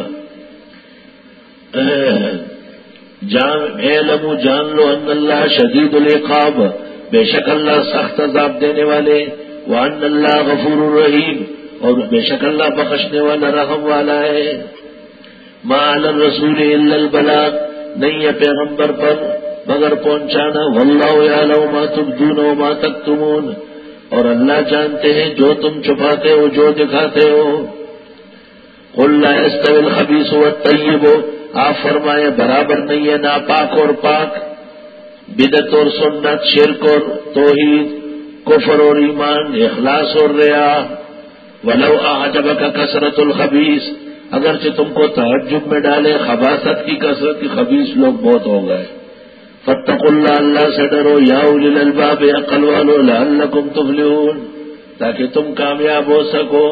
جان اعلموا، جان لو، ان اللہ شدید العقاب، بے شک اللہ سخت عذاب دینے والے، وَأَنَّ اللَّهَ غَفُورٌ رَحِيمٌ، اور بے شک اللہ بخشنے والا رحم والا ہے۔ مَا عَلَى الرَّسُولِ إِلَّا الْبَلَاغُ، نہیں ہے پیغمبر پر مگر پہنچانا، واللہ یعلم ما تبدون وما تکتمون، اور اللہ جانتے ہیں جو تم چھپاتے ہو جو دکھاتے ہو۔ قل لا يستوي الخبيث والطيب، آپ فرمائے برابر نہیں ہے ناپاک اور پاک، بدعت اور سنت، شرک اور توحید، کفر اور ایمان، اخلاص اور ریا۔ ولو اعجبك کثرت الخبیث، اگرچہ تم کو تعجب میں ڈالے خباثت کی کثرت، کی خبیث لوگ بہت ہو گئے۔ فاتقوا اللہ، اللہ سے ڈرو، یا اولی الالباب، عقل والو، لعلکم تفلحون، تاکہ تم کامیاب ہو سکو۔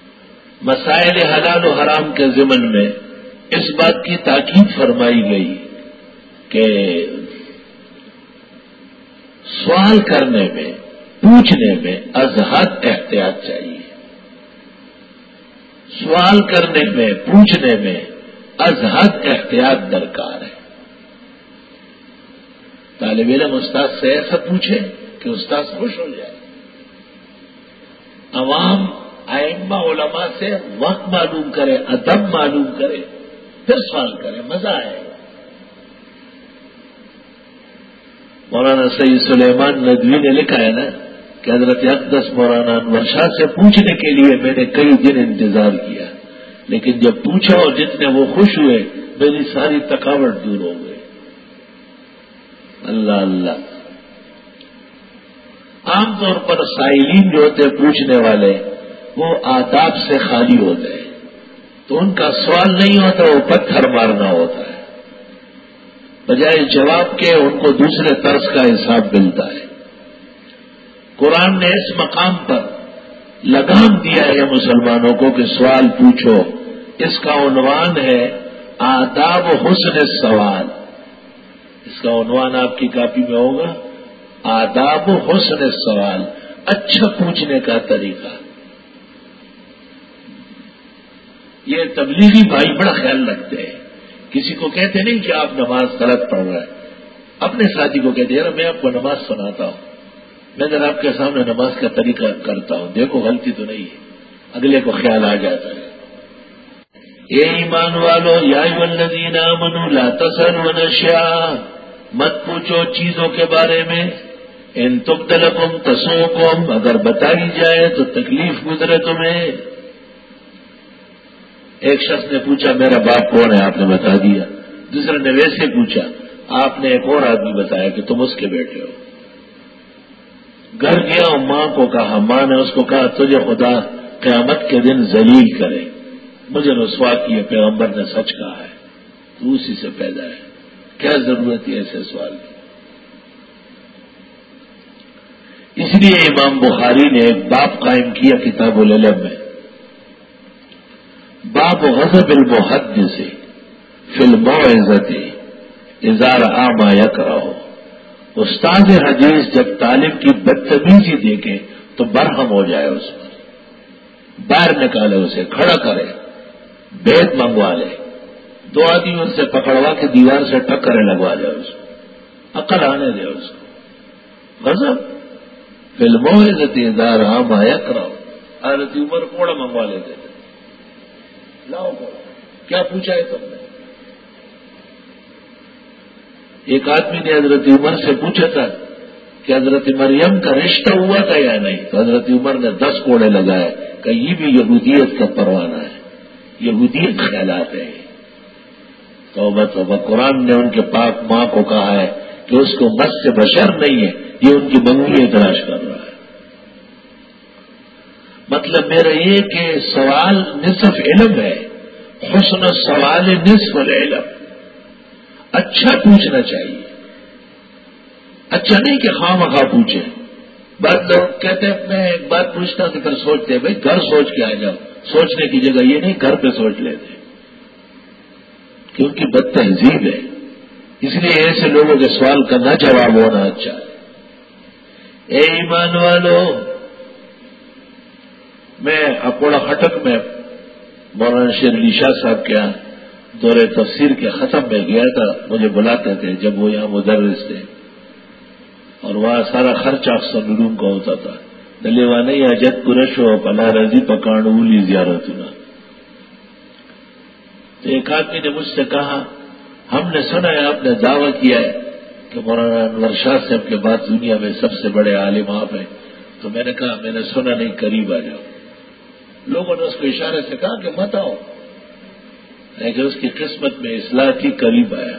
مسائل حلال و حرام کے ضمن میں اس بات کی تاکید فرمائی گئی کہ سوال کرنے میں پوچھنے میں از حد احتیاط چاہیے. سوال کرنے میں پوچھنے میں از حد احتیاط درکار ہے. طالب علم استاد سے ایسا پوچھے کہ استاد خوش ہو جائے. عوام ائمہ علماء سے وقت معلوم کرے، ادب معلوم کرے، پھر سوال کرے، مزہ آئے گا. مولانا سید سلیمان ندوی نے لکھا ہے نا کہ حضرت اقدس مولانا انور شاہ سے پوچھنے کے لیے میں نے کئی دن انتظار کیا، لیکن جب پوچھا اور جتنے وہ خوش ہوئے میری ساری تھکاوٹ دور ہو گئی. اللہ اللہ. عام طور پر سائلین جو ہوتے ہیں پوچھنے والے وہ آداب سے خالی ہوتے ہیں، تو ان کا سوال نہیں ہوتا، وہ پتھر مارنا ہوتا ہے. بجائے جواب کے ان کو دوسرے طرز کا حساب ملتا ہے. قرآن نے اس مقام پر لگام دیا ہے مسلمانوں کو کہ سوال پوچھو. اس کا عنوان ہے آداب و حسن سوال. اس کا عنوان آپ کی کاپی میں ہوگا، آداب و حسن سوال، اچھا پوچھنے کا طریقہ. یہ تبلیغی بھائی بڑا خیال رکھتے ہیں. کسی کو کہتے نہیں کہ آپ نماز غلط پڑھ رہے ہیں، اپنے ساتھی کو کہتے یار میں آپ کو نماز سناتا ہوں، میں ذرا آپ کے سامنے نماز کا طریقہ کرتا ہوں، دیکھو غلطی تو نہیں ہے. اگلے کو خیال آ جاتا ہے. اے ایمان والو یا ایھا الذین آمنوا لا تسألوا عن اشیاء، مت پوچھو چیزوں کے بارے میں. ان تبد لکم تسؤکم، اگر بتائی جائے تو تکلیف گزرے تمہیں. ایک شخص نے پوچھا میرا باپ کون ہے، آپ نے بتا دیا. دوسرے نے ویسے پوچھا، آپ نے ایک اور آدمی بتایا کہ تم اس کے بیٹے ہو. گھر گیا اور ماں کو کہا، ماں نے اس کو کہا تجھے خدا قیامت کے دن ذلیل کرے، مجھے رسوا کیے، پیغمبر نے سچ کہا ہے، تو اسی سے پیدا ہے. کیا ضرورت ہے ایسے سوال کی؟ اس لیے امام بخاری نے ایک باب قائم کیا کتاب العلم میں، باب غضب المحدث فی الموعظۃ اذا رأى ما یکرہ. استاد حدیث جب طالب کی بدتمیزی دیکھے تو برہم ہو جائے، اس پر باہر نکالے، اسے کھڑا کرے، بیت منگوا لے، دو آدمی ان سے پکڑوا کے دیوار سے ٹکرے لگوا جائے، اس کو عقل آنے دے. اس کو غضب فی الموعظۃ اذا رأى ما یکرہ. حضرت عمر کوڑا منگوا لیتے تھے، لاؤ کوڑا، کیا پوچھا ہے تم نے؟ ایک آدمی نے حضرت عمر سے پوچھا تھا کہ حضرت مریم کا رشتہ ہوا تھا یا نہیں، تو حضرت عمر نے دس کوڑے لگائے کہ یہ بھی یہودیت کا پروانہ ہے، یہودیت خیالات ہے. توبہ توبہ. قرآن نے ان کے پاک ماں کو کہا ہے کہ اس کو مس سے بشر نہیں ہے، یہ ان کی منگنی تلاش کر رہا ہے. مطلب میرا یہ کہ سوال نصف علم ہے، حسن سوال نصف العلم. اچھا پوچھنا چاہیے، اچھا نہیں کہ خواہ مخواہ پوچھے. بعض لوگ کہتے ہیں میں ایک بات پوچھتا ہوں تو پھر سوچتے ہیں بھائی گھر سوچ کے آ جاؤ. سوچنے کی جگہ یہ نہیں گھر پہ سوچ لیتے، کیونکہ بد تہذیب ہے. اس لیے ایسے لوگوں کے سوال کا نہ جواب ہونا اچھا ہے. اے ایمان والو، میں اکوڑا خٹک میں مولانا شیر علی شاہ صاحب کے یہاں دورے تفسیر کے ختم میں گیا تھا. مجھے بلاتے تھے جب وہ یہاں مدرس تھے، اور وہاں سارا خرچ افسر علوم کا ہوتا تھا. دلیوا نہیں اجت پرش ہو پلا رضی پکان اولی زیارت ہونا. تو ایک آدمی نے مجھ سے کہا ہم نے سنا ہے آپ نے دعویٰ کیا ہے کہ مولانا انور شاہ صاحب کے بعد دنیا میں سب سے بڑے عالم آپ ہیں. تو میں نے کہا میں نے سنا نہیں، قریب آ جاؤ. لوگوں نے اس کو اشارے سے کہا کہ مت آؤ، لیکن اس کی قسمت میں اصلاح کی، قریب آیا.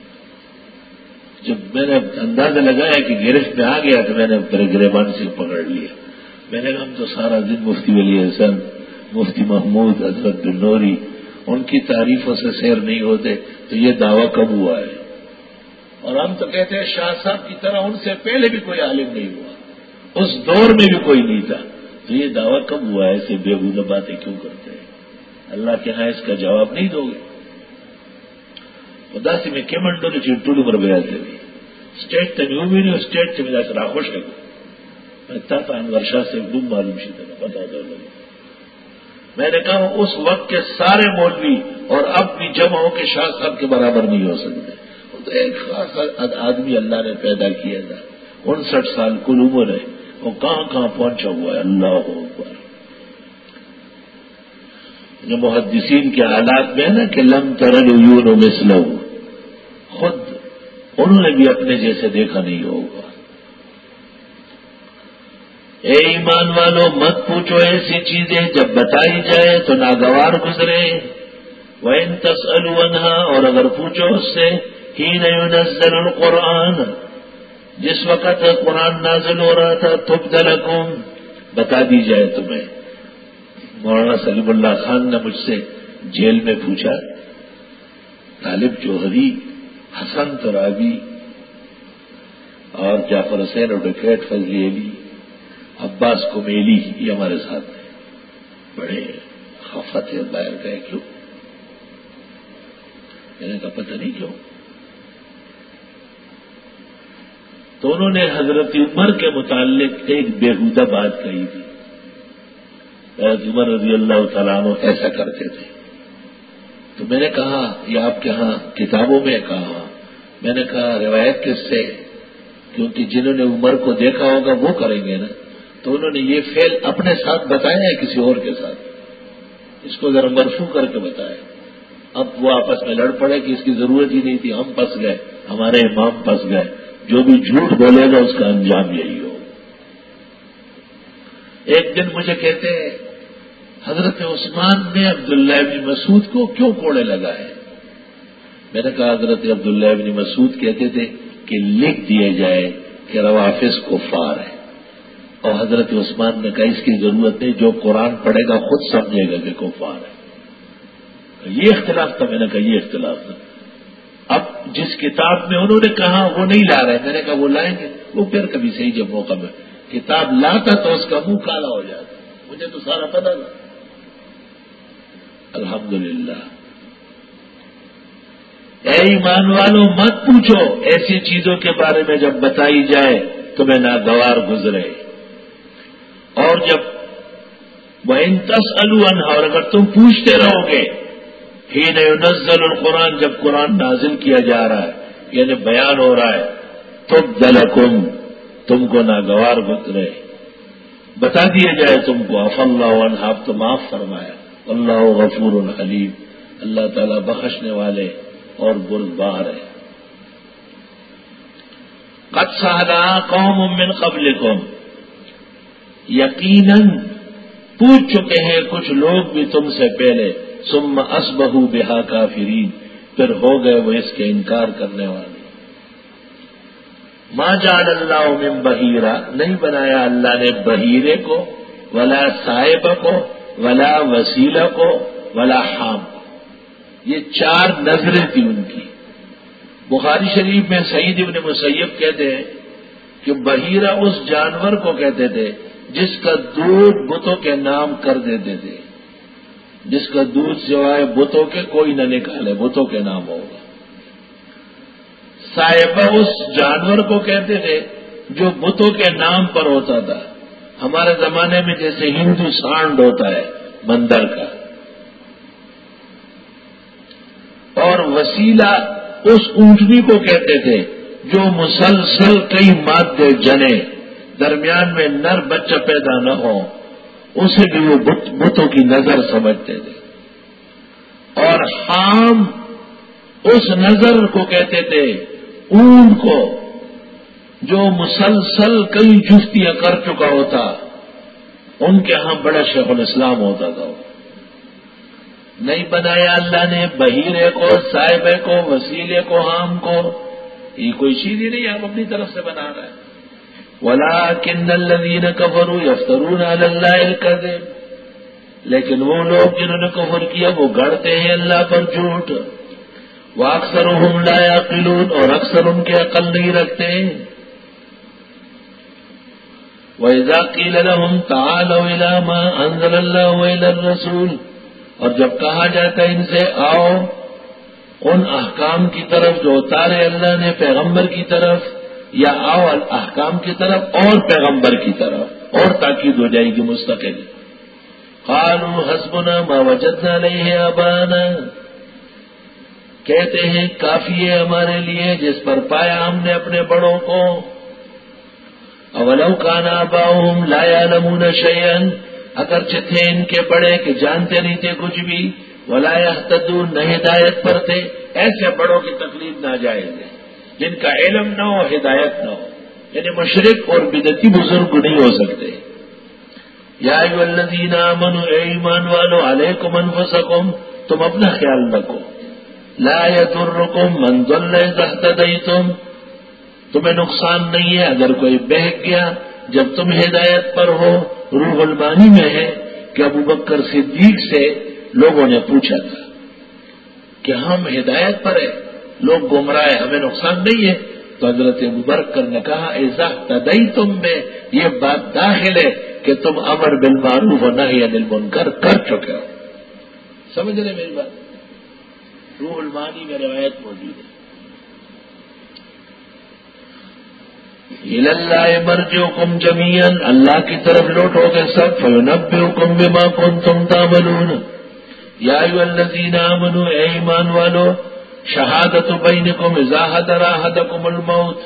جب میں نے اندازہ لگایا کہ گرفت میں آ گیا تو میں نے گریبان سے پکڑ لیا. میں نے کہا ہم تو سارا دن مفتی ولی حسن، مفتی محمود، حضرت بنوری، ان کی تعریفوں سے سیر نہیں ہوتے، تو یہ دعویٰ کب ہوا ہے؟ اور ہم تو کہتے ہیں شاہ صاحب کی طرح ان سے پہلے بھی کوئی عالم نہیں ہوا، اس دور میں بھی کوئی نہیں تھا، تو یہ دعویٰ کب ہوا ہے؟ ایسے بےہودہ باتیں کیوں کرتے ہیں؟ اللہ کے ہاں اس کا جواب نہیں دو گے؟ خدا سے میں کے منڈو نے چنٹو عمر بیان دی اسٹیٹ تمی بھی نہیں اسٹیٹ سے میرا سر آخوش ہے میں تب انور شاہ سے دم معلوم سی تھا بتا دو لگے میں نے کہا اس وقت کے سارے مولوی اور اب بھی جمع ہو کے شاہ صاحب کے برابر نہیں ہو سکتے. تو ایک خاص آدمی اللہ نے پیدا کیا تھا انسٹھ سال کل عمر ہے وہ کہاں کہاں پہنچا ہوا ہے. اللہ اکبر. جو محدثین کے حالات میں ہے نا کہ لم ترل عیون مثلہ خود انہوں نے بھی اپنے جیسے دیکھا نہیں ہوگا. اے ایمان والو مت پوچھو ایسی چیزیں جب بتائی جائے تو ناگوار گزرے. وَإِن تَسْأَلُوا عَنْهَا اور اگر پوچھو اس سے حِينَ يُنَزَّلُ الْقُرْآنَ جس وقت قرآن نازل ہو رہا تھا تُبْدَ لَكُمْ بتا دی جائے تمہیں. مولانا سلیم اللہ خان نے مجھ سے جیل میں پوچھا طالب جوہری حسن ترابی اور جعفر حسین اور ڈکیٹ فضلی علی عباس کمیلی یہ ہمارے ساتھ ہیں. بڑے خفت ہے باہر گئے کیوں میں نے کہا پتہ نہیں کیوں. تو انہوں نے حضرت عمر کے متعلق ایک بےہودہ بات کہی تھی. حضرت عمر رضی اللہ تعالیٰ عنہ ایسا کرتے تھے. تو میں نے کہا یہ آپ کے ہاں کتابوں میں کہا. میں نے کہا روایت کس سے کیونکہ جنہوں نے عمر کو دیکھا ہوگا وہ کریں گے نا. تو انہوں نے یہ فعل اپنے ساتھ بتایا ہے کسی اور کے ساتھ اس کو ذرا مرفوع کر کے بتایا. اب وہ آپس میں لڑ پڑے کہ اس کی ضرورت ہی نہیں تھی ہم پھنس گئے ہمارے امام پھنس گئے. جو بھی جھوٹ بولے گا اس کا انجام یہی ہو. ایک دن مجھے کہتے ہیں حضرت عثمان نے عبداللہ بن مسعود کو کیوں کوڑے لگائے. میں نے کہا حضرت عبداللہ بن مسعود کہتے تھے کہ لکھ دیے جائے کہ روافظ کفار ہے اور حضرت عثمان نے کہا اس کی ضرورت نہیں جو قرآن پڑھے گا خود سمجھے گا کہ کفار ہے. یہ اختلاف تھا. میں نے کہا یہ اختلاف تھا. اب جس کتاب میں انہوں نے کہا وہ نہیں لا رہے میں نے کہا وہ لائیں گے وہ پھر کبھی صحیح جب موقع میں کتاب لاتا تو اس کا منہ کالا ہو جاتا. مجھے تو سارا پتہ تھا. الحمدللہ. اے ایمان والو مت پوچھو ایسی چیزوں کے بارے میں جب بتائی جائے تمہیں ناگوار گزرے. اور جب وَإِن تَسْأَلُوا عَنْهَا اور اگر تم پوچھتے رہو گے حِينَ يُنَزَّلُ الْقُرْآنَ جب قرآن نازل کیا جا رہا ہے یعنی بیان ہو رہا ہے تُبْدَ لَكُمْ تم کو ناگوار گزرے بتا دیا جائے تم کو عَفَا اللَّهُ عَنْهَا اب تو معاف فرمایا. اللہ غفور حلیم. اللہ تعالیٰ بخشنے والے اور بردبار ہے. قد سألها قوم من قبلكم یقیناً پوچھ چکے ہیں کچھ لوگ بھی تم سے پہلے ثم اصبحوا بها کافرین پھر ہو گئے وہ اس کے انکار کرنے والے. ما جعل اللہ من بحیرہ نہیں بنایا اللہ نے بحیرے کو ولا صائب کو ولا وسیلہ کو ولا حام کو. یہ چار نظریں تھیں ان کی. بخاری شریف میں سعید ابن مسیب کہتے ہیں کہ بحیرہ اس جانور کو کہتے تھے جس کا دودھ بتوں کے نام کر دیتے تھے. جس کا دودھ سوائے بتوں کے کوئی نہ نکالے بتوں کے نام ہوگا. صاحبہ اس جانور کو کہتے تھے جو بتوں کے نام پر ہوتا تھا. ہمارے زمانے میں جیسے ہندو سانڈ ہوتا ہے بندر کا. اور وسیلہ اس اونٹنی کو کہتے تھے جو مسلسل کئی مادے جنے درمیان میں نر بچہ پیدا نہ ہو اسے بھی وہ بتوں کی نظر سمجھتے تھے. اور حام اس نظر کو کہتے تھے اونٹ کو جو مسلسل کئی جفتیاں کر چکا ہوتا. ان کے ہاں بڑا شیخ الاسلام ہوتا تھا. نہیں بنایا اللہ نے بحیرے کو صاحبے کو وسیلے کو حام کو. یہ کوئی چیز ہی نہیں آپ اپنی طرف سے بنا رہے ہیں. وَلَٰكِنَّ الَّذِينَ كَفَرُوا يَفْتَرُونَ عَلَى اللَّهِ الْكَذِبَ لیکن وہ لوگ جنہوں نے کفر کیا وہ گڑتے ہیں اللہ پر جھوٹ. وَأَكْثَرُهُمْ لَا يَعْقِلُونَ اور اکثر ان کے عقل نہیں رکھتے. وَإِذَا قِيلَ لَهُمْ تَعَالَوْا إِلَىٰ مَا أَنزَلَ اللَّهُ وَإِلَى الرَّسُولِ اور جب کہا جاتا ہے ان سے آؤ ان احکام کی طرف جو اتارے اللہ نے پیغمبر کی طرف، یا آؤ احکام کی طرف اور پیغمبر کی طرف، اور تاکید ہو جائے گی مستقل۔ قالوا حسبنا ما وجدنا علیہ آباءنا، کہتے ہیں کافی ہے ہمارے لیے جس پر پایا ہم نے اپنے بڑوں کو۔ اولو کان آباؤہم لا یعلمون شیئا، اگرچہ تھے ان کے بڑے کہ جانتے نہیں تھے کچھ بھی، ولا یہتدون نہ ہدایت پر تھے، ایسے بڑوں کی تقلید ناجائز ہے جن کا علم نہ ہو ہدایت نہ ہو، یعنی مشرک اور بدعتی بزرگ نہیں ہو سکتے۔ یا ایھا الذین آمنوا، اے ایمان والو، علیکم انفسکم، تم اپنا خیال رکھو، لا یضرکم من ضل اذا اہتدیتم، تمہیں نقصان نہیں ہے اگر کوئی بہک گیا جب تم ہدایت پر ہو۔ روح المانی میں ہے کہ ابو بکر صدیق سے لوگوں نے پوچھا تھا کہ ہم ہدایت پر ہیں، لوگ گمراہ ہیں، ہمیں نقصان نہیں ہے؟ تو حضرت ابو بکر نے کہا اذا اہتدیتم میں یہ بات داخل ہے کہ تم امر بالمعروف و نہی عن المنکر کر چکے ہو۔ سمجھ رہے میری بات؟ روح المانی میں روایت موجود ہے۔ الی اللہ مرجعکم جمیعا، اللہ کی طرف لوٹو گے سب، فینبئکم بما کنتم تعملون۔ یا ایھا الذین آمنوا، اے ایمان والو، شہادت بینکم اذا حضر احدکم الموت،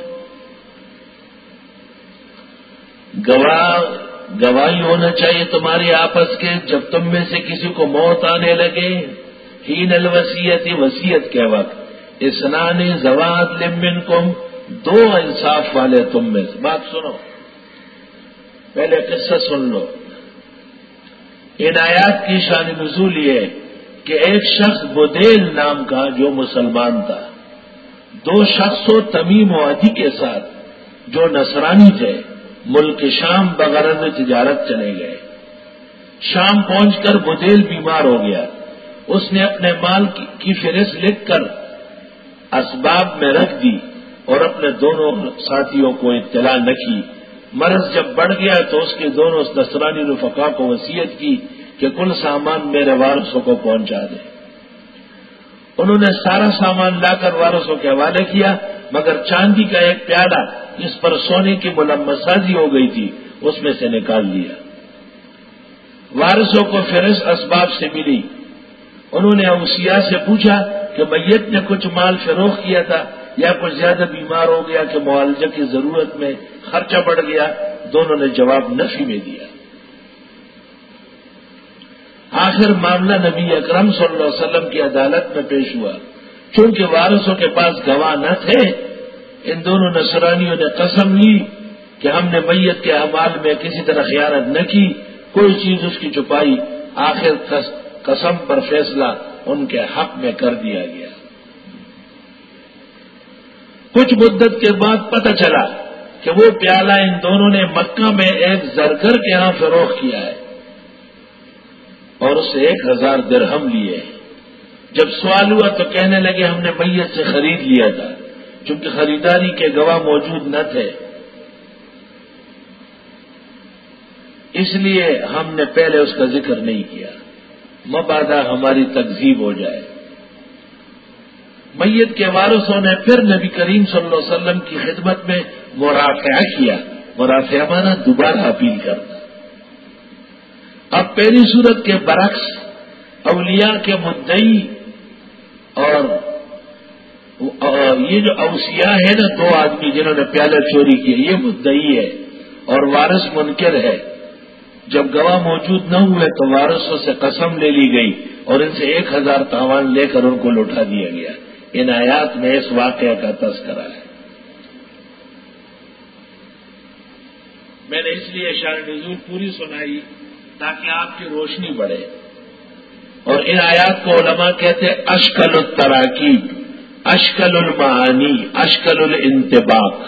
گواہ گواہی ہونا چاہیے تمہاری آپس کے جب تم میں سے کسی کو موت آنے لگے، حین الوصیت، وصیت کے وقت، اثنان ذوی عدل منکم، دو انصاف والے تم میں سے۔ بات سنو، پہلے قصہ سن لو۔ ان آیات کی شان نزول یہ ہے کہ ایک شخص بدیل نام کا جو مسلمان تھا، دو شخصوں تمیم و عدی کے ساتھ جو نصرانی تھے، ملک شام بغرض تجارت چلے گئے۔ شام پہنچ کر بدیل بیمار ہو گیا، اس نے اپنے مال کی فہرست لکھ کر اسباب میں رکھ دی اور اپنے دونوں ساتھیوں کو اطلاع نہ کی۔ مرض جب بڑھ گیا تو اس کے دونوں نصرانی رفقا کو وصیت کی کہ کل سامان میرے وارثوں کو پہنچا دے۔ انہوں نے سارا سامان لا کر وارثوں کے حوالے کیا، مگر چاندی کا ایک پیالہ جس پر سونے کی ملمسازی ہو گئی تھی اس میں سے نکال لیا۔ وارثوں کو فہرست اسباب سے ملی، انہوں نے اوصیاء سے پوچھا کہ میت نے کچھ مال فروخت کیا تھا یا کچھ زیادہ بیمار ہو گیا کہ معالجہ کی ضرورت میں خرچہ بڑھ گیا؟ دونوں نے جواب نفی میں دیا۔ آخر معاملہ نبی اکرم صلی اللہ علیہ وسلم کی عدالت میں پیش ہوا، چونکہ وارثوں کے پاس گواہ نہ تھے، ان دونوں نصرانیوں نے قسم لی کہ ہم نے میت کے اعمال میں کسی طرح خیانت نہ کی، کوئی چیز اس کی چھپائی۔ آخر قسم پر فیصلہ ان کے حق میں کر دیا گیا۔ کچھ مدت کے بعد پتہ چلا کہ وہ پیالہ ان دونوں نے مکہ میں ایک زرگر کے ہاں فروخت کیا ہے اور اس سے ایک ہزار درہم لیے۔ جب سوال ہوا تو کہنے لگے ہم نے میت سے خرید لیا تھا، چونکہ خریداری کے گواہ موجود نہ تھے، اس لیے ہم نے پہلے اس کا ذکر نہیں کیا، مبادا ہماری تکذیب ہو جائے۔ میت کے وارثوں نے پھر نبی کریم صلی اللہ علیہ وسلم کی خدمت میں مرافعہ کیا۔ مرافعہ مانا دوبارہ اپیل کرنا۔ اب پہلی صورت کے برعکس اولیاء کے مدعی اور یہ جو اوصیاء ہے نا، دو آدمی جنہوں نے پیالہ چوری کیا، یہ مدعی ہے اور وارث منکر ہے۔ جب گواہ موجود نہ ہوئے تو وارثوں سے قسم لے لی گئی اور ان سے ایک ہزار تاوان لے کر ان کو لوٹا دیا گیا۔ ان آیات میں اس واقعہ کا تذکرہ ہے۔ میں نے اس لیے شان نزول پوری سنائی تاکہ آپ کی روشنی بڑھے، اور ان آیات کو علماء کہتے ہیں اشکل التراکیب، اشکل المعانی، اشکل الانطباق۔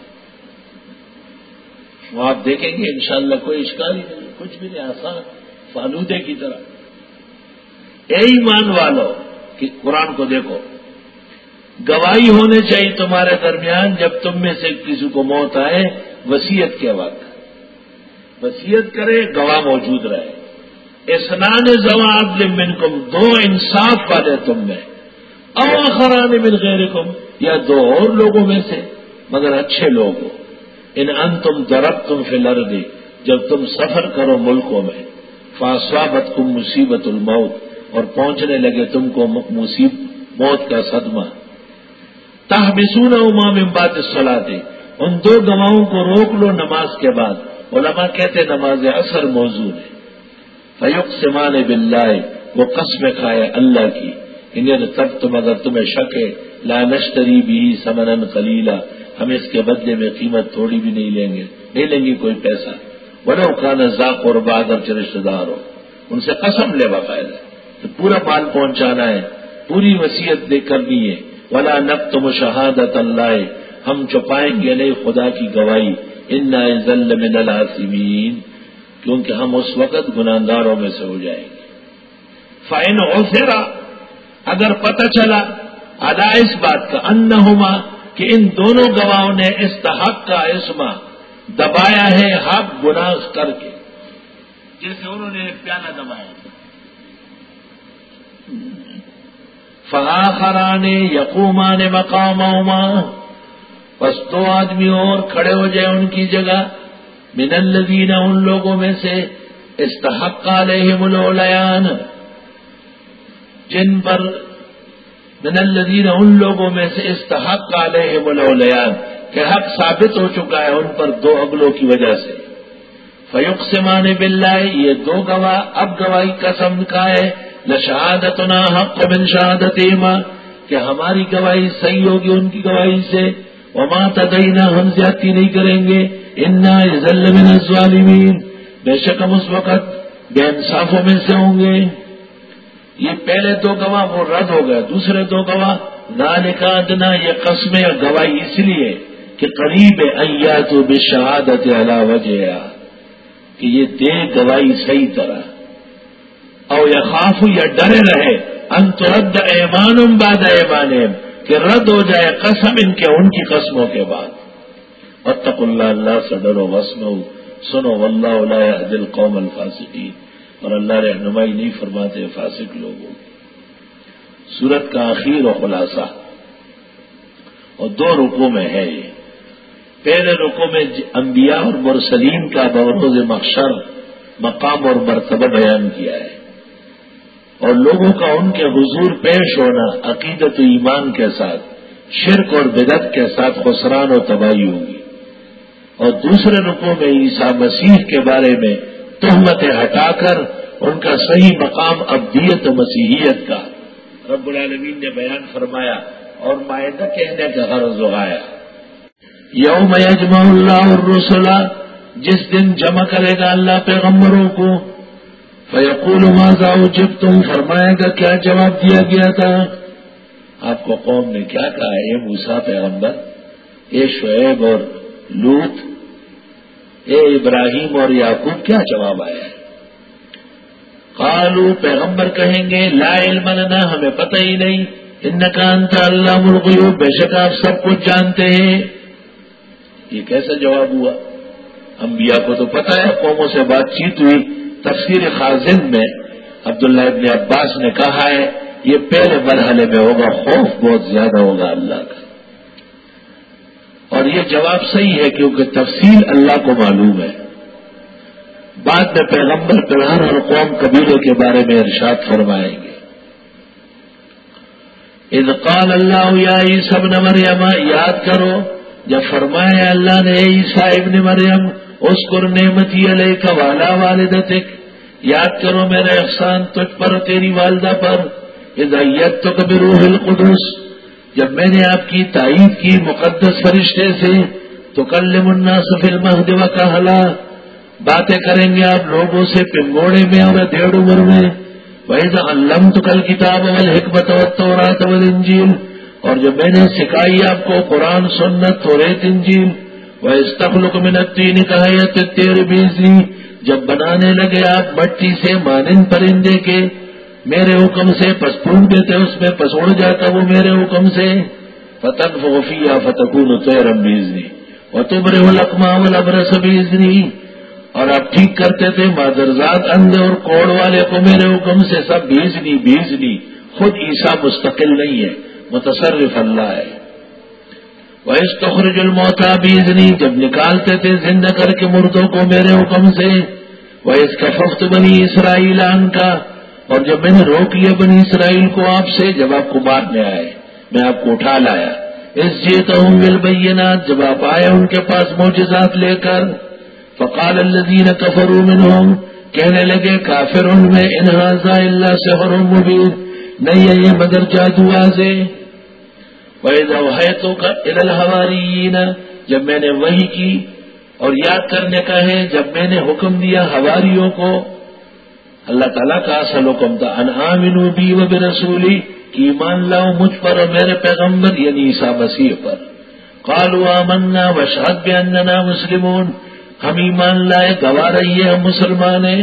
وہ آپ دیکھیں گے انشاءاللہ کوئی اشکال ہی نہیں، کچھ بھی نہیں، آسان فالودے کی طرح۔ اے ایمان والو، کہ قرآن کو دیکھو، گواہی ہونے چاہیے تمہارے درمیان جب تم میں سے کسی کو موت آئے وصیت کے وقت، وصیت کرے گواہ موجود رہے۔ اسنان ذوی عدل منکم، دو انصاف والے تم میں، او آخران من غیرکم، یا دو اور لوگوں میں سے مگر اچھے لوگ ہو. ان انتم ضربتم فی الارض، جب تم سفر کرو ملکوں میں، فاصابتکم مصیبت الموت، اور پہنچنے لگے تم کو مصیبت موت کا صدمہ. تحبسونہما من بعد الصلاۃ، ان دو گواہوں کو روک لو نماز کے بعد. علماء کہتے نماز عصر موضوع ہے. فیقسمان باللہ، وہ قسم کھائے اللہ کی، انہیں تب تم اگر تمہیں شک ہے، لا نشتری بھی ثمنا قلیلا، ہم اس کے بدلے میں قیمت تھوڑی بھی نہیں لیں گے، نہیں لیں گے کوئی پیسہ. ولو کان ذا قربى، اگر رشتے دار ہو، ان سے قسم لے باقاعدہ تو پورا مال پہنچانا ہے، پوری وصیت دے کرنی ہے. ولا نکتم شہادت اللہ، ہم چھپائیں گے نہیں خدا کی گواہی. انا اذا لمن الآثمین، کیونکہ ہم اس وقت گناہگاروں میں سے ہو جائیں گے. فإن عثر، اگر پتہ چلا ادا اس بات کا، انہما، کہ ان دونوں گواہوں نے استحق کا اسما، دبایا ہے حق گناہ کر کے، جیسے انہوں نے پیالہ دبایا. فآخران یقومان مقامہما، پس دو آدمی اور کھڑے ہو جائے ان کی جگہ، من الذین، ان لوگوں میں سے، استحق علیہم الاولیان، جن پر، من الذین، ان لوگوں میں سے، استحق علیہم الاولیان، کہ حق ثابت ہو چکا ہے ان پر دو اگلوں کی وجہ سے. فیقسمان باللہ، یہ دو گواہ اب گواہی قسم کھائے، لشہادتنا حق من شہادتہما، کہ ہماری گواہی صحیح ہوگی ان کی گواہی سے. وما تدینا، ہم زیادتی نہیں کریں گے. انا اذا لمن الظالمین، بے شک ہم اس وقت بے انصافوں میں سے ہوں گے. یہ پہلے دو گواہ وہ رد ہو گئے، دوسرے دو گواہ ذالک ادنیٰ، یہ قسمیں گواہی اس لیے کہ قریب ایات بالشہادت علی وجہہا، کہ یہ دے گواہی صحیح طرح. او یخاف، یا ڈرے رہے، ان ترد ایمان بعد ایمانہم، کہ رد ہو جائے قسم ان کے ان کی قسموں کے بعد. واتقوا اللہ، اللہ سے ڈرو، واسمعوا، سنو، واللہ لا یہدی القوم الفاسقین، اور اللہ رہنمائی نہیں فرماتے فاسق لوگوں. سورت کا آخر و خلاصہ، اور دو رکوع میں ہے یہ. پہلے رکوع میں انبیاء اور مرسلین کا بروز محشر مقام اور مرتبہ بیان کیا ہے، اور لوگوں کا ان کے حضور پیش ہونا عقیدت و ایمان کے ساتھ، شرک اور بدعت کے ساتھ خسران و تباہی ہوگی. اور دوسرے رکوع میں عیسیٰ مسیح کے بارے میں تہمتیں ہٹا کر ان کا صحیح مقام ابدیت و مسیحیت کا رب العالمین نے بیان فرمایا اور مائدہ کہنے کا غرض اگایا. یوم یجمع اللہ الرسل، جس دن جمع کرے گا اللہ پیغمبروں کو، فیقول ماذا اجبتم، فرمائے گا کیا جواب دیا گیا تھا. آپ کو قوم نے کیا کہا ہے، اے موسیٰ پیغمبر، اے شعیب اور لوط، اے ابراہیم اور یعقوب، کیا جواب آیا ہے. قالوا، پیغمبر کہیں گے، لا علم لنا، ہمیں پتہ ہی نہیں، انک انت علام الغیوب، بے شک آپ سب کچھ جانتے ہیں. یہ کیسا جواب ہوا؟ انبیاء کو تو پتہ ہے. قوموں سے بات چیت ہوئی، تفسیر خازن میں عبداللہ ابن عباس نے کہا ہے یہ پہلے مرحلے میں ہوگا، خوف بہت زیادہ ہوگا اللہ کا. اور یہ جواب صحیح ہے کیونکہ تفصیل اللہ کو معلوم ہے. بعد میں پیغمبر پیغام اور قوم قبیلے کے بارے میں ارشاد فرمائیں گے. اذ قال اللہ یا عیسیٰ ابن مریم، یاد کرو جب فرمایا اللہ نے عیسیٰ ابن مریم، اذکر نعمتی علیک وعلی والدتک، یاد کرو میرے احسان تجھ پر تیری والدہ پر. اذ ایدتک بروح القدس، جب میں نے آپ کی تائید کی مقدس فرشتے سے. تکلم الناس فی المہد وکہلا، باتیں کریں گے آپ لوگوں سے پنگوڑے میں اور ڈیڑھ عمر میں. وَإِذْ عَلَّمْتُكَ الْكِتَابَ وَالْحِکْمَةَ وَالتَّوْرَاةَ وَالْإِنْجِیلَ، اور جب میں نے سکھائی آپ کو قرآن، سنت، توریت، انجیل. وَإِذْ تَخْلُقُ مِنَ الطِّینِ كَهَیْئَةِ الطَّیْرِ بِإِذْنِی، جب بنانے لگے آپ مٹی سے مانند پرندے کے میرے حکم سے، پس پھونک دیتے اس میں، پس اڑ جاتا وہ میرے حکم سے. فَتَنفُخُ فِیہَا فَتَکُونُ طَیْرًا بِإِذْنِی وَتُبْرِئُ الْأَکْمَہَ وَالْأَبْرَصَ بِإِذْنِی، اور آپ ٹھیک کرتے تھے مادرزاد، اندھے اور کوڑ والے کو میرے حکم سے، سب بھیجنی بھیجنی. خود عیسیٰ مستقل نہیں ہے، متصرف اللہ ہے۔ وَإِذْ تُخْرِجُ الْمَوْتَىٰ بِإِذْنِي، جب نکالتے تھے زندہ کر کے مردوں کو میرے حکم سے۔ وَإِذْ كَفَفْتُ بَنِي إِسْرَائِيلَ عَنْكَ، اور جب میں نے روک لیا بنی اسرائیل کو آپ سے، جب آپ کو مارنے آئے میں آپ کو اٹھا لایا۔ اِذْ جِئْتُهُم بِالْبَيِّنَاتِ، جب آپ آئے ان کے پاس معجزات لے کر۔ فَقَالَ الَّذِينَ كَفَرُوا مِنْهُمْ، کہنے لگے کافر ان میں، إِنْ هَٰذَا إِلَّا سِحْرٌ مُّبِينٌ، نہیں ہے یہ مگر جادو واضح۔ وَإِذْ أَوْحَيْتُ إِلَى الْحَوَارِيِّينَ، جب میں نے وحی کی، اور یاد کرنے کا ہے جب میں نے حکم دیا حواریوں کو، اللہ تعالیٰ کا اصل حکم تھا ان آمنوا بی و برسولی، کہ ایمان لاؤ مجھ پر اور میرے پیغمبر یعنی عیسیٰ مسیح پر۔ قالوا آمنا واشہد باننا مسلمون، ہم ایمان لائے گواہ رہیے ہم مسلمان ہیں۔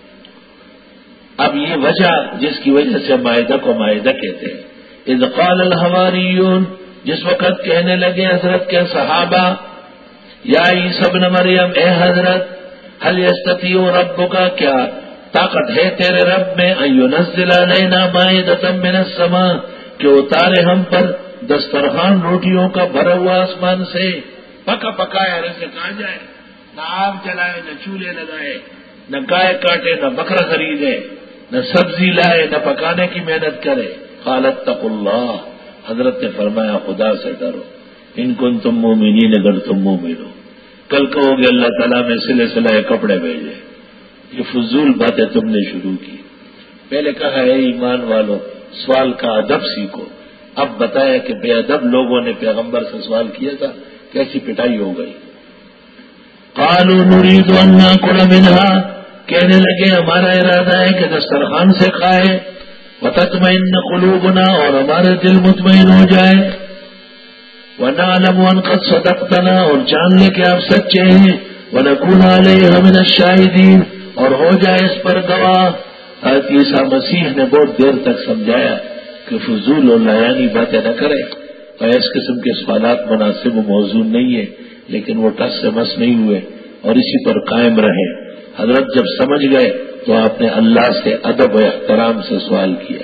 اب یہ وجہ جس کی وجہ سے مائدہ کو مائدہ کہتے ہیں۔ اذ قال الحواریون، جس وقت کہنے لگے حضرت کے صحابہ، یا عیسی ابن مریم، اے حضرت، هل یستطیع ربک، کیا طاقت ہے تیرے رب میں، ان ينزل علینا مائدۃ من السماء، کہ اتارے ہم پر دسترخوان روٹیوں کا بھرا ہوا آسمان سے، پکا پکایا رزق آ جائے، نہ آگ جلائے نہ چولہے لگائے، نہ گائے کاٹے نہ بکرا خریدے، نہ سبزی لائے نہ پکانے کی محنت کرے۔ قال اتقوا اللہ، حضرت نے فرمایا خدا سے ڈرو، ان کنتم مومنین، اگر تم مومن ہو۔ کل کہو گے اللہ تعالیٰ میں سلے سلائے کپڑے بھیجے، یہ فضول باتیں تم نے شروع کی۔ پہلے کہا ہے ایمان والو سوال کا ادب سیکھو، اب بتایا کہ بے ادب لوگوں نے پیغمبر سے سوال کیا تھا، کیسی پٹائی ہو گئی۔ قالوا نريد ان ناكل منها، کہنے لگے ہمارا ارادہ ہے کہ دسترخوان سے کھائے، وتطمئن قلوبنا، اور ہمارے دل مطمئن ہو جائے، ونعلم ان قد صدقتنا، اور جان لے کہ آپ سچے ہیں، ونكون عليها من الشاهدين، اور ہو جائے اس پر گواہ۔ حضرت عیسیٰ مسیح نے بہت دیر تک سمجھایا کہ فضول اور لایانی باتیں نہ کرے، اور اس قسم کے سوالات مناسب و موزون نہیں ہے، لیکن وہ ٹس سے مس نہیں ہوئے اور اسی پر قائم رہے۔ حضرت جب سمجھ گئے تو آپ نے اللہ سے ادب و احترام سے سوال کیا۔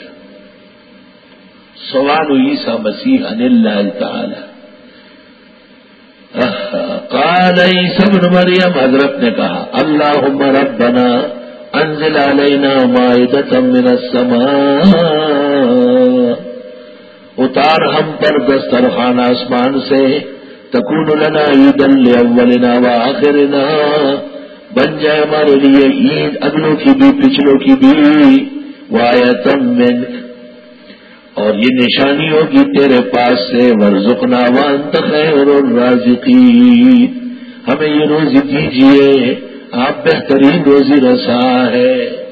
سوال عیسیٰ مسیح عن اللہ تعالی۔ قال عیسی ابن مریم، حضرت نے کہا اللہم ربنا انزل علینا مائدۃ من السماء، اتار ہم پر دسترخوان آسمان سے، تکون لنا عیدا لاولنا وآخرنا، بن جائے ہمارے لیے عید اگلوں کی بھی پچھلوں کی بھی، وآیۃ منک، اور یہ نشانی ہوگی تیرے پاس سے، ورزقنا وانت خیر الرازقین، ہمیں یہ روزی دیجیے، آپ بہترین روزی رسا ہے۔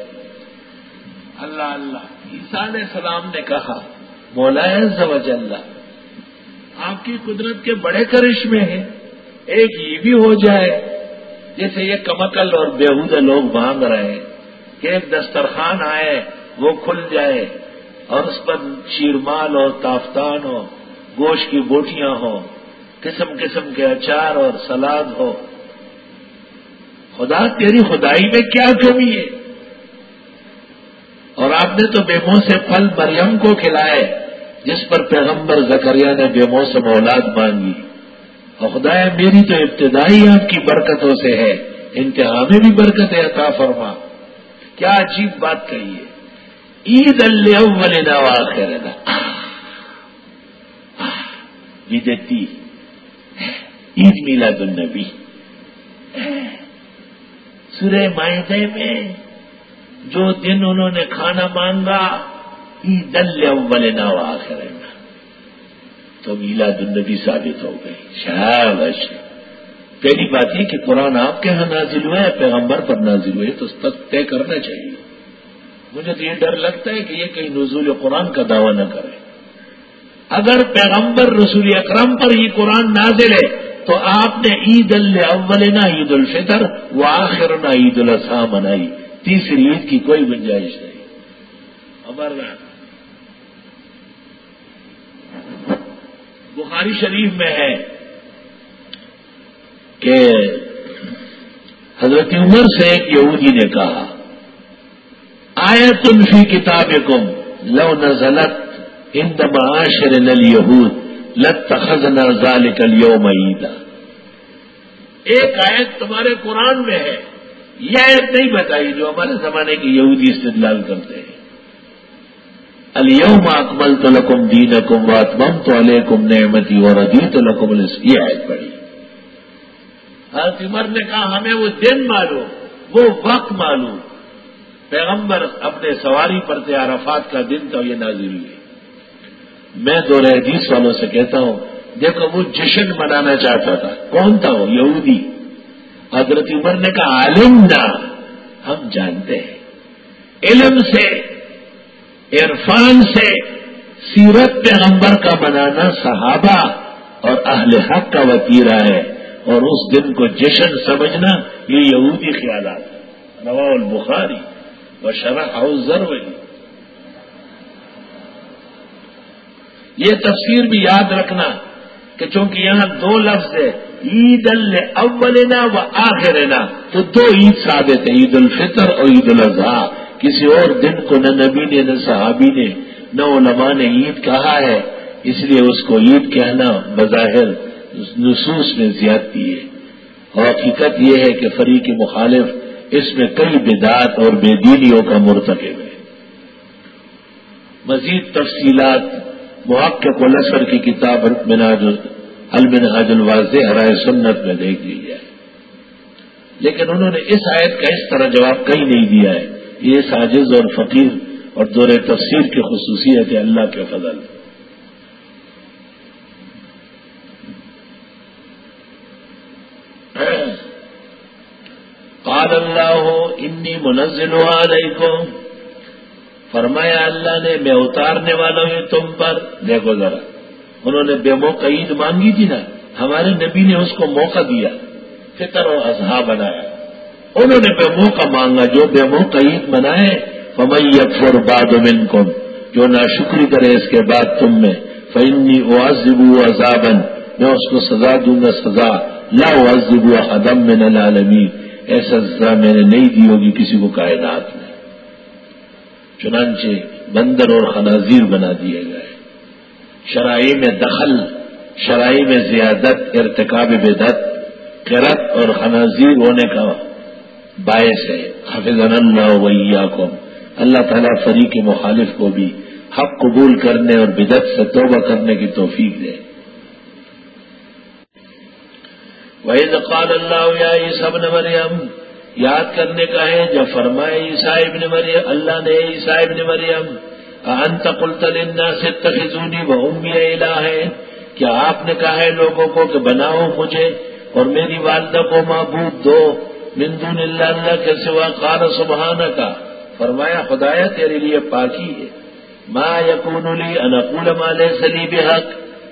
اللہ اللہ، عیسیٰ علیہ السلام نے کہا مولا عز و جل آپ کی قدرت کے بڑے کرشمے ہیں، ایک یہ بھی ہو جائے جیسے یہ کمکل اور بیہودہ لوگ مانگ رہے ہیں کہ ایک دسترخوان آئے وہ کھل جائے اور اس پر شیرمال اور تافتان ہو، گوشت کی بوٹیاں ہو، قسم قسم کے اچار اور سلاد ہو۔ خدا تیری خدائی میں کیا کمی ہے؟ اور آپ نے تو بے موسم پھل مریم کو کھلائے جس پر پیغمبر زکریا نے بے موسم اولاد مانگی، اور خدایا میری تو ابتدائی آپ کی برکتوں سے ہے، انتہا میں بھی برکتیں عطا فرما۔ کیا عجیب بات کہی ہے، عید الاولنا وآخرنا، عیدتی عید میلاد النبی۔ سورہ مائدہ میں جو دن انہوں نے کھانا مانگا عید الاولنا وآخرنا، تو میلاد النبی ثابت ہو گئی۔ شاباش، پہلی بات یہ کہ قرآن آپ کے ہاں نازل ہوا ہے، پیغمبر پر نازل ہوئے تو اس تک طے کرنا چاہیے۔ مجھے تو یہ ڈر لگتا ہے کہ یہ کہیں نزول قرآن کا دعویٰ نہ کرے۔ اگر پیغمبر رسول اکرم پر یہ قرآن نازل ہے تو آپ نے عید الاولنا عید الفطر وآخرنا عید الاضحیٰ منائی، تیسری عید کی کوئی گنجائش نہیں۔ خبردار، بخاری شریف میں ہے کہ حضرت عمر سے ایک یہودی نے کہا آیۃ فی کتابکم لو نزلت عند معاشرنا اليهود لاتخذنا ذلك اليوم عیدا. ایک آیت تمہارے قرآن میں ہے، یہ آیت نہیں بتائی جو ہمارے زمانے کے یہودی استدلال کرتے ہیں. الیوم اکملت لکم دینکم واتممت علیکم نعمتی ورضیت لکم الاسلام. یہ آیت پڑھی. حضرت عمر نے کہا ہمیں وہ دن معلوم، وہ وقت معلوم. پیغمبر اپنے سواری پر تھے، عرفات کا دن تھا، یہ نازل ہوئی. میں دور حدیث والوں سے کہتا ہوں دیکھو وہ جشن منانا چاہتا تھا. کون تھا وہ؟ یہودی. حضرت عمر نے کہا عالم نہ، ہم جانتے ہیں، علم سے، عرفان سے سیرت پیغمبر کا منانا صحابہ اور اہل حق کا وطیرہ ہے، اور اس دن کو جشن سمجھنا یہ یہودی خیالات ہیں. رواه البخاری وشرحه الزروی. یہ تفسیر بھی یاد رکھنا کہ چونکہ یہاں دو لفظ ہے، عید الاولنا و آخرنا، تو دو عید ثابت ہے، عید الفطر اور عید الاضحیٰ. کسی اور دن کو نہ نبی نے نہ صحابی نے نہ علماء نے عید کہا ہے، اس لیے اس کو عید کہنا بظاہر نصوص میں زیادتی ہے. اور حقیقت یہ ہے کہ فریق مخالف اس میں کئی بدعات اور بے دینیوں کا مرتکب ہے. مزید تفصیلات محقق الاسر کی کتاب المنہاج المنہاج الواضح رائے سنت میں دیکھ لی جائے. لیکن انہوں نے اس آیت کا اس طرح جواب کہیں نہیں دیا ہے. یہ عاجز اور فقیر اور دور تفسیر کی خصوصیت ہے، اللہ کے فضل. قال اللہ انی منزل علیکم، فرمایا اللہ نے میں اتارنے والا ہوں تم پر. دیکھو ذرا، انہوں نے بے موقع عید مانگی تھی نا، ہمارے نبی نے اس کو موقع دیا، فطر و اضحیٰ بنایا. انہوں نے بے موقع مانگا، جو بے موقع عید منائے فمن یکفر بعد منکم، جو ناشکری کرے اس کے بعد تم میں، فانی اعذبہ عذابا، میں اس کو سزا دوں گا سزا لا اعذب احدا من العالمین، ایسا سزا میں نے نہیں دی ہوگی کسی کو کائنات میں. چنانچہ بندر اور خنازیر بنا دیے گئے. شرائع میں دخل، شرائع میں زیادت، ارتکاب بدعت، قرت اور خنازیر ہونے کا باعث ہے. حفظنا اللہ وإیاکم. اللہ تعالیٰ فریق مخالف کو بھی حق قبول کرنے اور بدعت سے توبہ کرنے کی توفیق دے. وَإِذْ قَالَ اللَّهُ يَا عِيسَى ابْنَ مَرْيَمَ، یاد کرنے کا ہے جب فرمائے عیسیٰ ابن مریم، اللہ نے عیسیٰ ابن مریم أَأَنْتَ قُلْتَ لِلنَّاسِ اتَّخِذُونِي وَأُمِّيَ إِلَٰهَيْنِ، کیا آپ نے کہا ہے لوگوں کو کہ بناؤ مجھے اور میری والدہ کو معبود دو من دون اللہ، اللہ کے سوا. قال سبحانک، فرمایا خدایا تیرے لیے پاکی ہے. ما یکون لی ان اقول ما لیس لی بحق،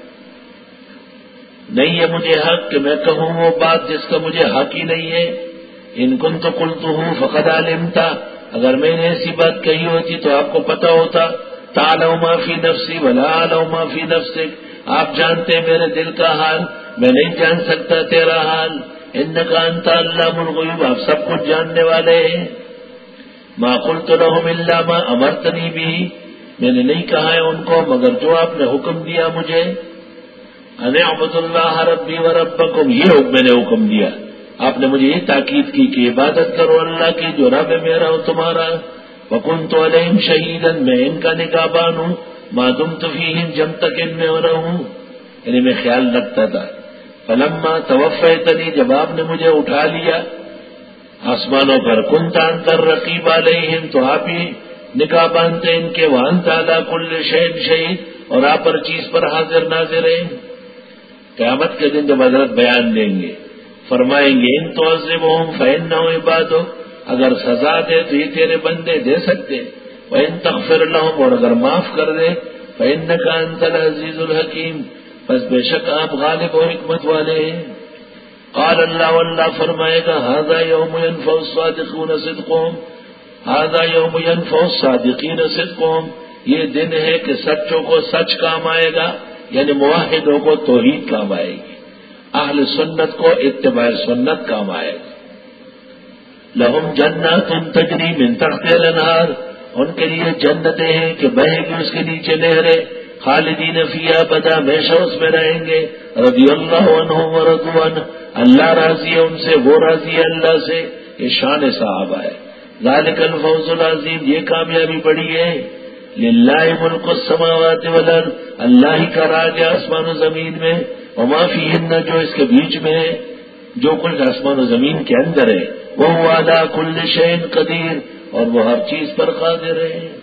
نہیں ہے مجھے حق کہ میں کہوں وہ بات جس کا مجھے حق ہی نہیں ہے. ان کنت قلتہ فقد علمت، اگر میں نے ایسی بات کہی ہوتی تو آپ کو پتا ہوتا. تعلم ما فی نفسی ولا اعلم ما فی نفسک، آپ جانتے میرے دل کا حال، میں نہیں جان سکتا تیرا حال. انک انت علام الغیوب، آپ سب کچھ جاننے والے ہیں. ما قلت لهم الا ما امرتنی به، میں نے نہیں کہا ہے ان کو مگر جو آپ نے حکم دیا مجھے. ان اعبدوا اللہ ربی و ربکم، یہ میں نے حکم دیا. آپ نے مجھے یہ تاکید کی کہ عبادت کرو اللہ کی جو رب ہے میرا اور تمہارا. وکنت علیہم شہیدا، میں ان کا نگہبان ہوں. ما دمت فیہم، جب تک ان میں رہوں، یعنی میں خیال رکھتا تھا. فلما توفیتنی، جب آپ نے مجھے اٹھا لیا آسمانوں پر، کنت انت الرقیب علیہم، تو آپ ہی نگاہ باندھتے ان کے. وانت علی کل شیء شہید، اور آپ ہر چیز پر حاضر ناظر ہیں. قیامت کے دن جب حضرت بیان دیں گے فرمائیں گے ان تعذبہم فإنہم عبادک، اگر سزا دے تو یہ تیرے بندے دے سکتے. وإن تغفر لہم، اور اگر معاف کر دے فإنک انت العزیز الحکیم، پس بے شک آپ غالب و حکمت والے ہیں. قال اللہ، اللہ فرمائے گا ھذا یوم ینفع الصادقین صدقہم، ھذا یوم ینفع الصادقین صدقہم، یہ دن ہے کہ سچوں کو سچ کام آئے گا، یعنی موحدوں کو توحید کام آئے گی، اہل سنت کو اتباع سنت کام آئے گا. لہم جنات تجری من تحتها الانہار، ان کے لیے جنتیں ہیں کہ بہے گی اس کے نیچے نہریں. خالدین فیہا ابدا، ہمیشہ اس میں رہیں گے. رضی اللہ عنہم ورضوا عنہ، اللہ راضی ہے ان سے، وہ راضی ہے اللہ سے. یہ شان صحابہ ہے. ذالک الفوز العظیم، یہ کامیابی بڑی ہے. للہ ملک السماوات والارض، اللہ ہی کا راج ہے آسمان و زمین میں. وما فیہن، جو اس کے بیچ میں ہے، جو کچھ آسمان و زمین کے اندر ہے. وہ علی کل شیء قدیر، اور وہ ہر چیز پر قادر ہے.